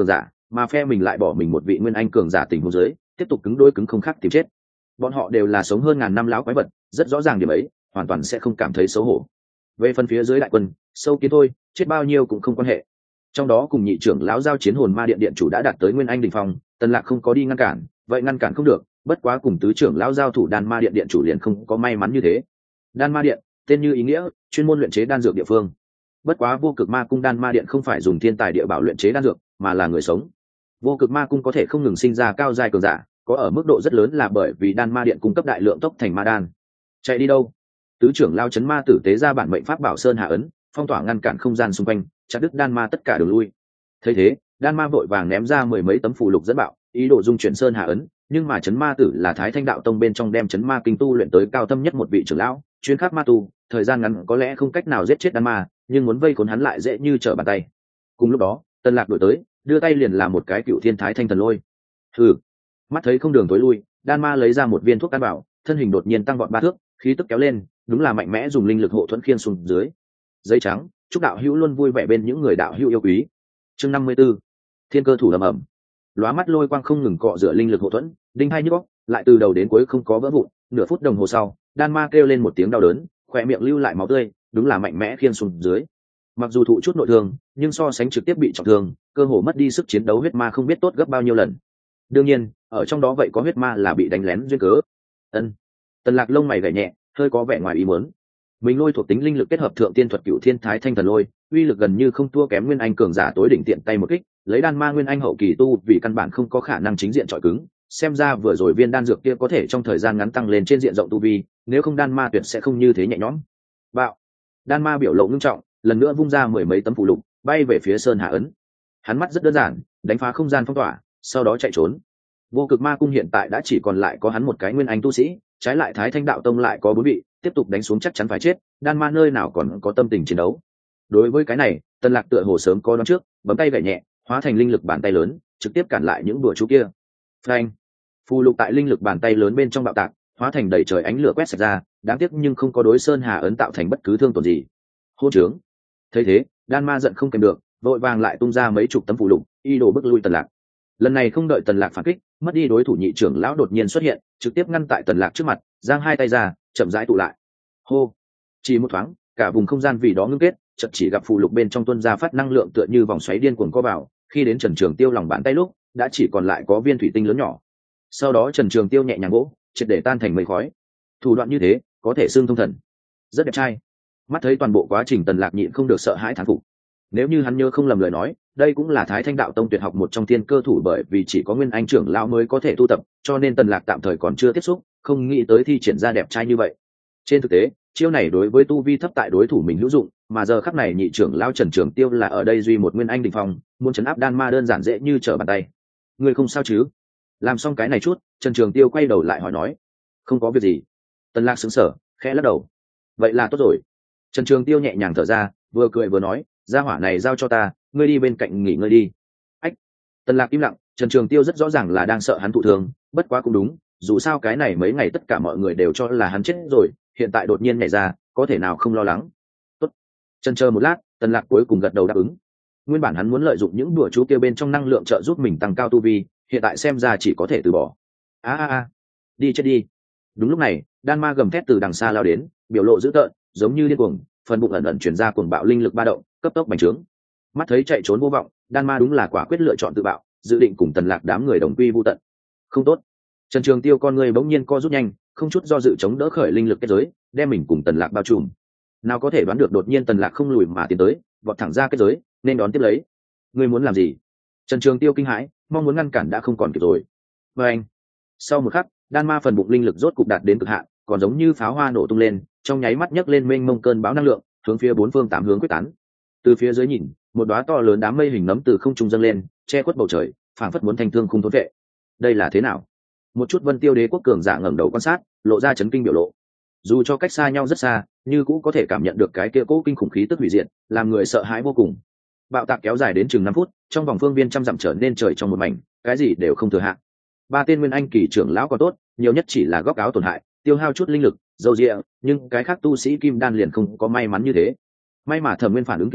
mà phe mình lại bỏ mình một vị nguyên anh cường giả tình huống dưới tiếp tục cứng đôi cứng không khác tìm chết. Bọn họ đều là sống hơn ngàn năm lão quái vật, rất rõ ràng điểm ấy, hoàn toàn sẽ không cảm thấy xấu hổ. Về phần phía dưới đại quân, sâu kiến thôi, chết bao nhiêu cũng không quan hệ. Trong đó cùng nhị trưởng lão giao chiến hồn ma điện điện chủ đã đạt tới nguyên anh đỉnh phong, Tần Lạc không có đi ngăn cản, vậy ngăn cản không được, bất quá cùng tứ trưởng lão giao thủ đan ma điện điện chủ liền không có may mắn như thế. Đan ma điện, tên như ý nghĩa, chuyên môn luyện chế đan dược địa phương. Bất quá vô cực ma cung đan ma điện không phải dùng thiên tài địa bảo luyện chế đan dược, mà là người sống. Vô cực ma cung có thể không ngừng sinh ra cao giai cường giả, có ở mức độ rất lớn là bởi vì đan ma điện cung cấp đại lượng tốc thành ma đan. Chạy đi đâu? Tứ trưởng lao chấn ma tử tế ra bản mệnh pháp bảo sơn hạ ấn, phong tỏa ngăn cản không gian xung quanh, chặt đứt đan ma tất cả đường lui. Thấy thế, đan ma vội vàng ném ra mười mấy tấm phù lục dẫn bạo, ý đồ dung chuyển sơn hạ ấn, nhưng mà chấn ma tử là Thái Thanh đạo tông bên trong đem chấn ma kinh tu luyện tới cao thâm nhất một vị trưởng lão, chuyên khắc ma tu, thời gian ngắn có lẽ không cách nào giết chết đan ma, nhưng muốn vây khốn hắn lại dễ như trở bàn tay. Cùng lúc đó, Tần Lạc đuổi tới, đưa tay liền làm một cái cựu thiên thái thanh thần lôi. Hừ. Mắt thấy không đường tối lui, đan ma lấy ra một viên thuốc can bảo, thân hình đột nhiên tăng vọt ba thước, khí tức kéo lên, đúng là mạnh mẽ dùng linh lực hộ thuẫn khiên xuống dưới. Giấy trắng, chúc đạo hữu luôn vui vẻ bên những người đạo hữu yêu quý. Chương năm mươi 54. Thiên cơ thủ ầm ầm. Lóa mắt lôi quang không ngừng cọ rửa linh lực hộ thuẫn, đinh hai nhức óc, lại từ đầu đến cuối không có vỡ vụn, nửa phút đồng hồ sau, đan ma kêu lên một tiếng đau đớn, khóe miệng lưu lại máu tươi, đúng là mạnh mẽ khiên xuống dưới. Mặc dù thụ chút nội thương, nhưng so sánh trực tiếp bị trọng thương, cơ hồ mất đi sức chiến đấu huyết ma không biết tốt gấp bao nhiêu lần. Đương nhiên, ở trong đó vậy có huyết ma là bị đánh lén duyên cớ. Ân. Tần Lạc lông mày gảy nhẹ, hơi có vẻ ngoài ý muốn. Mình lôi thuộc tính linh lực kết hợp thượng tiên thuật cửu thiên thái thanh thần lôi, uy lực gần như không thua kém nguyên anh cường giả tối đỉnh tiện tay một kích, lấy đan ma nguyên anh hậu kỳ tu vì căn bản không có khả năng chính diện chọi cứng, xem ra vừa rồi viên đan dược kia có thể trong thời gian ngắn tăng lên trên diện rộng tu vi, nếu không đan ma tuyệt sẽ không như thế nhẹ nhõm. Bạo. Đan ma biểu lộ nghiêm trọng, lần nữa vung ra mười mấy tấm phù lục, bay về phía sơn hạ ấn. Hắn mắt rất đơn giản, đánh phá không gian phong tỏa, sau đó chạy trốn. Vô cực ma cung hiện tại đã chỉ còn lại có hắn một cái nguyên anh tu sĩ, trái lại Thái Thanh đạo tông lại có bốn vị, tiếp tục đánh xuống chắc chắn phải chết, đan ma nơi nào còn có tâm tình chiến đấu. Đối với cái này, Tần Lạc tựa hồ sớm có đoán trước, bấm tay gảy nhẹ, hóa thành linh lực bàn tay lớn, trực tiếp cản lại những đùa chú kia. Phanh! Phù lục tại linh lực bàn tay lớn bên trong bạo tạc, hóa thành đầy trời ánh lửa quét sạch ra, đáng tiếc nhưng không có đối sơn hà ấn tạo thành bất cứ thương tổn gì. Hôn trướng! Thấy thế, đan ma giận không kèm được, vội vàng lại tung ra mấy chục tấm phù lục, y đồ bức lui Tần Lạc. Lần này không đợi Tần Lạc phản kích, mất đi đối thủ nhị trưởng lão đột nhiên xuất hiện, trực tiếp ngăn tại Tần Lạc trước mặt, giang hai tay ra, chậm rãi tụ lại. Hô! Chỉ một thoáng, cả vùng không gian vì đó ngưng kết, chợt chỉ gặp phù lục bên trong tuôn ra phát năng lượng tựa như vòng xoáy điên cuồng co vào, khi đến Trần Trường Tiêu lòng bàn tay lúc, đã chỉ còn lại có viên thủy tinh lớn nhỏ. Sau đó Trần Trường Tiêu nhẹ nhàng gỗ, triệt để tan thành mây khói. Thủ đoạn như thế, có thể xưng thông thần. Rất đẹp trai. Mắt thấy toàn bộ quá trình Tần Lạc nhịn không được sợ hãi thán phục. Nếu như hắn nhớ không lầm lời nói, đây cũng là Thái Thanh đạo tông tuyệt học một trong thiên cơ thủ, bởi vì chỉ có nguyên anh trưởng lão mới có thể tu tập, cho nên Tần Lạc tạm thời còn chưa tiếp xúc, không nghĩ tới thi triển ra đẹp trai như vậy. Trên thực tế, chiêu này đối với tu vi thấp tại đối thủ mình hữu dụng, mà giờ khắc này nhị trưởng lão Trần Trường Tiêu là ở đây duy một nguyên anh đỉnh phong, muốn trấn áp đan ma đơn giản dễ như trở bàn tay. Ngươi không sao chứ? Làm xong cái này chút, Trần Trường Tiêu quay đầu lại hỏi nói. Không có việc gì. Tần Lạc sững sờ, khẽ lắc đầu. Vậy là tốt rồi. Trần Trường Tiêu nhẹ nhàng thở ra, vừa cười vừa nói, gia hỏa này giao cho ta, ngươi đi bên cạnh nghỉ ngơi đi. Ách. Tần Lạc im lặng, Trần Trường Tiêu rất rõ ràng là đang sợ hắn thụ thương, bất quá cũng đúng, dù sao cái này mấy ngày tất cả mọi người đều cho là hắn chết rồi, hiện tại đột nhiên nhảy ra, có thể nào không lo lắng. Tốt. Chần chờ một lát, Tần Lạc cuối cùng gật đầu đáp ứng. Nguyên bản hắn muốn lợi dụng những đùa chú kia bên trong năng lượng trợ giúp mình tăng cao tu vi, hiện tại xem ra chỉ có thể từ bỏ. A a a, đi chết đi. Đúng lúc này, đan ma gầm thét từ đằng xa lao đến, biểu lộ dữ tợn, giống như điên cuồng, phần bụng ẩn ẩn truyền ra cuồng bạo linh lực ba động, cấp tốc bành trướng. Mắt thấy chạy trốn vô vọng, đan ma đúng là quả quyết lựa chọn tự bạo, dự định cùng Tần Lạc đám người đồng quy vu tận. Không tốt. Trần Trường Tiêu con người bỗng nhiên co rút nhanh, không chút do dự chống đỡ khởi linh lực kết giới, đem mình cùng Tần Lạc bao trùm. Nào có thể đoán được đột nhiên Tần Lạc không lùi mà tiến tới, vọt thẳng ra kết giới, nên đón tiếp lấy. Ngươi muốn làm gì? Trần Trường Tiêu kinh hãi, mong muốn ngăn cản đã không còn kịp rồi. Và anh. Sau một khắc, đan ma phần bụng linh lực rốt cục đạt đến cực hạn, còn giống như pháo hoa nổ tung lên, trong nháy mắt nhấc lên mênh mông cơn bão năng lượng, hướng phía bốn phương tám hướng quyết tán. Từ phía dưới nhìn, một đóa to lớn đám mây hình nấm từ không trung dâng lên, che khuất bầu trời, phảng phất muốn thành thương khung thôn vệ. Đây là thế nào? Một chút Vân Tiêu Đế quốc cường giả ngẩng đầu quan sát, lộ ra chấn kinh biểu lộ. Dù cho cách xa nhau rất xa, như cũng có thể cảm nhận được cái kia cố kinh khủng khí tức hủy diệt, làm người sợ hãi vô cùng. Bạo tạc kéo dài đến chừng năm phút, trong vòng phương viên trăm dặm trở nên trời trong một mảnh, cái gì đều không thừa hạn. Ba tên nguyên anh kỳ trưởng lão còn tốt, nhiều nhất chỉ là góc áo tổn hại, tiêu hao chút linh lực, dầu dịa, nhưng cái khác tu sĩ kim đan liền không có may mắn như thế. May mà Thẩm Nguyên phản ứng kịp thời,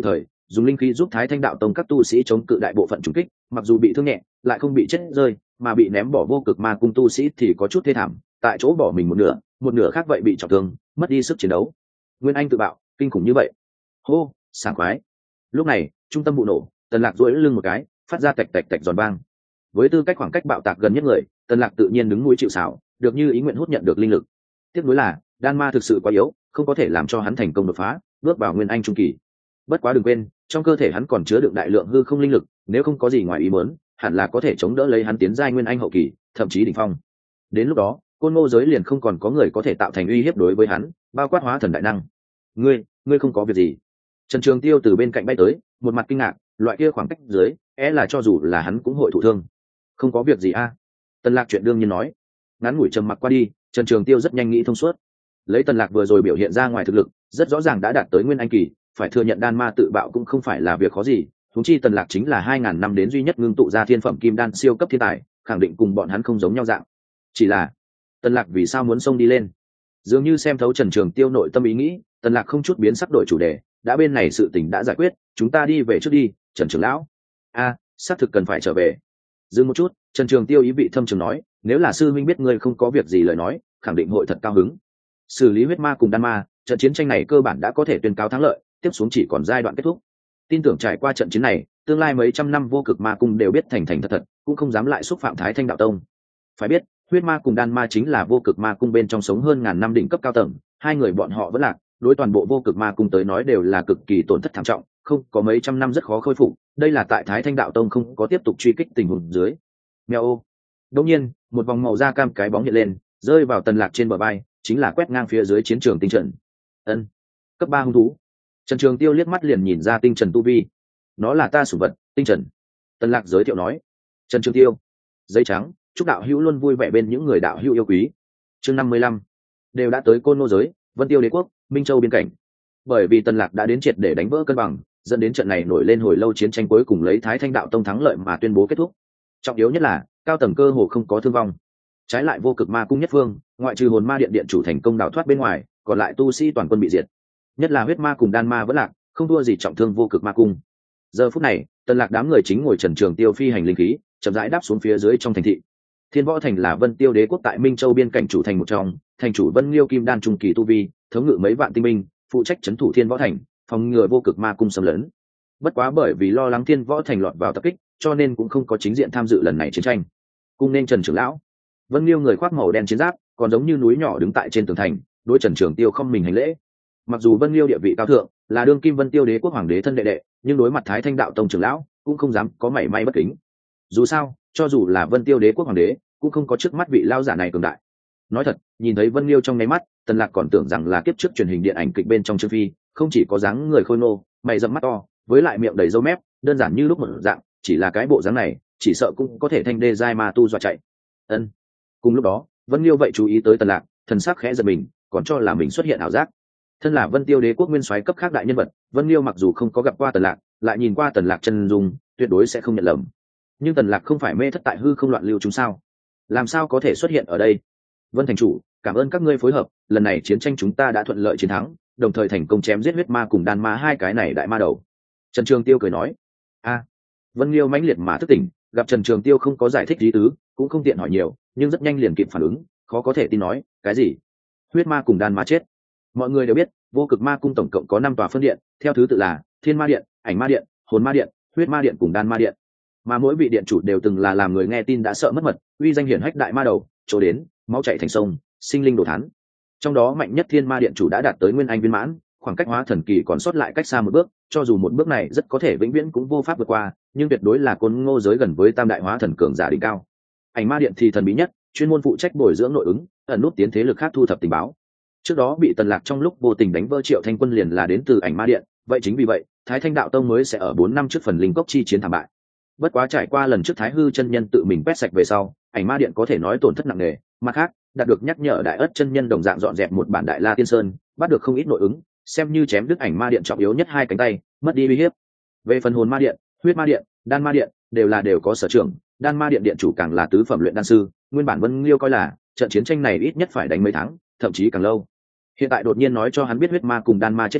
dùng linh khí giúp thái thanh đạo tông các tu sĩ chống cự đại bộ phận trùng kích, mặc dù bị thương nhẹ lại không bị chết rơi, mà bị ném bỏ vô cực ma cung tu sĩ thì có chút thê thảm, tại chỗ bỏ mình một nửa, một nửa khác vậy bị trọng thương, mất đi sức chiến đấu. Nguyên Anh tự bạo kinh khủng như vậy. Hô, sảng khoái. Lúc này trung tâm vụ nổ, Tần Lạc duỗi lưng một cái, phát ra tạch tạch tạch giòn vang. Với tư cách khoảng cách bạo tạc gần nhất người, Tần Lạc tự nhiên đứng mũi chịu sào, được như ý nguyện hút nhận được linh lực. Tiếc nuối là đan ma thực sự quá yếu, không có thể làm cho hắn thành công đột phá, bước vào Nguyên Anh trung kỳ. Bất quá đừng quên, trong cơ thể hắn còn chứa đựng đại lượng hư không linh lực, nếu không có gì ngoài ý muốn, hẳn là có thể chống đỡ lấy hắn tiến giai Nguyên Anh hậu kỳ, thậm chí đỉnh phong. Đến lúc đó, Côn Ngô giới liền không còn có người có thể tạo thành uy hiếp đối với hắn, bao quát hóa thần đại năng. Ngươi, ngươi không có việc gì? Trần Trường Tiêu từ bên cạnh bay tới, một mặt kinh ngạc, loại kia khoảng cách dưới, é là cho dù là hắn cũng hội thụ thương. Không có việc gì a? À? Tần Lạc chuyện đương nhiên nói. Ngắn ngủi trầm mặc qua đi, Trần Trường Tiêu rất nhanh nghĩ thông suốt. Lấy Tần Lạc vừa rồi biểu hiện ra ngoài thực lực, rất rõ ràng đã đạt tới Nguyên Anh kỳ, phải thừa nhận đan ma tự bạo cũng không phải là việc khó gì. Huống chi Tần Lạc chính là hai ngàn năm đến duy nhất ngưng tụ ra thiên phẩm kim đan siêu cấp thiên tài, khẳng định cùng bọn hắn không giống nhau dạng. Chỉ là, Tần Lạc vì sao muốn xông đi lên? Dường như xem thấu Trần Trường Tiêu nội tâm ý nghĩ, Tần Lạc không chút biến sắc đổi chủ đề, đã bên này sự tình đã giải quyết, chúng ta đi về trước đi, Trần trưởng lão. A, xác thực cần phải trở về. Dừng một chút, Trần Trường Tiêu ý vị thâm trường nói, nếu là sư huynh biết ngươi không có việc gì lời nói, khẳng định hội thật cao hứng. Xử lý huyết ma cùng đan ma, trận chiến tranh này cơ bản đã có thể tuyên cáo thắng lợi, tiếp xuống chỉ còn giai đoạn kết thúc. Tin tưởng trải qua trận chiến này, tương lai mấy trăm năm vô cực ma cung đều biết thành thành thật thật, cũng không dám lại xúc phạm Thái Thanh đạo tông. Phải biết, huyết ma cùng đan ma chính là vô cực ma cung bên trong sống hơn ngàn năm đỉnh cấp cao tầng, hai người bọn họ vẫn lạc, đối toàn bộ vô cực ma cung tới nói đều là cực kỳ tổn thất thảm trọng, không có mấy trăm năm rất khó khôi phục. Đây là tại Thái Thanh đạo tông không có tiếp tục truy kích tình huống dưới. Mèo ô. Đột nhiên, một vòng màu da cam cái bóng hiện lên, rơi vào Tần Lạc trên bờ vai, chính là quét ngang phía dưới chiến trường tinh trần. Ân, cấp ba hung thú. Trần Trường Tiêu liếc mắt liền nhìn ra tinh trần tu vi. Nó là ta sủng vật, tinh trần. Tần Lạc giới thiệu nói. Trần Trường Tiêu. Giấy trắng, chúc đạo hữu luôn vui vẻ bên những người đạo hữu yêu quý. Chương năm mươi lăm. Đều đã tới Côn Ngô giới, Vân Tiêu đế quốc, Minh Châu biên cảnh. Bởi vì Tần Lạc đã đến triệt để đánh vỡ cân bằng, dẫn đến trận này nổi lên hồi lâu chiến tranh cuối cùng lấy Thái Thanh đạo tông thắng lợi mà tuyên bố kết thúc. Trọng yếu nhất là, cao tầng cơ hồ không có thương vong. Trái lại vô cực ma cung nhất phương, ngoại trừ hồn ma điện điện chủ thành công đào thoát bên ngoài, còn lại tu sĩ toàn quân bị diệt. Nhất là huyết ma cùng đan ma vẫn lạc, không thua gì trọng thương vô cực ma cung. Giờ phút này, Tần Lạc đám người chính ngồi Trần Trường Tiêu phi hành linh khí, chậm rãi đáp xuống phía dưới trong thành thị. Thiên Võ Thành là Vân Tiêu đế quốc tại Minh Châu biên cảnh chủ thành một trong, thành chủ Vân Liêu Kim Đan trung kỳ tu vi, thống ngự mấy vạn tinh binh, phụ trách trấn thủ Thiên Võ Thành, phòng ngừa vô cực ma cung xâm lấn. Bất quá bởi vì lo lắng Thiên Võ Thành lọt vào tập kích, cho nên cũng không có chính diện tham dự lần này chiến tranh. Cung nên Trần trưởng lão. Vân Liêu người khoác màu đen chiến giáp, còn giống như núi nhỏ đứng tại trên tường thành, đối Trần Trường Tiêu không mình hành lễ. Mặc dù Vân Liêu địa vị cao thượng, là đương kim Vân Tiêu đế quốc hoàng đế thân đệ đệ, nhưng đối mặt Thái Thanh đạo tông trưởng lão, cũng không dám có mảy may bất kính. Dù sao, cho dù là Vân Tiêu đế quốc hoàng đế, cũng không có trước mắt vị lao giả này cường đại. Nói thật, nhìn thấy Vân Liêu trong nháy mắt, Tần Lạc còn tưởng rằng là kiếp trước truyền hình điện ảnh kịch bên trong Trương Phi, không chỉ có dáng người khôi nô, mày rậm mắt to, với lại miệng đầy râu mép, đơn giản như lúc một dạng, chỉ là cái bộ dáng này, chỉ sợ cũng có thể thanh đê giai ma tu dọa chạy. Ân. Cùng lúc đó, Vân Liêu vậy chú ý tới Tần Lạc, thần sắc khẽ giật mình, còn cho là mình xuất hiện ảo giác. Thân là Vân Tiêu đế quốc nguyên soái cấp khác đại nhân vật, Vân Liêu mặc dù không có gặp qua Tần Lạc, lại nhìn qua Tần Lạc chân dung, tuyệt đối sẽ không nhận lầm. Nhưng Tần Lạc không phải mê thất tại hư không loạn lưu chúng sao? Làm sao có thể xuất hiện ở đây? Vân thành chủ, cảm ơn các ngươi phối hợp, lần này chiến tranh chúng ta đã thuận lợi chiến thắng, đồng thời thành công chém giết huyết ma cùng đan ma hai cái này đại ma đầu. Trần Trường Tiêu cười nói. A. Vân Liêu mãnh liệt mà thức tỉnh, gặp Trần Trường Tiêu không có giải thích lý tứ, cũng không tiện hỏi nhiều, nhưng rất nhanh liền kịp phản ứng, khó có thể tin nói, cái gì? Huyết ma cùng đan ma chết? Mọi người đều biết, vô cực ma cung tổng cộng có năm tòa phân điện, theo thứ tự là Thiên Ma điện, Ảnh Ma điện, Hồn Ma điện, Huyết Ma điện cùng Đan Ma điện. Mà mỗi vị điện chủ đều từng là làm người nghe tin đã sợ mất mật, uy danh hiển hách đại ma đầu, chỗ đến, máu chảy thành sông, sinh linh đổ thán. Trong đó mạnh nhất Thiên Ma điện chủ đã đạt tới Nguyên Anh viên mãn, khoảng cách hóa thần kỳ còn sót lại cách xa một bước, cho dù một bước này rất có thể vĩnh viễn cũng vô pháp vượt qua, nhưng tuyệt đối là Côn Ngô giới gần với tam đại hóa thần cường giả đỉnh cao. Ảnh Ma điện thì thần bí nhất, chuyên môn phụ trách bồi dưỡng nội ứng, ẩn nút tiến thế lực khác thu thập tình báo. Trước đó bị Tần Lạc trong lúc vô tình đánh vỡ Triệu Thanh quân liền là đến từ Ảnh Ma điện, vậy chính vì vậy, Thái Thanh đạo tông mới sẽ ở bốn năm trước phần linh cốc chi chiến thảm bại. Bất quá trải qua lần trước Thái Hư chân nhân tự mình quét sạch về sau, Ảnh Ma điện có thể nói tổn thất nặng nề, mặt khác, đạt được nhắc nhở Đại Ất chân nhân đồng dạng dọn dẹp một bản Đại La Tiên Sơn, bắt được không ít nội ứng, xem như chém đứt Ảnh Ma điện trọng yếu nhất hai cánh tay, mất đi uy hiếp. Về phần Hồn Ma điện, Huyết Ma điện, Đan Ma điện, đều là đều có sở trường, Đan Ma điện điện chủ càng là tứ phẩm luyện đan sư, nguyên bản Vân Liêu coi là trận chiến tranh này ít nhất phải đánh mấy tháng, thậm chí càng lâu. Hiện tại đột nhiên nói cho hắn biết huyết ma cùng đan ma chết rồi,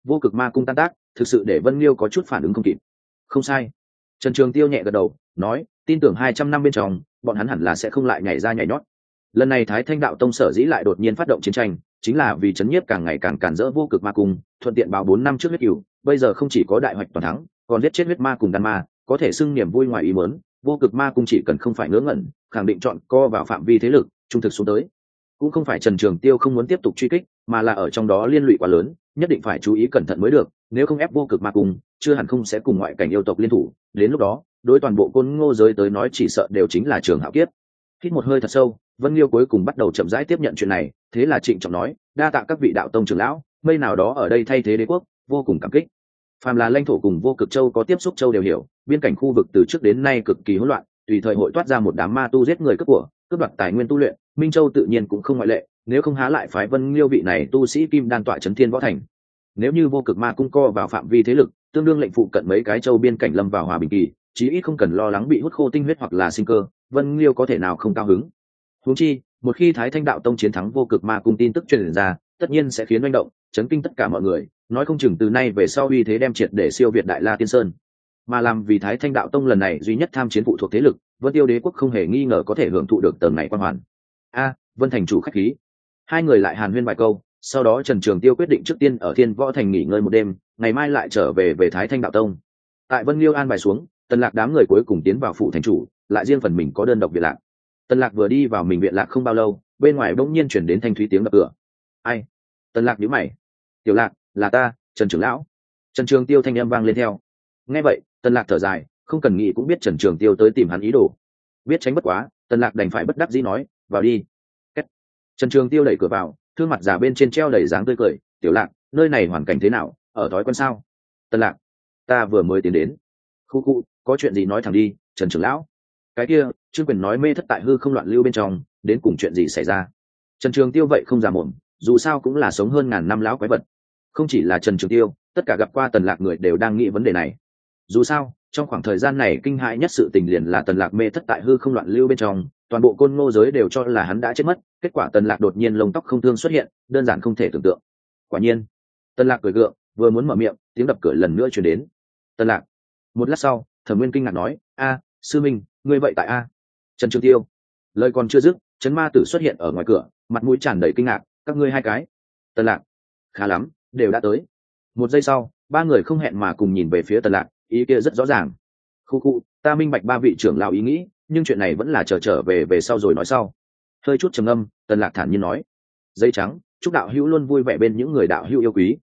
vô cực ma cung tan tác thực sự để Vân Liêu có chút phản ứng không kịp. Không sai. Trần Trường Tiêu nhẹ gật đầu nói, tin tưởng hai trăm năm bên trong bọn hắn hẳn là sẽ không lại nhảy ra nhảy nhót. Lần này Thái Thanh đạo tông sở dĩ lại đột nhiên phát động chiến tranh, chính là vì chấn nhiếp càng ngày càng càn rỡ vô cực ma cung, thuận tiện báo bốn năm trước huyết cửu, bây giờ không chỉ có đại hoạch toàn thắng, còn giết chết huyết ma cùng đan ma, có thể xưng niềm vui ngoài ý muốn. Vô cực ma cung chỉ cần không phải ngớ ngẩn, khẳng định chọn co vào phạm vi thế lực trung thực xuống tới. Cũng không phải Trần Trường Tiêu không muốn tiếp tục truy kích, mà là ở trong đó liên lụy quá lớn, nhất định phải chú ý cẩn thận mới được, nếu không ép vô cực ma cung, chưa hẳn không sẽ cùng ngoại cảnh yêu tộc liên thủ, đến lúc đó, đối toàn bộ Côn Ngô giới tới nói chỉ sợ đều chính là trường hạo kiếp. Hít một hơi thật sâu, Vân Liêu cuối cùng bắt đầu chậm rãi tiếp nhận chuyện này, thế là trịnh trọng nói, đa tạ các vị đạo tông trưởng lão, mây nào đó ở đây thay thế đế quốc, vô cùng cảm kích. Phàm là lãnh thổ cùng vô cực châu có tiếp xúc châu đều hiểu, biên cảnh khu vực từ trước đến nay cực kỳ hỗn loạn, tùy thời hội toát ra một đám ma tu giết người cướp của, cướp đoạt tài nguyên tu luyện, Minh Châu tự nhiên cũng không ngoại lệ, nếu không há lại phái Vân Liêu vị này tu sĩ kim đan tọa chấn thiên võ thành. Nếu như vô cực ma cung co vào phạm vi thế lực, tương đương lệnh phụ cận mấy cái châu biên cảnh lâm vào hòa bình kỳ, chí ít không cần lo lắng bị hút khô tinh huyết hoặc là sinh cơ, Vân Liêu có thể nào không cao hứng. Huống chi, một khi Thái Thanh đạo tông chiến thắng vô cực ma cung tin tức truyền ra, tất nhiên sẽ khiến manh động, chấn kinh tất cả mọi người, nói không chừng từ nay về sau uy thế đem triệt để siêu việt Đại La Tiên Sơn. Mà làm vì Thái Thanh đạo tông lần này duy nhất tham chiến phụ thuộc thế lực, Vân Tiêu đế quốc không hề nghi ngờ có thể hưởng thụ được tầng này quan hoàn. A, Vân thành chủ khách khí. Hai người lại hàn huyên vài câu, sau đó Trần Trường Tiêu quyết định trước tiên ở Thiên Võ thành nghỉ ngơi một đêm, ngày mai lại trở về về Thái Thanh đạo tông. Tại Vân Liêu an bài xuống, Tần Lạc đám người cuối cùng tiến vào phủ thành chủ, lại riêng phần mình có đơn độc viện lạc. Tần Lạc vừa đi vào mình viện lạc không bao lâu, bên ngoài bỗng nhiên truyền đến thanh thúy tiếng đập cửa. Ai? Tần Lạc nhíu mày. Tiểu Lạc, là ta, Trần trưởng lão. Trần Trường Tiêu thanh âm vang lên theo. Nghe vậy, Tần Lạc thở dài, không cần nghĩ cũng biết Trần Trường Tiêu tới tìm hắn ý đồ. Biết tránh bất quá, Tần Lạc đành phải bất đắc dĩ nói, vào đi. Kết. Trần Trường Tiêu đẩy cửa vào, thương mặt già bên trên treo đầy dáng tươi cười. Tiểu Lạc, nơi này hoàn cảnh thế nào, ở thói quen sao? Tần Lạc, ta vừa mới tiến đến. Khu khu, có chuyện gì nói thẳng đi, Trần trưởng lão. Cái kia, Trương Quyền nói mê thất tại hư không loạn lưu bên trong, đến cùng chuyện gì xảy ra? Trần Trường Tiêu vậy không già mồm, dù sao cũng là sống hơn ngàn năm lão quái vật. Không chỉ là Trần Trường Tiêu, tất cả gặp qua Tần Lạc người đều đang nghĩ vấn đề này. Dù sao, trong khoảng thời gian này kinh hãi nhất sự tình liền là Tần Lạc mê thất tại hư không loạn lưu bên trong, toàn bộ Côn Ngô giới đều cho là hắn đã chết mất, kết quả Tần Lạc đột nhiên lông tóc không thương xuất hiện, đơn giản không thể tưởng tượng. Quả nhiên, Tần Lạc cười gượng, vừa muốn mở miệng, tiếng đập cửa lần nữa truyền đến. Tần Lạc. Một lát sau, Thẩm Nguyên kinh ngạc nói, "A, sư minh, ngươi vậy tại a?" Trần Trường Tiêu. Lời còn chưa dứt, Trấn Ma Tử xuất hiện ở ngoài cửa, mặt mũi tràn đầy kinh ngạc, "Các ngươi hai cái?" Tần Lạc. "Khá lắm, đều đã tới." Một giây sau, ba người không hẹn mà cùng nhìn về phía Tần Lạc, ý kia rất rõ ràng. "Khu khu, ta minh bạch ba vị trưởng lão ý nghĩ, nhưng chuyện này vẫn là chờ trở về về sau rồi nói sau." Hơi chút trầm ngâm, Tần Lạc thản nhiên nói, "Giấy trắng, chúc đạo hữu luôn vui vẻ bên những người đạo hữu yêu quý."